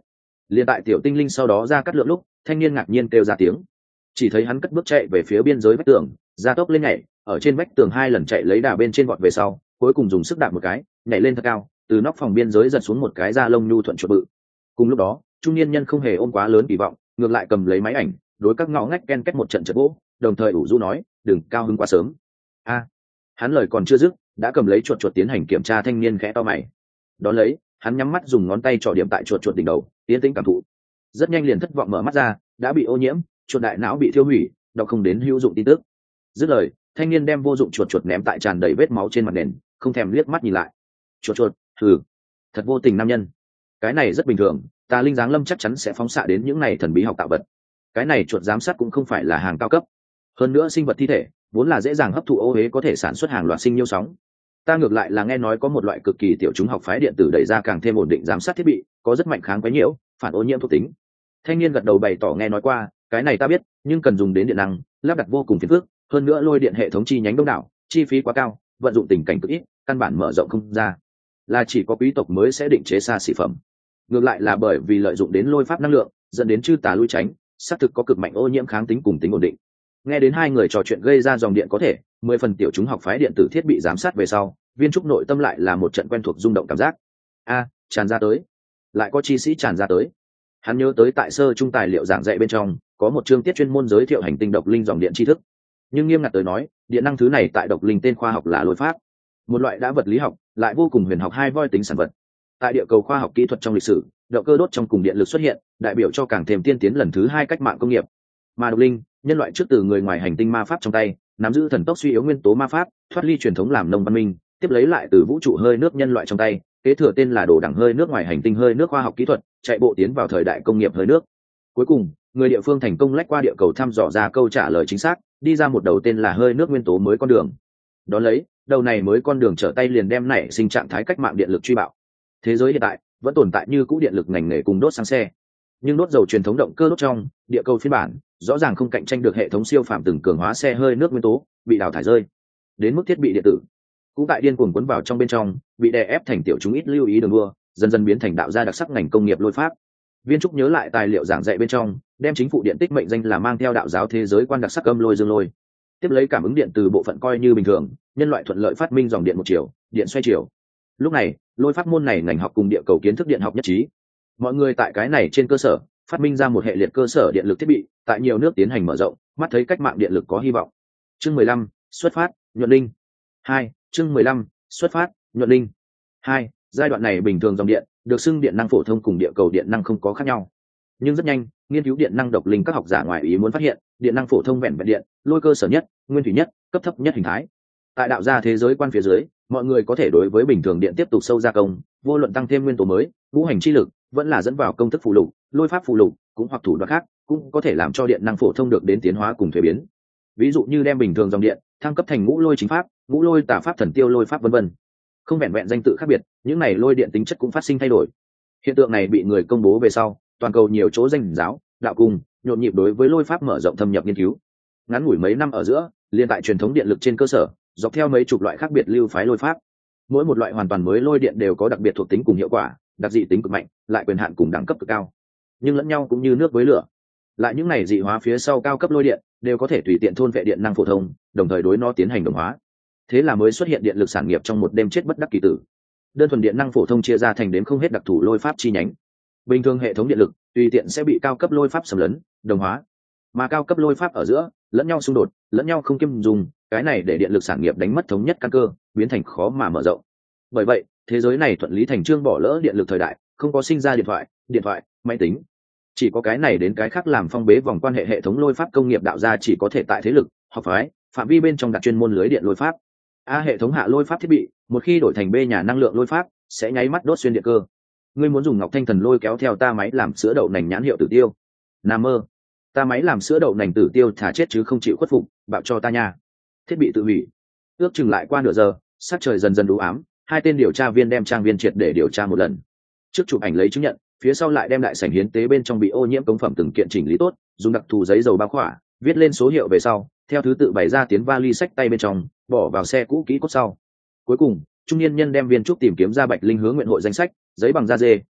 Liên tại tiểu tinh linh sau đó ra cắt lượng lúc, thanh niên ngạc nhiên kêu ra tiếng. Chỉ thấy hắn cất bước chạy về phía biên giới vách tường, ra tốc lên nhảy, ở trên vách tường hai lần chạy lấy đà bên trên vọt về sau, cuối cùng dùng sức đạp một cái, nhảy lên thật cao, từ nóc phòng biên giới giật xuống một cái da lông nhu thuận chuột bự. Cùng lúc đó, trung niên nhân không hề ôm quá lớn kỳ vọng, ngược lại cầm lấy máy ảnh, đối các ngõ ngách ken két một trận chật vỗ, đồng thời ủ rũ nói, đừng cao hứng quá sớm. A, hắn lời còn chưa dứt, đã cầm lấy chuột chuột tiến hành kiểm tra. Thanh niên khẽ to mày, đón lấy hắn nhắm mắt dùng ngón tay trỏ điểm tại chuột chuột đỉnh đầu, tiến tĩnh cảm thụ. Rất nhanh liền thất vọng mở mắt ra, đã bị ô nhiễm, chuột đại não bị thiêu hủy, đọc không đến hữu dụng tin tức. Dứt lời, thanh niên đem vô dụng chuột chuột ném tại tràn đầy vết máu trên mặt nền, không thèm liếc mắt nhìn lại. Chuột chuột, thử, thật vô tình nam nhân. Cái này rất bình thường, tà linh giáng lâm chắc chắn sẽ phóng xạ đến những này thần bí học tạo vật. Cái này chuột giám sát cũng không phải là hàng cao cấp, hơn nữa sinh vật thi thể vốn là dễ dàng hấp thụ ô huế, có thể sản xuất hàng loạt sinh nhiêu sóng. Ta ngược lại là nghe nói có một loại cực kỳ tiểu chúng học phái điện tử đẩy ra càng thêm ổn định giám sát thiết bị, có rất mạnh kháng quấy nhiễu, phản ô nhiễm thuộc tính. Thanh niên gật đầu bày tỏ nghe nói qua, cái này ta biết, nhưng cần dùng đến điện năng, lắp đặt vô cùng phiền phức, hơn nữa lôi điện hệ thống chi nhánh đông đảo, chi phí quá cao, vận dụng tình cảnh cực ít, căn bản mở rộng không ra, là chỉ có quý tộc mới sẽ định chế xa xỉ phẩm. Ngược lại là bởi vì lợi dụng đến lôi pháp năng lượng, dẫn đến chư tà lui tránh, xác thực có cực mạnh ô nhiễm kháng tính cùng tính ổn định. Nghe đến hai người trò chuyện gây ra dòng điện có thể mười phần tiểu chúng học phái điện tử thiết bị giám sát về sau, Viên Trúc nội tâm lại là một trận quen thuộc rung động cảm giác. A, tràn ra tới, lại có chi sĩ tràn ra tới. Hắn nhớ tới tại sơ trung tài liệu giảng dạy bên trong có một chương tiết chuyên môn giới thiệu hành tinh độc linh dòng điện tri thức, nhưng nghiêm ngặt tới nói, điện năng thứ này tại độc linh tên khoa học là lôi pháp, một loại đã vật lý học lại vô cùng huyền học hai voi tính sản vật. Tại địa cầu khoa học kỹ thuật trong lịch sử, động cơ đốt trong cùng điện lực xuất hiện, đại biểu cho càng thêm tiên tiến lần thứ hai cách mạng công nghiệp. Mà độc linh, nhân loại trước từ người ngoài hành tinh ma pháp trong tay nắm giữ thần tốc suy yếu nguyên tố ma pháp, thoát ly truyền thống làm nông văn minh, tiếp lấy lại từ vũ trụ hơi nước nhân loại trong tay kế thừa tên là đồ đẳng hơi nước ngoài hành tinh hơi nước khoa học kỹ thuật, chạy bộ tiến vào thời đại công nghiệp hơi nước. Cuối cùng, người địa phương thành công lách qua địa cầu thăm dò ra câu trả lời chính xác, đi ra một đầu tên là hơi nước nguyên tố mới con đường. Đón lấy, đầu này mới con đường trở tay liền đem nảy sinh trạng thái cách mạng điện lực truy bạo. Thế giới hiện tại vẫn tồn tại như cũ điện lực ngành nghề cùng đốt xăng xe, nhưng đốt dầu truyền thống động cơ đốt trong địa cầu phiên bản rõ ràng không cạnh tranh được hệ thống siêu phạm từng cường hóa xe hơi nước nguyên tố, bị đào thải rơi. Đến mức thiết bị điện tử cũng tại điên cuồng cuốn vào trong bên trong, bị đè ép thành tiểu chúng ít lưu ý đường đua, dần dần biến thành đạo gia đặc sắc ngành công nghiệp lôi pháp. Viên Trúc nhớ lại tài liệu giảng dạy bên trong, đem chính phủ điện tích mệnh danh là mang theo đạo giáo thế giới quan đặc sắc âm lôi dương lôi. Tiếp lấy cảm ứng điện từ bộ phận coi như bình thường, nhân loại thuận lợi phát minh dòng điện một chiều, điện xoay chiều. Lúc này, lôi pháp môn này ngành học cùng địa cầu kiến thức điện học nhất trí. Mọi người tại cái này trên cơ sở phát minh ra một hệ liệt cơ sở điện lực thiết bị, tại nhiều nước tiến hành mở rộng, mắt thấy cách mạng điện lực có hy vọng. Chương mười lăm, xuất phát, nhuận linh. Hai, chương mười lăm, xuất phát, nhuận linh. Hai, giai đoạn này bình thường dòng điện được xưng điện năng phổ thông cùng địa cầu điện năng không có khác nhau. Nhưng rất nhanh, nghiên cứu điện năng độc linh các học giả ngoài ý muốn phát hiện, điện năng phổ thông vẹn vẹn điện, lôi cơ sở nhất, nguyên thủy nhất, cấp thấp nhất hình thái. Tại đạo gia thế giới quan phía dưới, mọi người có thể đối với bình thường điện tiếp tục sâu gia công, vô luận tăng thêm nguyên tố mới, ngũ hành chi lực, vẫn là dẫn vào công thức phụ lục, lôi pháp phụ lục, cũng hoặc thủ đoạn khác, cũng có thể làm cho điện năng phổ thông được đến tiến hóa cùng thuế biến. Ví dụ như đem bình thường dòng điện thăng cấp thành ngũ lôi chính pháp, ngũ lôi tà pháp, thần tiêu lôi pháp vân vân. Không vẹn vẹn danh tự khác biệt, những này lôi điện tính chất cũng phát sinh thay đổi. Hiện tượng này bị người công bố về sau, toàn cầu nhiều chỗ danh giáo, đạo cung nhộn nhịp đối với lôi pháp mở rộng thâm nhập nghiên cứu. Ngắn ngủi mấy năm ở giữa, liên tại truyền thống điện lực trên cơ sở, dọc theo mấy chục loại khác biệt lưu phái lôi pháp. Mỗi một loại hoàn toàn mới lôi điện đều có đặc biệt thuộc tính cùng hiệu quả, đặc dị tính cực mạnh, lại quyền hạn cùng đẳng cấp cực cao, nhưng lẫn nhau cũng như nước với lửa. Lại những này dị hóa phía sau cao cấp lôi điện đều có thể tùy tiện thôn vệ điện năng phổ thông, đồng thời đối nó tiến hành đồng hóa. Thế là mới xuất hiện điện lực sản nghiệp trong một đêm chết bất đắc kỳ tử. Đơn thuần điện năng phổ thông chia ra thành đến không hết đặc thù lôi pháp chi nhánh. Bình thường hệ thống điện lực tùy tiện sẽ bị cao cấp lôi pháp xâm lấn, đồng hóa, mà cao cấp lôi pháp ở giữa lẫn nhau xung đột, lẫn nhau không kiêm dùng, cái này để điện lực sản nghiệp đánh mất thống nhất căn cơ, biến thành khó mà mở rộng. Bởi vậy, thế giới này thuận lý thành trương bỏ lỡ điện lực thời đại, không có sinh ra điện thoại, điện thoại, máy tính. Chỉ có cái này đến cái khác làm phong bế vòng quan hệ hệ thống lôi pháp công nghiệp đạo ra chỉ có thể tại thế lực, học phái, phạm vi bên trong đặt chuyên môn lưới điện lôi pháp. A hệ thống hạ lôi pháp thiết bị, một khi đổi thành B nhà năng lượng lôi pháp, sẽ nháy mắt đốt xuyên điện cơ. Ngươi muốn dùng ngọc thanh thần lôi kéo theo ta máy làm sữa đậu nành nhãn hiệu Tử Tiêu. Nam mơ. Ta máy làm sữa đậu nành Tử Tiêu thả chết chứ không chịu khuất phục, bạo cho ta nha. Thiết bị tự hủy. Ước chừng lại qua nửa giờ, sắc trời dần dần u ám, hai tên điều tra viên đem trang viên triệt để điều tra một lần. Trước chụp ảnh lấy chứng nhận, phía sau lại đem đại sảnh hiến tế bên trong bị ô nhiễm cống phẩm từng kiện chỉnh lý tốt, dùng đặc thù giấy dầu bao khỏa, viết lên số hiệu về sau, theo thứ tự bày ra tiến vali sách tay bên trong, bỏ vào xe cũ kỹ cốt sau. Cuối cùng, trung niên nhân đem Viên Trúc tìm kiếm ra Bạch Linh hướng nguyện hội danh sách, giấy bằng da dê,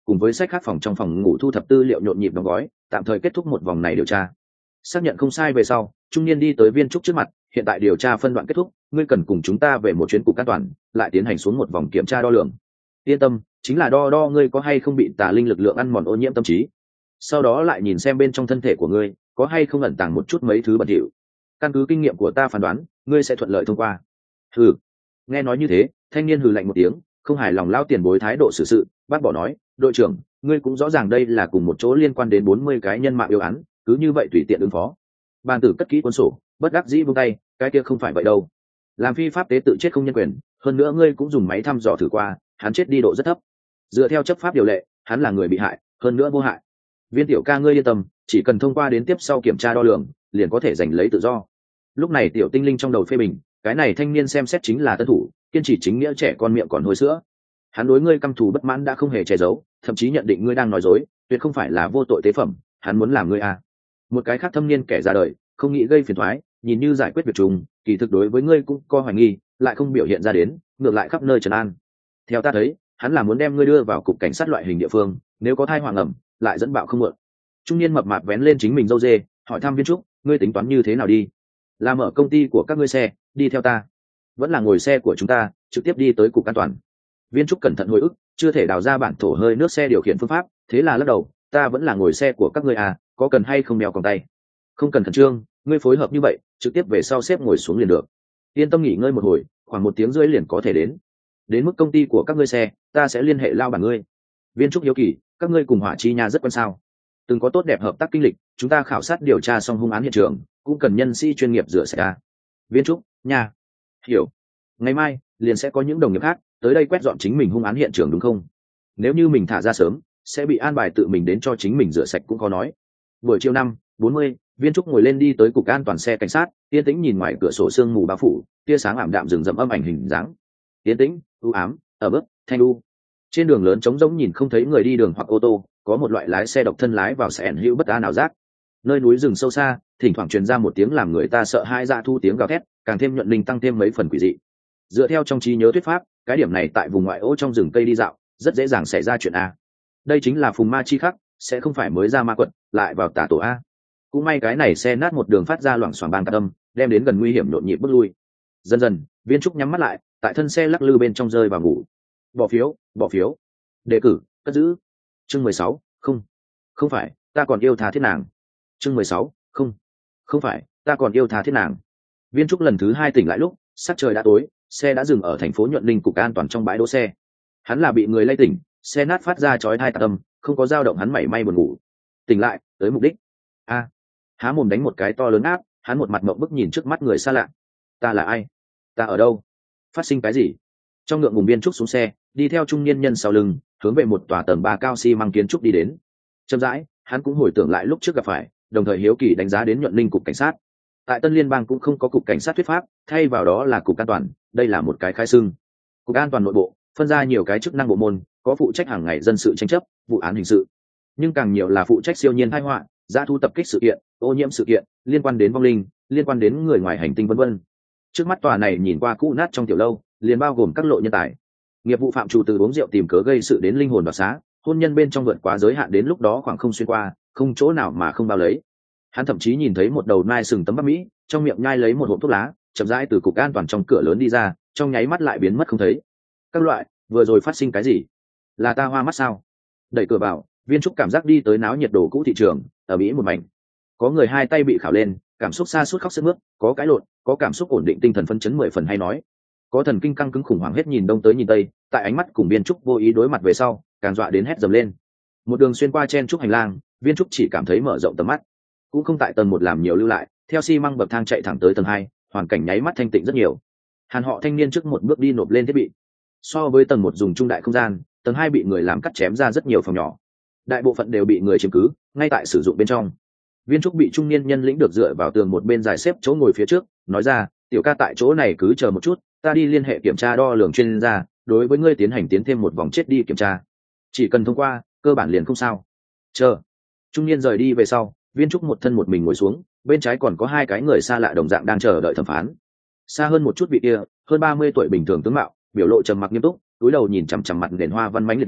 cùng với sách khác phòng trong phòng ngủ thu thập tư liệu nhộn nhịp đóng gói, tạm thời kết thúc một vòng này điều tra. Xác nhận không sai về sau, trung niên đi tới Viên Trúc trước mặt, hiện tại điều tra phân đoạn kết thúc, ngươi cần cùng chúng ta về một chuyến cục an toàn, lại tiến hành xuống một vòng kiểm tra đo lường. Yên tâm, chính là đo đo ngươi có hay không bị tà linh lực lượng ăn mòn ô nhiễm tâm trí. Sau đó lại nhìn xem bên trong thân thể của ngươi có hay không ẩn tàng một chút mấy thứ bẩn thỉu. Căn cứ kinh nghiệm của ta phán đoán, ngươi sẽ thuận lợi thông qua. Hừ. Nghe nói như thế, thanh niên hừ lạnh một tiếng, không hài lòng lao tiền bối thái độ xử sự, bác bỏ nói, đội trưởng, ngươi cũng rõ ràng đây là cùng một chỗ liên quan đến bốn mươi cái nhân mạng yêu án, cứ như vậy tùy tiện ứng phó. Bàn tử cất kỹ cuốn sổ, bất đắc dĩ buông tay, cái kia không phải vậy đâu. Làm phi pháp tế tự chết không nhân quyền, hơn nữa ngươi cũng dùng máy thăm dò thử qua, hắn chết đi độ rất thấp. Dựa theo chấp pháp điều lệ, hắn là người bị hại, hơn nữa vô hại. Viên tiểu ca ngươi yên tâm, chỉ cần thông qua đến tiếp sau kiểm tra đo lường, liền có thể giành lấy tự do. Lúc này tiểu tinh linh trong đầu phê bình, cái này thanh niên xem xét chính là tân thủ, kiên trì chính nghĩa trẻ con miệng còn hôi sữa. Hắn đối ngươi căm thù bất mãn đã không hề che giấu, thậm chí nhận định ngươi đang nói dối, tuyệt không phải là vô tội tế phẩm, hắn muốn làm ngươi à. Một cái khác thâm niên kẻ ra đời, không nghĩ gây phiền toái, nhìn như giải quyết việc trùng, kỳ thực đối với ngươi cũng có hoài nghi, lại không biểu hiện ra đến, ngược lại khắp nơi trấn an. Theo ta thấy, hắn là muốn đem ngươi đưa vào cục cảnh sát loại hình địa phương, nếu có thai hoàng ẩm, lại dẫn bạo không mượn. Trung niên mập mạp vén lên chính mình râu dê, hỏi thăm Viên Trúc, ngươi tính toán như thế nào đi? Là mở công ty của các ngươi xe, đi theo ta, vẫn là ngồi xe của chúng ta, trực tiếp đi tới cục an toàn? Viên Trúc cẩn thận hồi ức, chưa thể đào ra bản thổ hơi nước xe điều khiển phương pháp, thế là lắc đầu, ta vẫn là ngồi xe của các ngươi à, có cần hay không đeo còng tay? Không cần khẩn trương, ngươi phối hợp như vậy, trực tiếp về sau xếp ngồi xuống liền được. Yên tâm nghỉ ngơi một hồi, khoảng một tiếng rưỡi liền có thể đến. Đến mức công ty của các ngươi xe, ta sẽ liên hệ lao bản ngươi. Viên Trúc hiếu kỳ, các ngươi cùng Hỏa Chi Nha rất quan sao? Từng có tốt đẹp hợp tác kinh lịch, chúng ta khảo sát điều tra xong hung án hiện trường, cũng cần nhân sĩ chuyên nghiệp rửa sạch ra. Viên Trúc, nha, hiểu. Ngày mai liền sẽ có những đồng nghiệp khác tới đây quét dọn chính mình hung án hiện trường đúng không? Nếu như mình thả ra sớm, sẽ bị an bài tự mình đến cho chính mình rửa sạch cũng khó nói. Buổi chiều năm bốn mươi, Viên Trúc ngồi lên đi tới cục an toàn xe cảnh sát, yên tĩnh nhìn ngoài cửa sổ sương mù bao phủ, tia sáng ảm đạm rừng rậm âm ảnh hình dáng. Yên tĩnh, u ám, ở bước, thanh u. Trên đường lớn trống rỗng nhìn không thấy người đi đường hoặc ô tô, có một loại lái xe độc thân lái vào sẻn hữu bất an nào giác. Nơi núi rừng sâu xa, thỉnh thoảng truyền ra một tiếng làm người ta sợ hãi dạ thu tiếng gào thét, càng thêm nhuận linh tăng thêm mấy phần quỷ dị. Dựa theo trong trí nhớ thuyết pháp, cái điểm này tại vùng ngoại ô trong rừng cây đi dạo, rất dễ dàng xảy ra chuyện a. Đây chính là phùng ma chi khắc, sẽ không phải mới ra ma quật, lại vào tà tổ a. Cũng may cái này xe nát một đường phát ra loảng xoảng bang tạc âm, đem đến gần nguy hiểm nhộn nhịp bước lui. Dần dần, Viên Trúc nhắm mắt lại, tại thân xe lắc lư bên trong rơi vào ngủ. Bỏ phiếu, bỏ phiếu. Đề cử, cất giữ. Chương mười sáu, không. Không phải, ta còn yêu tha thiết nàng. Chương mười sáu, không. Không phải, ta còn yêu tha thiết nàng. Viên Trúc lần thứ hai tỉnh lại lúc, sắc trời đã tối, xe đã dừng ở thành phố Nhuận Linh cục an toàn trong bãi đỗ xe. Hắn là bị người lay tỉnh, xe nát phát ra chói tai tạc âm, không có dao động hắn mảy may buồn ngủ. Tỉnh lại, tới mục đích. A. Há mồm đánh một cái to lớn áp, hắn một mặt ngậm bức nhìn trước mắt người xa lạ. Ta là ai? Ta ở đâu? Phát sinh cái gì? Trong ngượng ngùng Viên Trúc xuống xe, đi theo trung niên nhân sau lưng, hướng về một tòa tầng ba cao xi măng kiến trúc đi đến. Chậm rãi, hắn cũng hồi tưởng lại lúc trước gặp phải, đồng thời hiếu kỳ đánh giá đến Nhuận Linh cục cảnh sát. Tại Tân Liên bang cũng không có cục cảnh sát thuyết pháp, thay vào đó là cục an toàn, đây là một cái khai xưng. Cục an toàn nội bộ phân ra nhiều cái chức năng bộ môn, có phụ trách hàng ngày dân sự tranh chấp, vụ án hình sự, nhưng càng nhiều là phụ trách siêu nhiên tai họa, dã thu tập kích sự kiện, ô nhiễm sự kiện, liên quan đến vong linh, liên quan đến người ngoài hành tinh vân vân. Trước mắt tòa này nhìn qua cũ nát trong tiểu lâu, liền bao gồm các lộ nhân tài. Nghiệp vụ phạm chủ từ uống rượu tìm cớ gây sự đến linh hồn đoạt xá, hôn nhân bên trong vượt quá giới hạn đến lúc đó khoảng không xuyên qua, không chỗ nào mà không bao lấy. Hắn thậm chí nhìn thấy một đầu nai sừng tấm bắc mỹ, trong miệng nhai lấy một hộp thuốc lá, chậm rãi từ cục an toàn trong cửa lớn đi ra, trong nháy mắt lại biến mất không thấy. Các loại, vừa rồi phát sinh cái gì? Là ta hoa mắt sao? Đẩy cửa vào, Viên Trúc cảm giác đi tới náo nhiệt đồ cũ thị trường, ở mỹ một mảnh. Có người hai tay bị khảo lên, cảm xúc xa suốt khóc sướt mướt, có cái lộn, có cảm xúc ổn định tinh thần phấn chấn mười phần hay nói, có thần kinh căng cứng khủng hoảng hết nhìn đông tới nhìn tây, tại ánh mắt cùng Viên Trúc vô ý đối mặt về sau, càng dọa đến hét dầm lên. Một đường xuyên qua chen trúc hành lang, Viên Trúc chỉ cảm thấy mở rộng tầm mắt, cũng không tại tầng một làm nhiều lưu lại, theo xi măng bậc thang chạy thẳng tới tầng hai, hoàn cảnh nháy mắt thanh tịnh rất nhiều. Hàn họ thanh niên trước một bước đi nộp lên thiết bị. So với tầng một dùng trung đại không gian, tầng hai bị người làm cắt chém ra rất nhiều phòng nhỏ, đại bộ phận đều bị người chiếm cứ, ngay tại sử dụng bên trong. Viên Trúc bị trung niên nhân lĩnh được dựa vào tường một bên dài xếp chỗ ngồi phía trước, nói ra, tiểu ca tại chỗ này cứ chờ một chút, ta đi liên hệ kiểm tra đo lường chuyên gia, đối với ngươi tiến hành tiến thêm một vòng chết đi kiểm tra, chỉ cần thông qua, cơ bản liền không sao. Chờ. Trung niên rời đi về sau, Viên Trúc một thân một mình ngồi xuống, bên trái còn có hai cái người xa lạ đồng dạng đang chờ đợi thẩm phán. Xa hơn một chút vị kia, hơn ba mươi tuổi bình thường tướng mạo, biểu lộ trầm mặc nghiêm túc, cúi đầu nhìn chằm chằm mặt nền hoa văn mánh liệt nhìn,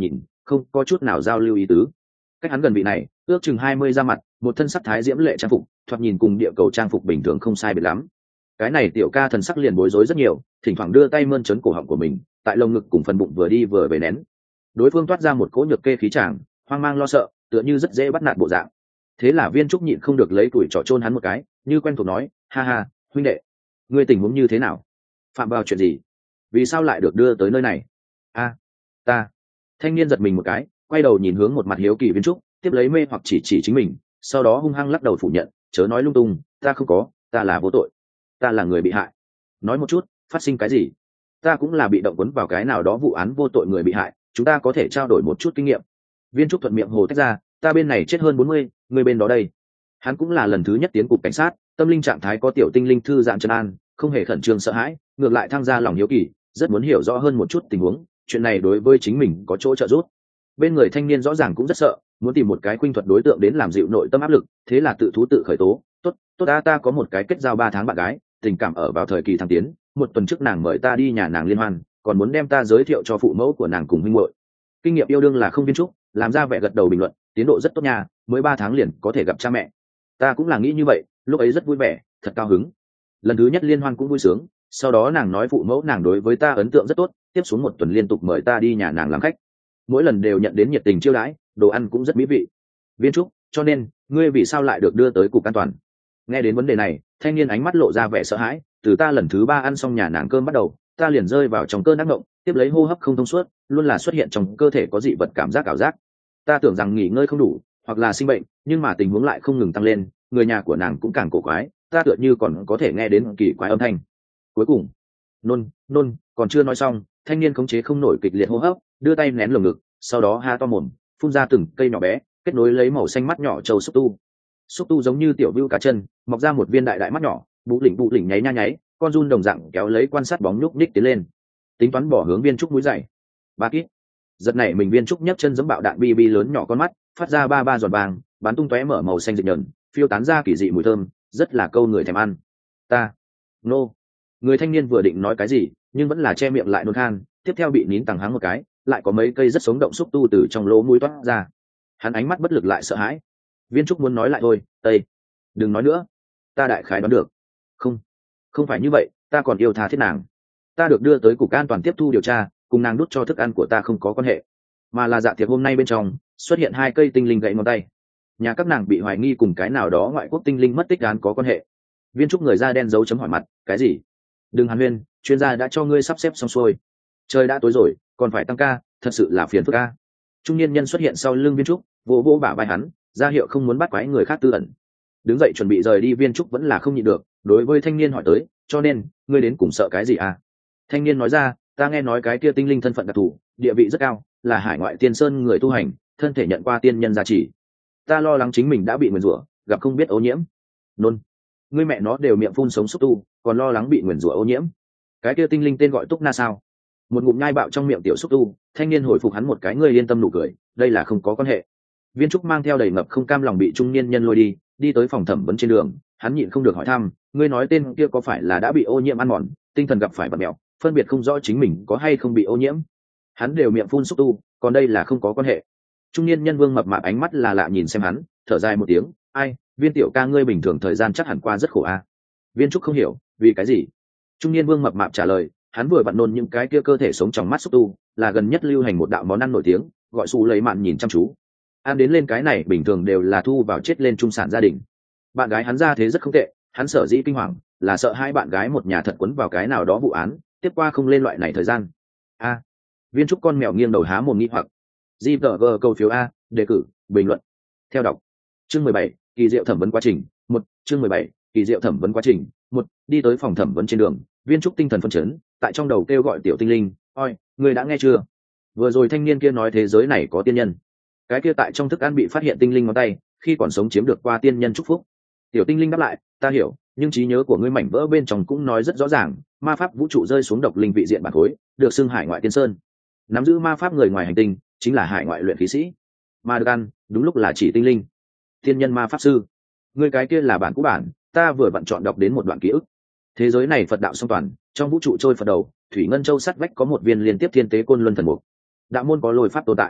không có chút nào giao lưu ý tứ. Cách hắn gần vị này ước chừng hai mươi ra mặt, một thân sắc thái diễm lệ trang phục, thoạt nhìn cùng địa cầu trang phục bình thường không sai biệt lắm. Cái này tiểu ca thần sắc liền bối rối rất nhiều, thỉnh thoảng đưa tay mơn trớn cổ họng của mình, tại lồng ngực cùng phần bụng vừa đi vừa về nén. Đối phương toát ra một cỗ nhược kê khí tràng, hoang mang lo sợ, tựa như rất dễ bắt nạt bộ dạng. Thế là Viên Trúc nhịn không được lấy tuổi trọ chôn hắn một cái, như quen thuộc nói, ha ha, huynh đệ, ngươi tình huống như thế nào? Phạm vào chuyện gì? Vì sao lại được đưa tới nơi này? A, ta. Thanh niên giật mình một cái, quay đầu nhìn hướng một mặt hiếu kỳ Viên Trúc, tiếp lấy mê hoặc chỉ chỉ chính mình, sau đó hung hăng lắc đầu phủ nhận, chớ nói lung tung, ta không có, ta là vô tội, ta là người bị hại. Nói một chút, phát sinh cái gì? Ta cũng là bị động quấn vào cái nào đó vụ án vô tội người bị hại, chúng ta có thể trao đổi một chút kinh nghiệm. Viên Trúc thuận miệng hồ tách ra, ta bên này chết hơn bốn mươi, người bên đó đây. Hắn cũng là lần thứ nhất tiến cục cảnh sát, tâm linh trạng thái có tiểu tinh linh thư giãn trấn an, không hề khẩn trương sợ hãi, ngược lại thăng ra lòng hiếu kỳ, rất muốn hiểu rõ hơn một chút tình huống, chuyện này đối với chính mình có chỗ trợ giúp. Bên người thanh niên rõ ràng cũng rất sợ, muốn tìm một cái khuynh thuật đối tượng đến làm dịu nội tâm áp lực, thế là tự thú tự khởi tố, tốt, tốt ta ta có một cái kết giao ba tháng bạn gái, tình cảm ở vào thời kỳ thăng tiến, một tuần trước nàng mời ta đi nhà nàng liên hoan, còn muốn đem ta giới thiệu cho phụ mẫu của nàng cùng huynh muội. Kinh nghiệm yêu đương là không Viên Trúc, làm ra vẻ gật đầu bình luận, tiến độ rất tốt nha, mới ba tháng liền có thể gặp cha mẹ. Ta cũng là nghĩ như vậy, lúc ấy rất vui vẻ, thật cao hứng. Lần thứ nhất liên hoan cũng vui sướng, sau đó nàng nói phụ mẫu nàng đối với ta ấn tượng rất tốt, tiếp xuống một tuần liên tục mời ta đi nhà nàng làm khách, mỗi lần đều nhận đến nhiệt tình chiêu đãi, đồ ăn cũng rất mỹ vị. Viên Trúc, cho nên ngươi vì sao lại được đưa tới cục an toàn? Nghe đến vấn đề này, thanh niên ánh mắt lộ ra vẻ sợ hãi, từ ta lần thứ ba ăn xong nhà nàng cơm bắt đầu, ta liền rơi vào trong cơn ác mộng, tiếp lấy hô hấp không thông suốt, luôn là xuất hiện trong cơ thể có dị vật cảm giác ảo giác. Ta tưởng rằng nghỉ ngơi không đủ, hoặc là sinh bệnh, nhưng mà tình huống lại không ngừng tăng lên, người nhà của nàng cũng càng cổ quái, ta tựa như còn có thể nghe đến kỳ quái âm thanh. Cuối cùng, nôn, nôn, còn chưa nói xong, thanh niên khống chế không nổi kịch liệt hô hấp, đưa tay nén lồng ngực, sau đó ha to mồm, phun ra từng cây nhỏ bé, kết nối lấy màu xanh mắt nhỏ trâu xúc tu. Xúc tu giống như tiểu vưu cá chân, mọc ra một viên đại đại mắt nhỏ, bụ lỉnh bụ lỉnh nháy nha nháy, con run đồng dạng kéo lấy quan sát bóng nhúc nhích tiến lên, tính toán bỏ hướng Viên Trúc mũi dày. Ba kít. Giật này mình Viên Trúc nhấc chân giẫm bạo đạn bi bi lớn nhỏ con mắt, phát ra ba ba giọt vàng, bắn tung tóe mở màu xanh rực nhợn, phiêu tán ra kỳ dị mùi thơm, rất là câu người thèm ăn. Ta, nô. Người thanh niên vừa định nói cái gì, nhưng vẫn là che miệng lại nôn khan, tiếp theo bị nín tàng háng một cái, lại có mấy cây rất sống động xúc tu từ trong lỗ mũi toát ra. Hắn ánh mắt bất lực lại sợ hãi. Viên Trúc muốn nói lại thôi, tây, đừng nói nữa, ta đại khái đoán được. Không, không phải như vậy, ta còn yêu tha thiết nàng. Ta được đưa tới cục an toàn tiếp thu điều tra, cùng nàng đút cho thức ăn của ta không có quan hệ, mà là dạ tiệc hôm nay bên trong xuất hiện hai cây tinh linh gãy ngón tay, nhà các nàng bị hoài nghi cùng cái nào đó ngoại quốc tinh linh mất tích án có quan hệ. Viên Trúc người da đen dấu chấm hỏi mặt, cái gì? Đừng hàn huyên, chuyên gia đã cho ngươi sắp xếp xong xuôi. Trời đã tối rồi, còn phải tăng ca, thật sự là phiền phức ca. Trung niên nhân xuất hiện sau lưng Viên Trúc, vỗ vỗ bả vai hắn, ra hiệu không muốn bắt quái người khác tư ẩn. Đứng dậy chuẩn bị rời đi, Viên Trúc vẫn là không nhịn được, đối với thanh niên hỏi tới, cho nên ngươi đến cùng sợ cái gì à? Thanh niên nói ra, ta nghe nói cái kia tinh linh thân phận đặc thù, địa vị rất cao, là hải ngoại tiên sơn người tu hành, thân thể nhận qua tiên nhân gia trì. Ta lo lắng chính mình đã bị nguyền rủa, gặp không biết ô nhiễm. Nôn, ngươi mẹ nó đều miệng phun sống xúc tu, còn lo lắng bị nguyền rủa ô nhiễm. Cái kia tinh linh tên gọi Túc Na sao? Một ngụm nhai bạo trong miệng tiểu xúc tu, thanh niên hồi phục hắn một cái, ngươi yên tâm nụ cười, đây là không có quan hệ. Viên Trúc mang theo đầy ngập không cam lòng bị trung niên nhân lôi đi, đi tới phòng thẩm vấn trên đường, hắn nhịn không được hỏi thăm, ngươi nói tên kia có phải là đã bị ô nhiễm ăn mòn, tinh thần gặp phải vật mèo, phân biệt không rõ chính mình có hay không bị ô nhiễm? Hắn đều miệng phun xúc tu, còn đây là không có quan hệ. Trung niên nhân Vương mập mạp ánh mắt là lạ nhìn xem hắn, thở dài một tiếng, ai, Viên tiểu ca ngươi bình thường thời gian chắc hẳn qua rất khổ a. Viên Trúc không hiểu, vì cái gì? Trung niên Vương mập mạp trả lời, hắn vừa vặn nôn những cái kia cơ thể sống trong mắt xúc tu, là gần nhất lưu hành một đạo món ăn nổi tiếng, gọi xù lấy mạn nhìn chăm chú. Ăn đến lên cái này bình thường đều là thu vào chết lên trung sản gia đình. Bạn gái hắn ra thế rất không tệ, hắn sở dĩ kinh hoàng là sợ hai bạn gái một nhà thật quấn vào cái nào đó vụ án, tiếp qua không lên loại này thời gian. A. Viên Trúc con mèo nghiêng đầu há mồm nghi hoặc. G T G câu phiếu A, đề cử, bình luận. Theo đọc. Chương mười bảy, kỳ diệu thẩm vấn quá trình. Một. Chương mười bảy, kỳ diệu thẩm vấn quá trình. Một. Đi tới phòng thẩm vấn trên đường, Viên Trúc tinh thần phân chấn, tại trong đầu kêu gọi tiểu tinh linh, oi, người đã nghe chưa? Vừa rồi thanh niên kia nói thế giới này có tiên nhân. Cái kia tại trong thức ăn bị phát hiện tinh linh ngón tay, khi còn sống chiếm được qua tiên nhân chúc phúc. Tiểu tinh linh đáp lại, ta hiểu, nhưng trí nhớ của ngươi mảnh vỡ bên trong cũng nói rất rõ ràng, ma pháp vũ trụ rơi xuống độc linh vị diện bản khối, được xưng hải ngoại tiên sơn. Nắm giữ ma pháp người ngoài hành tinh chính là hải ngoại luyện khí sĩ, mà được ăn đúng lúc là chỉ tinh linh, tiên nhân ma pháp sư. Ngươi cái kia là bản cũ bản, ta vừa vặn chọn đọc đến một đoạn ký ức. Thế giới này Phật đạo song toàn, trong vũ trụ trôi Phật đầu, thủy ngân châu sắt vách có một viên liên tiếp thiên tế côn luân thần mục. Đạo môn có lôi pháp tồn tại.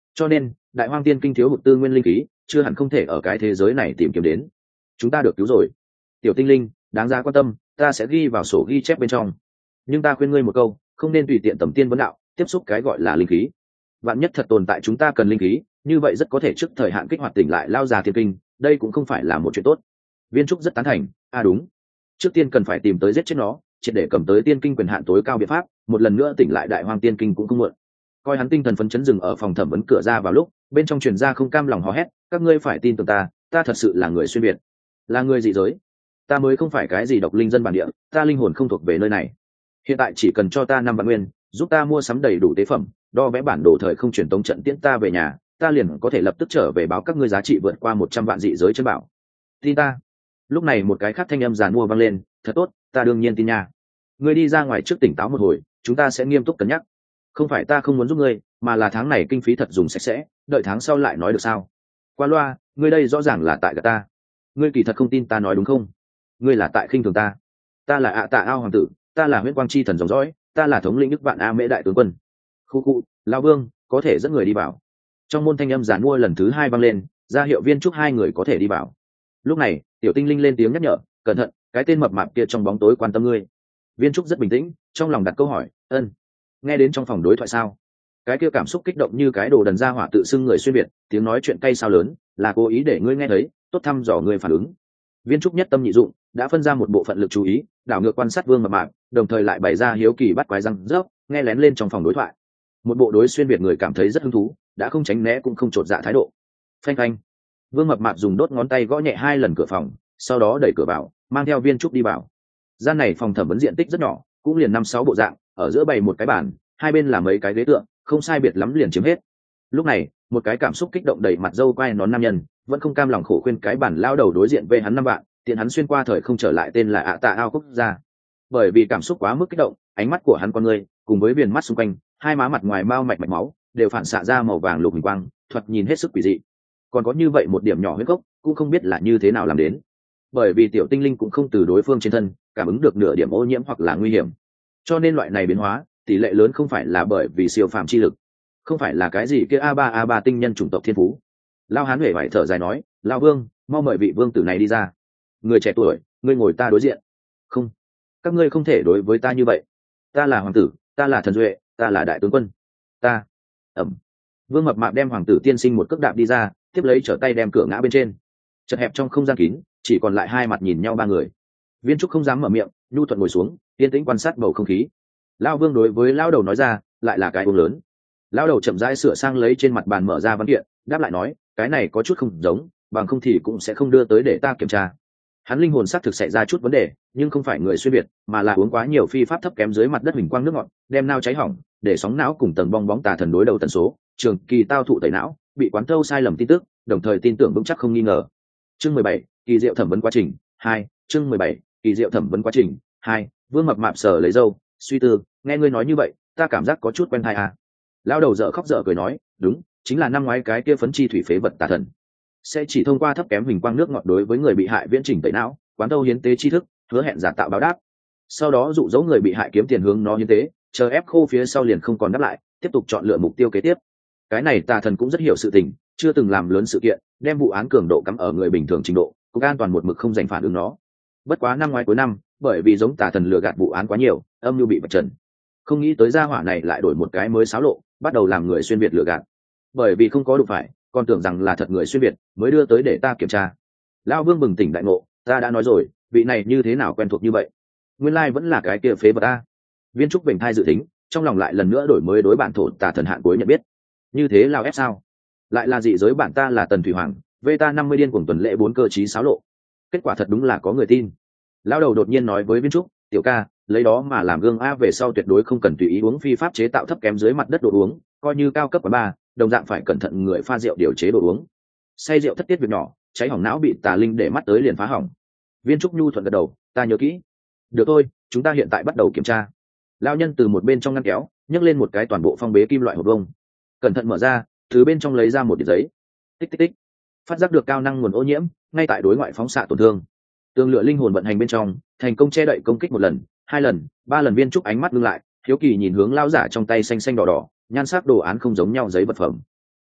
cho nên đại hoang tiên kinh thiếu hụt tư nguyên linh khí chưa hẳn không thể ở cái thế giới này tìm kiếm đến. Chúng ta được cứu rồi. Tiểu tinh linh đáng giá quan tâm, ta sẽ ghi vào sổ ghi chép bên trong. Nhưng ta khuyên ngươi một câu, không nên tùy tiện tầm tiên vấn đạo tiếp xúc cái gọi là linh khí. Vạn nhất thật tồn tại chúng ta cần linh khí, như vậy rất có thể trước thời hạn kích hoạt tỉnh lại lao già tiên kinh, đây cũng không phải là một chuyện tốt. Viên trúc rất tán thành. À đúng, trước tiên cần phải tìm tới giết chết nó, triệt để cầm tới tiên kinh quyền hạn tối cao biện pháp, một lần nữa tỉnh lại đại hoang tiên kinh cũng không muộn. Coi hắn tinh thần phấn chấn dừng ở phòng thẩm vấn cửa ra vào lúc bên trong truyền ra không cam lòng hò hét, các ngươi phải tin tưởng ta, ta thật sự là người xuyên việt, là người dị giới, ta mới không phải cái gì độc linh dân bản địa, ta linh hồn không thuộc về nơi này. Hiện tại chỉ cần cho ta năm vạn nguyên, giúp ta mua sắm đầy đủ tế phẩm, đo vẽ bản đồ thời không truyền tống trận tiễn ta về nhà, ta liền có thể lập tức trở về báo các ngươi giá trị vượt qua một trăm vạn dị giới chân bảo. Tin ta. Lúc này một cái khác thanh âm giàn mua vang lên, thật tốt, ta đương nhiên tin nha. Ngươi đi ra ngoài trước tỉnh táo một hồi, chúng ta sẽ nghiêm túc cân nhắc. Không phải ta không muốn giúp ngươi, mà là tháng này kinh phí thật dùng sạch sẽ, đợi tháng sau lại nói được sao? Qua loa, ngươi đây rõ ràng là tại gạt ta. Ngươi kỳ thật không tin ta nói đúng không? Ngươi là tại khinh thường ta. Ta là ạ tạ ao hoàng tử, ta là huyễn quang chi thần dòng dõi, ta là thống lĩnh nước vạn a mễ đại tướng quân. Khu khu, lão vương, có thể dẫn người đi vào. Trong môn thanh âm giàn mua lần thứ hai vang lên, ra hiệu viên chúc hai người có thể đi vào. Lúc này tiểu tinh linh lên tiếng nhắc nhở, cẩn thận, cái tên mập mạp kia trong bóng tối quan tâm ngươi. Viên trúc rất bình tĩnh, trong lòng đặt câu hỏi, ân. Nghe đến trong phòng đối thoại sao? Cái kia cảm xúc kích động như cái đồ đần ra hỏa tự xưng người xuyên việt, tiếng nói chuyện cay sao lớn, là cố ý để ngươi nghe thấy, tốt thăm dò ngươi phản ứng. Viên trúc nhất tâm nhị dụng, đã phân ra một bộ phận lực chú ý, đảo ngược quan sát vương mập mạp, đồng thời lại bày ra hiếu kỳ bắt quái răng rớp, nghe lén lên trong phòng đối thoại. Một bộ đối xuyên việt người cảm thấy rất hứng thú, đã không tránh né cũng không chột dạ thái độ. Phanh phanh, vương mập mạp dùng đốt ngón tay gõ nhẹ hai lần cửa phòng, sau đó đẩy cửa vào, mang theo viên trúc đi vào. Gian này phòng thẩm vấn diện tích rất nhỏ, cũng liền năm sáu bộ dạng, ở giữa bày một cái bàn, hai bên là mấy cái ghế tựa, không sai biệt lắm liền chiếm hết. Lúc này một cái cảm xúc kích động đẩy mặt dâu quai nón nam nhân vẫn không cam lòng khổ khuyên cái bản lao đầu đối diện về hắn năm bạn, tiện hắn xuyên qua thời không trở lại tên là ạ tạ ao quốc gia. Bởi vì cảm xúc quá mức kích động, ánh mắt của hắn con người cùng với viền mắt xung quanh, hai má mặt ngoài mao mạch mạch máu đều phản xạ ra màu vàng lục huỳnh quang, thuật nhìn hết sức quỷ dị. Còn có như vậy một điểm nhỏ huyết gốc, cũng không biết là như thế nào làm đến. Bởi vì tiểu tinh linh cũng không từ đối phương trên thân cảm ứng được nửa điểm ô nhiễm hoặc là nguy hiểm, cho nên loại này biến hóa tỷ lệ lớn không phải là bởi vì siêu phàm chi lực, không phải là cái gì kia a ba a ba tinh nhân chủng tộc thiên phú. Lao hán huệ vải thở dài nói, lao vương, mau mời vị vương tử này đi ra. Người trẻ tuổi, ngươi ngồi ta đối diện. Không, các ngươi không thể đối với ta như vậy. Ta là hoàng tử, ta là thần duệ, ta là đại tướng quân. Ta ẩm. Vương mập mạp đem hoàng tử tiên sinh một cước đạp đi ra, tiếp lấy trở tay đem cửa ngã bên trên. Chật hẹp trong không gian kín, chỉ còn lại hai mặt nhìn nhau ba người. Viên trúc không dám mở miệng, nhu thuận ngồi xuống, yên tĩnh quan sát bầu không khí. Lao vương đối với lao đầu nói ra, lại là cái uống lớn. Lao đầu chậm rãi sửa sang lấy trên mặt bàn mở ra văn kiện, đáp lại nói, cái này có chút không giống, bằng không thì cũng sẽ không đưa tới để ta kiểm tra. Hắn linh hồn xác thực xảy ra chút vấn đề, nhưng không phải người xuyên biệt, mà là uống quá nhiều phi pháp thấp kém dưới mặt đất huỳnh quang nước ngọt, đem nao cháy hỏng, để sóng não cùng tầng bong bóng tà thần đối đầu tần số, trường kỳ tao thụ tẩy não, bị quán thâu sai lầm tin tức, đồng thời tin tưởng vững chắc không nghi ngờ. Chương mười bảy, kỳ diệu thẩm vấn quá trình hai. Chương mười bảy, kỳ diệu thẩm vấn quá trình hai. Vương mập mạp sờ lấy râu, suy tư, nghe ngươi nói như vậy, ta cảm giác có chút quen thai à. Lao đầu dở khóc dở cười nói, đúng, chính là năm ngoái cái kia phấn chi thủy phế vật tà thần, sẽ chỉ thông qua thấp kém huỳnh quang nước ngọt đối với người bị hại viễn chỉnh tẩy não, quán thâu hiến tế tri thức, hứa hẹn giả tạo báo đáp, sau đó dụ dỗ người bị hại kiếm tiền hướng nó hiến tế, chờ ép khô phía sau liền không còn đáp lại, tiếp tục chọn lựa mục tiêu kế tiếp. Cái này tà thần cũng rất hiểu sự tình, chưa từng làm lớn sự kiện, đem vụ án cường độ cắm ở người bình thường trình độ, cục an toàn một mực không dành phản ứng nó. Bất quá năm ngoái cuối năm, bởi vì giống tà thần lừa gạt vụ án quá nhiều, âm mưu bị vạch trần. Không nghĩ tới gia hỏa này lại đổi một cái mới xáo lộ, bắt đầu làm người xuyên việt lừa gạt. Bởi vì không có đủ phải, còn tưởng rằng là thật người xuyên việt, mới đưa tới để ta kiểm tra. Lão vương bừng tỉnh đại ngộ, ta đã nói rồi, vị này như thế nào quen thuộc như vậy, nguyên lai vẫn là cái kia phế vật ta. Viên trúc bình thai dự tính, trong lòng lại lần nữa đổi mới đối bản thổ tà thần hạn cuối nhận biết. Như thế lao ép sao? Lại là dị giới bản ta là Tần Thủy Hoàng, vê ta năm mươi điên cuồng tuần lễ bốn cơ chí xáo lộ. Kết quả thật đúng là có người tin. Lão đầu đột nhiên nói với Viên trúc, tiểu ca, lấy đó mà làm gương a, về sau tuyệt đối không cần tùy ý uống phi pháp chế tạo thấp kém dưới mặt đất đồ uống, coi như cao cấp quán bar, đồng dạng phải cẩn thận người pha rượu điều chế đồ uống. Say rượu thất tiết việc nhỏ, cháy hỏng não bị tà linh để mắt tới liền phá hỏng. Viên trúc nhu thuận gật đầu, ta nhớ kỹ. Được thôi, chúng ta hiện tại bắt đầu kiểm tra. Lão nhân từ một bên trong ngăn kéo nhấc lên một cái toàn bộ phong bế kim loại hộp vông, cẩn thận mở ra, từ bên trong lấy ra một điểm giấy. Tích tích tích, phát giác được cao năng nguồn ô nhiễm ngay tại đối ngoại phóng xạ tổn thương. Tường lửa linh hồn vận hành bên trong, thành công che đậy công kích một lần, hai lần, ba lần. Viên trúc ánh mắt ngưng lại, hiếu kỳ nhìn hướng lão giả trong tay xanh xanh đỏ đỏ, nhan sắc đồ án không giống nhau giấy vật phẩm.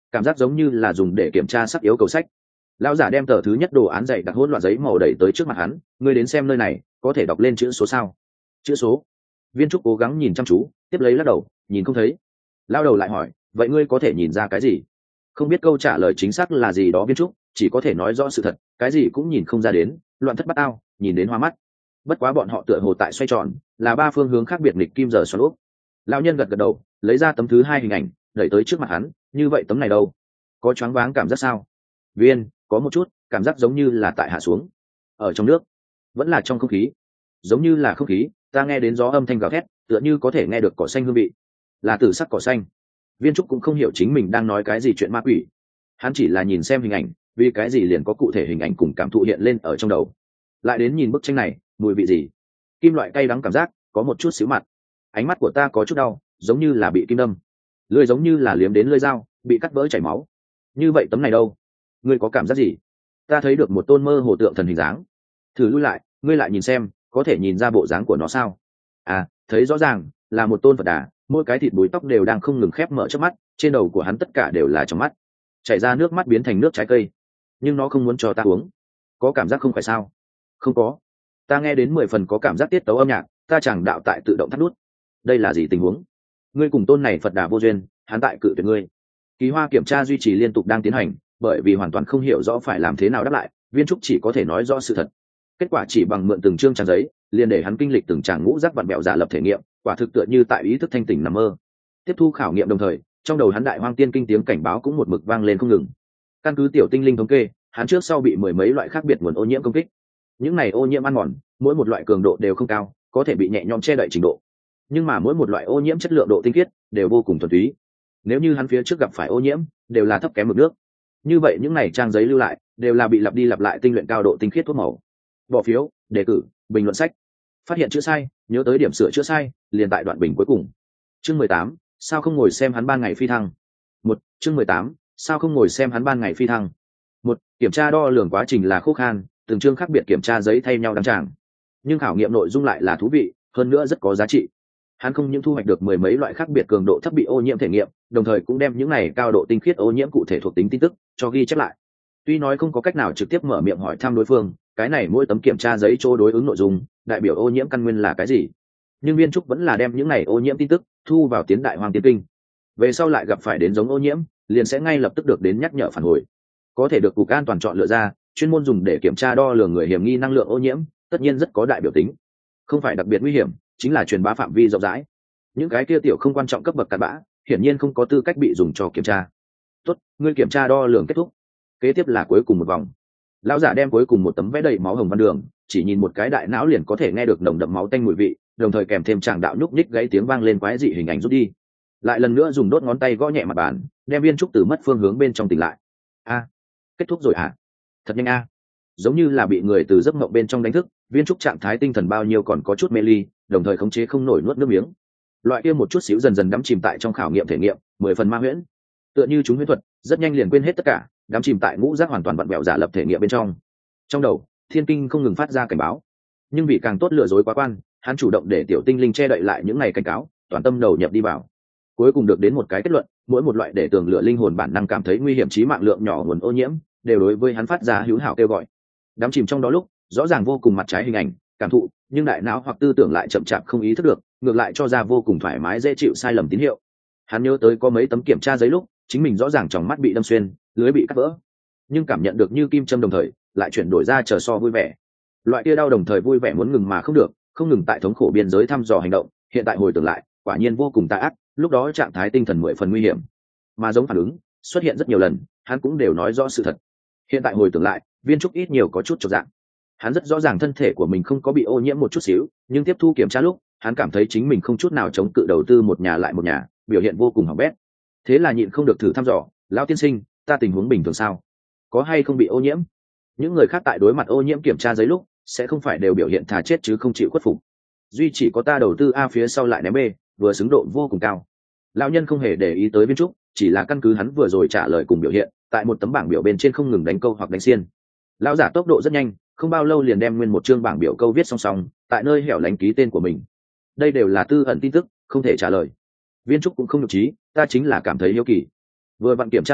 cảm giác giống như là dùng để kiểm tra sắc yếu cầu sách. Lão giả đem tờ thứ nhất đồ án dày đặt hỗn loạn giấy màu đẩy tới trước mặt hắn. Ngươi đến xem nơi này có thể đọc lên chữ số sao? Chữ số? Viên trúc cố gắng nhìn chăm chú, tiếp lấy lắc đầu, nhìn không thấy. Lao đầu lại hỏi, vậy ngươi có thể nhìn ra cái gì? Không biết câu trả lời chính xác là gì đó. Viên trúc chỉ có thể nói rõ sự thật, cái gì cũng nhìn không ra đến, loạn thất bát ao, nhìn đến hoa mắt. Bất quá bọn họ tựa hồ tại xoay tròn, là ba phương hướng khác biệt nghịch kim giờ xoắn úp. Lão nhân gật gật đầu, lấy ra tấm thứ hai hình ảnh, đẩy tới trước mặt hắn. Như vậy tấm này đâu? Có choáng váng cảm giác sao? Viên, có một chút, cảm giác giống như là tại hạ xuống. Ở trong nước, vẫn là trong không khí, giống như là không khí. Ta nghe đến gió âm thanh gào thét, tựa như có thể nghe được cỏ xanh hương vị, là tử sắc cỏ xanh. Viên trúc cũng không hiểu chính mình đang nói cái gì chuyện ma quỷ, hắn chỉ là nhìn xem hình ảnh, vì cái gì liền có cụ thể hình ảnh cùng cảm thụ hiện lên ở trong đầu. Lại đến nhìn bức tranh này, mùi vị gì? Kim loại cay đắng cảm giác, có một chút xíu mặt. Ánh mắt của ta có chút đau, giống như là bị kim đâm. Lưỡi giống như là liếm đến lưỡi dao, bị cắt vỡ chảy máu. Như vậy tấm này đâu? Ngươi có cảm giác gì? Ta thấy được một tôn mơ hồ tượng thần hình dáng. Thử lui lại, ngươi lại nhìn xem, có thể nhìn ra bộ dáng của nó sao? À, thấy rõ ràng, là một tôn Phật Đà, mỗi cái thịt búi tóc đều đang không ngừng khép mở trước mắt, trên đầu của hắn tất cả đều là trong mắt, chảy ra nước mắt biến thành nước trái cây. Nhưng nó không muốn cho ta uống. Có cảm giác không phải sao? Không có. Ta nghe đến mười phần có cảm giác tiết tấu âm nhạc, ta chẳng đạo tại tự động thắt nút. Đây là gì tình huống? Ngươi cùng tôn này Phật Đà vô duyên, hắn tại cự tuyệt ngươi. Kỳ hoa kiểm tra duy trì liên tục đang tiến hành, bởi vì hoàn toàn không hiểu rõ phải làm thế nào đáp lại, Viên trúc chỉ có thể nói rõ sự thật. Kết quả chỉ bằng mượn từng chương trang giấy, liền để hắn kinh lịch từng tràng ngũ giác vặn bẹo giả lập thể nghiệm, quả thực tựa như tại ý thức thanh tỉnh nằm mơ. Tiếp thu khảo nghiệm đồng thời, trong đầu hắn đại hoang tiên kinh tiếng cảnh báo cũng một mực vang lên không ngừng. Căn cứ tiểu tinh linh thống kê, hắn trước sau bị mười mấy loại khác biệt nguồn ô nhiễm công kích. Những này ô nhiễm ăn mòn, mỗi một loại cường độ đều không cao, có thể bị nhẹ nhõm che đậy trình độ. Nhưng mà mỗi một loại ô nhiễm chất lượng độ tinh khiết đều vô cùng thuần túy. Nếu như hắn phía trước gặp phải ô nhiễm, đều là thấp kém mực nước. Như vậy những này trang giấy lưu lại, đều là bị lặp đi lặp lại tinh luyện cao độ tinh khiết thuốc màu. Bỏ phiếu, đề cử, bình luận sách. Phát hiện chữa sai, nhớ tới điểm sửa chữa sai, liền tại đoạn bình cuối cùng. Chương mười tám, sao không ngồi xem hắn ban ngày phi thăng. Một, chương mười tám, sao không ngồi xem hắn ban ngày phi thăng. Một, kiểm tra đo lường quá trình là khô khan, từng chương khác biệt kiểm tra giấy thay nhau đăng tràng. Nhưng khảo nghiệm nội dung lại là thú vị, hơn nữa rất có giá trị. Hắn không những thu hoạch được mười mấy loại khác biệt cường độ thấp bị ô nhiễm thể nghiệm, đồng thời cũng đem những này cao độ tinh khiết ô nhiễm cụ thể thuộc tính tin tức cho ghi chép lại. Tuy nói không có cách nào trực tiếp mở miệng hỏi thăm đối phương, cái này mỗi tấm kiểm tra giấy chỗ đối ứng nội dung, đại biểu ô nhiễm căn nguyên là cái gì, nhưng Viên trúc vẫn là đem những này ô nhiễm tin tức thu vào tiến đại hoang tiên kinh. Về sau lại gặp phải đến giống ô nhiễm, liền sẽ ngay lập tức được đến nhắc nhở phản hồi. Có thể được cục an toàn chọn lựa ra, chuyên môn dùng để kiểm tra đo lường người hiểm nghi năng lượng ô nhiễm, tất nhiên rất có đại biểu tính, không phải đặc biệt nguy hiểm, chính là truyền bá phạm vi rộng rãi. Những cái kia tiểu không quan trọng cấp bậc cặn bã, hiển nhiên không có tư cách bị dùng cho kiểm tra. Tốt, ngươi kiểm tra đo lường kết thúc. Kế tiếp là cuối cùng một vòng. Lão giả đem cuối cùng một tấm vẽ đầy máu hồng văn đường, chỉ nhìn một cái đại não liền có thể nghe được nồng đậm máu tanh mùi vị, đồng thời kèm thêm tràng đạo nhúc nhích gãy tiếng vang lên quái dị hình ảnh rút đi. Lại lần nữa dùng đốt ngón tay gõ nhẹ mặt bàn, đem Viên trúc từ mất phương hướng bên trong tỉnh lại. A, kết thúc rồi hả? Thật nhanh a. Giống như là bị người từ giấc mộng bên trong đánh thức, Viên trúc trạng thái tinh thần bao nhiêu còn có chút mê ly, đồng thời khống chế không nổi nuốt nước miếng. Loại kia một chút xíu dần dần đắm chìm tại trong khảo nghiệm thể nghiệm, mười phần ma huyễn. Tựa như chúng huyễn thuật, rất nhanh liền quên hết tất cả, đắm chìm tại ngũ giác hoàn toàn vặn vẹo giả lập thể nghiệm bên trong. Trong đầu, thiên kinh không ngừng phát ra cảnh báo, nhưng vì càng tốt lừa dối quá quan, hắn chủ động để tiểu tinh linh che đậy lại những ngày cảnh cáo, toàn tâm đầu nhập đi vào. Cuối cùng được đến một cái kết luận, mỗi một loại để tường lửa linh hồn bản năng cảm thấy nguy hiểm chí mạng lượng nhỏ nguồn ô nhiễm, đều đối với hắn phát ra hữu hảo kêu gọi. Đắm chìm trong đó lúc, rõ ràng vô cùng mặt trái hình ảnh, cảm thụ, nhưng đại não hoặc tư tưởng lại chậm chạp không ý thức được, ngược lại cho ra vô cùng thoải mái dễ chịu sai lầm tín hiệu. Hắn nhớ tới có mấy tấm kiểm tra giấy lúc, chính mình rõ ràng trong mắt bị đâm xuyên, lưới bị cắt vỡ, nhưng cảm nhận được như kim châm đồng thời, lại chuyển đổi ra chờ so vui vẻ. Loại kia đau đồng thời vui vẻ muốn ngừng mà không được, không ngừng tại thống khổ biên giới thăm dò hành động, hiện tại hồi tưởng lại, quả nhiên vô cùng tà ác, lúc đó trạng thái tinh thần mười phần nguy hiểm. Mà giống phản ứng xuất hiện rất nhiều lần, hắn cũng đều nói rõ sự thật. Hiện tại hồi tưởng lại, Viên trúc ít nhiều có chút chột dạ. Hắn rất rõ ràng thân thể của mình không có bị ô nhiễm một chút xíu, nhưng tiếp thu kiểm tra lúc, hắn cảm thấy chính mình không chút nào chống cự đầu tư một nhà lại một nhà, biểu hiện vô cùng hỏng bét. Thế là nhịn không được thử thăm dò, lão tiên sinh, ta tình huống bình thường sao? Có hay không bị ô nhiễm? Những người khác tại đối mặt ô nhiễm kiểm tra giấy lúc, sẽ không phải đều biểu hiện thà chết chứ không chịu khuất phục. Duy chỉ có ta đầu tư A phía sau lại ném B, vừa xứng độ vô cùng cao. Lão nhân không hề để ý tới Viên trúc, chỉ là căn cứ hắn vừa rồi trả lời cùng biểu hiện, tại một tấm bảng biểu bên trên không ngừng đánh câu hoặc đánh xiên. Lão giả tốc độ rất nhanh, không bao lâu liền đem nguyên một chương bảng biểu câu viết song song, tại nơi hẻo lánh ký tên của mình. Đây đều là tư ẩn tin tức, không thể trả lời. Viên trúc cũng không nhục trí, ta chính là cảm thấy hiếu kỳ. Vừa vặn kiểm tra lúc,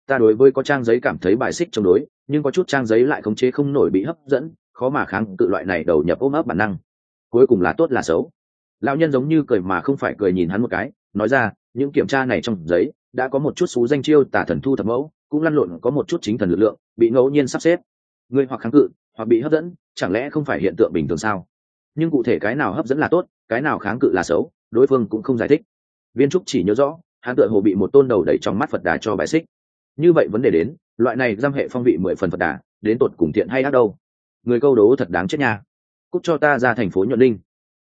ta đối với có trang giấy cảm thấy bài xích chống đối, nhưng có chút trang giấy lại khống chế không nổi bị hấp dẫn, khó mà kháng cự loại này đầu nhập ôm ấp bản năng. Cuối cùng là tốt là xấu? Lão nhân giống như cười mà không phải cười nhìn hắn một cái, nói ra, những kiểm tra này trong giấy đã có một chút xú danh chiêu tả thần thu thập mẫu, cũng lăn lộn có một chút chính thần lực lượng, bị ngẫu nhiên sắp xếp. Ngươi hoặc kháng cự, hoặc bị hấp dẫn, chẳng lẽ không phải hiện tượng bình thường sao? Nhưng cụ thể cái nào hấp dẫn là tốt, cái nào kháng cự là xấu, đối phương cũng không giải thích. Viên Trúc chỉ nhớ rõ, hắn tựa hồ bị một tôn đầu đẩy trong mắt Phật Đà cho bài xích. Như vậy vấn đề đến, loại này giam hệ phong vị mười phần Phật Đà, đến tột cùng thiện hay ác đâu? Người câu đố thật đáng chết nha. Cút cho ta ra thành phố Nhuận Linh.